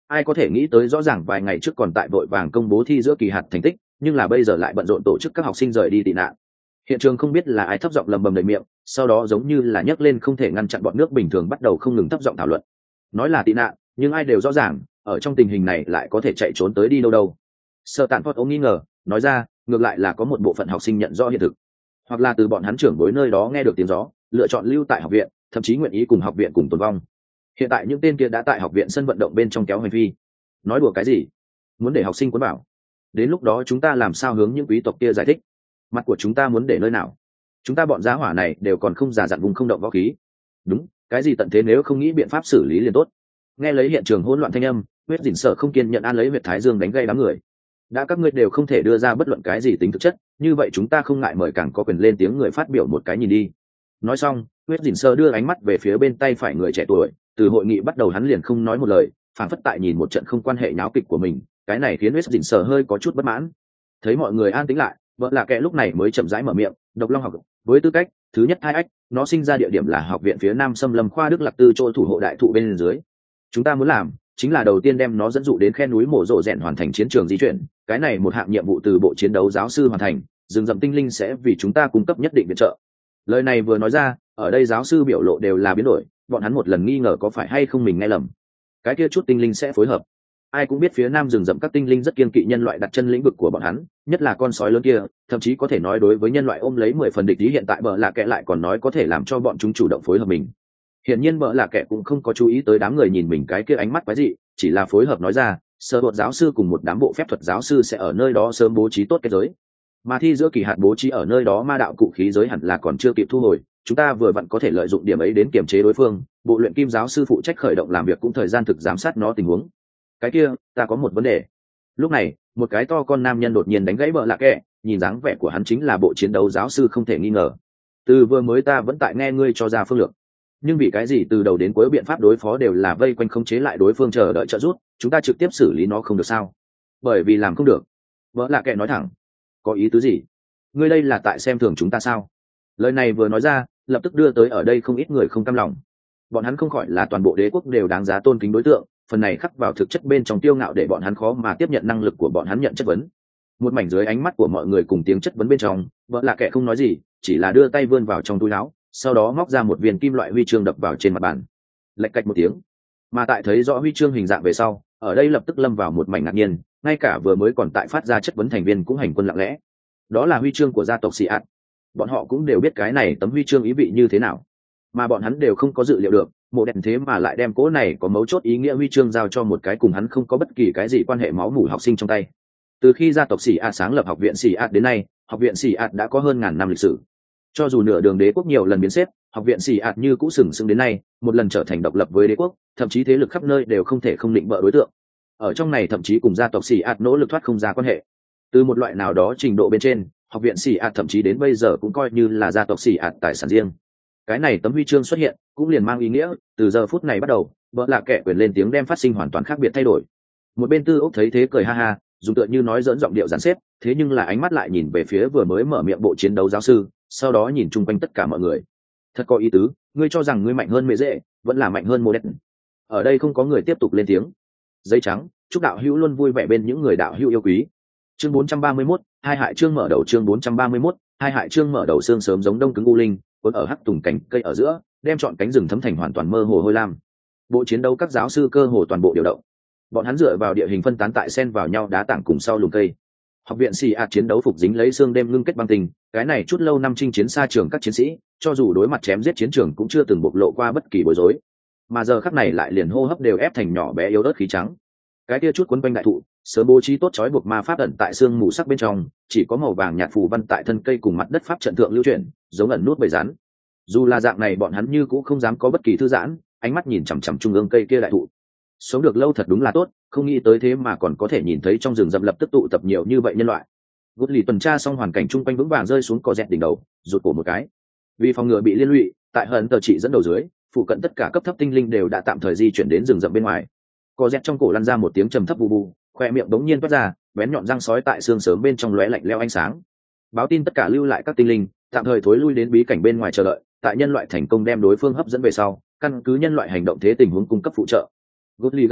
Ai có thể nghĩ tới rõ ràng vài ngày trước còn tại vội vàng công bố thi giữa kỳ hạt thành tích, nhưng là bây giờ lại bận rộn tổ chức các học sinh rời đi tị nạn. Hiện trường không biết là ai thấp giọng lầm bầm đầy miệng, sau đó giống như là nhấc lên không thể ngăn chặn bọn nước bình thường bắt đầu không ngừng thấp giọng thảo luận. Nói là tị nạn, nhưng ai đều rõ ràng, ở trong tình hình này lại có thể chạy trốn tới đi đâu đâu. Sở Tạn Phật ống nghi ngờ, nói ra, ngược lại là có một bộ phận học sinh nhận rõ hiện thực, hoặc là từ bọn hắn trưởng bối nơi đó nghe được tiếng gió, lựa chọn lưu tại học viện, thậm chí nguyện ý cùng học viện cùng tồn vong. Hiện tại những tên kia đã tại học viện sân vận động bên trong kéo hành vi. Nói đùa cái gì? Muốn để học sinh cuốn bảo? Đến lúc đó chúng ta làm sao hướng những quý tộc kia giải thích? Mặt của chúng ta muốn để nơi nào? Chúng ta bọn giá hỏa này đều còn không già dặn vùng không động võ khí. Đúng, cái gì tận thế nếu không nghĩ biện pháp xử lý liền tốt. Nghe lấy hiện trường hỗn loạn thanh âm, Huyết Dĩnh Sở không kiên nhận an lấy huyệt thái dương đánh gây đám người. Đã các ngươi đều không thể đưa ra bất luận cái gì tính thực chất, như vậy chúng ta không ngại mời càng có quyền lên tiếng người phát biểu một cái nhìn đi. Nói xong, Huyết Dĩnh Sở đưa ánh mắt về phía bên tay phải người trẻ tuổi, từ hội nghị bắt đầu hắn liền không nói một lời, phản phất tại nhìn một trận không quan hệ nháo kịch của mình, cái này khiến Huyết Dĩnh Sở hơi có chút bất mãn. Thấy mọi người an tĩnh lại, vợ là kẻ lúc này mới chậm rãi mở miệng, độc long học với tư cách thứ nhất hai ách, nó sinh ra địa điểm là học viện phía nam xâm lâm khoa đức lạc tư chỗ thủ hộ đại thụ bên dưới. Chúng ta muốn làm chính là đầu tiên đem nó dẫn dụ đến khe núi mổ rộ rèn hoàn thành chiến trường di chuyển, cái này một hạng nhiệm vụ từ bộ chiến đấu giáo sư hoàn thành, rừng rậm tinh linh sẽ vì chúng ta cung cấp nhất định viện trợ. Lời này vừa nói ra, ở đây giáo sư biểu lộ đều là biến đổi, bọn hắn một lần nghi ngờ có phải hay không mình nghe lầm. Cái kia chút tinh linh sẽ phối hợp. Ai cũng biết phía nam rừng rậm các tinh linh rất kiên kỵ nhân loại đặt chân lĩnh vực của bọn hắn, nhất là con sói lớn kia, thậm chí có thể nói đối với nhân loại ôm lấy mười phần địch ý, hiện tại bợ lạ kệ lại còn nói có thể làm cho bọn chúng chủ động phối hợp mình. Hiển nhiên bợ lạ kệ cũng không có chú ý tới đám người nhìn mình cái kia ánh mắt quái dị, chỉ là phối hợp nói ra, sơ bộ giáo sư cùng một đám bộ phép thuật giáo sư sẽ ở nơi đó sớm bố trí tốt kết giới, mà thi giữa kỳ hạt bố trí ở nơi đó ma đạo cụ khí giới hẳn là còn chưa kịp thu hồi, chúng ta vừa vặn có thể lợi dụng điểm ấy đến kiểm chế đối phương. Bộ luyện kim giáo sư phụ trách khởi động làm việc cũng thời gian thực giám sát nó tình huống. Cái kia ta có một vấn đề. Lúc này một cái to con nam nhân đột nhiên đánh gãy bợ lạ kệ, nhìn dáng vẻ của hắn chính là bộ chiến đấu giáo sư không thể nghi ngờ. Từ vừa mới ta vẫn tại nghe ngươi cho ra phương lược, nhưng vì cái gì từ đầu đến cuối biện pháp đối phó đều là vây quanh khống chế lại đối phương chờ đợi trợ giúp, chúng ta trực tiếp xử lý nó không được sao? Bởi vì làm không được. Bợ lạ kệ nói thẳng. Có ý tứ gì? Ngươi đây là tại xem thường chúng ta sao? Lời này vừa nói ra, lập tức đưa tới ở đây không ít người không cam lòng. Bọn hắn không khỏi là toàn bộ đế quốc đều đáng giá tôn kính đối tượng, phần này khắc vào thực chất bên trong tiêu ngạo để bọn hắn khó mà tiếp nhận năng lực của bọn hắn nhận chất vấn. Một mảnh dưới ánh mắt của mọi người cùng tiếng chất vấn bên trong, vợ là kẻ không nói gì, chỉ là đưa tay vươn vào trong túi áo, sau đó móc ra một viên kim loại huy chương đập vào trên mặt bàn. Lạch cạch một tiếng. Mà tại thấy rõ huy chương hình dạng về sau, ở đây lập tức lâm vào một mảnh ngạc nhiên, ngay cả vừa mới còn tại phát ra chất vấn thành viên cũng hành quân lặng lẽ. Đó là huy chương của gia tộc Sĩ Ạt. Bọn họ cũng đều biết cái này tấm huy chương ý vị như thế nào, mà bọn hắn đều không có dự liệu được mộ đèn thế mà lại đem cố này có mấu chốt ý nghĩa huy chương giao cho một cái cùng hắn không có bất kỳ cái gì quan hệ máu mủ học sinh trong tay. Từ khi gia tộc Sĩ Ạt sáng lập học viện Sĩ Ạt đến nay, học viện Sĩ Ạt đã có hơn ngàn năm lịch sử. Cho dù nửa đường đế quốc nhiều lần biến xếp, học viện Sĩ Ạt như cũ sừng sững đến nay, một lần trở thành độc lập với đế quốc, thậm chí thế lực khắp nơi đều không thể không định bợ đối tượng. Ở trong này thậm chí cùng gia tộc Sĩ Ạt nỗ lực thoát không ra quan hệ. Từ một loại nào đó trình độ bên trên, học viện Sĩ Ạt thậm chí đến bây giờ cũng coi như là gia tộc Sĩ Ạt tài sản riêng. Cái này tấm huy chương xuất hiện cũng liền mang ý nghĩa từ giờ phút này bắt đầu, vợ lạ kệ quyền lên tiếng đem phát sinh hoàn toàn khác biệt thay đổi. Một bên Tư Ốc thấy thế cười ha ha, dùng tựa như nói dẫn giọng điệu giản xếp, thế nhưng là ánh mắt lại nhìn về phía vừa mới mở miệng bộ chiến đấu giáo sư, sau đó nhìn chung quanh tất cả mọi người. Thật có ý tứ, ngươi cho rằng ngươi mạnh hơn mẹ dễ, vẫn là mạnh hơn Modern. Ở đây không có người tiếp tục lên tiếng. Giấy trắng, chúc đạo hữu luôn vui vẻ bên những người đạo hữu yêu quý. Chương bốn trăm ba mươi mốt, hai hại chương mở đầu chương bốn trăm ba mươi mốt, hai hại chương mở đầu xương sớm giống đông cứng u linh, cuốn ở hắc tùng cành cây ở giữa, đem trọn cánh rừng thấm thành hoàn toàn mơ hồ hôi lam. Bộ chiến đấu các giáo sư cơ hồ toàn bộ điều động. Bọn hắn dựa vào địa hình phân tán tại xen vào nhau đá tảng cùng sau lùm cây. Học viện Sĩ Ạt chiến đấu phục dính lấy xương đêm ngưng kết băng tình, cái này chút lâu năm chinh chiến xa trường các chiến sĩ, cho dù đối mặt chém giết chiến trường cũng chưa từng bộc lộ qua bất kỳ bối rối. Mà giờ khắc này lại liền hô hấp đều ép thành nhỏ bé yếu ớt khí trắng. Cái kia chút quấn quanh đại thụ, sớm bố trí tốt trói buộc ma pháp ẩn tại xương mù sắc bên trong, chỉ có màu vàng nhạt phù văn tại thân cây cùng mặt đất pháp trận thượng lưu chuyển, giống ẩn nút bầy rắn. Dù là dạng này bọn hắn như cũng không dám có bất kỳ thư giãn, ánh mắt nhìn chằm chằm trung ương cây kia đại thụ. Sống được lâu thật đúng là tốt, không nghĩ tới thế mà còn có thể nhìn thấy trong rừng rậm lập tức tụ tập nhiều như vậy nhân loại. Gút lì tuần tra xong hoàn cảnh chung quanh vững vàng rơi xuống cò dẹt đỉnh đầu, rụt cổ một cái. Vì phòng ngừa bị liên lụy, tại hận tờ trị dẫn đầu dưới, phụ cận tất cả cấp thấp tinh linh đều đã tạm thời di chuyển đến rừng rậm bên ngoài. Cò dẹt trong cổ lăn ra một tiếng trầm thấp bù bù, khoe miệng đống nhiên toát ra, bén nhọn răng sói tại xương sớm bên trong lóe lạnh lẽo ánh sáng. Báo tin tất cả lưu lại các tinh linh, tạm thời thối lui đến bí cảnh bên ngoài chờ đợi, tại nhân loại thành công đem đối phương hấp dẫn về sau, căn cứ nhân loại hành động thế tình huống cung cấp phụ trợ. Gottlieb gật đầu,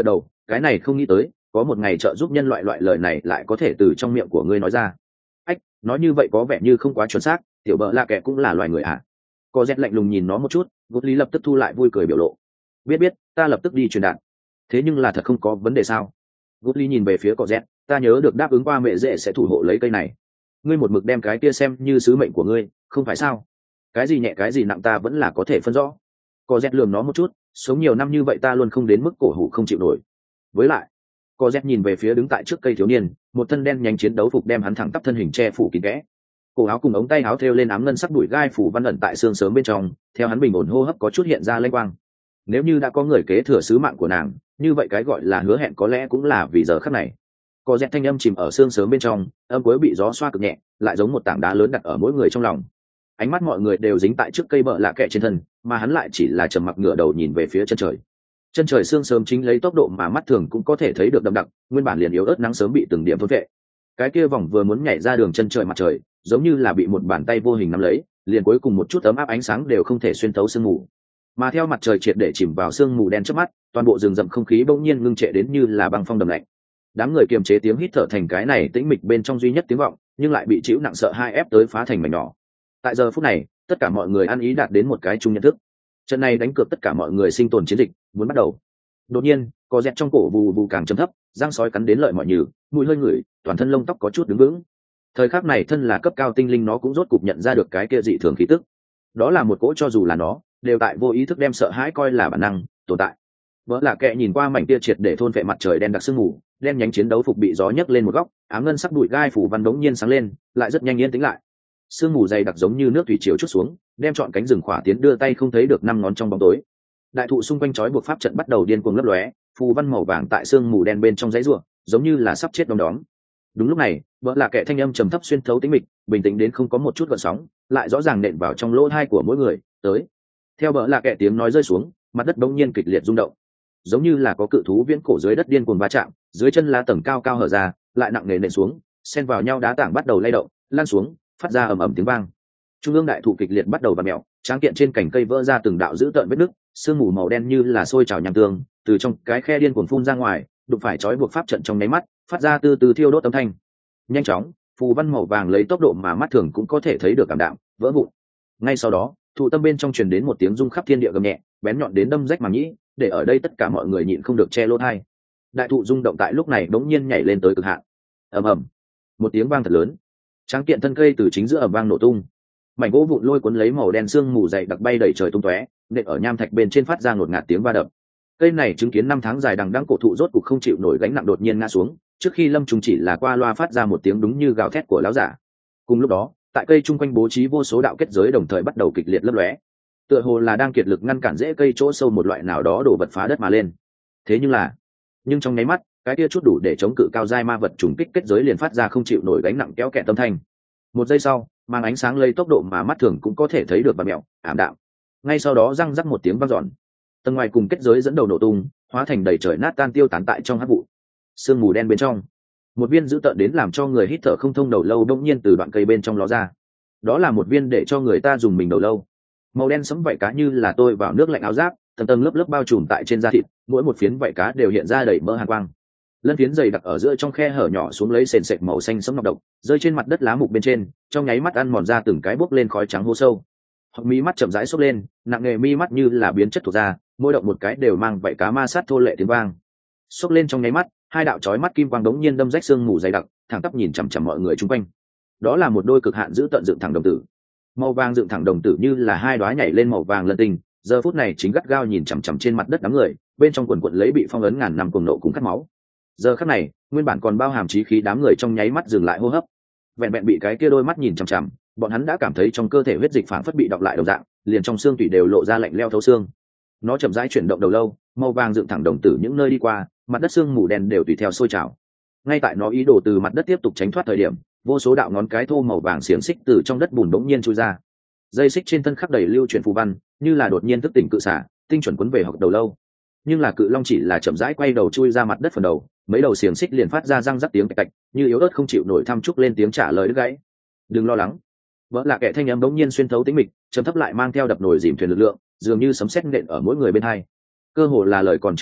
cái này không nghĩ tới có một ngày trợ giúp nhân loại loại lời này lại có thể từ trong miệng của ngươi nói ra. Ách, nói như vậy có vẻ như không quá chuẩn xác, tiểu bợ lạ kệ cũng là loài người à? Có dẹt lạnh lùng nhìn nó một chút, Gút Lý lập tức thu lại vui cười biểu lộ. Biết biết, ta lập tức đi truyền đạt. Thế nhưng là thật không có vấn đề sao? Gút Lý nhìn về phía Có dẹt, ta nhớ được đáp ứng qua mẹ dễ sẽ thủ hộ lấy cây này. Ngươi một mực đem cái kia xem như sứ mệnh của ngươi, không phải sao? Cái gì nhẹ cái gì nặng ta vẫn là có thể phân rõ. Có dẹt lườm nó một chút, sống nhiều năm như vậy ta luôn không đến mức cổ hủ không chịu nổi. Với lại, Có dẹt nhìn về phía đứng tại trước cây thiếu niên, một thân đen nhánh chiến đấu phục đem hắn thẳng tắp thân hình che phủ kín kẽ. Cổ áo cùng ống tay áo thêu lên ám ngân sắc đuổi gai phủ văn ẩn tại xương sớm bên trong, theo hắn bình ổn hô hấp có chút hiện ra lênh quang. Nếu như đã có người kế thừa sứ mạng của nàng, như vậy cái gọi là hứa hẹn có lẽ cũng là vì giờ khắc này. Có dẹt thanh âm chìm ở xương sớm bên trong, âm cuối bị gió xoa cực nhẹ, lại giống một tảng đá lớn đặt ở mỗi người trong lòng. Ánh mắt mọi người đều dính tại trước cây bợ lạ kệ trên thân, mà hắn lại chỉ là trầm mặc ngửa đầu nhìn về phía chân trời. Chân trời sương sớm chính lấy tốc độ mà mắt thường cũng có thể thấy được đậm đặc, nguyên bản liền yếu ớt nắng sớm bị từng điểm thôn vệ. Cái kia vòng vừa muốn nhảy ra đường chân trời mặt trời, giống như là bị một bàn tay vô hình nắm lấy, liền cuối cùng một chút ấm áp ánh sáng đều không thể xuyên thấu sương mù. Mà theo mặt trời triệt để chìm vào sương mù đen trước mắt, toàn bộ rừng rậm không khí bỗng nhiên ngưng trệ đến như là băng phong đầm lạnh. Đám người kiềm chế tiếng hít thở thành cái này tĩnh mịch bên trong duy nhất tiếng vọng, nhưng lại bị chịu nặng sợ hai ép tới phá thành mảnh nhỏ. Tại giờ phút này, tất cả mọi người ăn ý đạt đến một cái chung nhận thức. Trận này đánh cược tất cả mọi người sinh tồn chiến dịch, muốn bắt đầu. Đột nhiên, có dẹt trong cổ vù vù càng trầm thấp, răng sói cắn đến lợi mọi nhừ, mùi hơi ngửi, toàn thân lông tóc có chút đứng vững. Thời khắc này thân là cấp cao tinh linh nó cũng rốt cục nhận ra được cái kia dị thường khí tức. Đó là một cỗ cho dù là nó, đều tại vô ý thức đem sợ hãi coi là bản năng tồn tại. Vỡ là kệ nhìn qua mảnh tia triệt để thôn vệ mặt trời đen đặc sương mù, đen nhánh chiến đấu phục bị gió nhấc lên một góc, ám ngân sắc đuổi gai phủ văn đống nhiên sáng lên, lại rất nhanh yên tĩnh lại. Sương mù dày đặc giống như nước thủy triều chút xuống, đem trọn cánh rừng khỏa tiến đưa tay không thấy được năm ngón trong bóng tối. Đại thụ xung quanh chói buộc pháp trận bắt đầu điên cuồng lấp lóe, phù văn màu vàng tại sương mù đen bên trong dãy rùa, giống như là sắp chết đom đóm. Đúng lúc này, vỡ là kệ thanh âm trầm thấp xuyên thấu tĩnh mịch, bình tĩnh đến không có một chút gợn sóng, lại rõ ràng nện vào trong lỗ tai của mỗi người, tới. Theo vỡ là kệ tiếng nói rơi xuống, mặt đất bỗng nhiên kịch liệt rung động, giống như là có cự thú viễn cổ dưới đất điên cuồng va chạm, dưới chân lá tầng cao cao hở ra, lại nặng nề nện xuống, xen vào nhau đá tảng bắt đầu lay động, lan xuống, phát ra ầm ầm tiếng vang. Trung ương đại thụ kịch liệt bắt đầu vặn mèo, tráng kiện trên cành cây vỡ ra từng đạo dữ tợn vết nứt, sương mù màu đen như là sôi trào nham tương, từ trong cái khe điên cuồng phun ra ngoài, đụng phải trói buộc pháp trận trong nháy mắt, phát ra từ từ thiêu đốt âm thanh. Nhanh chóng, phù văn màu vàng lấy tốc độ mà mắt thường cũng có thể thấy được cảm đạm, vỡ vụn. Ngay sau đó, thụ tâm bên trong truyền đến một tiếng rung khắp thiên địa gầm nhẹ, bén nhọn đến đâm rách màng nhĩ, để ở đây tất cả mọi người nhịn không được che lỗ tai. Đại thụ rung động tại lúc này bỗng nhiên nhảy lên tới cực hạn. Ầm ầm, một tiếng vang thật lớn, tráng kiện thân cây từ chính giữa ầm vang nổ tung. Mảnh gỗ vụn lôi cuốn lấy màu đen sương mù dày đặc bay đầy trời tung tóe, nện ở nham thạch bên trên phát ra ngột ngạt tiếng va đập. Cây này chứng kiến năm tháng dài đằng đẵng cổ thụ rốt cục không chịu nổi gánh nặng đột nhiên ngã xuống, trước khi lâm trùng chỉ là qua loa phát ra một tiếng đúng như gào thét của lão giả. Cùng lúc đó, tại cây chung quanh bố trí vô số đạo kết giới đồng thời bắt đầu kịch liệt lấp lóe, tựa hồ là đang kiệt lực ngăn cản rễ cây chỗ sâu một loại nào đó đổ vật phá đất mà lên. Thế nhưng là, nhưng trong nháy mắt, cái kia chút đủ để chống cự cao giai ma vật trùng kích kết giới liền phát ra không chịu nổi gánh nặng kéo kẹt tâm thanh. Một giây sau, mang ánh sáng lây tốc độ mà mắt thường cũng có thể thấy được và mèo ảm đạm. Ngay sau đó răng rắc một tiếng vang dọn, tầng ngoài cùng kết giới dẫn đầu nổ tung, hóa thành đầy trời nát tan tiêu tán tại trong hắc vụ. Sương mù đen bên trong, một viên dữ tợn đến làm cho người hít thở không thông đầu lâu bỗng nhiên từ đoạn cây bên trong ló ra. Đó là một viên để cho người ta dùng mình đầu lâu, màu đen sẫm vảy cá như là tôi vào nước lạnh áo giáp, tầng tầng lớp lớp bao trùm tại trên da thịt, mỗi một phiến vảy cá đều hiện ra đầy mỡ hàn quang. Lân phiến dày đặc ở giữa trong khe hở nhỏ xuống lấy sền sệt màu xanh sẫm nọc độc, rơi trên mặt đất lá mục bên trên, trong nháy mắt ăn mòn ra từng cái bốc lên khói trắng hô sâu. Hoặc mí mắt chậm rãi xốc lên, nặng nghề mi mắt như là biến chất thuộc ra, mỗi động một cái đều mang vảy cá ma sát thô lệ tiếng vang. Xốc lên trong nháy mắt, hai đạo chói mắt kim quang đống nhiên đâm rách xương mù dày đặc, thẳng tắp nhìn chằm chằm mọi người chung quanh. Đó là một đôi cực hạn giữ tận dựng thẳng đồng tử. Màu vàng dựng thẳng đồng tử như là hai đóa nhảy lên màu vàng lân tinh, giờ phút này chính gắt gao nhìn chằm chằm trên mặt đất đám người, bên trong quần quần lấy bị phong ấn ngàn năm cuồng nộ cùng cắt máu. Giờ khắc này, nguyên bản còn bao hàm chí khí đám người trong nháy mắt dừng lại hô hấp. Vẹn vẹn bị cái kia đôi mắt nhìn chằm chằm, bọn hắn đã cảm thấy trong cơ thể huyết dịch phảng phất bị đọc lại đồng dạng, liền trong xương tủy đều lộ ra lạnh leo thấu xương. Nó chậm rãi chuyển động đầu lâu, màu vàng dựng thẳng đồng tử những nơi đi qua, mặt đất xương mù đen đều tùy theo sôi trào. Ngay tại nó ý đồ từ mặt đất tiếp tục tránh thoát thời điểm, vô số đạo ngón cái thô màu vàng xiềng xích từ trong đất bùn bỗng nhiên chui ra. Dây xích trên thân khắc đầy lưu chuyển phù văn, như là đột nhiên thức tỉnh cự xả, tinh chuẩn quấn về hoặc đầu lâu. Nhưng là cự long chỉ là chậm rãi quay đầu chui ra mặt đất phần đầu, mấy đầu xiềng xích liền phát ra răng rắc tiếng tạch, như yếu ớt không chịu nổi thăm chúc lên tiếng trả lời đứt gãy. Đừng lo lắng. Vỡ là kẻ thanh âm bỗng nhiên xuyên thấu tĩnh mịch, trầm thấp lại mang theo đập nồi dìm thuyền lực lượng, dường như sấm sét nện ở mỗi người bên hai. Cơ hồ là lời còn chưa dứt,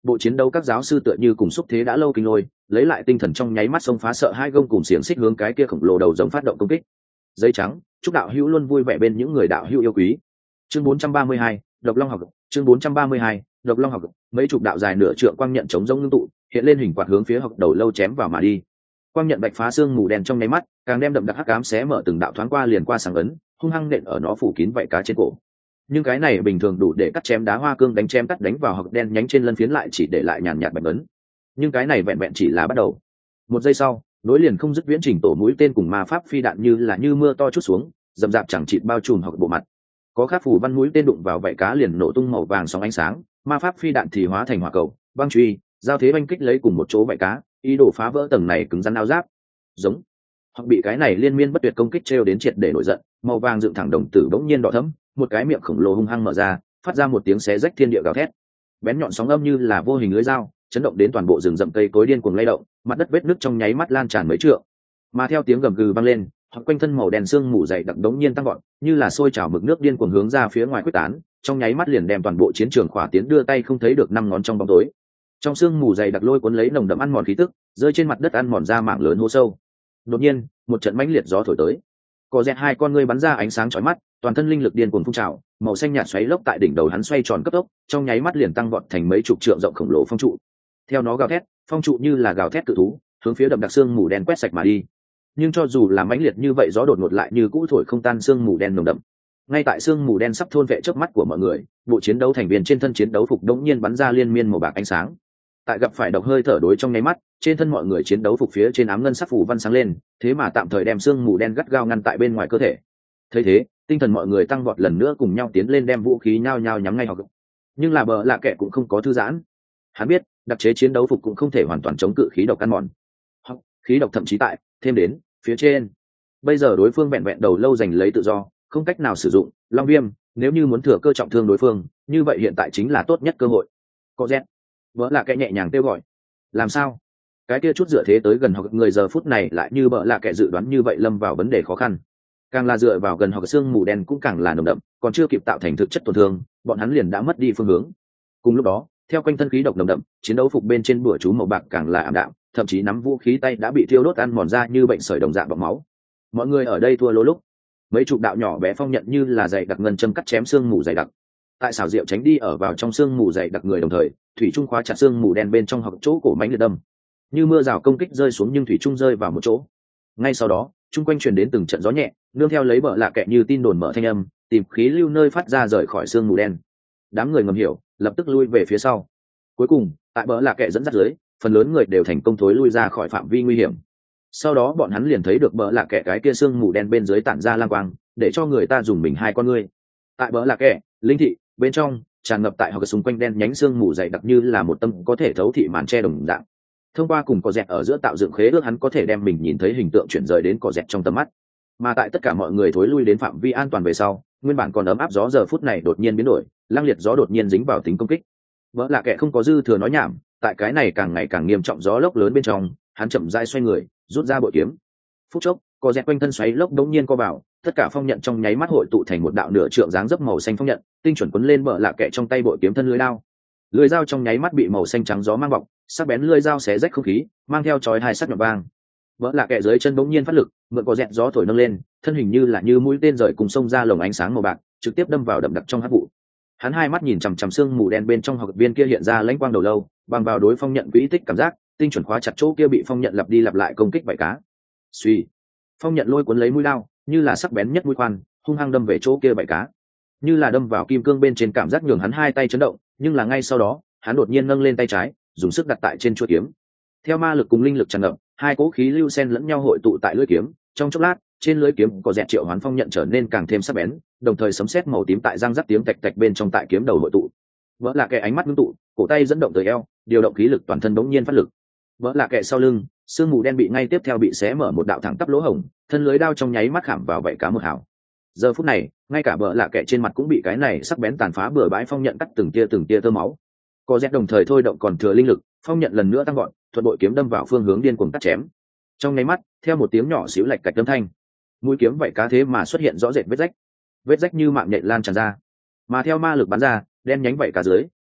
bộ chiến đấu các giáo sư tựa như cùng xúc thế đã lâu kinh lôi, lấy lại tinh thần trong nháy mắt xông phá sợ hai gông cùng xiềng xích hướng cái kia khổng lồ đầu giống phát động công kích. Giấy trắng, chúc đạo hữu luôn vui vẻ bên những người đạo hữu yêu quý. Chương bốn trăm ba mươi hai, độc long học. Chương bốn trăm ba mươi hai, độc long học. Mấy chục đạo dài nửa trượng quang nhận chống rông ngưng tụ, hiện lên hình quạt hướng phía học đầu lâu chém vào mà đi. Quang nhận bạch phá xương mù đen trong nháy mắt, càng đem đậm đặc hắc ám xé mở từng đạo thoáng qua liền qua sáng ấn, hung hăng nện ở nó phủ kín vảy cá trên cổ. Nhưng cái này bình thường đủ để cắt chém đá hoa cương đánh chém cắt đánh vào học đen nhánh trên lân phiến lại chỉ để lại nhàn nhạt bạch ấn. Nhưng cái này vẹn vẹn chỉ là bắt đầu. Một giây sau, nối liền không dứt viễn trình tổ mũi tên cùng ma pháp phi đạn như là như mưa to chút xuống, dầm dạp chẳng chịt bao trùm học bộ mặt. Có khắc phủ văn mũi tên đụng vào vảy cá liền nổ tung màu vàng sóng ánh sáng, ma pháp phi đạn thì hóa thành hỏa cầu, băng truy, giao thế oanh kích lấy cùng một chỗ vảy cá, ý đồ phá vỡ tầng này cứng rắn áo giáp. Giống. Hoặc bị cái này liên miên bất tuyệt công kích trêu đến triệt để nổi giận, màu vàng dựng thẳng đồng tử bỗng nhiên đỏ thẫm, một cái miệng khổng lồ hung hăng mở ra, phát ra một tiếng xé rách thiên địa gào thét. Bén nhọn sóng âm như là vô hình lưới dao, chấn động đến toàn bộ rừng rậm cây cối điên cuồng lay động, mặt đất vết nứt trong nháy mắt lan tràn mấy trượng. Mà theo tiếng gầm gừ vang lên, hoặc quanh thân màu đen sương mù dày đặc đống nhiên tăng gọn, như là sôi trào mực nước điên cuồng hướng ra phía ngoài quyết tán, trong nháy mắt liền đem toàn bộ chiến trường khỏa tiến đưa tay không thấy được năm ngón trong bóng tối. Trong sương mù dày đặc lôi cuốn lấy nồng đậm ăn mòn khí tức, rơi trên mặt đất ăn mòn ra mảng lớn hố sâu. Đột nhiên, một trận mãnh liệt gió thổi tới. Có dẹt hai con ngươi bắn ra ánh sáng chói mắt, toàn thân linh lực điên cuồng phun trào, màu xanh nhạt xoáy lốc tại đỉnh đầu hắn xoay tròn cấp tốc, trong nháy mắt liền tăng vọt thành mấy chục trượng rộng khổng lồ phong trụ. Theo nó gào thét, phong trụ như là gào thét cự thú, hướng phía đậm đặc xương mù đen quét sạch mà đi. Nhưng cho dù là mãnh liệt như vậy, gió đột ngột lại như cũ thổi không tan xương mù đen nồng đậm. Ngay tại xương mù đen sắp thôn vệ chớp mắt của mọi người, bộ chiến đấu thành viên trên thân chiến đấu phục đống nhiên bắn ra liên miên màu bạc ánh sáng. Tại gặp phải độc hơi thở đối trong nháy mắt, trên thân mọi người chiến đấu phục phía trên ám ngân sắc phủ văn sáng lên, thế mà tạm thời đem xương mù đen gắt gao ngăn tại bên ngoài cơ thể. Thấy thế, tinh thần mọi người tăng vọt lần nữa cùng nhau tiến lên đem vũ khí nhao nhao nhắm ngay họ. Nhưng là bờ lạ kệ cũng không có thư giãn. Hắn biết, đặc chế chiến đấu phục cũng không thể hoàn toàn chống cự khí độc ăn mòn. Hoặc khí độc thậm chí tại thêm đến phía trên. Bây giờ đối phương vẹn vẹn đầu lâu giành lấy tự do, không cách nào sử dụng long viêm, nếu như muốn thừa cơ trọng thương đối phương, như vậy hiện tại chính là tốt nhất cơ hội. Có rét. Bờ lạ kệ nhẹ nhàng kêu gọi. Làm sao? Cái kia chút dựa thế tới gần họ người giờ phút này lại như bờ lạ kệ dự đoán như vậy lâm vào vấn đề khó khăn. Càng là dựa vào gần hoặc xương mù đen cũng càng là nồng đậm, còn chưa kịp tạo thành thực chất tổn thương, bọn hắn liền đã mất đi phương hướng. Cùng lúc đó, theo quanh thân khí độc nồng đậm, chiến đấu phục bên trên bữa chú màu bạc càng là ảm đạm, thậm chí nắm vũ khí tay đã bị thiêu đốt ăn mòn ra như bệnh sởi đồng dạng bọt máu. Mọi người ở đây thua lỗ lúc, mấy chục đạo nhỏ bé phong nhận như là dày đặc ngân châm cắt chém xương mù dày đặc. Tại xảo diệu tránh đi ở vào trong xương mù dày đặc người đồng thời, thủy trung khóa chặt xương mù đen bên trong hoặc chỗ cổ mánh liệt đâm. Như mưa rào công kích rơi xuống nhưng thủy trung rơi vào một chỗ. Ngay sau đó, chung quanh truyền đến từng trận gió nhẹ, nương theo lấy bờ lạ kệ như tin đồn mở thanh âm, tìm khí lưu nơi phát ra rời khỏi xương mù đen. Đám người ngầm hiểu, lập tức lui về phía sau. Cuối cùng, tại bờ lạ kệ dẫn dắt dưới, phần lớn người đều thành công thối lui ra khỏi phạm vi nguy hiểm. Sau đó bọn hắn liền thấy được bờ lạ kệ cái kia xương mù đen bên dưới tản ra lang quang, để cho người ta dùng mình hai con ngươi. Tại bờ lạ kệ, linh thị bên trong tràn ngập tại hoặc xung quanh đen nhánh xương mù dày đặc như là một tâm có thể thấu thị màn che đồng dạng. Thông qua cùng cỏ dẹt ở giữa tạo dựng khế ước, hắn có thể đem mình nhìn thấy hình tượng chuyển rời đến cỏ dẹt trong tầm mắt. Mà tại tất cả mọi người thối lui đến phạm vi an toàn về sau, nguyên bản còn ấm áp gió giờ phút này đột nhiên biến đổi, lang liệt gió đột nhiên dính vào tính công kích. Vỡ lạ kệ không có dư thừa nói nhảm, tại cái này càng ngày càng nghiêm trọng gió lốc lớn bên trong, hắn chậm rãi xoay người, rút ra bội kiếm. Phút chốc, cỏ dẹt quanh thân xoáy lốc đống nhiên co vào, tất cả phong nhận trong nháy mắt hội tụ thành một đạo nửa trượng dáng dấp màu xanh phong nhận, tinh chuẩn quấn lên bờ lạ kệ trong tay bội kiếm thân lưới đao. Lưỡi dao trong nháy mắt bị màu xanh trắng gió mang bọc, sắc bén lưỡi dao xé rách không khí, mang theo chói hai sắc nhọn vang. Vỡ lạ kệ dưới chân bỗng nhiên phát lực, mượn cỏ dẹt gió thổi nâng lên, thân hình như là như mũi tên rời cùng sông ra lồng ánh sáng màu bạc, trực tiếp đâm vào đậm đặc trong hắc vụ. Hắn hai mắt nhìn chằm chằm xương mù đen bên trong học viên kia hiện ra lãnh quang đầu lâu, bằng vào đối phong nhận quỹ tích cảm giác, tinh chuẩn khóa chặt chỗ kia bị phong nhận lặp đi lặp lại công kích vảy cá. Suy, phong nhận lôi cuốn lấy mũi lao, như là sắc bén nhất mũi khoan, hung hăng đâm về chỗ kia vảy cá, như là đâm vào kim cương bên trên, cảm giác nhường hắn hai tay chấn động, nhưng là ngay sau đó, hắn đột nhiên nâng lên tay trái, dùng sức đặt tại trên chuôi kiếm. Theo ma lực cùng linh lực tràn ngập, hai cỗ khí lưu xen lẫn nhau hội tụ tại lưỡi kiếm, trong chốc lát, trên lưỡi kiếm có dẹt triệu hoán phong nhận trở nên càng thêm sắc bén, đồng thời sấm sét màu tím tại răng rắc tiếng tạch tạch bên trong tại kiếm đầu hội tụ. Vỡ lạ kệ ánh mắt ngưng tụ, cổ tay dẫn động tới eo, điều động khí lực toàn thân bỗng nhiên phát lực. Vỡ lạ kệ sau lưng, sương mù đen bị ngay tiếp theo bị xé mở một đạo thẳng tắp lỗ hổng, thân lưới đao trong nháy mắt khảm vào vảy cá một hào. Giờ phút này, ngay cả vỡ lạ kệ trên mặt cũng bị cái này sắc bén tàn phá bừa bãi phong nhận cắt từng tia từng tia tơ máu. Có dẹt đồng thời thôi động còn thừa linh lực, phong nhận lần nữa tăng gọn, thuận bội kiếm đâm vào phương hướng điên cuồng cắt chém. Trong nháy mắt, theo một tiếng nhỏ xíu lạch cạch âm thanh, mũi kiếm vảy cá thế mà xuất hiện rõ rệt vết rách, vết rách như mạng nhện lan tràn ra. Mà theo ma lực bắn ra, đen nhánh vảy cá dưới,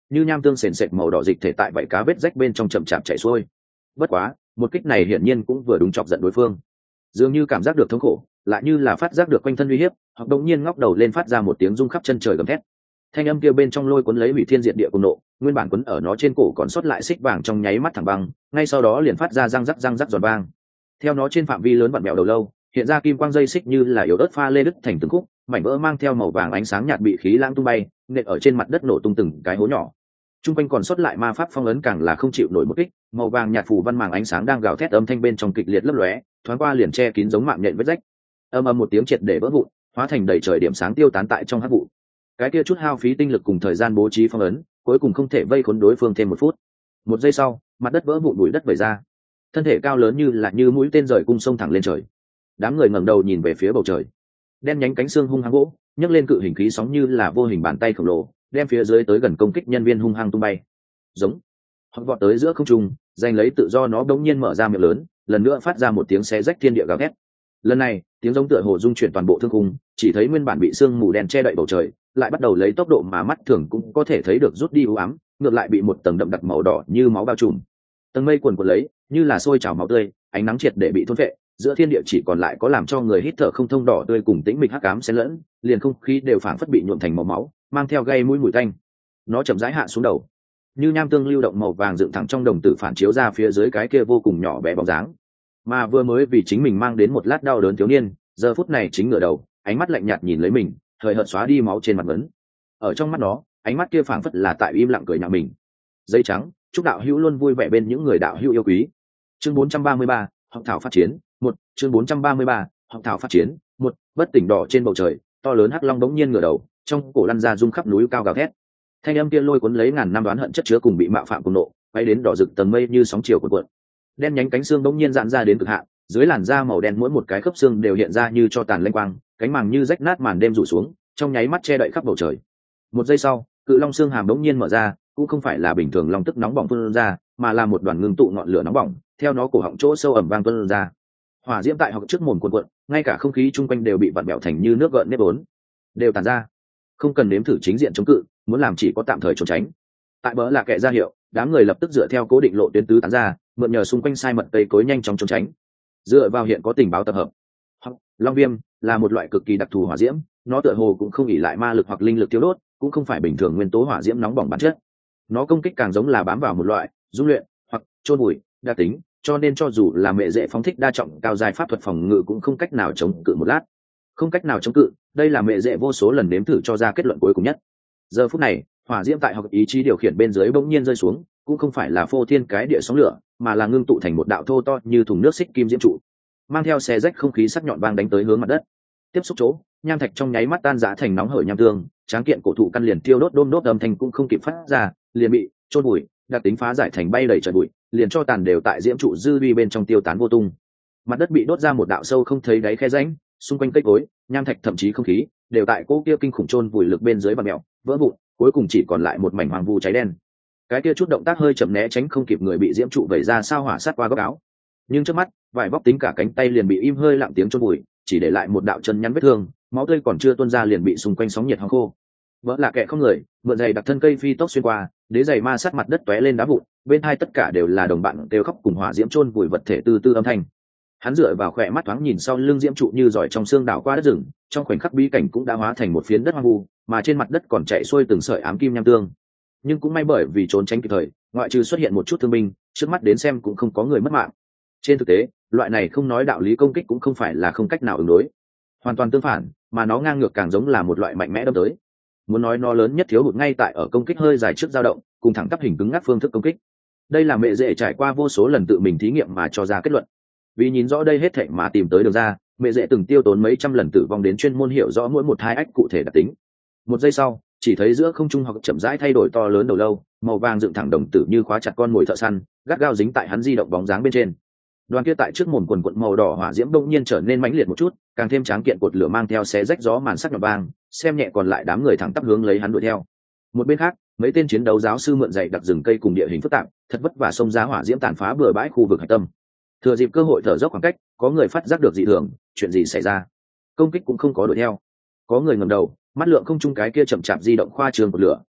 như nham tương sền sệt màu đỏ dịch thể tại vảy cá vết rách bên trong chậm chạp chảy xuôi. Bất quá một kích này hiển nhiên cũng vừa đúng chọc giận đối phương, dường như cảm giác được thống khổ, lại như là phát giác được quanh thân uy hiếp, hoặc đột nhiên ngóc đầu lên phát ra một tiếng rung khắp chân trời gầm thét. Thanh âm kia bên trong lôi cuốn lấy hủy thiên diệt địa cùng nộ, nguyên bản cuốn ở nó trên cổ còn sót lại xích vàng trong nháy mắt thẳng băng, ngay sau đó liền phát ra răng rắc răng rắc giòn vang. Theo nó trên phạm vi lớn vặn bẹo đầu lâu, hiện ra kim quang dây xích như là yếu ớt pha lê đứt thành từng khúc, mảnh vỡ mang theo màu vàng ánh sáng nhạt bị khí lãng tung bay, nện ở trên mặt đất nổ tung từng cái hố nhỏ. Trung quanh còn sót lại ma pháp phong ấn càng là không chịu nổi một kích, màu vàng nhạt phủ văn màng ánh sáng đang gào thét âm thanh bên trong kịch liệt lấp lóe, thoáng qua liền che kín giống mạng nhện vết rách. Âm ầm một tiếng triệt để vỡ vụn, hóa thành đầy trời điểm sáng tiêu tán tại trong hắc vụ. Cái kia chút hao phí tinh lực cùng thời gian bố trí phong ấn, cuối cùng không thể vây khốn đối phương thêm một phút. Một giây sau, mặt đất vỡ vụn, bụi đất vẩy ra. Thân thể cao lớn như là như mũi tên rời cung sông thẳng lên trời. Đám người ngẩng đầu nhìn về phía bầu trời. Đen nhánh cánh xương hung hăng vỗ, nhấc lên cự hình khí sóng như là vô hình bàn tay khổng lồ, đem phía dưới tới gần công kích nhân viên hung hăng tung bay. Giống. Hoặc vọt tới giữa không trung, giành lấy tự do nó đống nhiên mở ra miệng lớn, lần nữa phát ra một tiếng xé rách thiên địa gào thét. Lần này, tiếng giống tựa hồ dung chuyển toàn bộ thương khung, chỉ thấy nguyên bản bị sương mù đen che đậy bầu trời, lại bắt đầu lấy tốc độ mà mắt thường cũng có thể thấy được rút đi u ám, ngược lại bị một tầng đậm đặc màu đỏ như máu bao trùm. Tầng mây quần quần lấy, như là sôi trào máu tươi, ánh nắng triệt để bị thôn phệ, giữa thiên địa chỉ còn lại có làm cho người hít thở không thông đỏ tươi cùng tĩnh mịch hắc ám xen lẫn, liền không khí đều phảng phất bị nhuộm thành màu máu, mang theo gây mũi mùi tanh. Nó chậm rãi hạ xuống đầu, như nham tương lưu động màu vàng dựng thẳng trong đồng tử phản chiếu ra phía dưới cái kia vô cùng nhỏ bé bóng dáng. Mà vừa mới vì chính mình mang đến một lát đau đớn thiếu niên, giờ phút này chính ngửa đầu, ánh mắt lạnh nhạt nhìn lấy mình, thời hợt xóa đi máu trên mặt vấn. Ở trong mắt nó, ánh mắt kia phảng phất là tại im lặng cười nhạo mình. Dây trắng, chúc đạo hữu luôn vui vẻ bên những người đạo hữu yêu quý. Chương bốn trăm ba mươi ba, học thảo phát triển, một, chương bốn trăm ba mươi ba, học thảo phát triển, một, bất tỉnh đỏ trên bầu trời, to lớn hắc long bỗng nhiên ngửa đầu, trong cổ lăn ra rung khắp núi cao gào thét. Thanh âm kia lôi cuốn lấy ngàn năm đoán hận chất chứa cùng bị mạo phạm cùng nộ, bay đến đỏ rực tầng mây như sóng chiều cuộn cuộn. Đen nhánh cánh xương bỗng nhiên dạn ra đến cực hạn, dưới làn da màu đen mỗi một cái khớp xương đều hiện ra như cho tàn lênh quang, cánh màng như rách nát màn đêm rủ xuống, trong nháy mắt che đậy khắp bầu trời. Một giây sau, cự long xương hàm bỗng nhiên mở ra, cũng không phải là bình thường long tức nóng bỏng tuôn ra, mà là một đoàn ngưng tụ ngọn lửa nóng bỏng, theo nó cổ họng chỗ sâu ẩm vang tuôn ra. Hỏa diễm tại họng trước mồm cuộn cuộn, ngay cả không khí chung quanh đều bị vặn bẹo thành như nước gợn nếp vốn, đều tàn ra. Không cần nếm thử chính diện chống cự, muốn làm chỉ có tạm thời trốn tránh. Tại bờ là kệ ra hiệu, đám người lập tức dựa theo cố định lộ tuyến tứ tán ra, mượn nhờ xung quanh sai mật cây cối nhanh chóng trốn tránh. Dựa vào hiện có tình báo tập hợp, long viêm là một loại cực kỳ đặc thù hỏa diễm, nó tựa hồ cũng không ỉ lại ma lực hoặc linh lực tiêu đốt, cũng không phải bình thường nguyên tố hỏa diễm nóng bỏng bản chất. Nó công kích càng giống là bám vào một loại dung luyện hoặc chôn bụi đa tính, cho nên cho dù là mẹ dễ phóng thích đa trọng cao dài pháp thuật phòng ngự cũng không cách nào chống cự một lát. Không cách nào chống cự, đây là mẹ dễ vô số lần nếm thử cho ra kết luận cuối cùng nhất. Giờ phút này, hỏa diễm tại học ý chí điều khiển bên dưới bỗng nhiên rơi xuống, cũng không phải là phô thiên cái địa sóng lửa, mà là ngưng tụ thành một đạo thô to như thùng nước xích kim diễm trụ, mang theo xe rách không khí sắc nhọn vang đánh tới hướng mặt đất. Tiếp xúc chỗ, nham thạch trong nháy mắt tan rã thành nóng hởi nham tương, tráng kiện cổ thụ căn liền tiêu đốt đôm đốt âm thanh cũng không kịp phát ra, liền bị chôn bụi, đặc tính phá giải thành bay đầy trời bụi, liền cho tàn đều tại diễm trụ dư vi bên trong tiêu tán vô tung. Mặt đất bị đốt ra một đạo sâu không thấy đáy khe rãnh, xung quanh cây cối, nham thạch thậm chí không khí đều tại cô kia kinh khủng chôn vùi lực bên dưới vặn mèo, vỡ vụn, cuối cùng chỉ còn lại một mảnh hoàng vu cháy đen. Cái kia chút động tác hơi chậm né tránh không kịp người bị diễm trụ vẩy ra sao hỏa sát qua góc áo, nhưng trước mắt vài bóc tính cả cánh tay liền bị im hơi lặng tiếng chôn vùi, chỉ để lại một đạo chân nhăn vết thương, máu tươi còn chưa tuôn ra liền bị xung quanh sóng nhiệt hong khô. Vỡ là kẻ không người, mượn giày đặc thân cây phi tốc xuyên qua, đế giày ma sát mặt đất tóe lên đá vụn, bên hai tất cả đều là đồng bạn kêu khóc cùng hỏa diễm chôn vùi vật thể tư tư âm thanh. Hắn dựa vào khỏe mắt thoáng nhìn sau lưng diễm trụ như giỏi trong xương đảo qua đất rừng, trong khoảnh khắc bí cảnh cũng đã hóa thành một phiến đất hoang vu, mà trên mặt đất còn chạy xuôi từng sợi ám kim nham tương. Nhưng cũng may bởi vì trốn tránh kịp thời, ngoại trừ xuất hiện một chút thương binh, trước mắt đến xem cũng không có người mất mạng. Trên thực tế, loại này không nói đạo lý công kích cũng không phải là không cách nào ứng đối, hoàn toàn tương phản, mà nó ngang ngược càng giống là một loại mạnh mẽ đâm tới. Muốn nói nó lớn nhất thiếu hụt ngay tại ở công kích hơi dài trước dao động, cùng thẳng tắp hình cứng ngắc phương thức công kích. Đây là mẹ dễ trải qua vô số lần tự mình thí nghiệm mà cho ra kết luận. Vì nhìn rõ đây hết thảy mà tìm tới được ra, mẹ dễ từng tiêu tốn mấy trăm lần tử vong đến chuyên môn hiểu rõ mỗi một hai ách cụ thể đặc tính. Một giây sau, chỉ thấy giữa không trung hoặc chậm rãi thay đổi to lớn đầu lâu, màu vàng dựng thẳng đồng tử như khóa chặt con mồi thợ săn, gắt gao dính tại hắn di động bóng dáng bên trên. Đoàn kia tại trước mồm quần quần màu đỏ hỏa diễm bỗng nhiên trở nên mãnh liệt một chút, càng thêm tráng kiện cột lửa mang theo xé rách gió màn sắc nhọn vàng, xem nhẹ còn lại đám người thẳng tắp hướng lấy hắn đuổi theo. Một bên khác, mấy tên chiến đấu giáo sư mượn dày đặc rừng cây cùng địa hình phức tạp, thật vất vả xông ra hỏa diễm tàn phá bừa bãi khu vực hạch tâm. Thừa dịp cơ hội thở dốc khoảng cách, có người phát giác được dị thường, chuyện gì xảy ra? Công kích cũng không có đuổi theo. Có người ngẩng đầu, mắt lượng không trung cái kia chậm chạp di động khoa trường của lửa,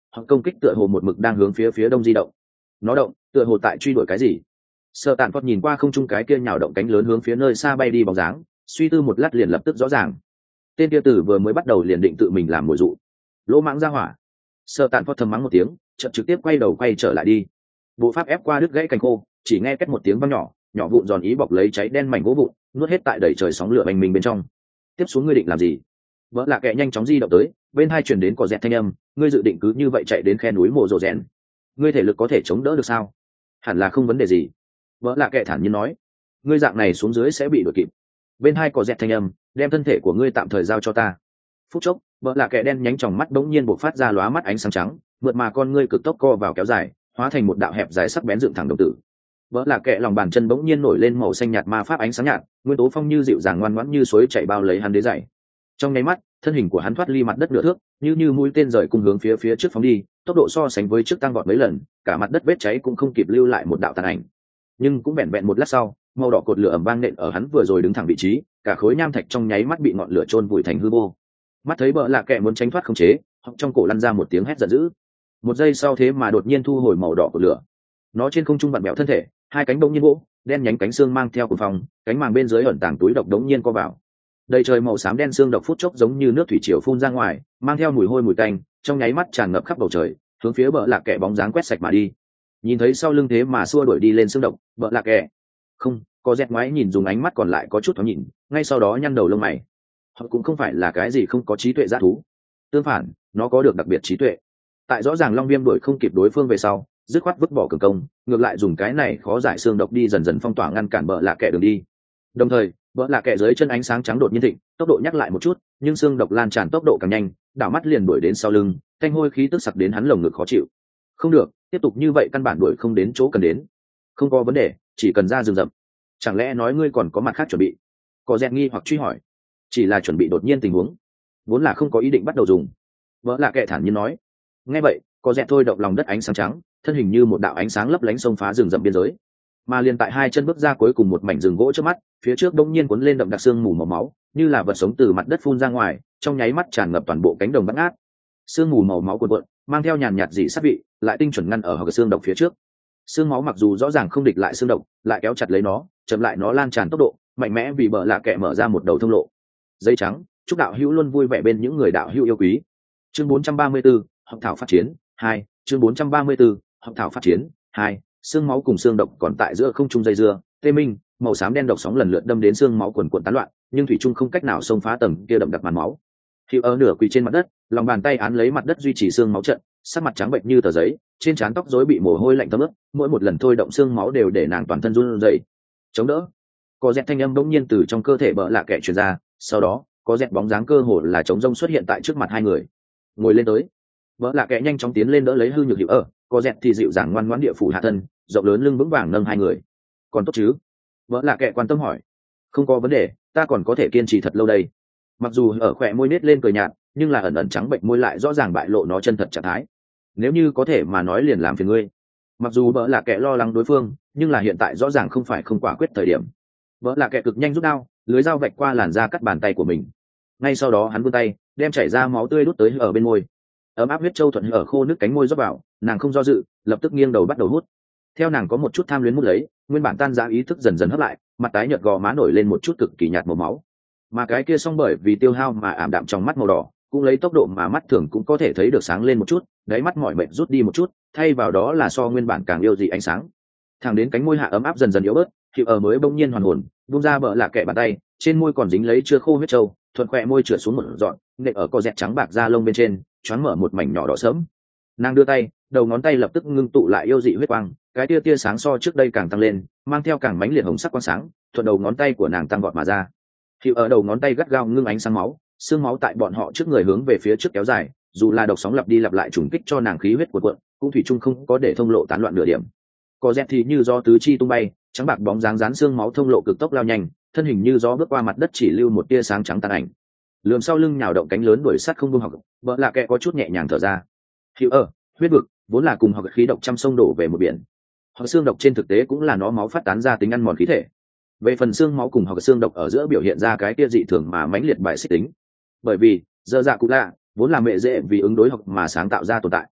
hoặc công kích tựa hồ một mực đang hướng phía phía đông di động. Nó động tựa hồ tại truy đuổi cái gì. Sở Tạn Phật nhìn qua không trung cái kia nhào động cánh lớn hướng phía nơi xa bay đi bóng dáng, suy tư một lát liền lập tức rõ ràng. Tên kia tử vừa mới bắt đầu liền định tự mình làm mồi dụ, lỗ mãng ra hỏa. Sở Tạn Phật thầm mắng một tiếng, chợt trực tiếp quay đầu quay trở lại đi. Bộ pháp ép qua đứt gãy cành khô, chỉ nghe két một tiếng vang nhỏ, nhỏ vụn giòn ý bọc lấy cháy đen mảnh gỗ vụn, nuốt hết tại đầy trời sóng lửa bành mình bên trong. Tiếp xuống ngươi định làm gì? Vợ Lạ Kệ nhanh chóng di động tới, bên hai truyền đến cò dẹt thanh âm, ngươi dự định cứ như vậy chạy đến khe núi mộ rồ rèn? Ngươi thể lực có thể chống đỡ được sao? Hẳn là không vấn đề gì. Vợ Lạ Kệ thản nhiên nói, ngươi dạng này xuống dưới sẽ bị đuổi kịp. Bên hai cò dẹt thanh âm, đem thân thể của ngươi tạm thời giao cho ta. Phút chốc, vợ Lạ Kệ đen nhánh tròng mắt bỗng nhiên bộc phát ra lóa mắt ánh sáng trắng, vượt mà con ngươi cực tốc co vào kéo dài, hóa thành một đạo hẹp dài sắc bén dựng thẳng đồng tử. Vỡ Lạ Kệ lòng bàn chân bỗng nhiên nổi lên màu xanh nhạt ma pháp ánh sáng nhạt, nguyên tố phong như dịu dàng ngoan ngoãn như suối chảy bao lấy hắn đế dày. Trong nháy mắt, thân hình của hắn thoát ly mặt đất nửa thước, như như mũi tên rời cùng hướng phía phía trước phóng đi, tốc độ so sánh với trước tăng vọt mấy lần, cả mặt đất vết cháy cũng không kịp lưu lại một đạo tàn ảnh. Nhưng cũng vẹn vẹn một lát sau, màu đỏ cột lửa ầm vang nện ở hắn vừa rồi đứng thẳng vị trí, cả khối nham thạch trong nháy mắt bị ngọn lửa chôn vùi thành hư vô. Mắt thấy Vỡ Lạ Kệ muốn tránh thoát không chế, họng trong cổ lăn ra một tiếng hét giận dữ. Một giây sau thế mà đột nhiên thu hồi màu đỏ của lửa. Nó trên không trung vặn bẹo thân thể, hai cánh bỗng nhiên vỗ, đen nhánh cánh xương mang theo cuồng phong, cánh màng bên dưới ẩn tàng túi độc đống nhiên co vào. Đầy trời màu xám đen xương độc phút chốc giống như nước thủy triều phun ra ngoài, mang theo mùi hôi mùi tanh, trong nháy mắt tràn ngập khắp bầu trời, hướng phía Vỡ Lạ Kệ bóng dáng quét sạch mà đi. Nhìn thấy sau lưng thế mà xua đuổi đi lên xương độc, Vỡ Lạ Kệ không có dẹt ngoái nhìn dùng ánh mắt còn lại có chút thoáng nhìn, ngay sau đó nhăn đầu lông mày. Họ cũng không phải là cái gì không có trí tuệ dã thú, tương phản, nó có được đặc biệt trí tuệ. Tại rõ ràng long viêm đuổi không kịp đối phương về sau, dứt khoát vứt bỏ cường công, ngược lại dùng cái này khó giải xương độc đi dần dần phong tỏa ngăn cản Vỡ Lạ Kệ đường đi. Đồng thời, Vỡ Lạ Kệ dưới chân ánh sáng trắng đột nhiên thịnh, tốc độ nhắc lại một chút, nhưng xương độc lan tràn tốc độ càng nhanh, đảo mắt liền đuổi đến sau lưng, thanh hôi khí tức sặc đến hắn lồng ngực khó chịu. Không được, tiếp tục như vậy căn bản đuổi không đến chỗ cần đến. Không có vấn đề, chỉ cần ra rừng rậm. Chẳng lẽ nói ngươi còn có mặt khác chuẩn bị? Có dẹt nghi hoặc truy hỏi. Chỉ là chuẩn bị đột nhiên tình huống, vốn là không có ý định bắt đầu dùng. Vỡ Lạ Kệ thản nhiên nói. Nghe vậy, có dẹt thôi động lòng đất ánh sáng trắng, thân hình như một đạo ánh sáng lấp lánh xông phá rừng rậm biên giới. Mà liền tại hai chân bước ra cuối cùng một mảnh rừng gỗ trước mắt, phía trước đông nhiên cuốn lên đậm đặc xương mù màu máu, như là vật sống từ mặt đất phun ra ngoài, trong nháy mắt tràn ngập toàn bộ cánh đồng bát ngát. Xương mù màu máu cuộn cuộn, mang theo nhàn nhạt dị sát vị, lại tinh chuẩn ngăn ở hở xương độc phía trước. Xương máu mặc dù rõ ràng không địch lại xương độc, lại kéo chặt lấy nó, chậm lại nó lan tràn tốc độ, mạnh mẽ vì Vỡ Lạ Kệ mở ra một đầu thông lộ. Dây trắng, chúc đạo hữu luôn vui vẻ bên những người đạo hữu yêu quý. Chương bốn trăm ba mươi 4, học thảo phát triển hai. Chương bốn trăm ba mươi 4, học thảo phát triển hai. Xương máu cùng xương độc còn tại giữa không trung dây dưa, tê minh, màu xám đen độc sóng lần lượt đâm đến xương máu quần quần tán loạn, nhưng thủy trung không cách nào xông phá tầng kia đậm đặc màn máu. Khi ở nửa quỳ trên mặt đất, lòng bàn tay án lấy mặt đất duy trì xương máu trận, sắc mặt trắng bệnh như tờ giấy, trên trán tóc rối bị mồ hôi lạnh thấm ướt, mỗi một lần thôi động xương máu đều để nàng toàn thân run rẩy. Chống đỡ. Có dẹt thanh âm bỗng nhiên từ trong cơ thể Vỡ Lạ Kệ truyền ra, sau đó, có dẹt bóng dáng cơ hồ là trống rông xuất hiện tại trước mặt hai người. Ngồi lên tới. Vỡ Lạ Kệ nhanh chóng tiến lên đỡ lấy hư nhược hiệu ở, có dẹt thì dịu dàng ngoan ngoãn địa phủ hạ thân, rộng lớn lưng vững vàng nâng hai người. Còn tốt chứ? Vỡ Lạ Kệ quan tâm hỏi. Không có vấn đề, ta còn có thể kiên trì thật lâu đây. Mặc dù ở khỏe môi nết lên cười nhạt, nhưng là ẩn ẩn trắng bệnh môi lại rõ ràng bại lộ nó chân thật trạng thái. Nếu như có thể mà nói liền làm phiền ngươi. Mặc dù Vỡ Lạ Kệ lo lắng đối phương, nhưng là hiện tại rõ ràng không phải không quả quyết thời điểm. Vỡ Lạ Kệ cực nhanh rút đao, lưới dao vạch qua làn da cắt bàn tay của mình. Ngay sau đó hắn vươn tay, đem chảy ra máu tươi đút tới ở bên môi. Ấm áp huyết châu thuận ở khô nước cánh môi rót vào, nàng không do dự, lập tức nghiêng đầu bắt đầu hút. Theo nàng có một chút tham luyến mút lấy, nguyên bản tan ra ý thức dần dần hấp lại, mặt tái nhợt gò má nổi lên một chút cực kỳ nhạt màu máu. Mà cái kia xong bởi vì tiêu hao mà ảm đạm trong mắt màu đỏ, cũng lấy tốc độ mà mắt thường cũng có thể thấy được sáng lên một chút, đáy mắt mỏi mệt rút đi một chút, thay vào đó là so nguyên bản càng yêu dị ánh sáng. Thẳng đến cánh môi hạ ấm áp dần dần yếu bớt, Hiệu ở mới bỗng nhiên hoàn hồn, buông ra Vỡ Lạ Kệ bàn tay, trên môi còn dính lấy chưa khô huyết trâu, thuận khỏe môi trượt xuống một dọn, nện ở co dẹt trắng bạc da lông bên trên, choáng mở một mảnh nhỏ đỏ sớm. Nàng đưa tay, đầu ngón tay lập tức ngưng tụ lại yêu dị huyết quang, cái tia tia sáng so trước đây càng tăng lên, mang theo càng mãnh liệt hồng sắc quang sáng, thuận đầu ngón tay của nàng tăng vọt mà ra. Hiệu ở đầu ngón tay gắt gao ngưng ánh sáng máu, xương máu tại bọn họ trước người hướng về phía trước kéo dài, dù là độc sóng lặp đi lặp lại trùng kích cho nàng khí huyết cuộn cuộn, cũng thủy chung không có để thông lộ tán loạn nửa điểm. Có dẹt thì như do tứ chi tung bay, trắng bạc bóng dáng dán xương máu thông lộ cực tốc lao nhanh, thân hình như gió bước qua mặt đất chỉ lưu một tia sáng trắng tàn ảnh. Lườm sau lưng nhào động cánh lớn đuổi sát không buông học, Vỡ Lạ Kệ có chút nhẹ nhàng thở ra. Hiệu ở, huyết vực, vốn là cùng học khí độc trăm sông đổ về một biển. Hoặc xương độc trên thực tế cũng là nó máu phát tán ra tính ăn mòn khí thể. Về phần xương máu cùng hoặc xương độc ở giữa biểu hiện ra cái tia dị thường mà mãnh liệt bại xích tính. Bởi vì, giờ dạ cụ lạ, vốn là mẹ dễ vì ứng đối học mà sáng tạo ra tồn tại.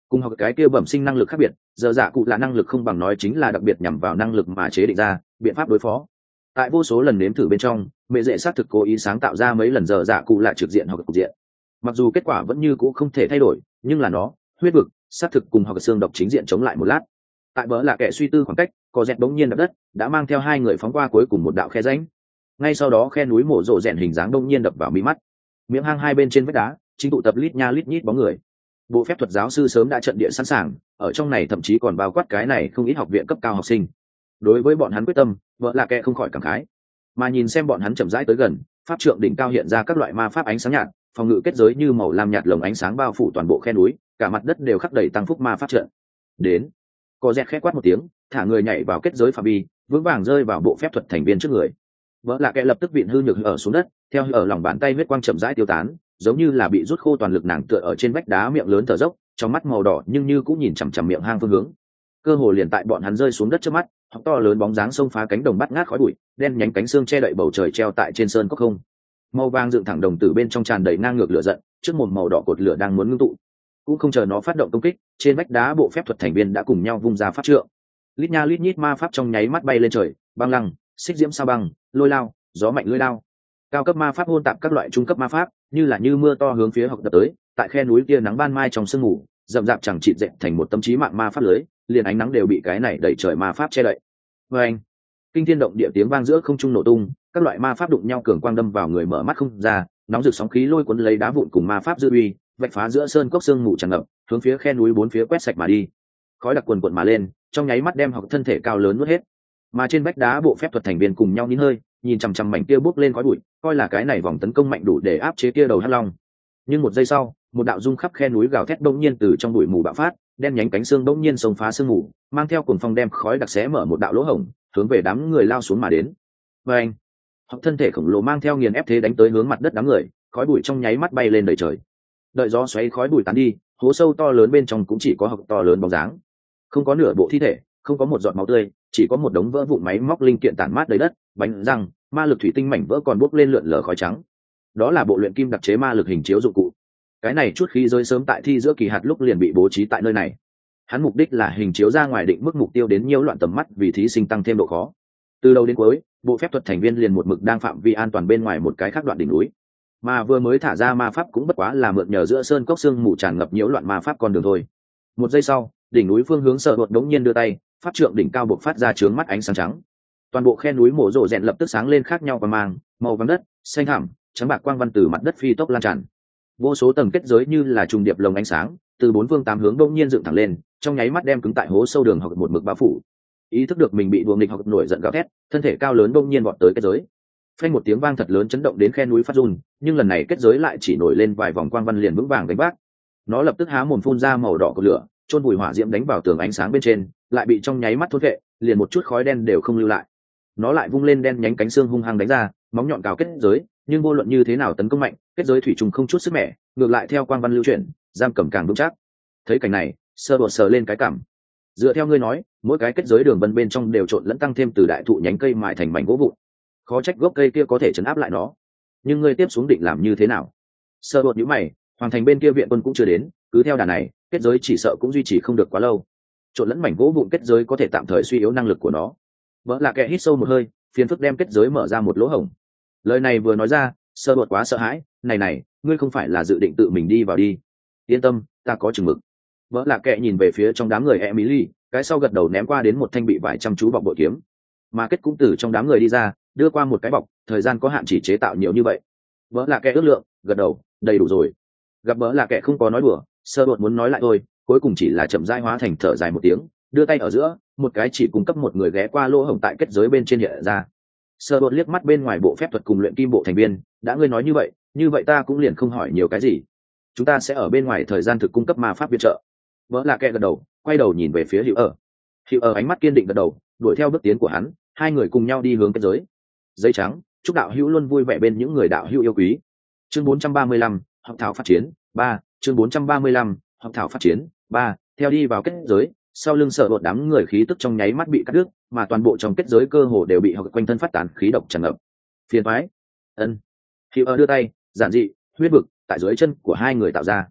Cùng học cái kia bẩm sinh năng lực khác biệt, giờ dạ cụ là năng lực không bằng nói chính là đặc biệt nhằm vào năng lực mà chế định ra biện pháp đối phó. Tại vô số lần nếm thử bên trong, mẹ dễ xác thực cố ý sáng tạo ra mấy lần giờ dạ cụ lại trực diện hoặc cục diện. Mặc dù kết quả vẫn như cũ không thể thay đổi, nhưng là nó huyết vực xác thực cùng hoặc xương độc chính diện chống lại một lát. Tại bỡ là kẻ suy tư khoảng cách, có dẹt bỗng nhiên đập đất đã mang theo hai người phóng qua cuối cùng một đạo khe rãnh. Ngay sau đó khe núi mổ rộ rèn hình dáng bỗng nhiên đập vào mi mắt. Miệng hang hai bên trên vách đá chính tụ tập lít nha lít nhít bóng người. Bộ phép thuật giáo sư sớm đã trận địa sẵn sàng, ở trong này thậm chí còn bao quát cái này không ít học viện cấp cao học sinh. Đối với bọn hắn quyết tâm, vợ là kẻ không khỏi cảm khái. Mà nhìn xem bọn hắn chậm rãi tới gần, pháp trượng đỉnh cao hiện ra các loại ma pháp ánh sáng nhạt, phòng ngự kết giới như màu lam nhạt lồng ánh sáng bao phủ toàn bộ khe núi, cả mặt đất đều khắc đầy tăng phúc ma pháp trận. Đến, có dẹt khẽ quát một tiếng, thả người nhảy vào kết giới phạm vi, vững vàng rơi vào bộ phép thuật thành viên trước người. Vợ là kẻ lập tức vịn hư nhược ở xuống đất, theo ở lòng bàn tay huyết quang chậm rãi tiêu tán, giống như là bị rút khô toàn lực, nàng tựa ở trên vách đá miệng lớn thở dốc, trong mắt màu đỏ nhưng như cũng nhìn chằm chằm miệng hang phương hướng. Cơ hồ liền tại bọn hắn rơi xuống đất trước mắt, học to lớn bóng dáng xông phá cánh đồng bắt ngát khói bụi, đen nhánh cánh xương che đậy bầu trời treo tại trên sơn cốc không. Màu vàng dựng thẳng đồng tử bên trong tràn đầy ngang ngược lửa giận, trước một màu đỏ cột lửa đang muốn ngưng tụ. Cũng không chờ nó phát động công kích, trên vách đá bộ phép thuật thành viên đã cùng nhau vung ra pháp trượng. Lít nha lít nhít ma pháp trong nháy mắt bay lên trời, băng lăng, xích diễm sao băng, lôi lao, gió mạnh lưỡi lao. Cao cấp ma pháp hôn tạp các loại trung cấp ma pháp, như là như mưa to hướng phía học đập tới, tại khe núi kia nắng ban mai trong sương mù, rậm rạp chẳng chịt dệt thành một tấm chí mạng ma pháp lưới, liền ánh nắng đều bị cái này đẩy trời ma pháp che đậy. Và anh, kinh thiên động địa tiếng vang giữa không trung nổ tung, các loại ma pháp đụng nhau cường quang đâm vào người mở mắt không ra, nóng rực sóng khí lôi cuốn lấy đá vụn cùng ma pháp dư uy, vạch phá giữa sơn cốc sương mù tràn ngập, hướng phía khe núi bốn phía quét sạch mà đi. Khói đặc quần quần mà lên, trong nháy mắt đem học thân thể cao lớn nuốt hết. Mà trên vách đá bộ phép thuật thành viên cùng nhau nín hơi, nhìn chằm chằm mảnh kia bốc lên khói bụi, coi là cái này vòng tấn công mạnh đủ để áp chế kia đầu hắc long. Nhưng một giây sau, một đạo rung khắp khe núi gào thét bỗng nhiên từ trong bụi mù bạo phát, đen nhánh cánh xương bỗng nhiên xông phá sương mù, mang theo cuồng phong đem khói đặc xé mở một đạo lỗ hổng, hướng về đám người lao xuống mà đến. Và anh, học thân thể khổng lồ mang theo nghiền ép thế đánh tới hướng mặt đất đám người, khói bụi trong nháy mắt bay lên đầy trời. Đợi gió xoáy khói bụi tán đi, hố sâu to lớn bên trong cũng chỉ có học to lớn bóng dáng, không có nửa bộ thi thể, không có một giọt máu tươi, chỉ có một đống vỡ vụn máy móc linh kiện tản mát đầy đất, bánh răng, ma lực thủy tinh mảnh vỡ còn bốc lên lượn lờ khói trắng. Đó là bộ luyện kim đặc chế ma lực hình chiếu dụng cụ. Cái này chút khí rơi sớm tại thi giữa kỳ hạt lúc liền bị bố trí tại nơi này. Hắn mục đích là hình chiếu ra ngoài định mức mục tiêu đến nhiễu loạn tầm mắt vì thí sinh tăng thêm độ khó. Từ đầu đến cuối, bộ phép thuật thành viên liền một mực đang phạm vi an toàn bên ngoài một cái khác đoạn đỉnh núi. Mà vừa mới thả ra ma pháp cũng bất quá là mượn nhờ giữa sơn cốc xương mù tràn ngập nhiễu loạn ma pháp con đường thôi. Một giây sau, đỉnh núi phương hướng sợ đột đống nhiên đưa tay, pháp trượng đỉnh cao bộc phát ra chướng mắt ánh sáng trắng. Toàn bộ khe núi mổ rộ rèn lập tức sáng lên khác nhau và mang màu vàng đất, xanh thẳm, trắng bạc quang văn từ mặt đất phi tốc lan tràn. Vô số tầng kết giới như là trùng điệp lồng ánh sáng, từ bốn phương tám hướng đột nhiên dựng thẳng lên, trong nháy mắt đem cứng tại hố sâu đường học một mực bao phủ. Ý thức được mình bị đuồng nghịch học nổi giận gào thét, thân thể cao lớn đột nhiên vọt tới kết giới. Phanh một tiếng vang thật lớn chấn động đến khe núi phát run, nhưng lần này kết giới lại chỉ nổi lên vài vòng quang văn liền vững vàng đánh vác. Nó lập tức há mồm phun ra màu đỏ của lửa, chôn vùi hỏa diễm đánh vào tường ánh sáng bên trên, lại bị trong nháy mắt thôn vệ, liền một chút khói đen đều không lưu lại. Nó lại vung lên đen nhánh cánh xương hung hăng đánh ra, móng nhọn cào kết giới, nhưng vô luận như thế nào tấn công mạnh, kết giới thủy trùng không chút sức mẻ, ngược lại theo quang văn lưu chuyển, giam cầm càng vững chắc. Thấy cảnh này, sơ bột sờ lên cái cảm. Dựa theo ngươi nói, mỗi cái kết giới đường vân bên trong đều trộn lẫn tăng thêm từ đại thụ nhánh cây mại thành mảnh gỗ vụn. Khó trách gốc cây kia có thể chấn áp lại nó. Nhưng ngươi tiếp xuống định làm như thế nào? Sơ bột nhíu mày, hoàng thành bên kia viện quân cũng chưa đến, cứ theo đà này, kết giới chỉ sợ cũng duy trì không được quá lâu. Trộn lẫn mảnh gỗ vụn kết giới có thể tạm thời suy yếu năng lực của nó. Vỡ là kẻ hít sâu một hơi, phiền phức đem kết giới mở ra một lỗ hổng. Lời này vừa nói ra, sơ bột quá sợ hãi, này này, ngươi không phải là dự định tự mình đi vào đi? Yên tâm, ta có chừng mực. Vỡ là kẻ nhìn về phía trong đám người Emily, cái sau gật đầu ném qua đến một thanh bị vải chăm chú bọc bội kiếm. Mà kết cũng từ trong đám người đi ra, đưa qua một cái bọc, thời gian có hạn chỉ chế tạo nhiều như vậy. Vỡ là kẻ ước lượng, gật đầu, đầy đủ rồi. Gặp vỡ là kẻ không có nói đùa, sơ bột muốn nói lại thôi, cuối cùng chỉ là chậm rãi hóa thành thở dài một tiếng, đưa tay ở giữa, một cái chỉ cung cấp một người ghé qua lỗ hổng tại kết giới bên trên hiện ra. Sơ bột liếc mắt bên ngoài bộ phép thuật cùng luyện kim bộ thành viên, đã ngươi nói như vậy, như vậy ta cũng liền không hỏi nhiều cái gì. Chúng ta sẽ ở bên ngoài thời gian thực cung cấp ma pháp viện trợ. Vỡ là kẻ gật đầu, quay đầu nhìn về phía Hữu ở. Hữu ở ánh mắt kiên định gật đầu, đuổi theo bước tiến của hắn, hai người cùng nhau đi hướng kết giới. Giấy trắng, chúc đạo hữu luôn vui vẻ bên những người đạo hữu yêu quý. Chương bốn trăm ba mươi lăm, học thảo phát triển ba. Chương bốn trăm ba mươi lăm, học thảo phát triển ba. Theo đi vào kết giới, sau lưng sợ bột đám người khí tức trong nháy mắt bị cắt đứt, mà toàn bộ trong kết giới cơ hồ đều bị học quanh thân phát tán khí độc tràn ngập. Phiền toái. Ân. Hữu ở đưa tay, giản dị, huyết vực tại dưới chân của hai người tạo ra.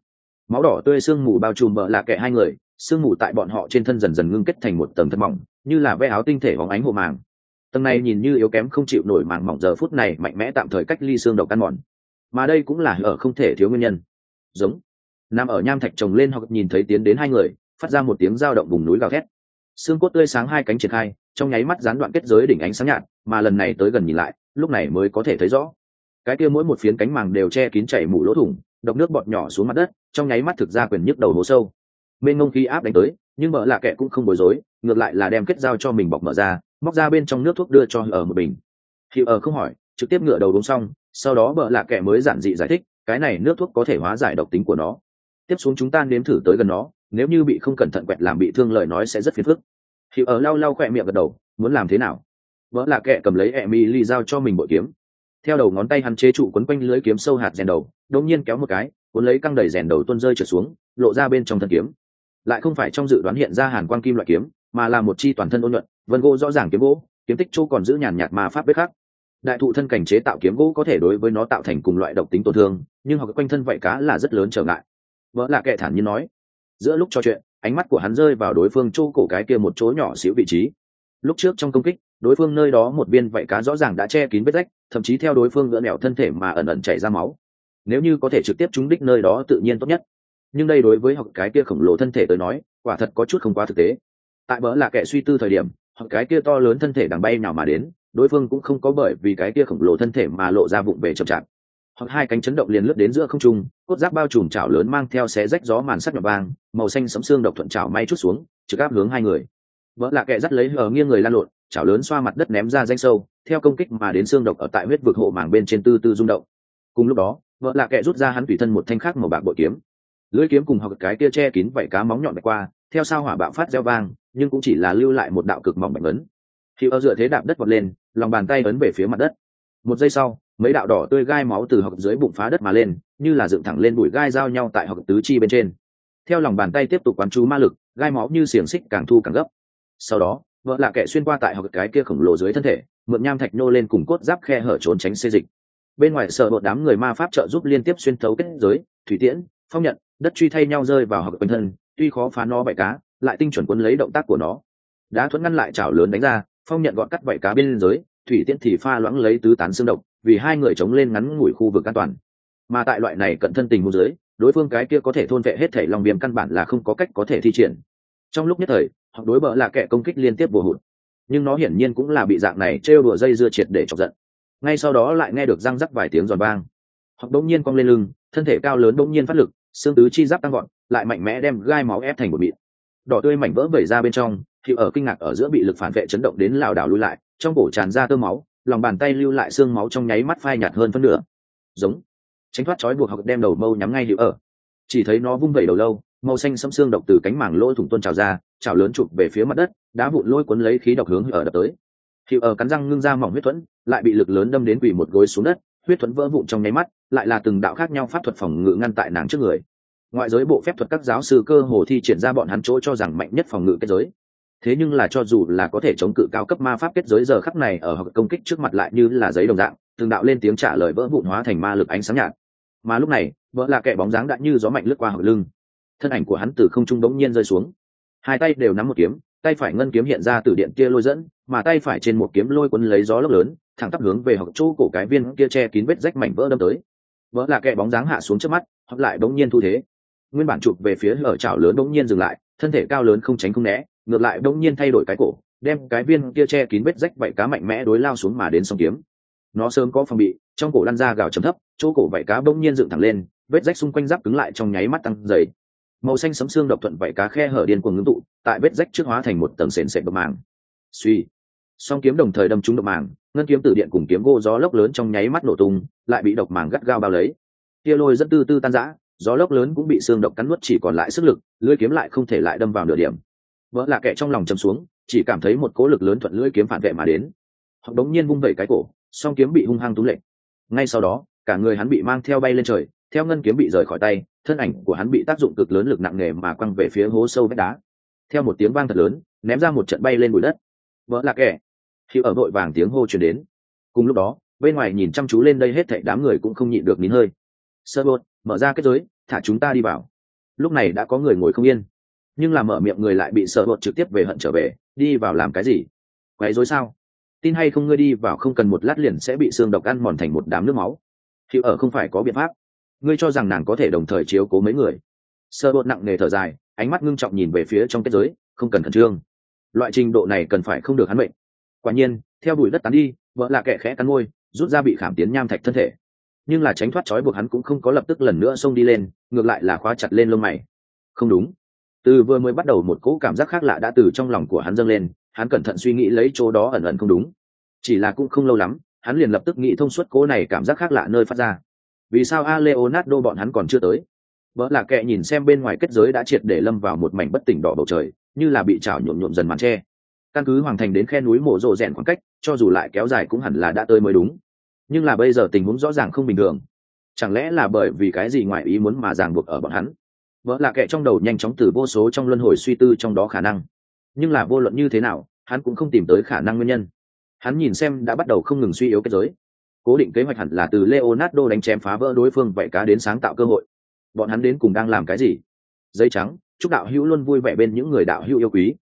máu đỏ tươi sương mù bao trùm bợ lạ kệ hai người, sương mù tại bọn họ trên thân dần dần ngưng kết thành một tầng thật mỏng, như là ve áo tinh thể bóng ánh hộ màng. Tầng này nhìn như yếu kém không chịu nổi màng mỏng giờ phút này mạnh mẽ tạm thời cách ly xương độc căn mòn, mà đây cũng là ở không thể thiếu nguyên nhân. Giống nằm ở nham thạch trồng lên, hoặc nhìn thấy tiến đến hai người, phát ra một tiếng dao động vùng núi gào thét. Xương cốt tươi sáng hai cánh triển khai, trong nháy mắt gián đoạn kết giới đỉnh ánh sáng nhạt, mà lần này tới gần nhìn lại, lúc này mới có thể thấy rõ. Cái kia mỗi một phiến cánh màng đều che kín chảy mủ lỗ thủng, độc nước bọt nhỏ xuống mặt đất, trong nháy mắt thực ra quyền nhức đầu hố sâu. Bên ngông khí áp đánh tới, nhưng Bợ Lạ Kệ cũng không bối rối, ngược lại là đem kết dao cho mình bọc mở ra, móc ra bên trong nước thuốc đưa cho ở một bình. Hiệu ở không hỏi, trực tiếp ngửa đầu uống xong, sau đó Bợ Lạ Kệ mới giản dị giải thích, cái này nước thuốc có thể hóa giải độc tính của nó. Tiếp xuống chúng ta nếm thử tới gần nó, nếu như bị không cẩn thận quẹt làm bị thương lời nói sẽ rất phiền phức. Hiệu ở lau lau khỏe miệng gật đầu, muốn làm thế nào? Bợ Lạ Kệ cầm lấy Emily giao cho mình bội kiếm. Theo đầu ngón tay hắn chế trụ quấn quanh lưới kiếm sâu hạt rèn đầu, đột nhiên kéo một cái, cuốn lấy căng đầy rèn đầu tuôn rơi trượt xuống, lộ ra bên trong thân kiếm. Lại không phải trong dự đoán hiện ra hàn quang kim loại kiếm, mà là một chi toàn thân ôn nhuận, vân gỗ rõ ràng kiếm gỗ, kiếm tích chỗ còn giữ nhàn nhạt ma pháp vết khắc. Đại thụ thân cảnh chế tạo kiếm gỗ có thể đối với nó tạo thành cùng loại độc tính tổn thương, nhưng hoặc quanh thân vậy cá là rất lớn trở ngại. Vợ Lạ Kệ thản nhiên nói. Giữa lúc trò chuyện, ánh mắt của hắn rơi vào đối phương chỗ cổ cái kia một chỗ nhỏ xíu vị trí. Lúc trước trong công kích, đối phương nơi đó một viên vảy cá rõ ràng đã che kín vết rách, thậm chí theo đối phương gỡ nẻo thân thể mà ẩn ẩn chảy ra máu. Nếu như có thể trực tiếp trúng đích nơi đó tự nhiên tốt nhất, nhưng đây đối với học cái kia khổng lồ thân thể tới nói, quả thật có chút không quá thực tế. Tại Bợ Lạ Kệ suy tư thời điểm, hoặc cái kia to lớn thân thể đằng bay nào mà đến, đối phương cũng không có bởi vì cái kia khổng lồ thân thể mà lộ ra vụng về chậm chạp. Hoặc hai cánh chấn động liền lướt đến giữa không trung, cốt giáp bao trùm chảo lớn mang theo xé rách gió màn sắc nhọn vàng, màu xanh sẫm xương độc thuận chảo may chút xuống, trực áp hướng hai người. Bợ Lạ Kệ dắt lấy hờ nghiêng người lan lộn, chảo lớn xoa mặt đất ném ra danh sâu, theo công kích mà đến xương độc ở tại huyết vực hộ màng bên trên tư tư rung động. Cùng lúc đó, Bợ Lạ Kệ rút ra hắn tùy thân một thanh khác màu bạc bội kiếm. Lưỡi kiếm cùng học cái kia che kín vảy cá móng nhọn bạch qua, theo sao hỏa bạo phát reo vang, nhưng cũng chỉ là lưu lại một đạo cực mỏng bạch ấn. Khi ở dựa thế đạp đất vọt lên, lòng bàn tay ấn về phía mặt đất. Một giây sau, mấy đạo đỏ tươi gai máu từ học dưới bụng phá đất mà lên, như là dựng thẳng lên bụi gai giao nhau tại học tứ chi bên trên. Theo lòng bàn tay tiếp tục quán chú ma lực, gai máu như xiềng xích càng thu càng gấp. Sau đó, Vợ Lạ Kệ xuyên qua tại học cái kia khổng lồ dưới thân thể, mượn nham thạch nô lên cùng cốt giáp khe hở trốn tránh xê dịch. Bên ngoài sợ một đám người ma pháp trợ giúp liên tiếp xuyên thấu kết giới, thủy tiễn, phong nhận, đất truy thay nhau rơi vào học quanh thân, tuy khó phá nó vảy cá, lại tinh chuẩn cuốn lấy động tác của nó. Đá thuẫn ngăn lại chảo lớn đánh ra, phong nhận gọn cắt vảy cá bên dưới, thủy tiễn thì pha loãng lấy tứ tán xương độc, vì hai người chống lên ngắn ngủi khu vực an toàn. Mà tại loại này cận thân tình huống dưới, đối phương cái kia có thể thôn vệ hết thể lòng viêm căn bản là không có cách có thể thi triển. Trong lúc nhất thời, hoặc đối Bợ Lạ Kệ công kích liên tiếp bùa hụt, nhưng nó hiển nhiên cũng là bị dạng này trêu đùa dây dưa triệt để chọc giận. Ngay sau đó lại nghe được răng rắc vài tiếng giòn vang, hoặc đống nhiên cong lên lưng, thân thể cao lớn đống nhiên phát lực, xương tứ chi giáp tăng gọn, lại mạnh mẽ đem gai máu ép thành một mịn. Đỏ tươi mảnh vỡ vẩy ra bên trong, thì ở kinh ngạc ở giữa bị lực phản vệ chấn động đến lảo đảo lùi lại, trong cổ tràn ra tơ máu, lòng bàn tay lưu lại xương máu trong nháy mắt phai nhạt hơn phân nửa. Giống tránh thoát trói buộc, hoặc đem đầu mâu nhắm ngay Hữu ở. Chỉ thấy nó vung vẩy đầu lâu, màu xanh sẫm xương độc từ cánh màng lỗ thủng tuôn trào ra, chảo lớn chụp về phía mặt đất, đá vụn lôi cuốn lấy khí độc hướng Hữu ở đập tới. Hữu ở cắn răng ngưng ra mỏng huyết thuẫn, lại bị lực lớn đâm đến quỳ một gối xuống đất, huyết thuẫn vỡ vụn trong nháy mắt, lại là từng đạo khác nhau pháp thuật phòng ngự ngăn tại nàng trước người. Ngoại giới bộ phép thuật các giáo sư cơ hồ thi triển ra bọn hắn chỗ cho rằng mạnh nhất phòng ngự kết giới. Thế nhưng là cho dù là có thể chống cự cao cấp ma pháp kết giới giờ khắc này ở học công kích trước mặt lại như là giấy đồng dạng, từng đạo lên tiếng trả lời vỡ vụn hóa thành ma lực ánh sáng nhạt. Mà lúc này, Bợ Lạ Kệ bóng dáng đã như gió mạnh lướt qua hậu lưng, thân ảnh của hắn từ không trung bỗng nhiên rơi xuống, hai tay đều nắm một kiếm, tay phải ngân kiếm hiện ra từ điện kia lôi dẫn, mà tay phải trên một kiếm lôi cuốn lấy gió lốc lớn, thẳng tắp hướng về học chỗ cổ cái viên kia che kín vết rách mảnh vỡ đâm tới. Bợ Lạ Kệ bóng dáng hạ xuống trước mắt, hoặc lại bỗng nhiên thu thế, nguyên bản chụp về phía ở chảo lớn bỗng nhiên dừng lại, thân thể cao lớn không tránh không né, ngược lại bỗng nhiên thay đổi cái cổ, đem cái viên kia che kín vết rách vảy cá mạnh mẽ đối lao xuống mà đến song kiếm. Nó sớm có phòng bị, trong cổ lăn ra gào trầm thấp, chỗ cổ vảy cá bỗng nhiên dựng thẳng lên, vết rách xung quanh giáp cứng lại trong nháy mắt tăng dày. Màu xanh sẫm xương độc thuận vảy cá khe hở điên cuồng ngưng tụ, tại vết rách trước hóa thành một tầng sền sệt độc màng. Suy, song kiếm đồng thời đâm trúng độc màng, ngân kiếm tử điện cùng kiếm gỗ gió lốc lớn trong nháy mắt nổ tung, lại bị độc màng gắt gao bao lấy. Tia lôi dẫn tư tư tan rã, gió lốc lớn cũng bị xương độc cắn nuốt chỉ còn lại sức lực, lưỡi kiếm lại không thể lại đâm vào nửa điểm. Vỡ Lạ Kệ trong lòng trầm xuống, chỉ cảm thấy một cỗ lực lớn thuận lưỡi kiếm phản vệ mà đến. Hoặc đống nhiên vung vẩy cái cổ, song kiếm bị hung hăng túm lệch. Ngay sau đó, cả người hắn bị mang theo bay lên trời, theo ngân kiếm bị rời khỏi tay, thân ảnh của hắn bị tác dụng cực lớn lực nặng nề mà quăng về phía hố sâu vách đá. Theo một tiếng vang thật lớn, ném ra một trận bay lên bụi đất. Vỡ Lạ Kệ, khi ở vội vàng tiếng hô truyền đến. Cùng lúc đó, bên ngoài nhìn chăm chú lên đây hết thảy đám người cũng không nhịn được nín hơi. Sơ bột, mở ra kết giới, thả chúng ta đi vào. lúc này đã có người ngồi không yên, nhưng làm mở miệng người lại bị sợ bột trực tiếp về hận trở về. Đi vào làm cái gì? Quấy rối sao? Tin hay không ngươi đi vào không cần một lát liền sẽ bị xương độc ăn mòn thành một đám nước máu. Hiệu ở không phải có biện pháp. Ngươi cho rằng nàng có thể đồng thời chiếu cố mấy người? Sợ bột nặng nề thở dài, ánh mắt ngưng trọng nhìn về phía trong kết giới, không cần khẩn trương. Loại trình độ này cần phải không được hắn mệnh. Quả nhiên, theo bụi đất tán đi, vợ là kẻ khẽ cắn môi, rút ra bị khảm tiến nham thạch thân thể. Nhưng là tránh thoát trói buộc hắn cũng không có lập tức lần nữa xông đi lên, ngược lại là khóa chặt lên lông mày. Không đúng. Từ vừa mới bắt đầu một cỗ cảm giác khác lạ đã từ trong lòng của hắn dâng lên, hắn cẩn thận suy nghĩ lấy chỗ đó ẩn ẩn không đúng. Chỉ là cũng không lâu lắm, hắn liền lập tức nghĩ thông suốt cỗ này cảm giác khác lạ nơi phát ra. Vì sao a Leonardo bọn hắn còn chưa tới? Vợ là kệ nhìn xem bên ngoài kết giới đã triệt để lâm vào một mảnh bất tỉnh đỏ bầu trời, như là bị trào nhuộm nhuộm dần màn tre. Căn cứ hoàng thành đến khe núi mộ rộ rèn khoảng cách, cho dù lại kéo dài cũng hẳn là đã tới mới đúng. Nhưng là bây giờ tình huống rõ ràng không bình thường. Chẳng lẽ là bởi vì cái gì ngoài ý muốn mà ràng buộc ở bọn hắn? Vợ là kệ trong đầu nhanh chóng từ vô số trong luân hồi suy tư trong đó khả năng. Nhưng là vô luận như thế nào, hắn cũng không tìm tới khả năng nguyên nhân. Hắn nhìn xem đã bắt đầu không ngừng suy yếu kết giới. Cố định kế hoạch hẳn là từ Leonardo đánh chém phá vỡ đối phương vậy cá đến sáng tạo cơ hội. Bọn hắn đến cùng đang làm cái gì? Giấy trắng, chúc đạo hữu luôn vui vẻ bên những người đạo hữu yêu quý.